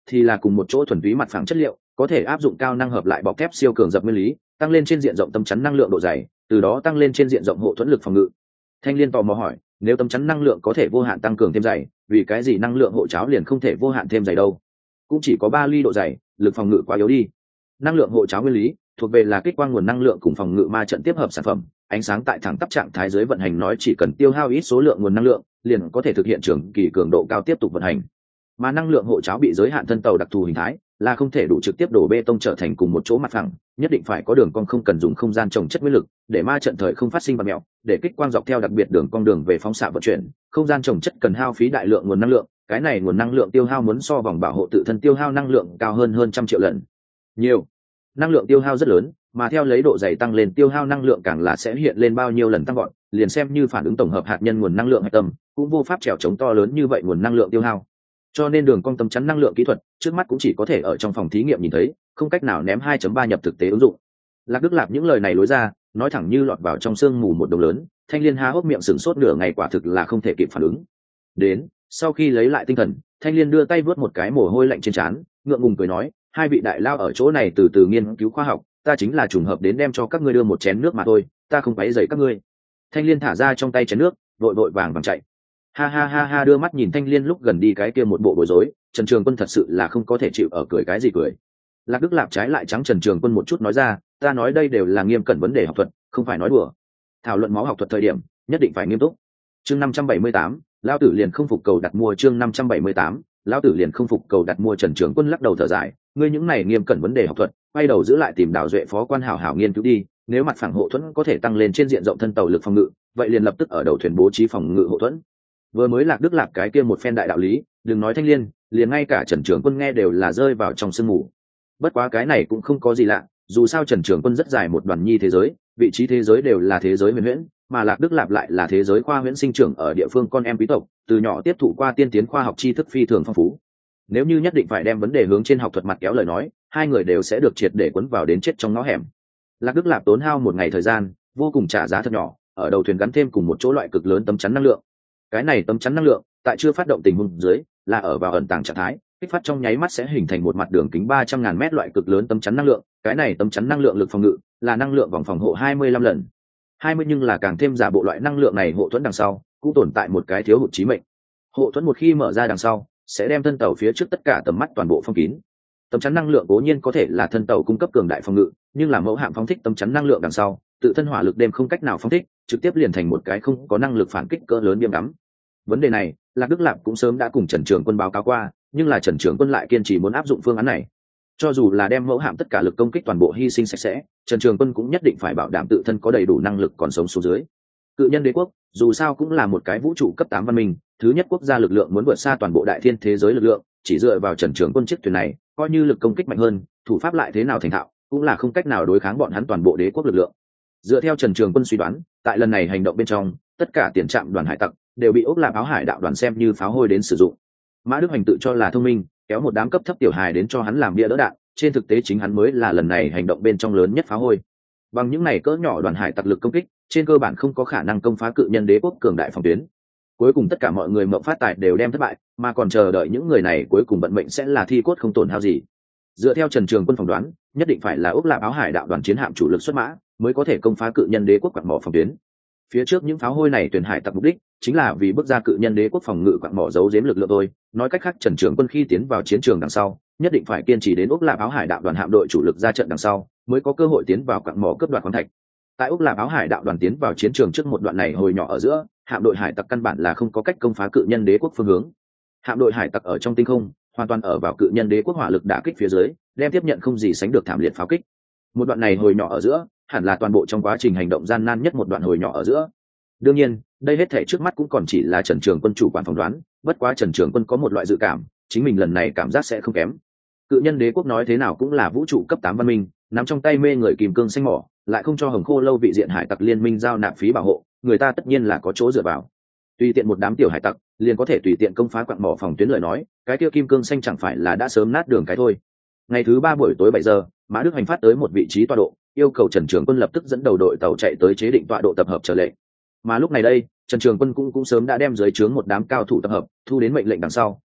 thì là cùng một chỗ thuần túy mặt phẳng chất liệu, có thể áp dụng cao năng hợp lại bọc thép siêu cường dập nguyên lý, tăng lên trên diện rộng tấm chắn năng lượng độ dày, từ đó tăng lên trên diện rộng hộ thuẫn lực phòng ngự. Thanh Liên tò mò hỏi, nếu tấm chắn năng lượng có thể vô hạn tăng cường thêm dày, vì cái gì năng lượng hộ cháo liền không thể vô hạn thêm dày đâu? Cũng chỉ có 3 ly độ dày, lực phòng ngự quá yếu đi. Năng lượng hộ cháo nguyên lý thuộc về là kích quang nguồn năng lượng cùng phòng ngự ma trận tiếp hợp sản phẩm, ánh sáng tại thẳng tắp trạng thái dưới vận hành nói chỉ cần tiêu hao ít số lượng nguồn năng lượng, liền có thể thực hiện trường kỳ cường độ cao tiếp tục vận hành. Mà năng lượng hộ cháo bị giới hạn thân tàu đặc thù hình thái, là không thể đủ trực tiếp đổ bê tông trở thành cùng một chỗ mặt phẳng, nhất định phải có đường cong, không cần dùng không gian trồng chất nguyên lực để ma trận thời không phát sinh vật mẹo, để kích quang dọc theo đặc biệt đường cong đường về phóng xạ vận chuyển, không gian trồng chất cần hao phí đại lượng nguồn năng lượng, cái này nguồn năng lượng tiêu hao muốn so vòng bảo hộ tự thân tiêu hao năng lượng cao hơn 100 triệu lần. Nhiều. Năng lượng tiêu hao rất lớn, mà theo lấy độ dày tăng lên tiêu hao năng lượng càng là sẽ hiện lên bao nhiêu lần tăng gọn, liền xem như phản ứng tổng hợp hạt nhân nguồn năng lượng hạch tâm, cũng vô pháp trèo chống to lớn như vậy nguồn năng lượng tiêu hao. Cho nên đường cong tấm chắn năng lượng kỹ thuật trước mắt cũng chỉ có thể ở trong phòng thí nghiệm nhìn thấy, không cách nào ném 2.3 nhập thực tế ứng dụng. Lạc Đức Lạp những lời này lối ra, nói thẳng như lọt vào trong sương mù một đồng lớn. Thanh Liên há hốc miệng sửng sốt nửa ngày, quả thực là không thể kịp phản ứng. Đến, sau khi lấy lại tinh thần, Thanh Liên đưa tay vớt một cái mồ hôi lạnh trên trán, ngượng ngùng cười nói, hai vị đại lao ở chỗ này từ từ nghiên cứu khoa học, ta chính là trùng hợp đến đem cho các ngươi đưa một chén nước mà thôi, ta không quấy rầy các ngươi. Thanh Liên thả ra trong tay chén nước, vội vội vàng vàng chạy. Ha ha ha ha, đưa mắt nhìn Thanh Liên lúc gần đi cái kia một bộ bối rối, Trần Trường Quân thật sự là không có thể chịu ở cười cái gì cười. Lạc Đức Lạp trái lại trắng Trần Trường Quân một chút nói ra, ta nói đây đều là nghiêm cẩn vấn đề học thuật, không phải nói đùa. Thảo luận máu học thuật thời điểm, nhất định phải nghiêm túc. Chương 578, lão tử liền không phục cầu đặt mua. Chương 578, lão tử liền không phục cầu đặt mua. Trần Trường Quân lắc đầu thở dài, ngươi những này nghiêm cẩn vấn đề học thuật, quay đầu giữ lại tìm Đào Duệ phó quan hảo hảo nghiên cứu đi, nếu mặt phẳng hộ thuẫn có thể tăng lên trên diện rộng thân tàu lực phòng ngự, vậy liền lập tức ở đầu thuyền bố trí phòng ngự hộ thuẫn. Vừa mới Lạc Đức Lạp cái kia một phen đại đạo lý, đừng nói Thanh Liên, liền ngay cả Trần Trường Quân nghe đều là rơi vào trong sương mù. Bất quá cái này cũng không có gì lạ, dù sao Trần Trường Quân rất dài một đoàn nhi thế giới, vị trí thế giới đều là thế giới huyền huyễn, mà Lạc Đức Lạp lại là thế giới khoa huyễn sinh trưởng ở địa phương con em quý tộc, từ nhỏ tiếp thụ qua tiên tiến khoa học tri thức phi thường phong phú. Nếu như nhất định phải đem vấn đề hướng trên học thuật mặt kéo lời nói, hai người đều sẽ được triệt để cuốn vào đến chết trong ngõ hẻm. Lạc Đức Lạp tốn hao một ngày thời gian, vô cùng trả giá thật nhỏ, ở đầu thuyền gắn thêm cùng một chỗ loại cực lớn tấm chắn năng lượng. Cái này tấm chắn năng lượng, tại chưa phát động tình huống dưới, là ở vào ẩn tàng trạng thái, kích phát trong nháy mắt sẽ hình thành một mặt đường kính 300.000 mét loại cực lớn tấm chắn năng lượng. Cái này tấm chắn năng lượng lực phòng ngự là năng lượng vòng phòng hộ 25 lần. 20, nhưng là càng thêm giả bộ loại năng lượng này hộ thuẫn đằng sau, cũng tồn tại một cái thiếu hụt chí mệnh. Hộ thuẫn một khi mở ra đằng sau, sẽ đem thân tàu phía trước tất cả tầm mắt toàn bộ phong kín. Tấm chắn năng lượng cố nhiên có thể là thân tàu cung cấp cường đại phòng ngự, nhưng là mẫu hạm phóng thích tấm chắn năng lượng đằng sau, tự thân hỏa lực đêm không cách nào phóng thích, trực tiếp liền thành một cái không có năng lực phản kích cỡ lớn biếm đắm. Vấn đề này, Lạc Đức Lạp cũng sớm đã cùng Trần Trường Quân báo cáo qua, nhưng là Trần Trường Quân lại kiên trì muốn áp dụng phương án này. Cho dù là đem mẫu hạm tất cả lực công kích toàn bộ hy sinh sạch sẽ, Trần Trường Quân cũng nhất định phải bảo đảm tự thân có đầy đủ năng lực còn sống xuống dưới. Cự nhân đế quốc dù sao cũng là một cái vũ trụ cấp 8 văn minh, thứ nhất quốc gia lực lượng muốn vượt xa toàn bộ đại thiên thế giới lực lượng, chỉ dựa vào Trần Trường Quân chiếc thuyền này, coi như lực công kích mạnh hơn, thủ pháp lại thế nào thành thạo, cũng là không cách nào đối kháng bọn hắn toàn bộ đế quốc lực lượng. Dựa theo Trần Trường Quân suy đoán, tại lần này hành động bên trong, tất cả tiền trạm đoàn hải tặc đều bị Úc Lạp Áo Hải đạo đoàn xem như pháo hôi đến sử dụng. Mã Đức Hoành tự cho là thông minh, kéo một đám cấp thấp tiểu hài đến cho hắn làm bia đỡ đạn, trên thực tế chính hắn mới là lần này hành động bên trong lớn nhất pháo hôi. Bằng những này cỡ nhỏ đoàn hải tặc lực công kích, trên cơ bản không có khả năng công phá cự nhân đế quốc cường đại phòng tuyến. Cuối cùng tất cả mọi người mộng phát tài đều đem thất bại, mà còn chờ đợi những người này cuối cùng vận mệnh sẽ là thi cốt không tổn hao gì. Dựa theo Trần Trường Quân phỏng đoán, nhất định phải là Úc Lạp Áo Hải đạo đoàn chiến hạm chủ lực xuất mã, mới có thể công phá cự nhân đế quốc quặng mỏ phòng tuyến. Phía trước những pháo hôi này tuyển hải tặc mục đích chính là vì bước ra cự nhân đế quốc phòng ngự quặng mỏ giấu giếm lực lượng thôi. Nói cách khác, Trần Trường Quân khi tiến vào chiến trường đằng sau, nhất định phải kiên trì đến Úc Lạp Áo Hải đạo đoàn hạm đội chủ lực ra trận đằng sau, mới có cơ hội tiến vào quặng mỏ cướp đoạt khoáng thạch. Tại Úc Lạp Áo Hải đạo đoàn tiến vào chiến trường trước một đoạn này hồi nhỏ ở giữa, hạm đội hải tặc căn bản là không có cách công phá cự nhân đế quốc phương hướng. Hạm đội hải tặc ở trong tinh không, hoàn toàn ở vào cự nhân đế quốc hỏa lực đả kích phía dưới, đem tiếp nhận không gì sánh được thảm liệt pháo kích. Một đoạn này hồi nhỏ ở giữa, hẳn là toàn bộ trong quá trình hành động gian nan nhất một đoạn hồi nhỏ ở giữa. Đương nhiên, đây hết thể trước mắt cũng còn chỉ là Trần Trường Quân chủ quản phỏng đoán, bất quá Trần Trường Quân có một loại dự cảm, chính mình lần này cảm giác sẽ không kém. Cự nhân đế quốc nói thế nào cũng là vũ trụ cấp 8 văn minh, nắm trong tay mê người kìm cương xanh mỏ, lại không cho Hồng Khô lâu vị diện hải tặc liên minh giao nạp phí bảo hộ, người ta tất nhiên là có chỗ dựa vào. Tùy tiện một đám tiểu hải tặc, liền có thể tùy tiện công phá quặng mỏ phòng tuyến lời nói, cái kia kim cương xanh chẳng phải là đã sớm nát đường cái thôi. Ngày thứ 3 buổi tối 7 giờ, Mã Đức Hoành phát tới một vị trí tọa độ, yêu cầu Trần Trường Quân lập tức dẫn đầu đội tàu chạy tới chế định tọa độ tập hợp trở lệnh. Mà lúc này đây, Trần Trường Quân cũng sớm đã đem dưới trướng một đám cao thủ tập hợp, thu đến mệnh lệnh đằng sau,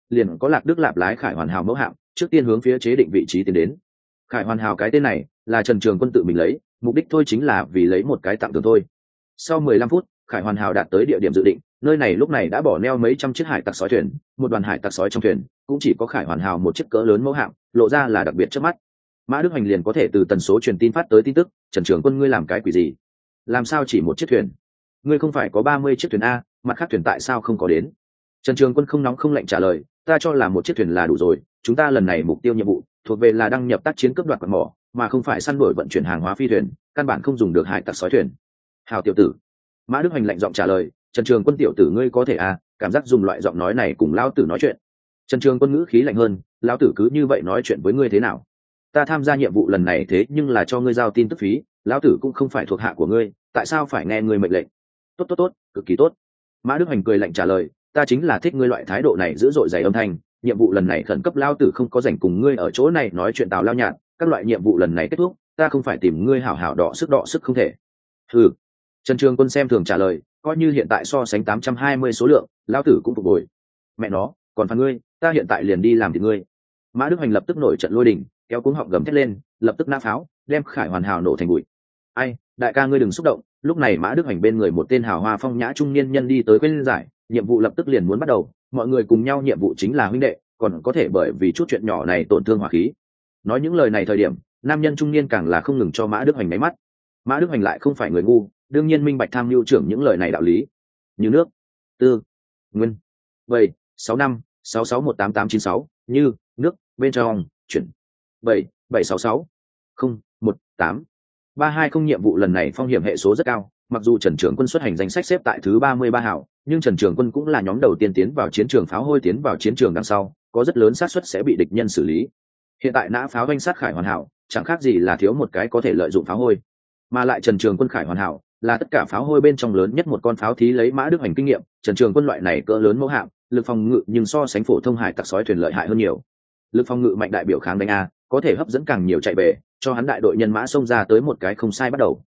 liền có Lạc Đức Lạp lái Khải Hoàn Hào mẫu hạm trước tiên hướng phía chế định vị trí tiến đến. Khải Hoàn Hào cái tên này là Trần Trường Quân tự mình lấy, mục đích thôi chính là vì lấy một cái tặng thưởng thôi. Sau 15 phút, Khải Hoàn Hào đạt tới địa điểm dự định, nơi này lúc này đã bỏ neo mấy trăm chiếc hải tặc sói thuyền, một đoàn hải tặc sói trong thuyền cũng chỉ có Khải Hoàn Hào một chiếc cỡ lớn mẫu hạm, lộ ra là đặc biệt trước mắt. Mã Đức Hoành liền có thể từ tần số truyền tin phát tới tin tức, Trần Trường Quân ngươi làm cái quỷ gì? Làm sao chỉ một chiếc thuyền? Ngươi không phải có 30 chiếc thuyền a, mặt khác thuyền tại sao không có đến? Trần Trường Quân không nóng không lạnh trả lời, ta cho là một chiếc thuyền là đủ rồi, chúng ta lần này mục tiêu nhiệm vụ thuộc về là đăng nhập tác chiến cướp đoạt quặng mỏ, mà không phải săn đuổi vận chuyển hàng hóa phi thuyền, căn bản không dùng được hải tặc sói thuyền. Hào tiểu tử. Mã Đức Hoành lạnh giọng trả lời, Trần Trường Quân tiểu tử ngươi có thể à, cảm giác dùng loại giọng nói này cùng lão tử nói chuyện. Trần Trường Quân ngữ khí lạnh hơn, lão tử cứ như vậy nói chuyện với ngươi thế nào? Ta tham gia nhiệm vụ lần này thế nhưng là cho ngươi giao tin tức phí, lão tử cũng không phải thuộc hạ của ngươi, tại sao phải nghe ngươi mệnh lệnh? Tốt tốt tốt, cực kỳ tốt. Mã Đức Hoành cười lạnh trả lời, ta chính là thích ngươi loại thái độ này dữ dội dày âm thanh, nhiệm vụ lần này khẩn cấp lão tử không có rảnh cùng ngươi ở chỗ này nói chuyện tào lao nhạt, các loại nhiệm vụ lần này kết thúc, ta không phải tìm ngươi hảo hảo đọ sức không thể. Ừ. Trần Trường Quân xem thường trả lời, coi như hiện tại so sánh 820 số lượng, lão tử cũng phục hồi. Mẹ nó, còn phạt ngươi, ta hiện tại liền đi làm thịt ngươi. Mã Đức Hoành lập tức nổi trận lôi đình, kéo cuống họng gầm thét lên, lập tức nã pháo, đem Khải Hoàn Hào nổ thành bụi. Ai, đại ca ngươi đừng xúc động, lúc này Mã Đức Hoành bên người một tên hào hoa phong nhã trung niên nhân đi tới quên giải, nhiệm vụ lập tức liền muốn bắt đầu, mọi người cùng nhau nhiệm vụ chính là huynh đệ, còn có thể bởi vì chút chuyện nhỏ này tổn thương hòa khí. Nói những lời này thời điểm, nam nhân trung niên càng là không ngừng cho Mã Đức Hoành máy mắt. Mã Đức Hoành lại không phải người ngu, đương nhiên minh bạch tham mưu trưởng những lời này đạo lý. Như nước, tư, nguyên, 7, 6 năm, 66188896, như, nước, bên trong, chuyển, 7, 766, 0, 1, 8. 320 nhiệm vụ lần này phong hiểm hệ số rất cao, mặc dù Trần Trường Quân xuất hành danh sách xếp tại thứ 33 hảo, nhưng Trần Trường Quân cũng là nhóm đầu tiên tiến vào chiến trường pháo hôi tiến vào chiến trường đằng sau, có rất lớn xác suất sẽ bị địch nhân xử lý. Hiện tại nã pháo doanh sát Khải Hoàn Hảo, chẳng khác gì là thiếu một cái có thể lợi dụng pháo hôi. Mà lại Trần Trường Quân Khải Hoàn Hảo là tất cả pháo hôi bên trong lớn nhất một con pháo thí lấy Mã Đức Hoành kinh nghiệm, Trần Trường Quân loại này cỡ lớn mẫu hạm, lực phòng ngự nhưng so sánh phổ thông hải tặc sói thuyền lợi hại hơn nhiều. Lực phòng ngự mạnh đại biểu kháng đánh a, có thể hấp dẫn càng nhiều chạy về, cho hắn đại đội nhân mã xông ra tới một cái không sai bắt đầu.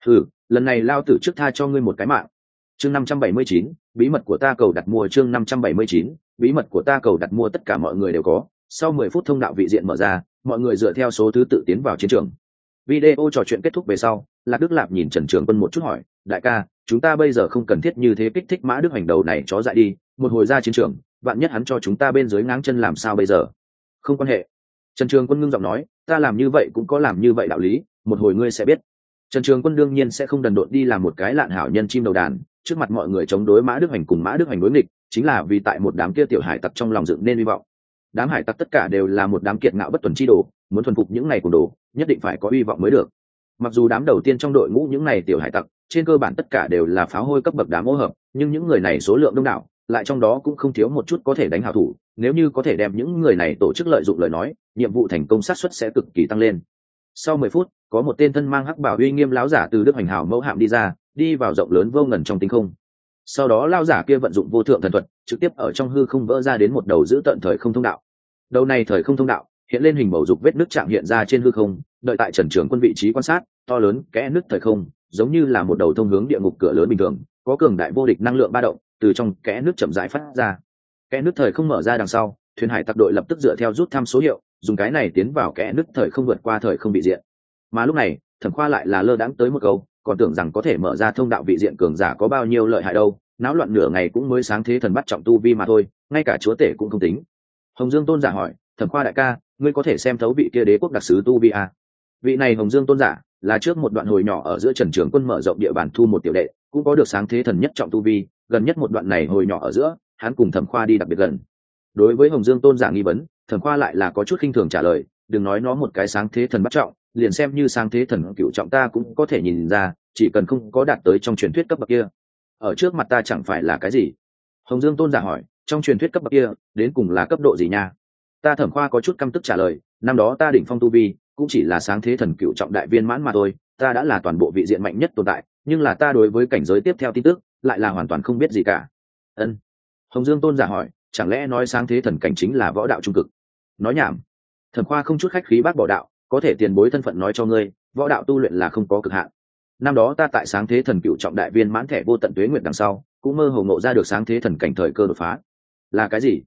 Lần này lao tử trước tha cho ngươi một cái mạng. Chương 579, bí mật của ta cầu đặt mua chương 579, bí mật của ta cầu đặt mua tất cả mọi người đều có. Sau 10 phút thông đạo vị diện mở ra, mọi người dựa theo số thứ tự tiến vào chiến trường. Video trò chuyện kết thúc về sau, Lạc Đức Lạp nhìn Trần Trường Quân một chút hỏi, đại ca, chúng ta bây giờ không cần thiết như thế kích thích Mã Đức Hoành đầu này chó dại đi, một hồi ra chiến trường, vạn nhất hắn cho chúng ta bên dưới ngáng chân làm sao bây giờ? Không quan hệ. Trần Trường Quân ngưng giọng nói, ta làm như vậy cũng có làm như vậy đạo lý, một hồi ngươi sẽ biết. Trần Trường Quân đương nhiên sẽ không đần độn đi làm một cái lạn hảo nhân chim đầu đàn, trước mặt mọi người chống đối Mã Đức Hoành cùng Mã Đức Hoành đối nghịch, chính là vì tại một đám kia tiểu hải tặc trong lòng dựng nên hy vọng. Đám hải tặc tất cả đều là một đám kiệt ngạo bất tuần chi đồ, muốn thuần phục những này cùng đồ, nhất định phải có hy vọng mới được. Mặc dù đám đầu tiên trong đội ngũ những này tiểu hải tặc, trên cơ bản tất cả đều là pháo hôi cấp bậc đám ô hợp, nhưng những người này số lượng đông đảo, lại trong đó cũng không thiếu một chút có thể đánh hảo thủ, nếu như có thể đem những người này tổ chức lợi dụng lời nói, nhiệm vụ thành công xác suất sẽ cực kỳ tăng lên. Sau 10 phút, có một tên thân mang hắc bảo uy nghiêm láo giả từ Đức Hoành Hào mẫu hạm đi ra, đi vào rộng lớn vô ngần trong tinh không. Sau đó lao giả kia vận dụng vô thượng thần thuật, trực tiếp ở trong hư không vỡ ra đến một đầu giữ tận thời không thông đạo. Đầu này thời không thông đạo hiện lên hình bầu dục vết nứt chạm hiện ra trên hư không, đợi tại Trần Trường Quân vị trí quan sát, to lớn kẽ nứt thời không, giống như là một đầu thông hướng địa ngục cửa lớn bình thường, có cường đại vô địch năng lượng ba động từ trong kẽ nứt chậm rãi phát ra. Kẽ nứt thời không mở ra đằng sau, thuyền hải tặc đội lập tức dựa theo rút thăm số hiệu, dùng cái này tiến vào kẽ nứt thời không vượt qua thời không bị diện. Mà lúc này, Thẩm Khoa lại là lơ đãng tới một câu, còn tưởng rằng có thể mở ra thông đạo vị diện cường giả có bao nhiêu lợi hại đâu, náo loạn nửa ngày cũng mới sáng thế thần bắt trọng tu vi mà thôi, ngay cả chúa tể cũng không tính. Hồng Dương Tôn giả hỏi, Thẩm Khoa đại ca, ngươi có thể xem thấu vị kia đế quốc đặc sứ tu vi à? Vị này Hồng Dương Tôn giả là trước một đoạn hồi nhỏ ở giữa Trần Trường Quân mở rộng địa bàn thu một tiểu đệ, cũng có được sáng thế thần nhất trọng tu vi, gần nhất một đoạn này hồi nhỏ ở giữa, hắn cùng Thẩm Khoa đi đặc biệt gần. Đối với Hồng Dương Tôn giả nghi vấn, Thẩm Khoa lại là có chút khinh thường trả lời, đừng nói nó một cái sáng thế thần bắt trọng, liền xem như sáng thế thần cửu trọng ta cũng có thể nhìn ra, chỉ cần không có đạt tới trong truyền thuyết cấp bậc kia, ở trước mặt ta chẳng phải là cái gì. Hồng Dương Tôn giả hỏi, trong truyền thuyết cấp bậc kia đến cùng là cấp độ gì nha? Ta Thẩm Khoa có chút căm tức trả lời, năm đó ta đỉnh phong tu vi cũng chỉ là sáng thế thần cửu trọng đại viên mãn mà thôi, ta đã là toàn bộ vị diện mạnh nhất tồn tại, nhưng là ta đối với cảnh giới tiếp theo tin tức lại là hoàn toàn không biết gì cả. Ân. Hồng Dương Tôn giả hỏi, chẳng lẽ nói sáng thế thần cảnh chính là võ đạo trung cực? Nói nhảm. Thẩm Khoa không chút khách khí bác bỏ đạo, có thể tiền bối thân phận nói cho ngươi, võ đạo tu luyện là không có cực hạn. Năm đó ta tại sáng thế thần cửu trọng đại viên mãn thẻ vô tận tuế nguyệt đằng sau, cũng mơ hồ ngộ ra được sáng thế thần cảnh thời cơ đột phá. Là cái gì?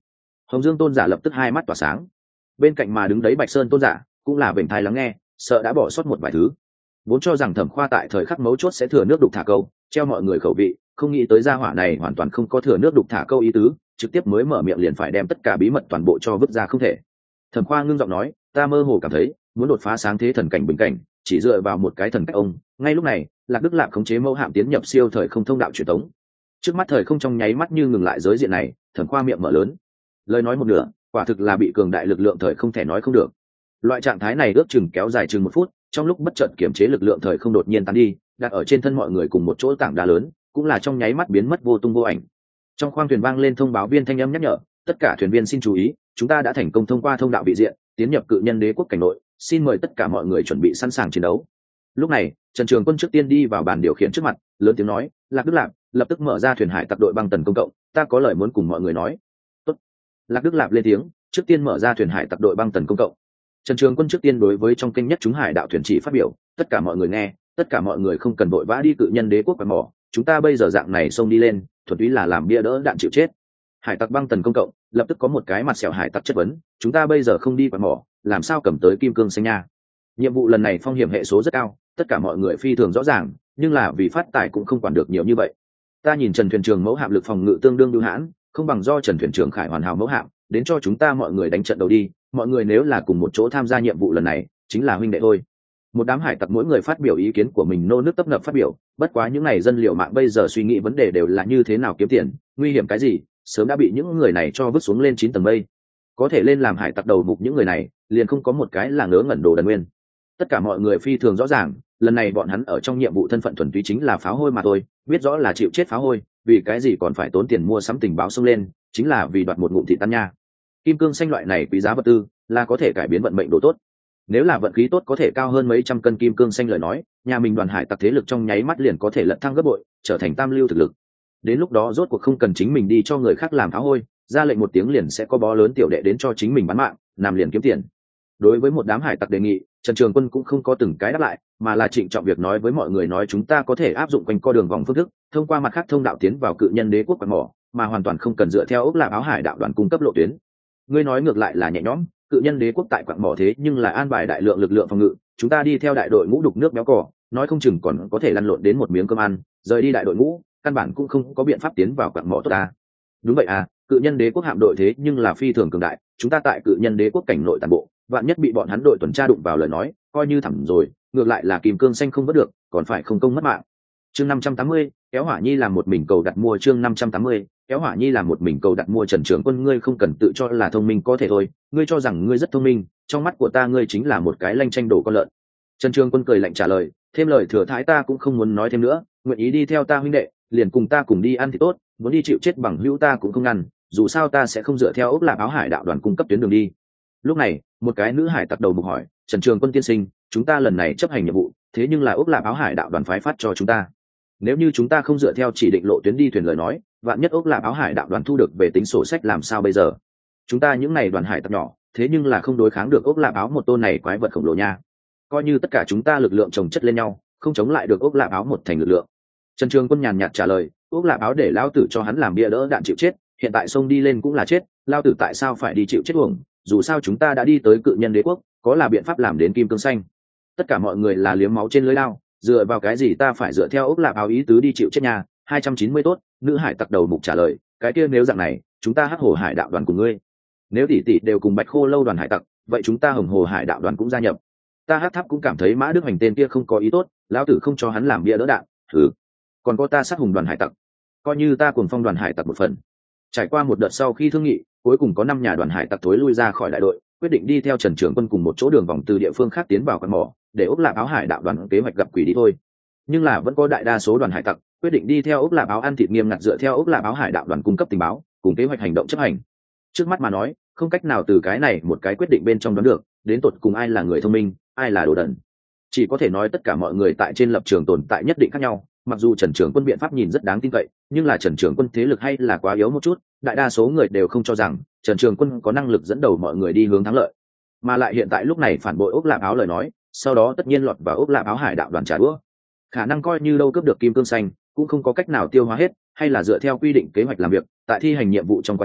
Hồng Dương tôn giả lập tức hai mắt tỏa sáng. Bên cạnh mà đứng đấy Bạch Sơn tôn giả cũng là vểnh thai lắng nghe, sợ đã bỏ sót một vài thứ. Vốn cho rằng Thẩm Khoa tại thời khắc mấu chốt sẽ thừa nước đục thả câu, treo mọi người khẩu vị, không nghĩ tới gia hỏa này hoàn toàn không có thừa nước đục thả câu ý tứ, trực tiếp mới mở miệng liền phải đem tất cả bí mật toàn bộ cho vứt ra không thể. Thẩm Khoa ngưng giọng nói, ta mơ hồ cảm thấy muốn đột phá sáng thế thần cảnh bình cảnh, chỉ dựa vào một cái thần cách ông. Ngay lúc này, Lạc Đức Lạp khống chế mẫu hạm tiến nhập siêu thời không thông đạo truyền tống. Trước mắt thời không trong nháy mắt như ngừng lại giới diện này, Thẩm Khoa miệng mở lớn, lời nói một nửa, quả thực là bị cường đại lực lượng thời không thể nói không được. Loại trạng thái này ước chừng kéo dài chừng 1 phút, trong lúc bất chợt kiểm chế lực lượng thời không đột nhiên tan đi, đặt ở trên thân mọi người cùng một chỗ tảng đá lớn, cũng là trong nháy mắt biến mất vô tung vô ảnh. Trong khoang thuyền vang lên thông báo viên thanh âm nhắc nhở, tất cả thuyền viên xin chú ý, chúng ta đã thành công thông qua thông đạo vị diện, tiến nhập cự nhân đế quốc cảnh nội, xin mời tất cả mọi người chuẩn bị sẵn sàng chiến đấu. Lúc này, Trần Trường Quân trước tiên đi vào bàn điều khiển trước mặt, lớn tiếng nói, Lạc Đức Lạp, lập tức mở ra thuyền hải tặc đội băng tần công cộng, ta có lời muốn cùng mọi người nói. Tốt. Lạc Đức Lạp lên tiếng, trước tiên mở ra thuyền hải tặc đội băng tần công cộng. Trần Trường Quân trước tiên đối với trong kênh nhất chúng hải đạo thuyền chỉ phát biểu, tất cả mọi người nghe, tất cả mọi người không cần vội vã đi cự nhân đế quốc quạt mỏ, chúng ta bây giờ dạng này xông đi lên, thuần túy là làm bia đỡ đạn chịu chết. Hải tặc băng tần công cộng lập tức có một cái mặt sẹo hải tặc chất vấn, chúng ta bây giờ không đi quạt mỏ, làm sao cầm tới kim cương xanh nha? Nhiệm vụ lần này phong hiểm hệ số rất cao, tất cả mọi người phi thường rõ ràng, nhưng là vì phát tài cũng không quản được nhiều như vậy. Ta nhìn Trần thuyền trưởng mẫu hạm lực phòng ngự tương đương ưu hãn, không bằng do Trần thuyền trưởng khải hoàn hảo mẫu hạm, đến cho chúng ta mọi người đánh trận đầu đi, mọi người nếu là cùng một chỗ tham gia nhiệm vụ lần này, chính là huynh đệ thôi. Một đám hải tặc mỗi người phát biểu ý kiến của mình nô nước tấp nập phát biểu, bất quá những này dân liệu mạng bây giờ suy nghĩ vấn đề đều là như thế nào kiếm tiền, nguy hiểm cái gì, sớm đã bị những người này cho vứt xuống lên 9 tầng mây. Có thể lên làm hải tặc đầu mục những người này, liền không có một cái là ngớ ngẩn đồ đần nguyên. Tất cả mọi người phi thường rõ ràng, lần này bọn hắn ở trong nhiệm vụ thân phận thuần túy chính là pháo hôi mà thôi, biết rõ là chịu chết pháo hôi, vì cái gì còn phải tốn tiền mua sắm tình báo xông lên, chính là vì đoạt một ngụm thịt tan nha. Kim cương xanh loại này quý giá vật tư, là có thể cải biến vận mệnh đồ tốt. Nếu là vận khí tốt có thể cao hơn mấy trăm cân kim cương xanh lời nói, nhà mình đoàn hải tặc thế lực trong nháy mắt liền có thể lật thăng gấp bội, trở thành tam lưu thực lực. Đến lúc đó rốt cuộc không cần chính mình đi cho người khác làm pháo hôi, ra lệnh một tiếng liền sẽ có bó lớn tiểu đệ đến cho chính mình bán mạng, làm liền kiếm tiền. Đối với một đám hải tặc đề nghị, Trần Trường Quân cũng không có từng cái đáp lại, mà là trịnh trọng việc nói với mọi người nói chúng ta có thể áp dụng quanh co đường vòng phương thức, thông qua mặt khác thông đạo tiến vào cự nhân đế quốc quạt mỏ, mà hoàn toàn không cần dựa theo ốc lạp áo hải đạo đoàn cung cấp lộ tuyến. Ngươi nói ngược lại là nhẹ nhõm, cự nhân đế quốc tại quạt mỏ thế nhưng là an bài đại lượng lực lượng phòng ngự, chúng ta đi theo đại đội ngũ đục nước béo cỏ, nói không chừng còn có thể lăn lộn đến một miếng cơm ăn, rời đi đại đội ngũ, căn bản cũng không có biện pháp tiến vào quạt mỏ tốt ta. Đúng vậy à, cự nhân đế quốc hạm đội thế nhưng là phi thường cường đại, chúng ta tại cự nhân đế quốc cảnh nội toàn bộ, vạn nhất bị bọn hắn đội tuần tra đụng vào lời nói, coi như thẳm rồi, ngược lại là kim cương xanh không vớt được, còn phải không công mất mạng. Chương 580, kéo Hỏa Nhi làm một mình cầu đặt mua. Chương 580, kéo Hỏa Nhi làm một mình cầu đặt mua. Trần Trường Quân, ngươi không cần tự cho là thông minh có thể thôi, ngươi cho rằng ngươi rất thông minh, trong mắt của ta ngươi chính là một cái lanh chanh đổ con lợn. Trần Trường Quân cười lạnh trả lời, thêm lời thừa thãi ta cũng không muốn nói thêm nữa, nguyện ý đi theo ta huynh đệ, liền cùng ta cùng đi ăn thì tốt, muốn đi chịu chết bằng hữu ta cũng không ngăn, dù sao ta sẽ không dựa theo ốc lạp áo hải đạo đoàn cung cấp tuyến đường đi. Lúc này, một cái nữ hải tặc đầu mục hỏi, Trần Trường Quân tiên sinh, chúng ta lần này chấp hành nhiệm vụ, thế nhưng là ốc lạp áo hải đạo đoàn phái phát cho chúng ta. Nếu như chúng ta không dựa theo chỉ định lộ tuyến đi thuyền lời nói, vạn nhất ốc lạp áo hải đạo đoàn thu được về tính sổ sách làm sao bây giờ? Chúng ta những này đoàn hải tặc nhỏ, thế nhưng là không đối kháng được ốc lạp áo một tôn này quái vật khổng lồ nha. Coi như tất cả chúng ta lực lượng chồng chất lên nhau, không chống lại được ốc lạp áo một thành lực lượng. Trần Trường Quân nhàn nhạt trả lời, ốc lạp áo để lao tử cho hắn làm bia đỡ đạn chịu chết, hiện tại xông đi lên cũng là chết, lao tử tại sao phải đi chịu chết uổng? Dù sao chúng ta đã đi tới cự nhân đế quốc, có là biện pháp làm đến kim cương xanh. Tất cả mọi người là liếm máu trên lưới lao, dựa vào cái gì ta phải dựa theo ốc lạp áo ý tứ đi chịu chết nhà? 290 tốt, nữ hải tặc đầu mục trả lời, cái kia nếu dạng này, chúng ta hắc hồ hải đạo đoàn cùng ngươi. Nếu tỷ tỷ đều cùng bạch khô lâu đoàn hải tặc, vậy chúng ta hồng hồ hải đạo đoàn cũng gia nhập. Ta hắc tháp cũng cảm thấy mã đức hành tên kia không có ý tốt, lão tử không cho hắn làm bia đỡ đạn. Thử. Còn có ta sát hùng đoàn hải tặc, coi như ta cùng phong đoàn hải tặc một phần. Trải qua một đợt sau khi thương nghị, cuối cùng có 5 nhà đoàn hải tặc tối lui ra khỏi đại đội, quyết định đi theo Trần Trường Quân cùng một chỗ đường vòng từ địa phương khác tiến vào quạt mỏ, để ốc lạp áo hải đạo đoàn kế hoạch gặp quỷ đi thôi. Nhưng là vẫn có đại đa số đoàn hải tặc quyết định đi theo ốc lạp áo ăn thịt nghiêm ngặt dựa theo ốc lạp áo hải đạo đoàn cung cấp tình báo, cùng kế hoạch hành động chấp hành. Trước mắt mà nói, không cách nào từ cái này một cái quyết định bên trong đoán được, đến tột cùng ai là người thông minh, ai là đồ đần. Chỉ có thể nói tất cả mọi người tại trên lập trường tồn tại nhất định khác nhau. Mặc dù Trần Trường Quân biện pháp nhìn rất đáng tin cậy, nhưng là Trần Trường Quân thế lực hay là quá yếu một chút, đại đa số người đều không cho rằng Trần Trường Quân có năng lực dẫn đầu mọi người đi hướng thắng lợi. Mà lại hiện tại lúc này phản bội ốc lạp áo lời nói, sau đó tất nhiên lọt vào ốc lạp áo hải đạo đoàn trả đũa. Khả năng coi như đâu cướp được kim cương xanh, cũng không có cách nào tiêu hóa hết, hay là dựa theo quy định kế hoạch làm việc, tại thi hành nhiệm vụ trong quá trình,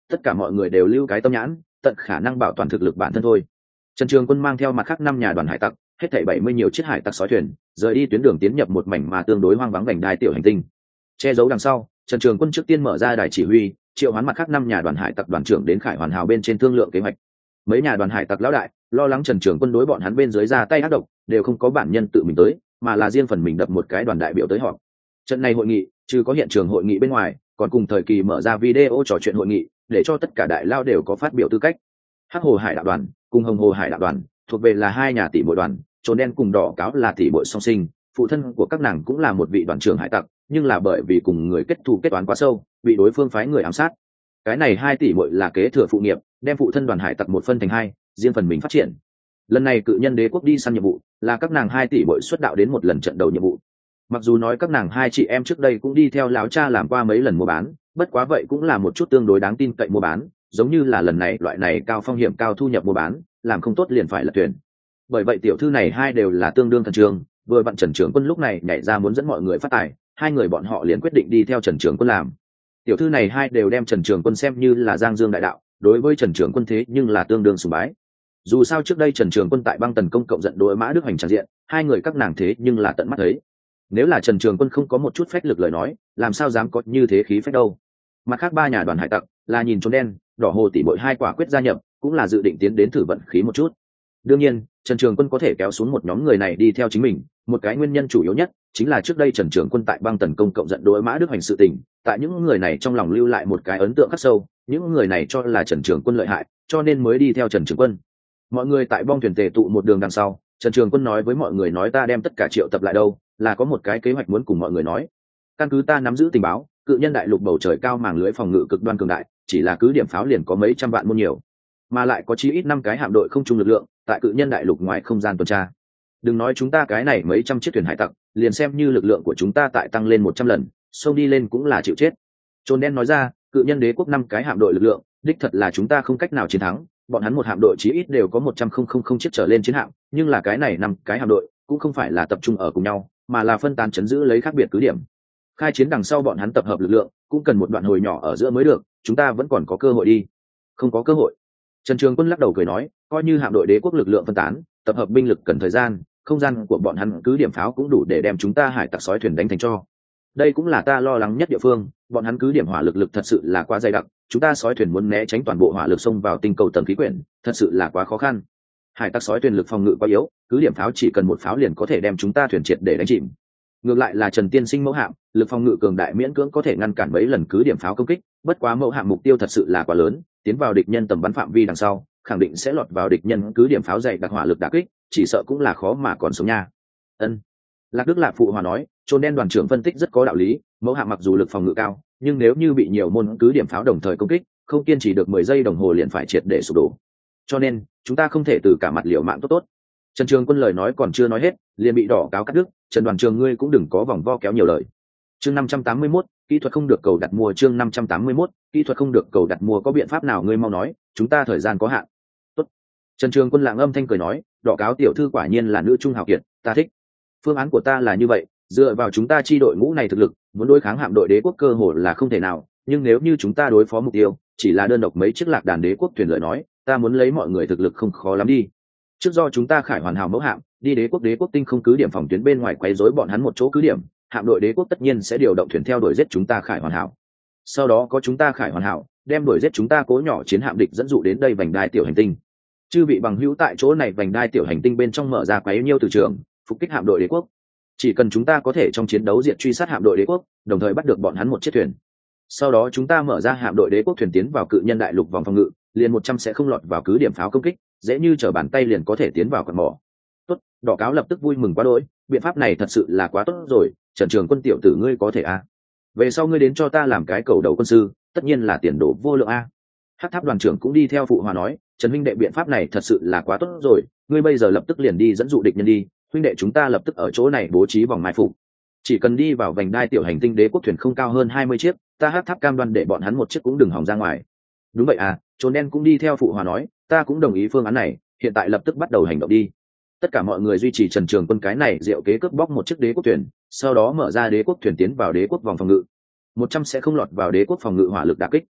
tất cả mọi người đều lưu cái tâm nhãn, tận khả năng bảo toàn thực lực bản thân thôi. Trần Trường Quân mang theo mặt khác 5 nhà đoàn hải tặc, hết thảy 70 nhiều chiếc hải tặc sói thuyền, rời đi tuyến đường tiến nhập một mảnh mà tương đối hoang vắng vành đai tiểu hành tinh. Che giấu đằng sau, Trần Trường Quân trước tiên mở ra đài chỉ huy, triệu hoán mặt khác 5 nhà đoàn hải tặc đoàn trưởng đến Khải Hoàn Hào bên trên thương lượng kế hoạch. Mấy nhà đoàn hải tặc lão đại lo lắng Trần Trường Quân đối bọn hắn bên dưới ra tay ác độc, đều không có bản nhân tự mình tới, mà là riêng phần mình đập một cái đoàn đại biểu tới họp. Trận này hội nghị, trừ có hiện trường hội nghị bên ngoài, còn cùng thời kỳ mở ra video trò chuyện hội nghị, để cho tất cả đại lao đều có phát biểu tư cách. Hắc Hồ Hải đạo đoàn cùng Hồng Hồ Hải đạo đoàn thuộc về là hai nhà tỷ muội đoàn, Trồn Đen cùng Đỏ Cáo là tỷ muội song sinh, phụ thân của các nàng cũng là một vị đoàn trưởng hải tặc, nhưng là bởi vì cùng người kết thù kết toán quá sâu, bị đối phương phái người ám sát. Cái này hai tỷ muội là kế thừa phụ nghiệp, đem phụ thân đoàn hải tặc một phân thành hai, riêng phần mình phát triển. Lần này cự nhân đế quốc đi săn nhiệm vụ, là các nàng hai tỷ muội xuất đạo đến một lần trận đầu nhiệm vụ. Mặc dù nói các nàng hai chị em trước đây cũng đi theo lão cha làm qua mấy lần mua bán, bất quá vậy cũng là một chút tương đối đáng tin cậy mua bán, giống như là lần này loại này cao phong hiểm cao thu nhập mua bán, làm không tốt liền phải lật thuyền. Bởi vậy tiểu thư này hai đều là tương đương khẩn trương, vừa vặn Trần Trường Quân lúc này nhảy ra muốn dẫn mọi người phát tài, hai người bọn họ liền quyết định đi theo Trần Trường Quân làm. Tiểu thư này hai đều đem Trần Trường Quân xem như là Giang Dương đại đạo, đối với Trần Trường Quân thế nhưng là tương đương sùng bái. Dù sao trước đây Trần Trường Quân tại băng tần công cộng giận đối Mã Đức Hoành tràn diện, hai người các nàng thế nhưng là tận mắt thấy. Nếu là Trần Trường Quân không có một chút phách lực lời nói, làm sao dám có như thế khí phách đâu. Mặt khác ba nhà đoàn hải tặc là nhìn Trốn Đen, Đỏ Hồ tỷ muội hai quả quyết gia nhập, cũng là dự định tiến đến thử vận khí một chút. Đương nhiên, Trần Trường Quân có thể kéo xuống một nhóm người này đi theo chính mình, một cái nguyên nhân chủ yếu nhất chính là trước đây Trần Trường Quân tại băng tần công cộng giận đối Mã Đức Hoành sự tình, tại những người này trong lòng lưu lại một cái ấn tượng khắc sâu, những người này cho là Trần Trường Quân lợi hại, cho nên mới đi theo Trần Trường Quân. Mọi người tại bong thuyền tề tụ một đường đằng sau, Trần Trường Quân nói với mọi người nói ta đem tất cả triệu tập lại đâu, là có một cái kế hoạch muốn cùng mọi người nói. Căn cứ ta nắm giữ tình báo, cự nhân đại lục bầu trời cao màng lưới phòng ngự cực đoan cường đại, chỉ là cứ điểm pháo liền có mấy trăm vạn môn nhiều, mà lại có chí ít 5 cái hạm đội không trung lực lượng tại cự nhân đại lục ngoài không gian tuần tra. Đừng nói chúng ta cái này mấy trăm chiếc thuyền hải tặc, liền xem như lực lượng của chúng ta tại tăng lên 100 lần, xông đi lên cũng là chịu chết. Trôn Đen nói ra, cự nhân đế quốc 5 cái hạm đội lực lượng, đích thật là chúng ta không cách nào chiến thắng, bọn hắn một hạm đội chí ít đều có 100,000 chiếc trở lên chiến hạm, nhưng là cái này 5 cái hạm đội cũng không phải là tập trung ở cùng nhau, mà là phân tán chấn giữ lấy khác biệt cứ điểm. Khai chiến đằng sau bọn hắn tập hợp lực lượng, cũng cần một đoạn hồi nhỏ ở giữa mới được, chúng ta vẫn còn có cơ hội đi. Không có cơ hội. Trần Trường Quân lắc đầu cười nói, coi như hạm đội đế quốc lực lượng phân tán, tập hợp binh lực cần thời gian, không gian của bọn hắn cứ điểm pháo cũng đủ để đem chúng ta hải tặc sói thuyền đánh thành tro. Đây cũng là ta lo lắng nhất địa phương, bọn hắn cứ điểm hỏa lực thật sự là quá dày đặc, chúng ta sói thuyền muốn né tránh toàn bộ hỏa lực xông vào tinh cầu tầng khí quyển, thật sự là quá khó khăn. Hải tặc sói thuyền lực phòng ngự quá yếu, cứ điểm pháo chỉ cần một pháo liền có thể đem chúng ta thuyền triệt để đánh chìm. Ngược lại là Trần Tiên Sinh mẫu hạm, lực phòng ngự cường đại miễn cưỡng có thể ngăn cản mấy lần cứ điểm pháo công kích, bất quá mẫu hạm mục tiêu thật sự là quá lớn, tiến vào địch nhân tầm bắn phạm vi đằng sau, khẳng định sẽ lọt vào địch nhân cứ điểm pháo dày đặc hỏa lực đả kích, chỉ sợ cũng là khó mà còn sống nha. Ân. Lạc Đức Lạc phụ hòa nói, Trôn Đen đoàn trưởng phân tích rất có đạo lý, mẫu hạm mặc dù lực phòng ngự cao, nhưng nếu như bị nhiều môn cứ điểm pháo đồng thời công kích, không kiên trì được 10 giây đồng hồ liền phải triệt để sụp đổ. Cho nên, chúng ta không thể từ cả mặt liều mạng tốt. Trần Trường Quân lời nói còn chưa nói hết, liền bị Đỏ Cáo cắt đứt, Trần đoàn trường ngươi cũng đừng có vòng vo kéo nhiều lời. Chương 581, kỹ thuật không được cầu đặt mua. Chương 581, kỹ thuật không được cầu đặt mua, có biện pháp nào ngươi mau nói, chúng ta thời gian có hạn. Tốt. Trần Trường Quân lặng âm thanh cười nói, Đỏ Cáo tiểu thư quả nhiên là nữ trung hào kiệt, ta thích. Phương án của ta là như vậy, dựa vào chúng ta chi đội ngũ này thực lực, muốn đối kháng hạm đội đế quốc cơ hồ là không thể nào, nhưng nếu như chúng ta đối phó mục tiêu chỉ là đơn độc mấy chiếc lạc đàn đế quốc thuyền lợi nói, ta muốn lấy mọi người thực lực không khó lắm đi. Trước do chúng ta khải hoàn hào mẫu hạm đi đế quốc tinh không cứ điểm phòng tuyến bên ngoài quấy rối bọn hắn một chỗ cứ điểm, hạm đội đế quốc tất nhiên sẽ điều động thuyền theo đuổi giết chúng ta khải hoàn hảo. Sau đó có chúng ta khải hoàn hảo đem đuổi giết chúng ta cố nhỏ chiến hạm địch dẫn dụ đến đây vành đai tiểu hành tinh. Chư vị bằng hữu tại chỗ này vành đai tiểu hành tinh bên trong mở ra quấy nhiêu từ trường phục kích hạm đội đế quốc. Chỉ cần chúng ta có thể trong chiến đấu diệt truy sát hạm đội đế quốc, đồng thời bắt được bọn hắn một chiếc thuyền, sau đó chúng ta mở ra hạm đội đế quốc thuyền tiến vào cự nhân đại lục vòng phòng ngự, liền 100 sẽ không lọt vào cứ điểm pháo công kích, dễ như trở bàn tay liền có thể tiến vào quần mỏ. Tốt, Đỏ Cáo lập tức vui mừng quá đỗi, biện pháp này thật sự là quá tốt rồi, Trần Trường Quân tiểu tử ngươi có thể a. Về sau ngươi đến cho ta làm cái cầu đầu quân sư, tất nhiên là tiền đồ vô lượng a. Hắc Tháp đoàn trưởng cũng đi theo phụ hòa nói, Trần huynh đệ biện pháp này thật sự là quá tốt rồi, ngươi bây giờ lập tức liền đi dẫn dụ địch nhân đi, huynh đệ chúng ta lập tức ở chỗ này bố trí vòng mai phục. Chỉ cần đi vào vành đai tiểu hành tinh đế quốc thuyền không cao hơn 20 chiếc, ta Hắc Tháp cam đoan để bọn hắn một chiếc cũng đừng hỏng ra ngoài. Đúng vậy à, Trốn Đen cũng đi theo phụ hòa nói, ta cũng đồng ý phương án này, hiện tại lập tức bắt đầu hành động đi. Tất cả mọi người duy trì Trần Trường Quân cái này diệu kế cướp bóc một chiếc đế quốc thuyền, sau đó mở ra đế quốc thuyền tiến vào đế quốc vòng phòng ngự. 100 sẽ không lọt vào đế quốc phòng ngự hỏa lực đả kích.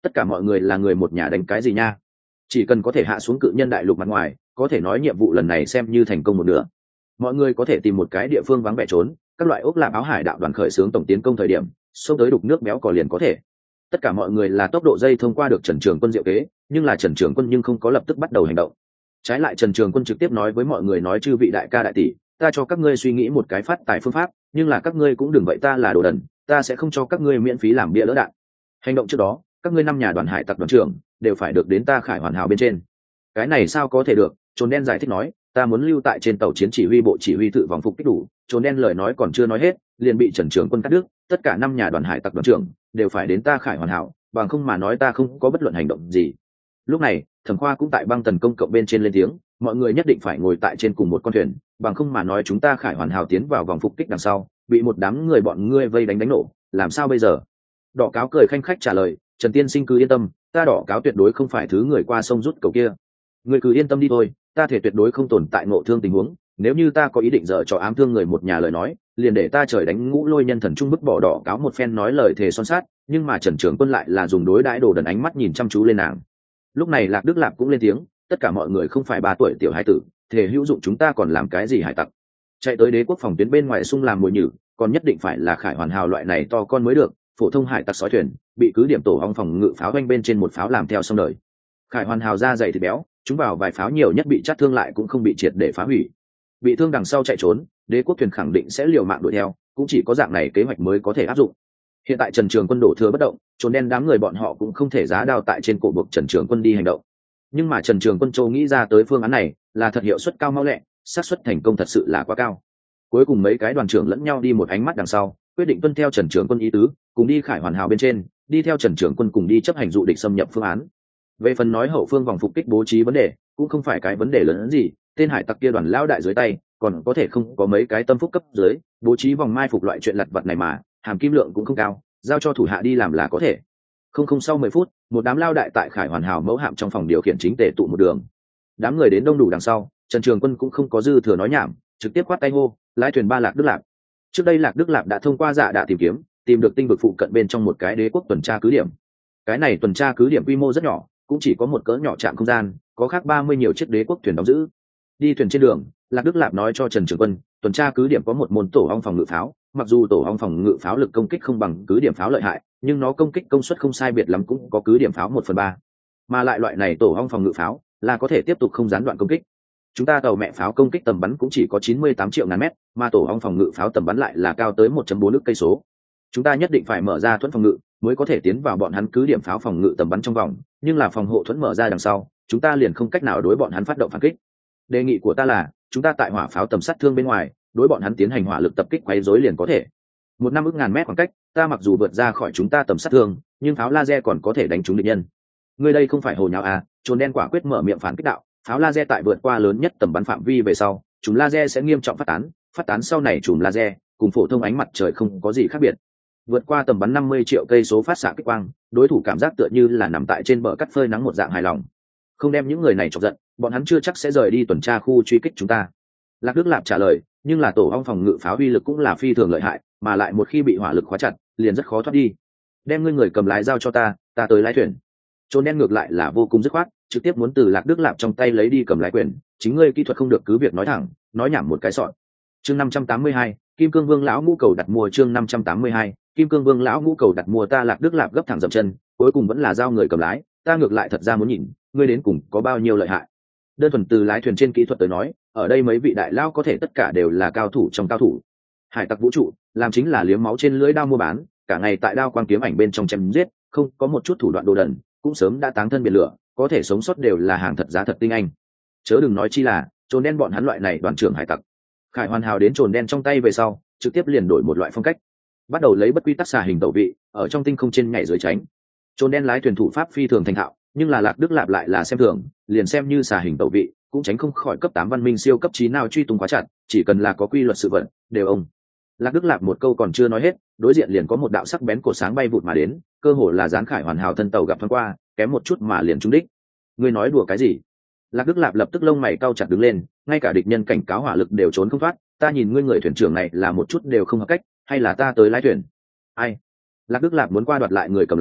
tất cả mọi người là người một nhà đánh cái gì nha. Chỉ cần có thể hạ xuống cự nhân đại lục mặt ngoài, có thể nói nhiệm vụ lần này xem như thành công một nửa. Mọi người có thể tìm một cái địa phương vắng vẻ trốn, các loại ốc lạp áo hải đạo đoàn khởi xướng tổng tiến công thời điểm xông tới đục nước béo cò liền có thể. Tất cả mọi người là tốc độ dây thông qua được Trần Trường Quân diệu kế, nhưng là Trần Trường Quân nhưng không có lập tức bắt đầu hành động. Trái lại Trần Trường Quân trực tiếp nói với mọi người, nói chư vị đại ca đại tỷ, ta cho các ngươi suy nghĩ một cái phát tài phương pháp, nhưng là các ngươi cũng đừng vậy ta là đồ đần, ta sẽ không cho các ngươi miễn phí làm bia đỡ đạn. Hành động trước đó, các ngươi 5 nhà đoàn hải tặc đoàn trưởng đều phải được đến ta Khải Hoàn Hào bên trên. Cái này sao có thể được? Trồn đen giải thích nói, ta muốn lưu tại trên tàu chiến chỉ huy bộ chỉ huy tự vòng phục kích đủ. Trồn đen lời nói còn chưa nói hết, liền bị Trần Trường Quân cắt đứt, tất cả 5 nhà đoàn hải tặc đoàn trưởng đều phải đến ta Khải Hoàn Hào, bằng không mà nói ta không có bất luận hành động gì. Lúc này Thẩm Khoa cũng tại băng tần công cộng bên trên lên tiếng, mọi người nhất định phải ngồi tại trên cùng một con thuyền, bằng không mà nói chúng ta Khải Hoàn Hào tiến vào vòng phục kích đằng sau bị một đám người bọn ngươi vây đánh nổ, làm sao bây giờ? Đỏ cáo cười khanh khách trả lời, Trần tiên sinh cứ yên tâm, ta đỏ cáo tuyệt đối không phải thứ người qua sông rút cầu kia. Người cứ yên tâm đi thôi, ta thể tuyệt đối không tồn tại ngộ thương tình huống, nếu như ta có ý định dở trò ám thương người một nhà lời nói, liền để ta trời đánh Ngũ Lôi Nhân Thần Trung bức bỏ. Đỏ cáo một phen nói lời thề son sát, nhưng mà Trần Trường Quân lại là dùng đối đãi đồ đần ánh mắt nhìn chăm chú lên nàng. Lúc này Lạc Đức Lạp cũng lên tiếng, tất cả mọi người không phải 3 tuổi tiểu hải tử, thể hữu dụng chúng ta còn làm cái gì hải tặc? Chạy tới đế quốc phòng tuyến bên ngoài xung làm mồi nhử, còn nhất định phải là Khải Hoàn Hào loại này to con mới được. Phổ thông hải tặc sói thuyền bị cứ điểm tổ ong phòng ngự pháo doanh bên trên một pháo làm theo xong đời. Khải Hoàn Hào da dày thịt béo, chúng vào vài pháo nhiều nhất bị chát thương lại cũng không bị triệt để phá hủy. Bị thương đằng sau chạy trốn, đế quốc thuyền khẳng định sẽ liều mạng đuổi theo, cũng chỉ có dạng này kế hoạch mới có thể áp dụng. Hiện tại Trần Trường Quân đổ thừa bất động, trốn đen đám người bọn họ cũng không thể giá đao tại trên cổ buộc Trần Trường Quân đi hành động. Nhưng mà Trần Trường Quân châu nghĩ ra tới phương án này là thật hiệu suất cao mau lẹ, xác suất thành công thật sự là quá cao. Cuối cùng mấy cái đoàn trưởng lẫn nhau đi một ánh mắt đằng sau, quyết định tuân theo Trần Trường Quân ý tứ, cùng đi Khải Hoàn Hào bên trên, đi theo Trần Trường Quân cùng đi chấp hành dụ địch xâm nhập phương án. Về phần nói hậu phương vòng phục kích bố trí vấn đề, cũng không phải cái vấn đề lớn hơn gì, tên hải tặc kia đoàn lão đại dưới tay, còn có thể không có mấy cái tâm phúc cấp dưới, bố trí vòng mai phục loại chuyện lặt vặt này mà, hàm kim lượng cũng không cao, giao cho thủ hạ đi làm là có thể. Không sau 10 phút, một đám lao đại tại Khải Hoàn Hào mẫu hạm trong phòng điều khiển chính tề tụ một đường. Đám người đến đông đủ đằng sau, Trần Trường Quân cũng không có dư thừa nói nhảm, trực tiếp quát tay hô, lái thuyền ba Lạc Đức Lạp. Trước đây Lạc Đức Lạp đã thông qua dạ đạ tìm được tinh vực phụ cận bên trong một cái đế quốc tuần tra cứ điểm. Cái này tuần tra cứ điểm quy mô rất nhỏ, cũng chỉ có một cỡ nhỏ trạm không gian, có khác 30 nhiều chiếc đế quốc thuyền đóng giữ. Đi thuyền trên đường, Lạc Đức Lạp nói cho Trần Trường Quân, tuần tra cứ điểm có một môn tổ ong phòng ngự pháo, mặc dù tổ ong phòng ngự pháo lực công kích không bằng cứ điểm pháo lợi hại, nhưng nó công kích công suất không sai biệt lắm cũng có cứ điểm pháo 1/3. Mà lại loại này tổ ong phòng ngự pháo là có thể tiếp tục không gián đoạn công kích. Chúng ta tàu mẹ pháo công kích tầm bắn cũng chỉ có 98 triệu ngàn mét, mà tổ ong phòng ngự pháo tầm bắn lại là cao tới 1.4 ức cây số. Chúng ta nhất định phải mở ra thuẫn phòng ngự mới có thể tiến vào bọn hắn cứ điểm pháo phòng ngự tầm bắn trong vòng, nhưng là phòng hộ thuẫn mở ra đằng sau, chúng ta liền không cách nào đối bọn hắn phát động phản kích. Đề nghị của ta là, chúng ta tại hỏa pháo tầm sát thương bên ngoài, đối bọn hắn tiến hành hỏa lực tập kích quấy rối liền có thể. 1 ức ngàn mét khoảng cách, ta mặc dù vượt ra khỏi chúng ta tầm sát thương, nhưng pháo laser còn có thể đánh trúng địch nhân. Ngươi đây không phải hồ nháo à? Trồn đen quả quyết mở miệng phản kích đạo, pháo laser tại vượt qua lớn nhất tầm bắn phạm vi về sau, chùm laser sẽ nghiêm trọng phát tán sau này chùm laser cùng phổ thông ánh mặt trời không có gì khác biệt. Vượt qua tầm bắn 50 triệu cây số phát xạ kích quang, đối thủ cảm giác tựa như là nằm tại trên bờ cắt phơi nắng một dạng hài lòng. Không đem những người này chọc giận, bọn hắn chưa chắc sẽ rời đi tuần tra khu truy kích chúng ta. Lạc Đức Lạp trả lời, nhưng là tổ ong phòng ngự pháo uy lực cũng là phi thường lợi hại, mà lại một khi bị hỏa lực khóa chặt, liền rất khó thoát đi. Đem ngươi người cầm lái giao cho ta tới lái thuyền. Trốn đen ngược lại là vô cùng dứt khoát, trực tiếp muốn từ Lạc Đức Lạp trong tay lấy đi cầm lái quyền, chính ngươi kỹ thuật không được cứ việc nói thẳng, nói nhảm một cái sọn. Chương 582, Kim Cương Vương lão ngũ cầu đặt mua. Chương 582, Kim Cương Vương lão ngũ cầu đặt mua. Ta Lạc Đức Lạp gấp thẳng dậm chân, cuối cùng vẫn là giao người cầm lái, ta ngược lại thật ra muốn nhìn ngươi đến cùng có bao nhiêu lợi hại. Đơn thuần từ lái thuyền trên kỹ thuật tới nói, ở đây mấy vị đại lao có thể tất cả đều là cao thủ trong cao thủ. Hải tặc vũ trụ làm chính là liếm máu trên lưỡi đao mua bán, cả ngày tại đao quang kiếm ảnh bên trong chém giết, không có một chút thủ đoạn đồ đần, cũng sớm đã táng thân biệt lửa, có thể sống sót đều là hàng thật giá thật tinh anh. Chớ đừng nói chi là trồn đen bọn hắn loại này đoàn trưởng hải tặc. Khải Hoàn Hào đến trồn đen trong tay về sau, trực tiếp liền đổi một loại phong cách, bắt đầu lấy bất quy tắc xà hình tẩu vị, ở trong tinh không trên nhảy dưới tránh. Trồn đen lái thuyền thủ pháp phi thường thành thạo, nhưng là Lạc Đức Lạp lại là xem thường, liền xem như xà hình tẩu vị cũng tránh không khỏi cấp 8 văn minh siêu cấp 9 nào truy tung quá chặt, chỉ cần là có quy luật sự vận đều ông. Lạc Đức Lạp một câu còn chưa nói hết, đối diện liền có một đạo sắc bén cột sáng bay vụt mà đến, cơ hồ là dán Khải Hoàn Hào thân tàu gặp thoáng qua, kém một chút mà liền trúng đích. Ngươi nói đùa cái gì? Lạc Đức Lạp lập tức lông mày cau chặt đứng lên, ngay cả địch nhân cảnh cáo hỏa lực đều trốn không thoát, ta nhìn ngươi người thuyền trưởng này là một chút đều không hợp cách, hay là ta tới lái thuyền? Ai? Lạc Đức Lạp muốn qua đoạt lại người cầm lái,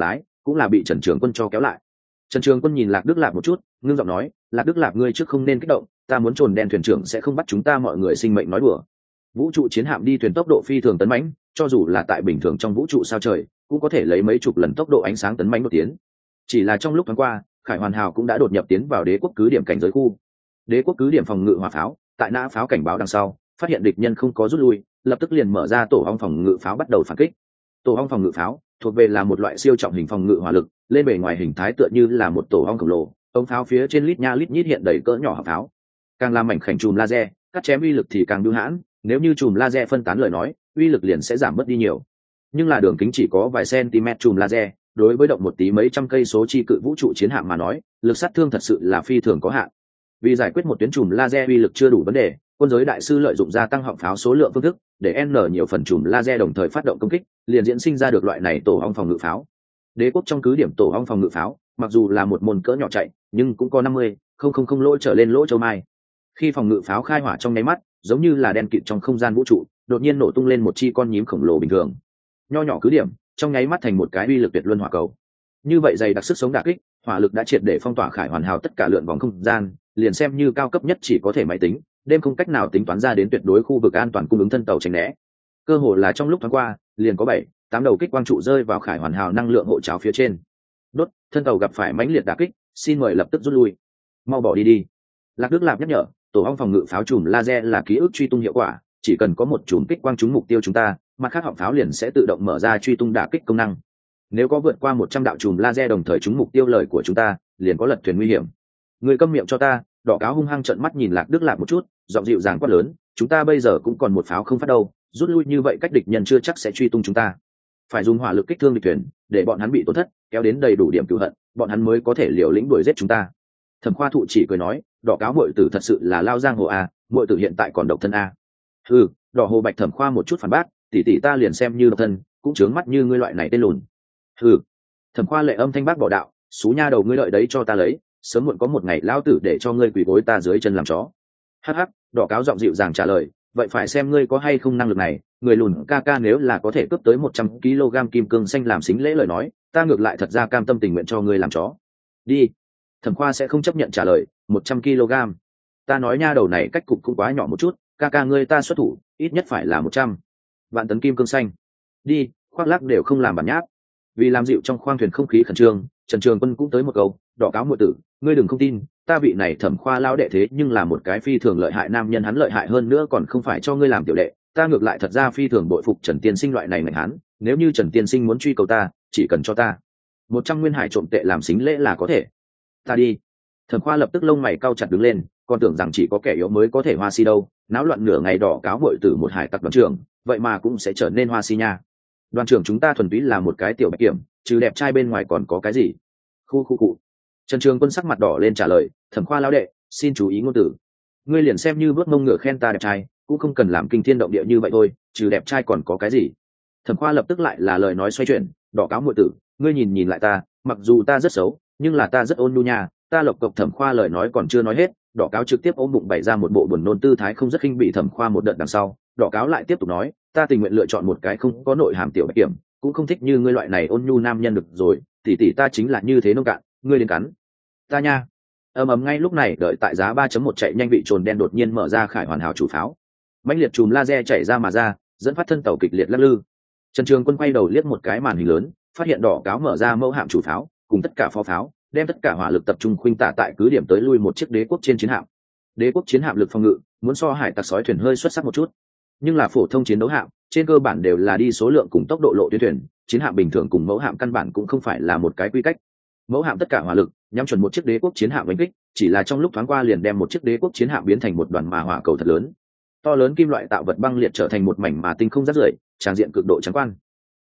cũng là bị Trần Trường Quân cho kéo lại. Trần Trường Quân nhìn Lạc Đức Lạp một chút, ngưng giọng nói, Lạc Đức Lạp ngươi trước không nên kích động, ta muốn trồn đen thuyền trưởng sẽ không bắt chúng ta mọi người sinh mệnh nói đùa. Vũ trụ chiến hạm đi thuyền tốc độ phi thường tấn mãnh, cho dù là tại bình thường trong vũ trụ sao trời cũng có thể lấy mấy chục lần tốc độ ánh sáng tấn mãnh đột tiến. Chỉ là trong lúc thoáng qua, Khải Hoàn Hào cũng đã đột nhập tiến vào đế quốc cứ điểm cảnh giới khu. Đế quốc cứ điểm phòng ngự hỏa pháo tại nã pháo cảnh báo đằng sau, phát hiện địch nhân không có rút lui, lập tức liền mở ra tổ ong phòng ngự pháo bắt đầu phản kích. Tổ ong phòng ngự pháo thuộc về là một loại siêu trọng hình phòng ngự hỏa lực, lên bề ngoài hình thái tựa như là một tổ ong khổng lồ, ống pháo phía trên lít nha lít nhít hiện đầy cỡ nhỏ hỏa pháo, càng làm mảnh khảnh chùm laser cắt chém uy lực thì càng bưu hãn, nếu như chùm laser phân tán lời nói uy lực liền sẽ giảm bớt đi nhiều. Nhưng là đường kính chỉ có vài cm chùm laser, đối với động một tí mấy trăm cây số chi cự vũ trụ chiến hạm mà nói, lực sát thương thật sự là phi thường có hạn. Vì giải quyết một tuyến chùm laser uy lực chưa đủ vấn đề, quân giới đại sư lợi dụng gia tăng họng pháo số lượng phương thức để n nhiều phần chùm laser đồng thời phát động công kích, liền diễn sinh ra được loại này tổ ong phòng ngự pháo. Đế quốc trong cứ điểm tổ ong phòng ngự pháo mặc dù là một môn cỡ nhỏ chạy, nhưng cũng có 50 lỗ trở lên lỗ châu mai. Khi phòng ngự pháo khai hỏa trong nháy mắt, giống như là đen kịt trong không gian vũ trụ đột nhiên nổ tung lên một chi con nhím khổng lồ bình thường, nho nhỏ cứ điểm trong nháy mắt thành một cái uy lực tuyệt luân hỏa cầu. Như vậy dày đặc sức sống đả kích, hỏa lực đã triệt để phong tỏa Khải Hoàn Hào tất cả lượn vòng không gian, liền xem như cao cấp nhất chỉ có thể máy tính đêm không cách nào tính toán ra đến tuyệt đối khu vực an toàn cung ứng thân tàu tránh né. Cơ hồ là trong lúc thoáng qua, liền có 7-8 đầu kích quang trụ rơi vào Khải Hoàn Hào năng lượng hộ cháo phía trên. Đốt, thân tàu gặp phải mãnh liệt đả kích, xin mời lập tức rút lui. Mau bỏ đi đi. Lạc Đức Lạp nhắc nhở, tổ ong phòng ngự pháo chùm laser là ký ức truy tung hiệu quả, chỉ cần có một chùm kích quang trúng mục tiêu chúng ta, mặt khác họng pháo liền sẽ tự động mở ra truy tung đả kích công năng. Nếu có vượt qua 100 đạo chùm laser đồng thời trúng mục tiêu lời của chúng ta, liền có lật thuyền nguy hiểm. Người câm miệng cho ta. Đỏ cáo hung hăng trợn mắt nhìn Lạc Đức Lạp một chút, giọng dịu dàng quát lớn, chúng ta bây giờ cũng còn một pháo không phát đâu, rút lui như vậy cách địch nhân chưa chắc sẽ truy tung chúng ta. Phải dùng hỏa lực kích thương địch thuyền, để bọn hắn bị tổn thất, kéo đến đầy đủ điểm cửu hận, bọn hắn mới có thể liều lĩnh đuổi giết chúng ta. Thẩm Khoa Thụ chỉ cười nói, đỏ cáo muội tử thật sự là lao giang hồ a, muội tử hiện tại còn độc thân a. Ừ, đỏ hồ bạch Thẩm Khoa một chút phản bác, tỷ tỷ ta liền xem như độc thân, cũng chướng mắt như ngươi loại này tên lùn. Ừ. Thẩm Khoa lệ âm thanh bác bỏ đạo, xú nha đầu ngươi lợi đấy cho ta lấy, sớm muộn có một ngày lão tử để cho ngươi quỳ gối ta dưới chân làm chó. Hắc hắc, đỏ cáo giọng dịu dàng trả lời, vậy phải xem ngươi có hay không năng lực này, người lùn ca ca nếu là có thể cướp tới 100 kg kim cương xanh làm xính lễ lời nói, ta ngược lại thật ra cam tâm tình nguyện cho ngươi làm chó. Đi. Thẩm Khoa sẽ không chấp nhận trả lời, 100 kg. Ta nói nha đầu này cách cục cũng quá nhỏ một chút, ca ca ngươi ta xuất thủ, ít nhất phải là 100 vạn tấn kim cương xanh. Đi, khoác lác đều không làm bản nháp. Vì làm dịu trong khoang thuyền không khí khẩn trương, Trần Trường Quân cũng tới một câu, đỏ cáo muội tử, ngươi đừng không tin, ta vị này Thẩm Khoa lão đệ thế nhưng là một cái phi thường lợi hại nam nhân, hắn lợi hại hơn nữa còn không phải cho ngươi làm tiểu đệ, ta ngược lại thật ra phi thường bội phục Trần tiên sinh loại này mạnh hắn, nếu như Trần tiên sinh muốn truy cầu ta, chỉ cần cho ta 100 nguyên hải trộm tệ làm xính lễ là có thể. Ta đi. Thẩm Khoa lập tức lông mày cau chặt đứng lên, còn tưởng rằng chỉ có kẻ yếu mới có thể hoa si đâu, náo loạn nửa ngày đỏ cáo muội tử một hải tặc đoàn trưởng, vậy mà cũng sẽ trở nên hoa si nha. Đoàn trưởng chúng ta thuần túy là một cái tiểu bạch kiểm, trừ đẹp trai bên ngoài còn có cái gì? Khu cụ. Trần Trường Quân sắc mặt đỏ lên trả lời, Thẩm Khoa lão đệ, xin chú ý ngôn từ. Ngươi liền xem như bước mông ngựa khen ta đẹp trai, cũng không cần làm kinh thiên động địa như vậy thôi, trừ đẹp trai còn có cái gì? Thẩm Khoa lập tức lại là lời nói xoay chuyển, đỏ cáo muội tử, ngươi nhìn lại ta, mặc dù ta rất xấu, nhưng là ta rất ôn nhu nha. Ta lộc cộc. Thẩm Khoa lời nói còn chưa nói hết, đỏ cáo trực tiếp ôm bụng bày ra một bộ buồn nôn tư thái không rất khinh bị Thẩm Khoa một đợt đằng sau, đỏ cáo lại tiếp tục nói, ta tình nguyện lựa chọn một cái không có nội hàm tiểu bạch kiểm, cũng không thích như ngươi loại này ôn nhu nam nhân được rồi, tỷ tỷ ta chính là như thế nông cạn, ngươi đến cắn ta nha. Ầm ngay lúc này đợi tại giá 3.1 chạy nhanh vị trồn đen đột nhiên mở ra Khải Hoàn Hào chủ pháo, mãnh liệt chùm laser chảy ra mà ra, dẫn phát thân tàu kịch liệt lắc lư. Trần Trường Quân quay đầu liếc một cái màn hình lớn, phát hiện đỏ cáo mở ra mẫu hạm chủ pháo cùng tất cả phó pháo, đem tất cả hỏa lực tập trung khuynh tả tại cứ điểm tới lui một chiếc đế quốc trên chiến hạm. Đế quốc chiến hạm lực phòng ngự muốn so hải tặc sói thuyền hơi xuất sắc một chút, nhưng là phổ thông chiến đấu hạm trên cơ bản đều là đi số lượng cùng tốc độ lộ tuyến thuyền, chiến hạm bình thường cùng mẫu hạm căn bản cũng không phải là một cái quy cách. Mẫu hạm tất cả hỏa lực nhắm chuẩn một chiếc đế quốc chiến hạm đánh kích, chỉ là trong lúc thoáng qua liền đem một chiếc đế quốc chiến hạm biến thành một đoàn mà hỏa cầu thật lớn. To lớn kim loại tạo vật băng liệt trở thành một mảnh mà tinh không rác rưởi, tràn diện cực độ trắng quan.